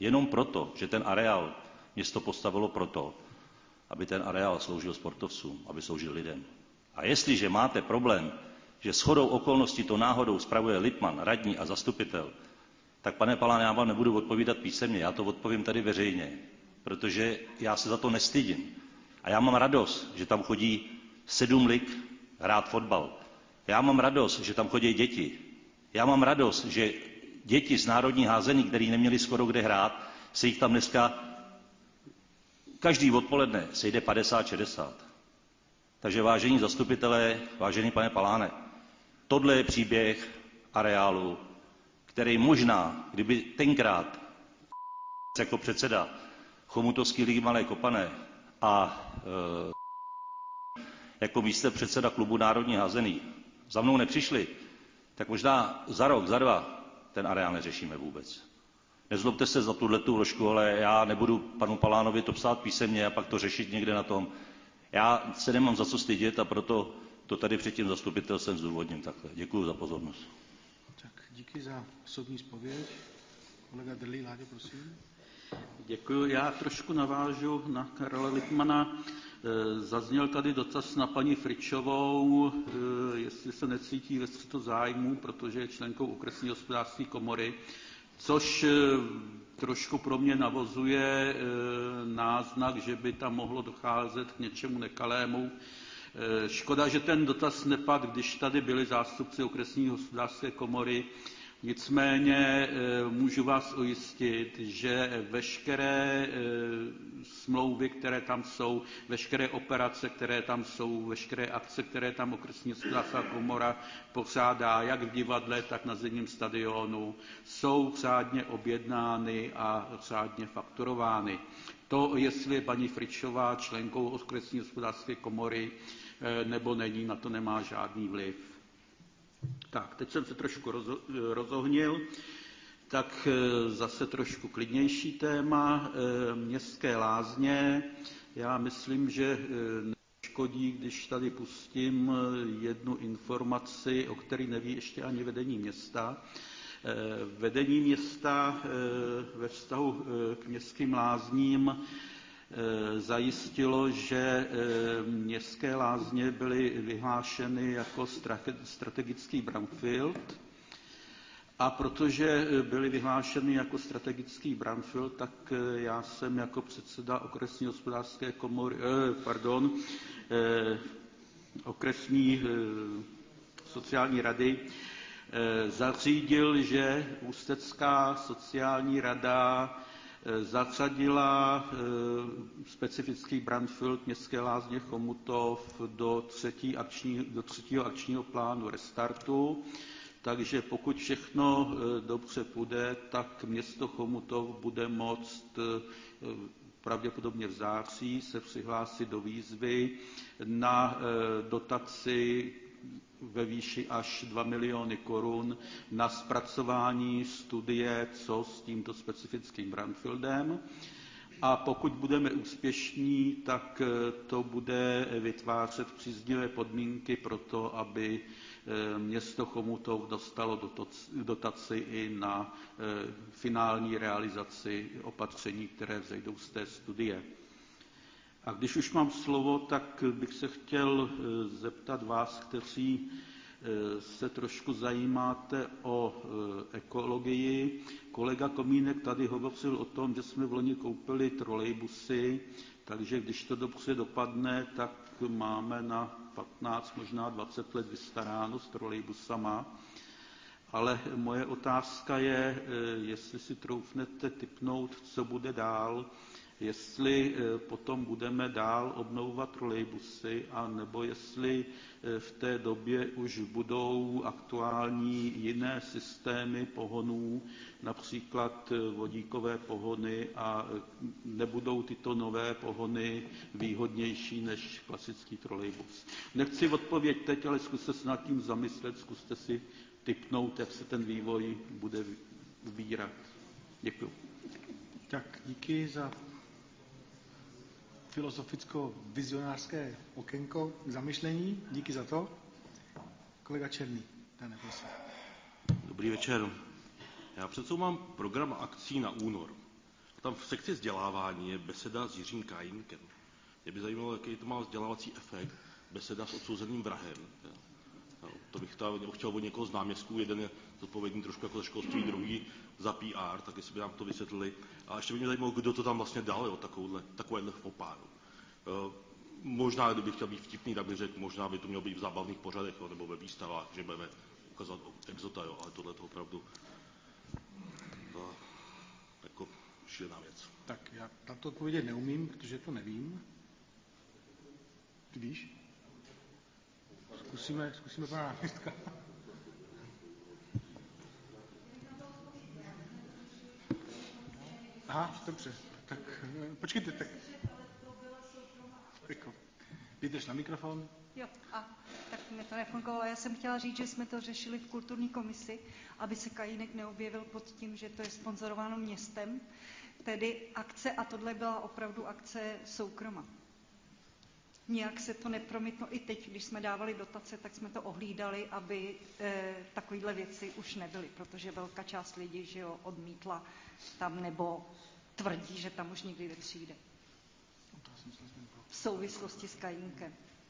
jenom proto, že ten areál město postavilo proto, aby ten areál sloužil sportovcům, aby sloužil lidem. A jestliže máte problém, že shodou okolností to náhodou spravuje Lippmann, radní a zastupitel, tak pane Paláne, já vám nebudu odpovídat písemně, já to odpovím tady veřejně, protože já se za to nestydím. A já mám radost, že tam chodí sedm lig hrát fotbal. Já mám radost, že tam chodí děti. Já mám radost, že děti z národní házený, který neměli skoro kde hrát, se jich tam dneska každý odpoledne sejde padesát šedesát. Takže vážení zastupitelé, vážený pane Paláne, tohle je příběh areálu, který možná, kdyby tenkrát jako předseda Chomutovské ligy Malé Kopané a e, jako místopředseda klubu národní házený za mnou nepřišli, tak možná za rok, za dva ten areál neřešíme vůbec. Nezlobte se za tuhletu vložku, ale já nebudu panu Palánovi to psát písemně a pak to řešit někde na tom. Já se nemám za co stydět a proto to tady před tím zastupitelstvem zdůvodním takhle. Děkuji za pozornost. Tak díky za osobní zpověď. Kolega Drlí, Láďo, prosím. Děkuji. Já trošku navážu na Karla Lippmana. Zazněl tady dotaz na paní Fričovou, jestli se necítí ve střetu zájmu, protože je členkou okresní hospodářské komory, což trošku pro mě navozuje náznak, že by tam mohlo docházet k něčemu nekalému. Škoda, že ten dotaz nepadl, když tady byli zástupci okresní hospodářské komory. Nicméně můžu vás ujistit, že veškeré smlouvy, které tam jsou, veškeré operace, které tam jsou, veškeré akce, které tam okresní hospodářská komora pořádá, jak v divadle, tak na zimním stadionu, jsou řádně objednány a řádně fakturovány. To, jestli je paní Fričová členkou okresní hospodářské komory nebo není, na to nemá žádný vliv. Tak, teď jsem se trošku rozo, rozohnil, tak zase trošku klidnější téma. Městské lázně. Já myslím, že neškodí, když tady pustím jednu informaci, o které neví ještě ani vedení města. Vedení města ve vztahu k městským lázním zajistilo, že městské lázně byly vyhlášeny jako strategický brownfield a protože byly vyhlášeny jako strategický brownfield, tak já jsem jako předseda okresní hospodářské komory, pardon, okresní sociální rady zařídil, že Ústecká sociální rada zařadila specifický brownfield Městské lázně Chomutov do, třetí akční, do třetího akčního plánu restartu. Takže pokud všechno dobře půjde, tak město Chomutov bude moct pravděpodobně v září se přihlásit do výzvy na dotaci ve výši až dva miliony korun na zpracování studie, co s tímto specifickým brownfieldem. A pokud budeme úspěšní, tak to bude vytvářet příznivé podmínky pro to, aby město Chomutov dostalo dotaci i na finální realizaci opatření, které vzejdou z té studie. A když už mám slovo, tak bych se chtěl zeptat vás, kteří se trošku zajímáte o ekologii. Kolega Komínek tady hovořil o tom, že jsme v loni koupili trolejbusy, takže když to dobře dopadne, tak máme na patnáct, možná dvacet let vystaráno s trolejbusama. Ale moje otázka je, jestli si troufnete tipnout, co bude dál, jestli potom budeme dál obnovovat trolejbusy, anebo jestli v té době už budou aktuální jiné systémy pohonů, například vodíkové pohony, a nebudou tyto nové pohony výhodnější než klasický trolejbus. Nechci odpověď teď, ale zkuste se nad tím zamyslet, zkuste si tipnout, jak se ten vývoj bude ubírat. Děkuji. Tak díky za filozoficko-vizionářské okénko k zamyšlení. Díky za to. Kolega Černý, Dane, prosím. Dobrý večer. Já před sebou mám program akcí na únor. tam v sekci vzdělávání je beseda s Jiřím Kajínkem. Mě by zajímalo, jaký to má vzdělávací efekt, beseda s odsouzeným vrahem. Jo. To bych tam chtěl od někoho z náměstků, jeden je zodpovědný trošku jako za školství, druhý za P R, tak jestli by nám to vysvětlili. A ještě by mě zajímalo, kdo to tam vlastně dal, jo, takovouhle, takovéhle fopáru. Možná, kdybych chtěl být vtipný, tak bych řekl, možná by to mělo být v zábavných pořadech, jo, nebo ve výstavách, že budeme ukazovat exota, jo, ale tohle to opravdu to, jako šílená věc. Tak já na to odpovědět neumím, protože to nevím. Ty víš? Zkusíme, zkusíme pana náměstka. Aha, dobře. Tak počkejte, tak. Vydrž na mikrofon. Jo, a tak mi to nefungovalo. Já jsem chtěla říct, že jsme to řešili v kulturní komisi, aby se Kajínek neobjevil pod tím, že to je sponzorováno městem. Tedy akce, a tohle byla opravdu akce soukromá. Nijak se to nepromítlo. I teď, když jsme dávali dotace, tak jsme to ohlídali, aby e, takovéhle věci už nebyly, protože velká část lidí, že jo, odmítla tam nebo tvrdí, že tam už nikdy nepřijde. V souvislosti s Kajínkem.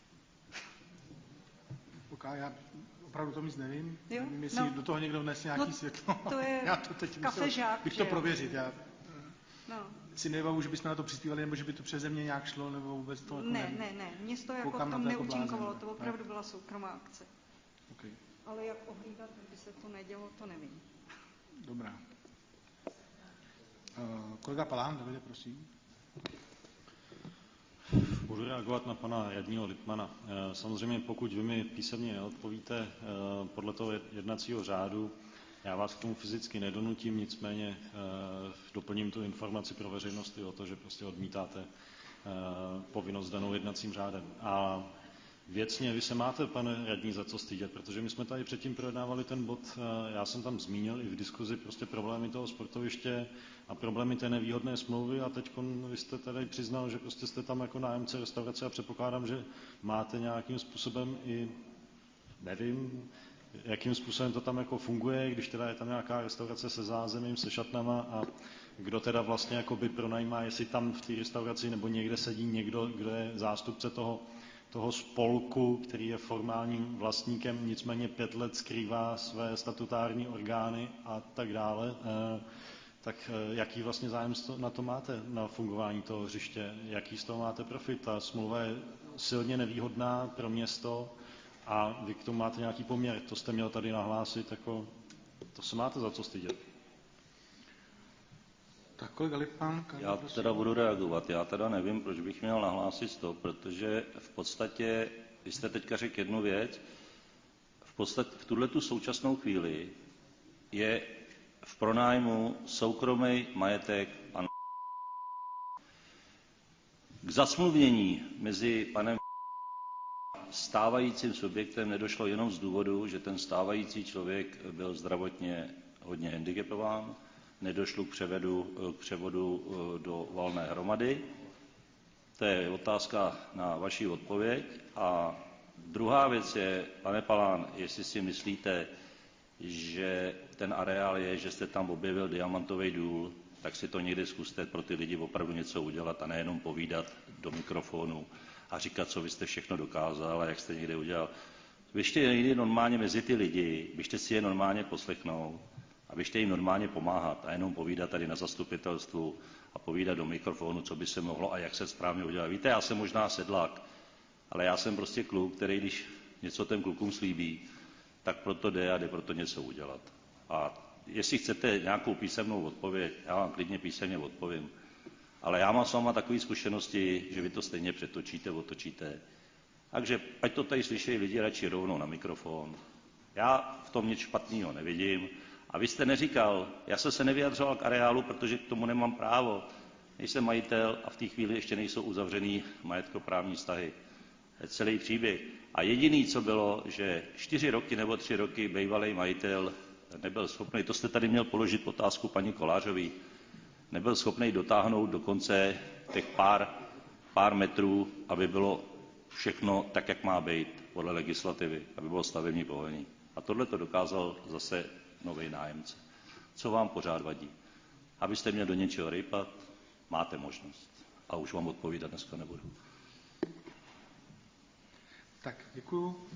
Ok, já opravdu to nic nevím. Jo? Nevím, jestli No. do toho někdo vnesl nějaký No, světlo. to je já to teď kafežák, bych že to jo? prověřit. Já No. si nevybavu, že bychom na to přispívali, nebo že by to přeze mě nějak šlo, nebo vůbec to jako Ne, nevím. ne, ne. Město jako Koukám v na tom to jako neúčinkovalo. blázen. To opravdu Ne. byla soukromá akce. Okay. Ale jak ohlídat, kdyby se to nedělo, to nevím. Dobrá. Uh, kolega Palán, Davide, prosím. Budu reagovat na pana radního Lippmana. Samozřejmě pokud vy mi písemně neodpovíte podle toho jednacího řádu, já vás k tomu fyzicky nedonutím, nicméně doplním tu informaci pro veřejnost i o to, že prostě odmítáte povinnost danou jednacím řádem. A věcně, vy se máte, pane radní, za co stydět, protože my jsme tady předtím projednávali ten bod, já jsem tam zmínil i v diskuzi prostě problémy toho sportoviště a problémy té nevýhodné smlouvy a teď vy jste tady přiznal, že prostě jste tam jako nájemce restaurace a předpokládám, že máte nějakým způsobem i, nevím, jakým způsobem to tam jako funguje, když teda je tam nějaká restaurace se zázemím, se šatnama a kdo teda vlastně jako by pronajímá, jestli tam v té restauraci nebo někde sedí někdo, kdo je zástupce toho toho spolku, který je formálním vlastníkem, nicméně pět let skrývá své statutární orgány a tak dále. Tak jaký vlastně zájem na to máte, na fungování toho hřiště? Jaký z toho máte profit? Ta smlouva je silně nevýhodná pro město a vy k tomu máte nějaký poměr. To jste měl tady nahlásit, jako, to se máte za co stydět. Tak kolega Lippmann, Já teda budu reagovat. Já teda nevím, proč bych měl nahlásit to, protože v podstatě, vy jste teďka řekl jednu věc, v podstatě v tuhletu současnou chvíli je v pronájmu soukromý majetek pan. K zasmluvnění mezi panem stávajícím subjektem nedošlo jenom z důvodu, že ten stávající člověk byl zdravotně hodně handicapován, nedošlo k převodu, k převodu do valné hromady. To je otázka na vaši odpověď. A druhá věc je, pane Palán, jestli si myslíte, že ten areál je, že jste tam objevil diamantový důl, tak si to někdy zkuste pro ty lidi opravdu něco udělat a nejenom povídat do mikrofonu a říkat, co vy jste všechno dokázal a jak jste někde udělal. Běžte někdy normálně mezi ty lidi, běžte si je normálně poslechnout a běžte jim normálně pomáhat a jenom povídat tady na zastupitelstvu a povídat do mikrofonu, co by se mohlo a jak se správně udělat. Víte, já jsem možná sedlák, ale já jsem prostě kluk, který když něco těm klukům slíbí, tak proto jde a jde proto něco udělat. A jestli chcete nějakou písemnou odpověď, já vám klidně písemně odpovím. Ale já mám s váma takové zkušenosti, že vy to stejně přetočíte, otočíte. Takže ať to tady slyšejí lidi radši rovnou na mikrofon. Já v tom nic špatného nevidím. A vy jste neříkal, já jsem se nevyjadřoval k areálu, protože k tomu nemám právo. Nejsem majitel a v té chvíli ještě nejsou uzavřený majetkoprávní vztahy. To je celý příběh. A jediný, co bylo, že čtyři roky nebo tři roky bývalý majitel nebyl schopný, to jste tady měl položit otázku paní Kolářový, nebyl schopný dotáhnout do konce těch pár, pár metrů, aby bylo všechno tak, jak má být podle legislativy, aby bylo stavební povolení. A tohle to dokázal zase nový nájemce. Co vám pořád vadí? Abyste měl do něčeho rejpat? máte možnost. A už vám odpovídat dneska nebudu. Tak, děkuju.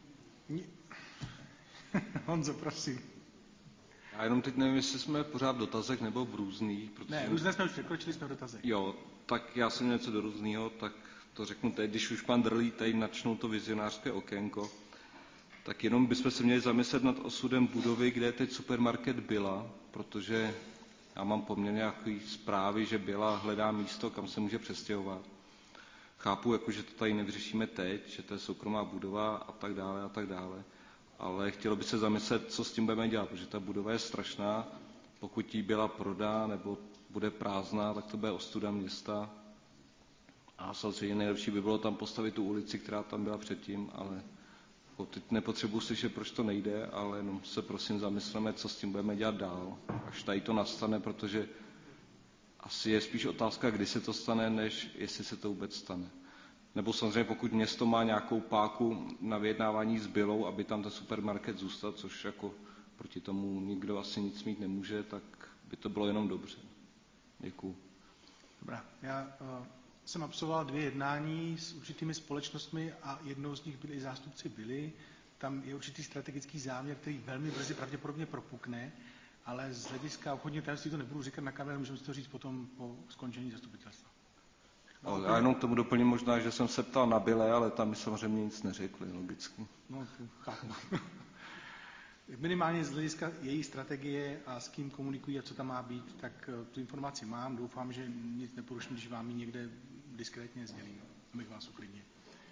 Honzo, prosím. Já jenom teď nevím, jestli jsme pořád v dotazech nebo v různých. Protože... Ne, různé jsme už překročili, jsme v dotazech. Jo, tak já jsem něco do různého, tak to řeknu teď, když už pan Drlí tady načnul to vizionářské okénko, tak jenom bychom se měli zamyslet nad osudem budovy, kde teď supermarket byla, protože já mám poměrně nějaké zprávy, že byla, hledá místo, kam se může přestěhovat. Chápu, jako, že to tady nevyřešíme teď, že to je soukromá budova a tak dále a tak dále, ale chtělo by se zamyslet, co s tím budeme dělat, protože ta budova je strašná, pokud jí byla prodá nebo bude prázdná, tak to bude ostuda města. A samozřejmě nejlepší by bylo tam postavit tu ulici, která tam byla předtím, ale teď nepotřebuji slyšet, proč to nejde, ale jenom se prosím zamysleme, co s tím budeme dělat dál, až tady to nastane, protože asi je spíš otázka, kdy se to stane, než jestli se to vůbec stane. Nebo samozřejmě pokud město má nějakou páku na vyjednávání s Bylou, aby tam ten supermarket zůstal, což jako proti tomu nikdo asi nic mít nemůže, tak by to bylo jenom dobře. Děkuju. Dobrá, já uh, jsem absolvoval dvě jednání s určitými společnostmi a jednou z nich byli i zástupci Byly. Tam je určitý strategický záměr, který velmi brzy pravděpodobně propukne, ale z hlediska obchodního tajemství to nebudu říkat na kameru, můžeme si to říct potom po skončení zastupitelstva. No, já jenom k tomu doplním možná, že jsem se ptal na Byle, ale tam mi samozřejmě nic neřekli, logicky. No, chápu. Minimálně z hlediska její strategie a s kým komunikují a co tam má být, tak tu informaci mám. Doufám, že nic neporuším, když vám ji někde diskrétně sdělím, abych vás uklidnil.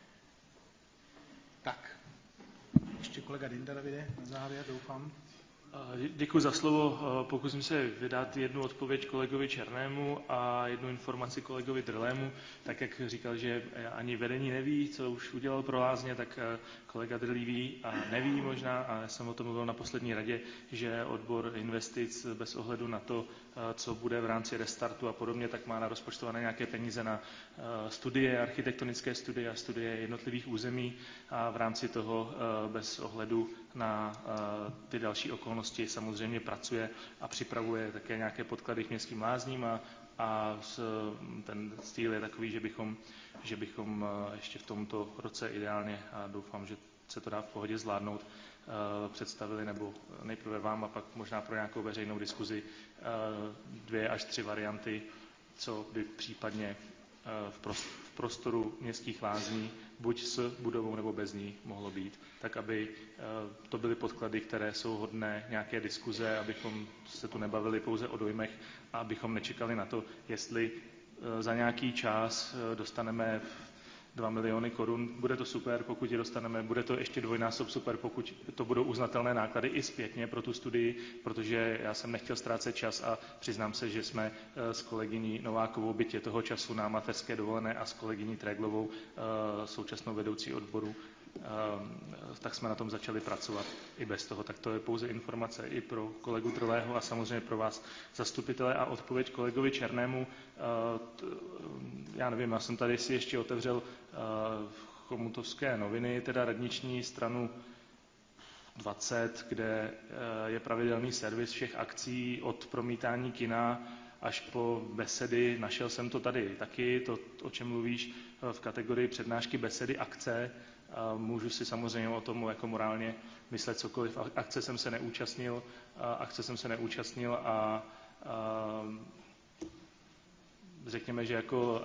Tak, ještě kolega Dinda, Davide, na závěr, doufám. Děkuji za slovo. Pokusím se vydat jednu odpověď kolegovi Černému a jednu informaci kolegovi Drlému. Tak jak říkal, že ani vedení neví, co už udělal pro lázně, tak kolega Drlý ví a neví možná, a já jsem o tom mluvil na poslední radě, že odbor investic bez ohledu na to, co bude v rámci restartu a podobně, tak má narozpočtované nějaké peníze na studie, architektonické studie a studie jednotlivých území a v rámci toho bez ohledu na ty další okolnosti samozřejmě pracuje a připravuje také nějaké podklady k městským lázním a, a ten styl je takový, že bychom, že bychom ještě v tomto roce ideálně, a doufám, že se to dá v pohodě zvládnout, představili, nebo nejprve vám a pak možná pro nějakou veřejnou diskuzi dvě až tři varianty, co by případně v prostoru městských lázní, buď s budovou nebo bez ní, mohlo být, tak aby to byly podklady, které jsou hodné nějaké diskuze, abychom se tu nebavili pouze o dojmech a abychom nečekali na to, jestli za nějaký čas dostaneme dva miliony korun, bude to super, pokud ji dostaneme, bude to ještě dvojnásob super, pokud to budou uznatelné náklady i zpětně pro tu studii, protože já jsem nechtěl ztrácet čas a přiznám se, že jsme s kolegyní Novákovou, byť je toho času na mateřské dovolené, a s kolegyní Tréglovou, současnou vedoucí odboru, tak jsme na tom začali pracovat i bez toho. Tak to je pouze informace i pro kolegu Drlého a samozřejmě pro vás zastupitele. A odpověď kolegovi Černému, já nevím, já jsem tady si ještě otevřel Chomutovské noviny, teda radniční stranu dvacet, kde je pravidelný servis všech akcí od promítání kina až po besedy. Našel jsem to tady taky, to, o čem mluvíš, v kategorii přednášky, besedy, akce. Můžu si samozřejmě o tom jako morálně myslet cokoliv. Akce jsem se neúčastnil, akce jsem se neúčastnil a, a řekněme, že jako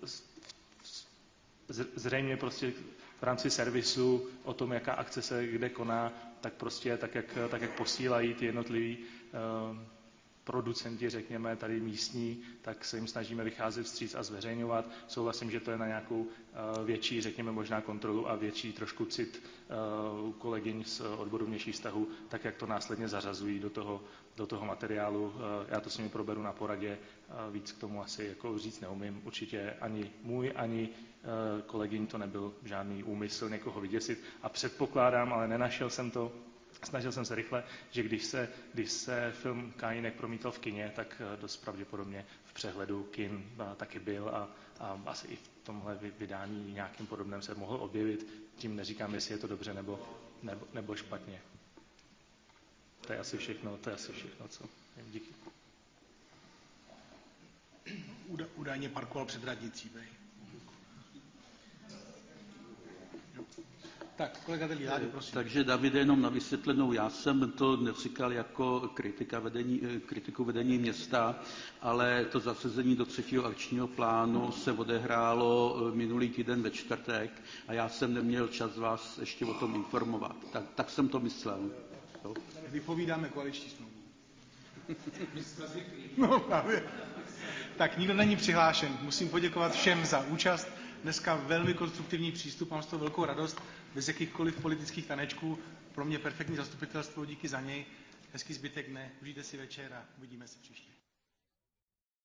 zřejmě prostě v rámci servisu o tom, jaká akce se kde koná, tak prostě tak, jak, tak, jak posílají ty jednotliví uh, producenti, řekněme, tady místní, tak se jim snažíme vycházet vstříc a zveřejňovat. Souhlasím, že to je na nějakou uh, větší, řekněme, možná kontrolu a větší trošku cit uh, u kolegyň z odboru vnějších vztahů, tak jak to následně zařazují do toho, do toho materiálu. Uh, já to s nimi proberu na poradě, uh, víc k tomu asi jako říct neumím. Určitě ani můj, ani uh, kolegyň to nebyl žádný úmysl někoho vyděsit a předpokládám, ale nenašel jsem to, snažil jsem se rychle, že když se, když se film Kajínek promítal v kině, tak dost pravděpodobně v přehledu kin taky byl a, a asi i v tomhle vydání nějakým podobném se mohl objevit. Tím neříkám, jestli je to dobře nebo, nebo, nebo špatně. To je asi všechno, to je asi všechno, co. Díky. údajně parkoval před radnicí. Tak, kolega Deliády, prosím. Takže Davide, jenom na vysvětlenou, já jsem to neříkal jako kritika vedení, kritiku vedení města, ale to zasazení do třetího akčního plánu se odehrálo minulý týden ve čtvrtek a já jsem neměl čas vás ještě o tom informovat. Tak, tak jsem to myslel. Jo? Vypovídáme koaliční smlouvu. No právě. Tak nikdo není přihlášen. Musím poděkovat všem za účast. Dneska velmi konstruktivní přístup, mám z toho velkou radost, bez jakýchkoliv politických tanečků. Pro mě perfektní zastupitelstvo, díky za něj. Hezký zbytek dne, užijte si večer a uvidíme se příště.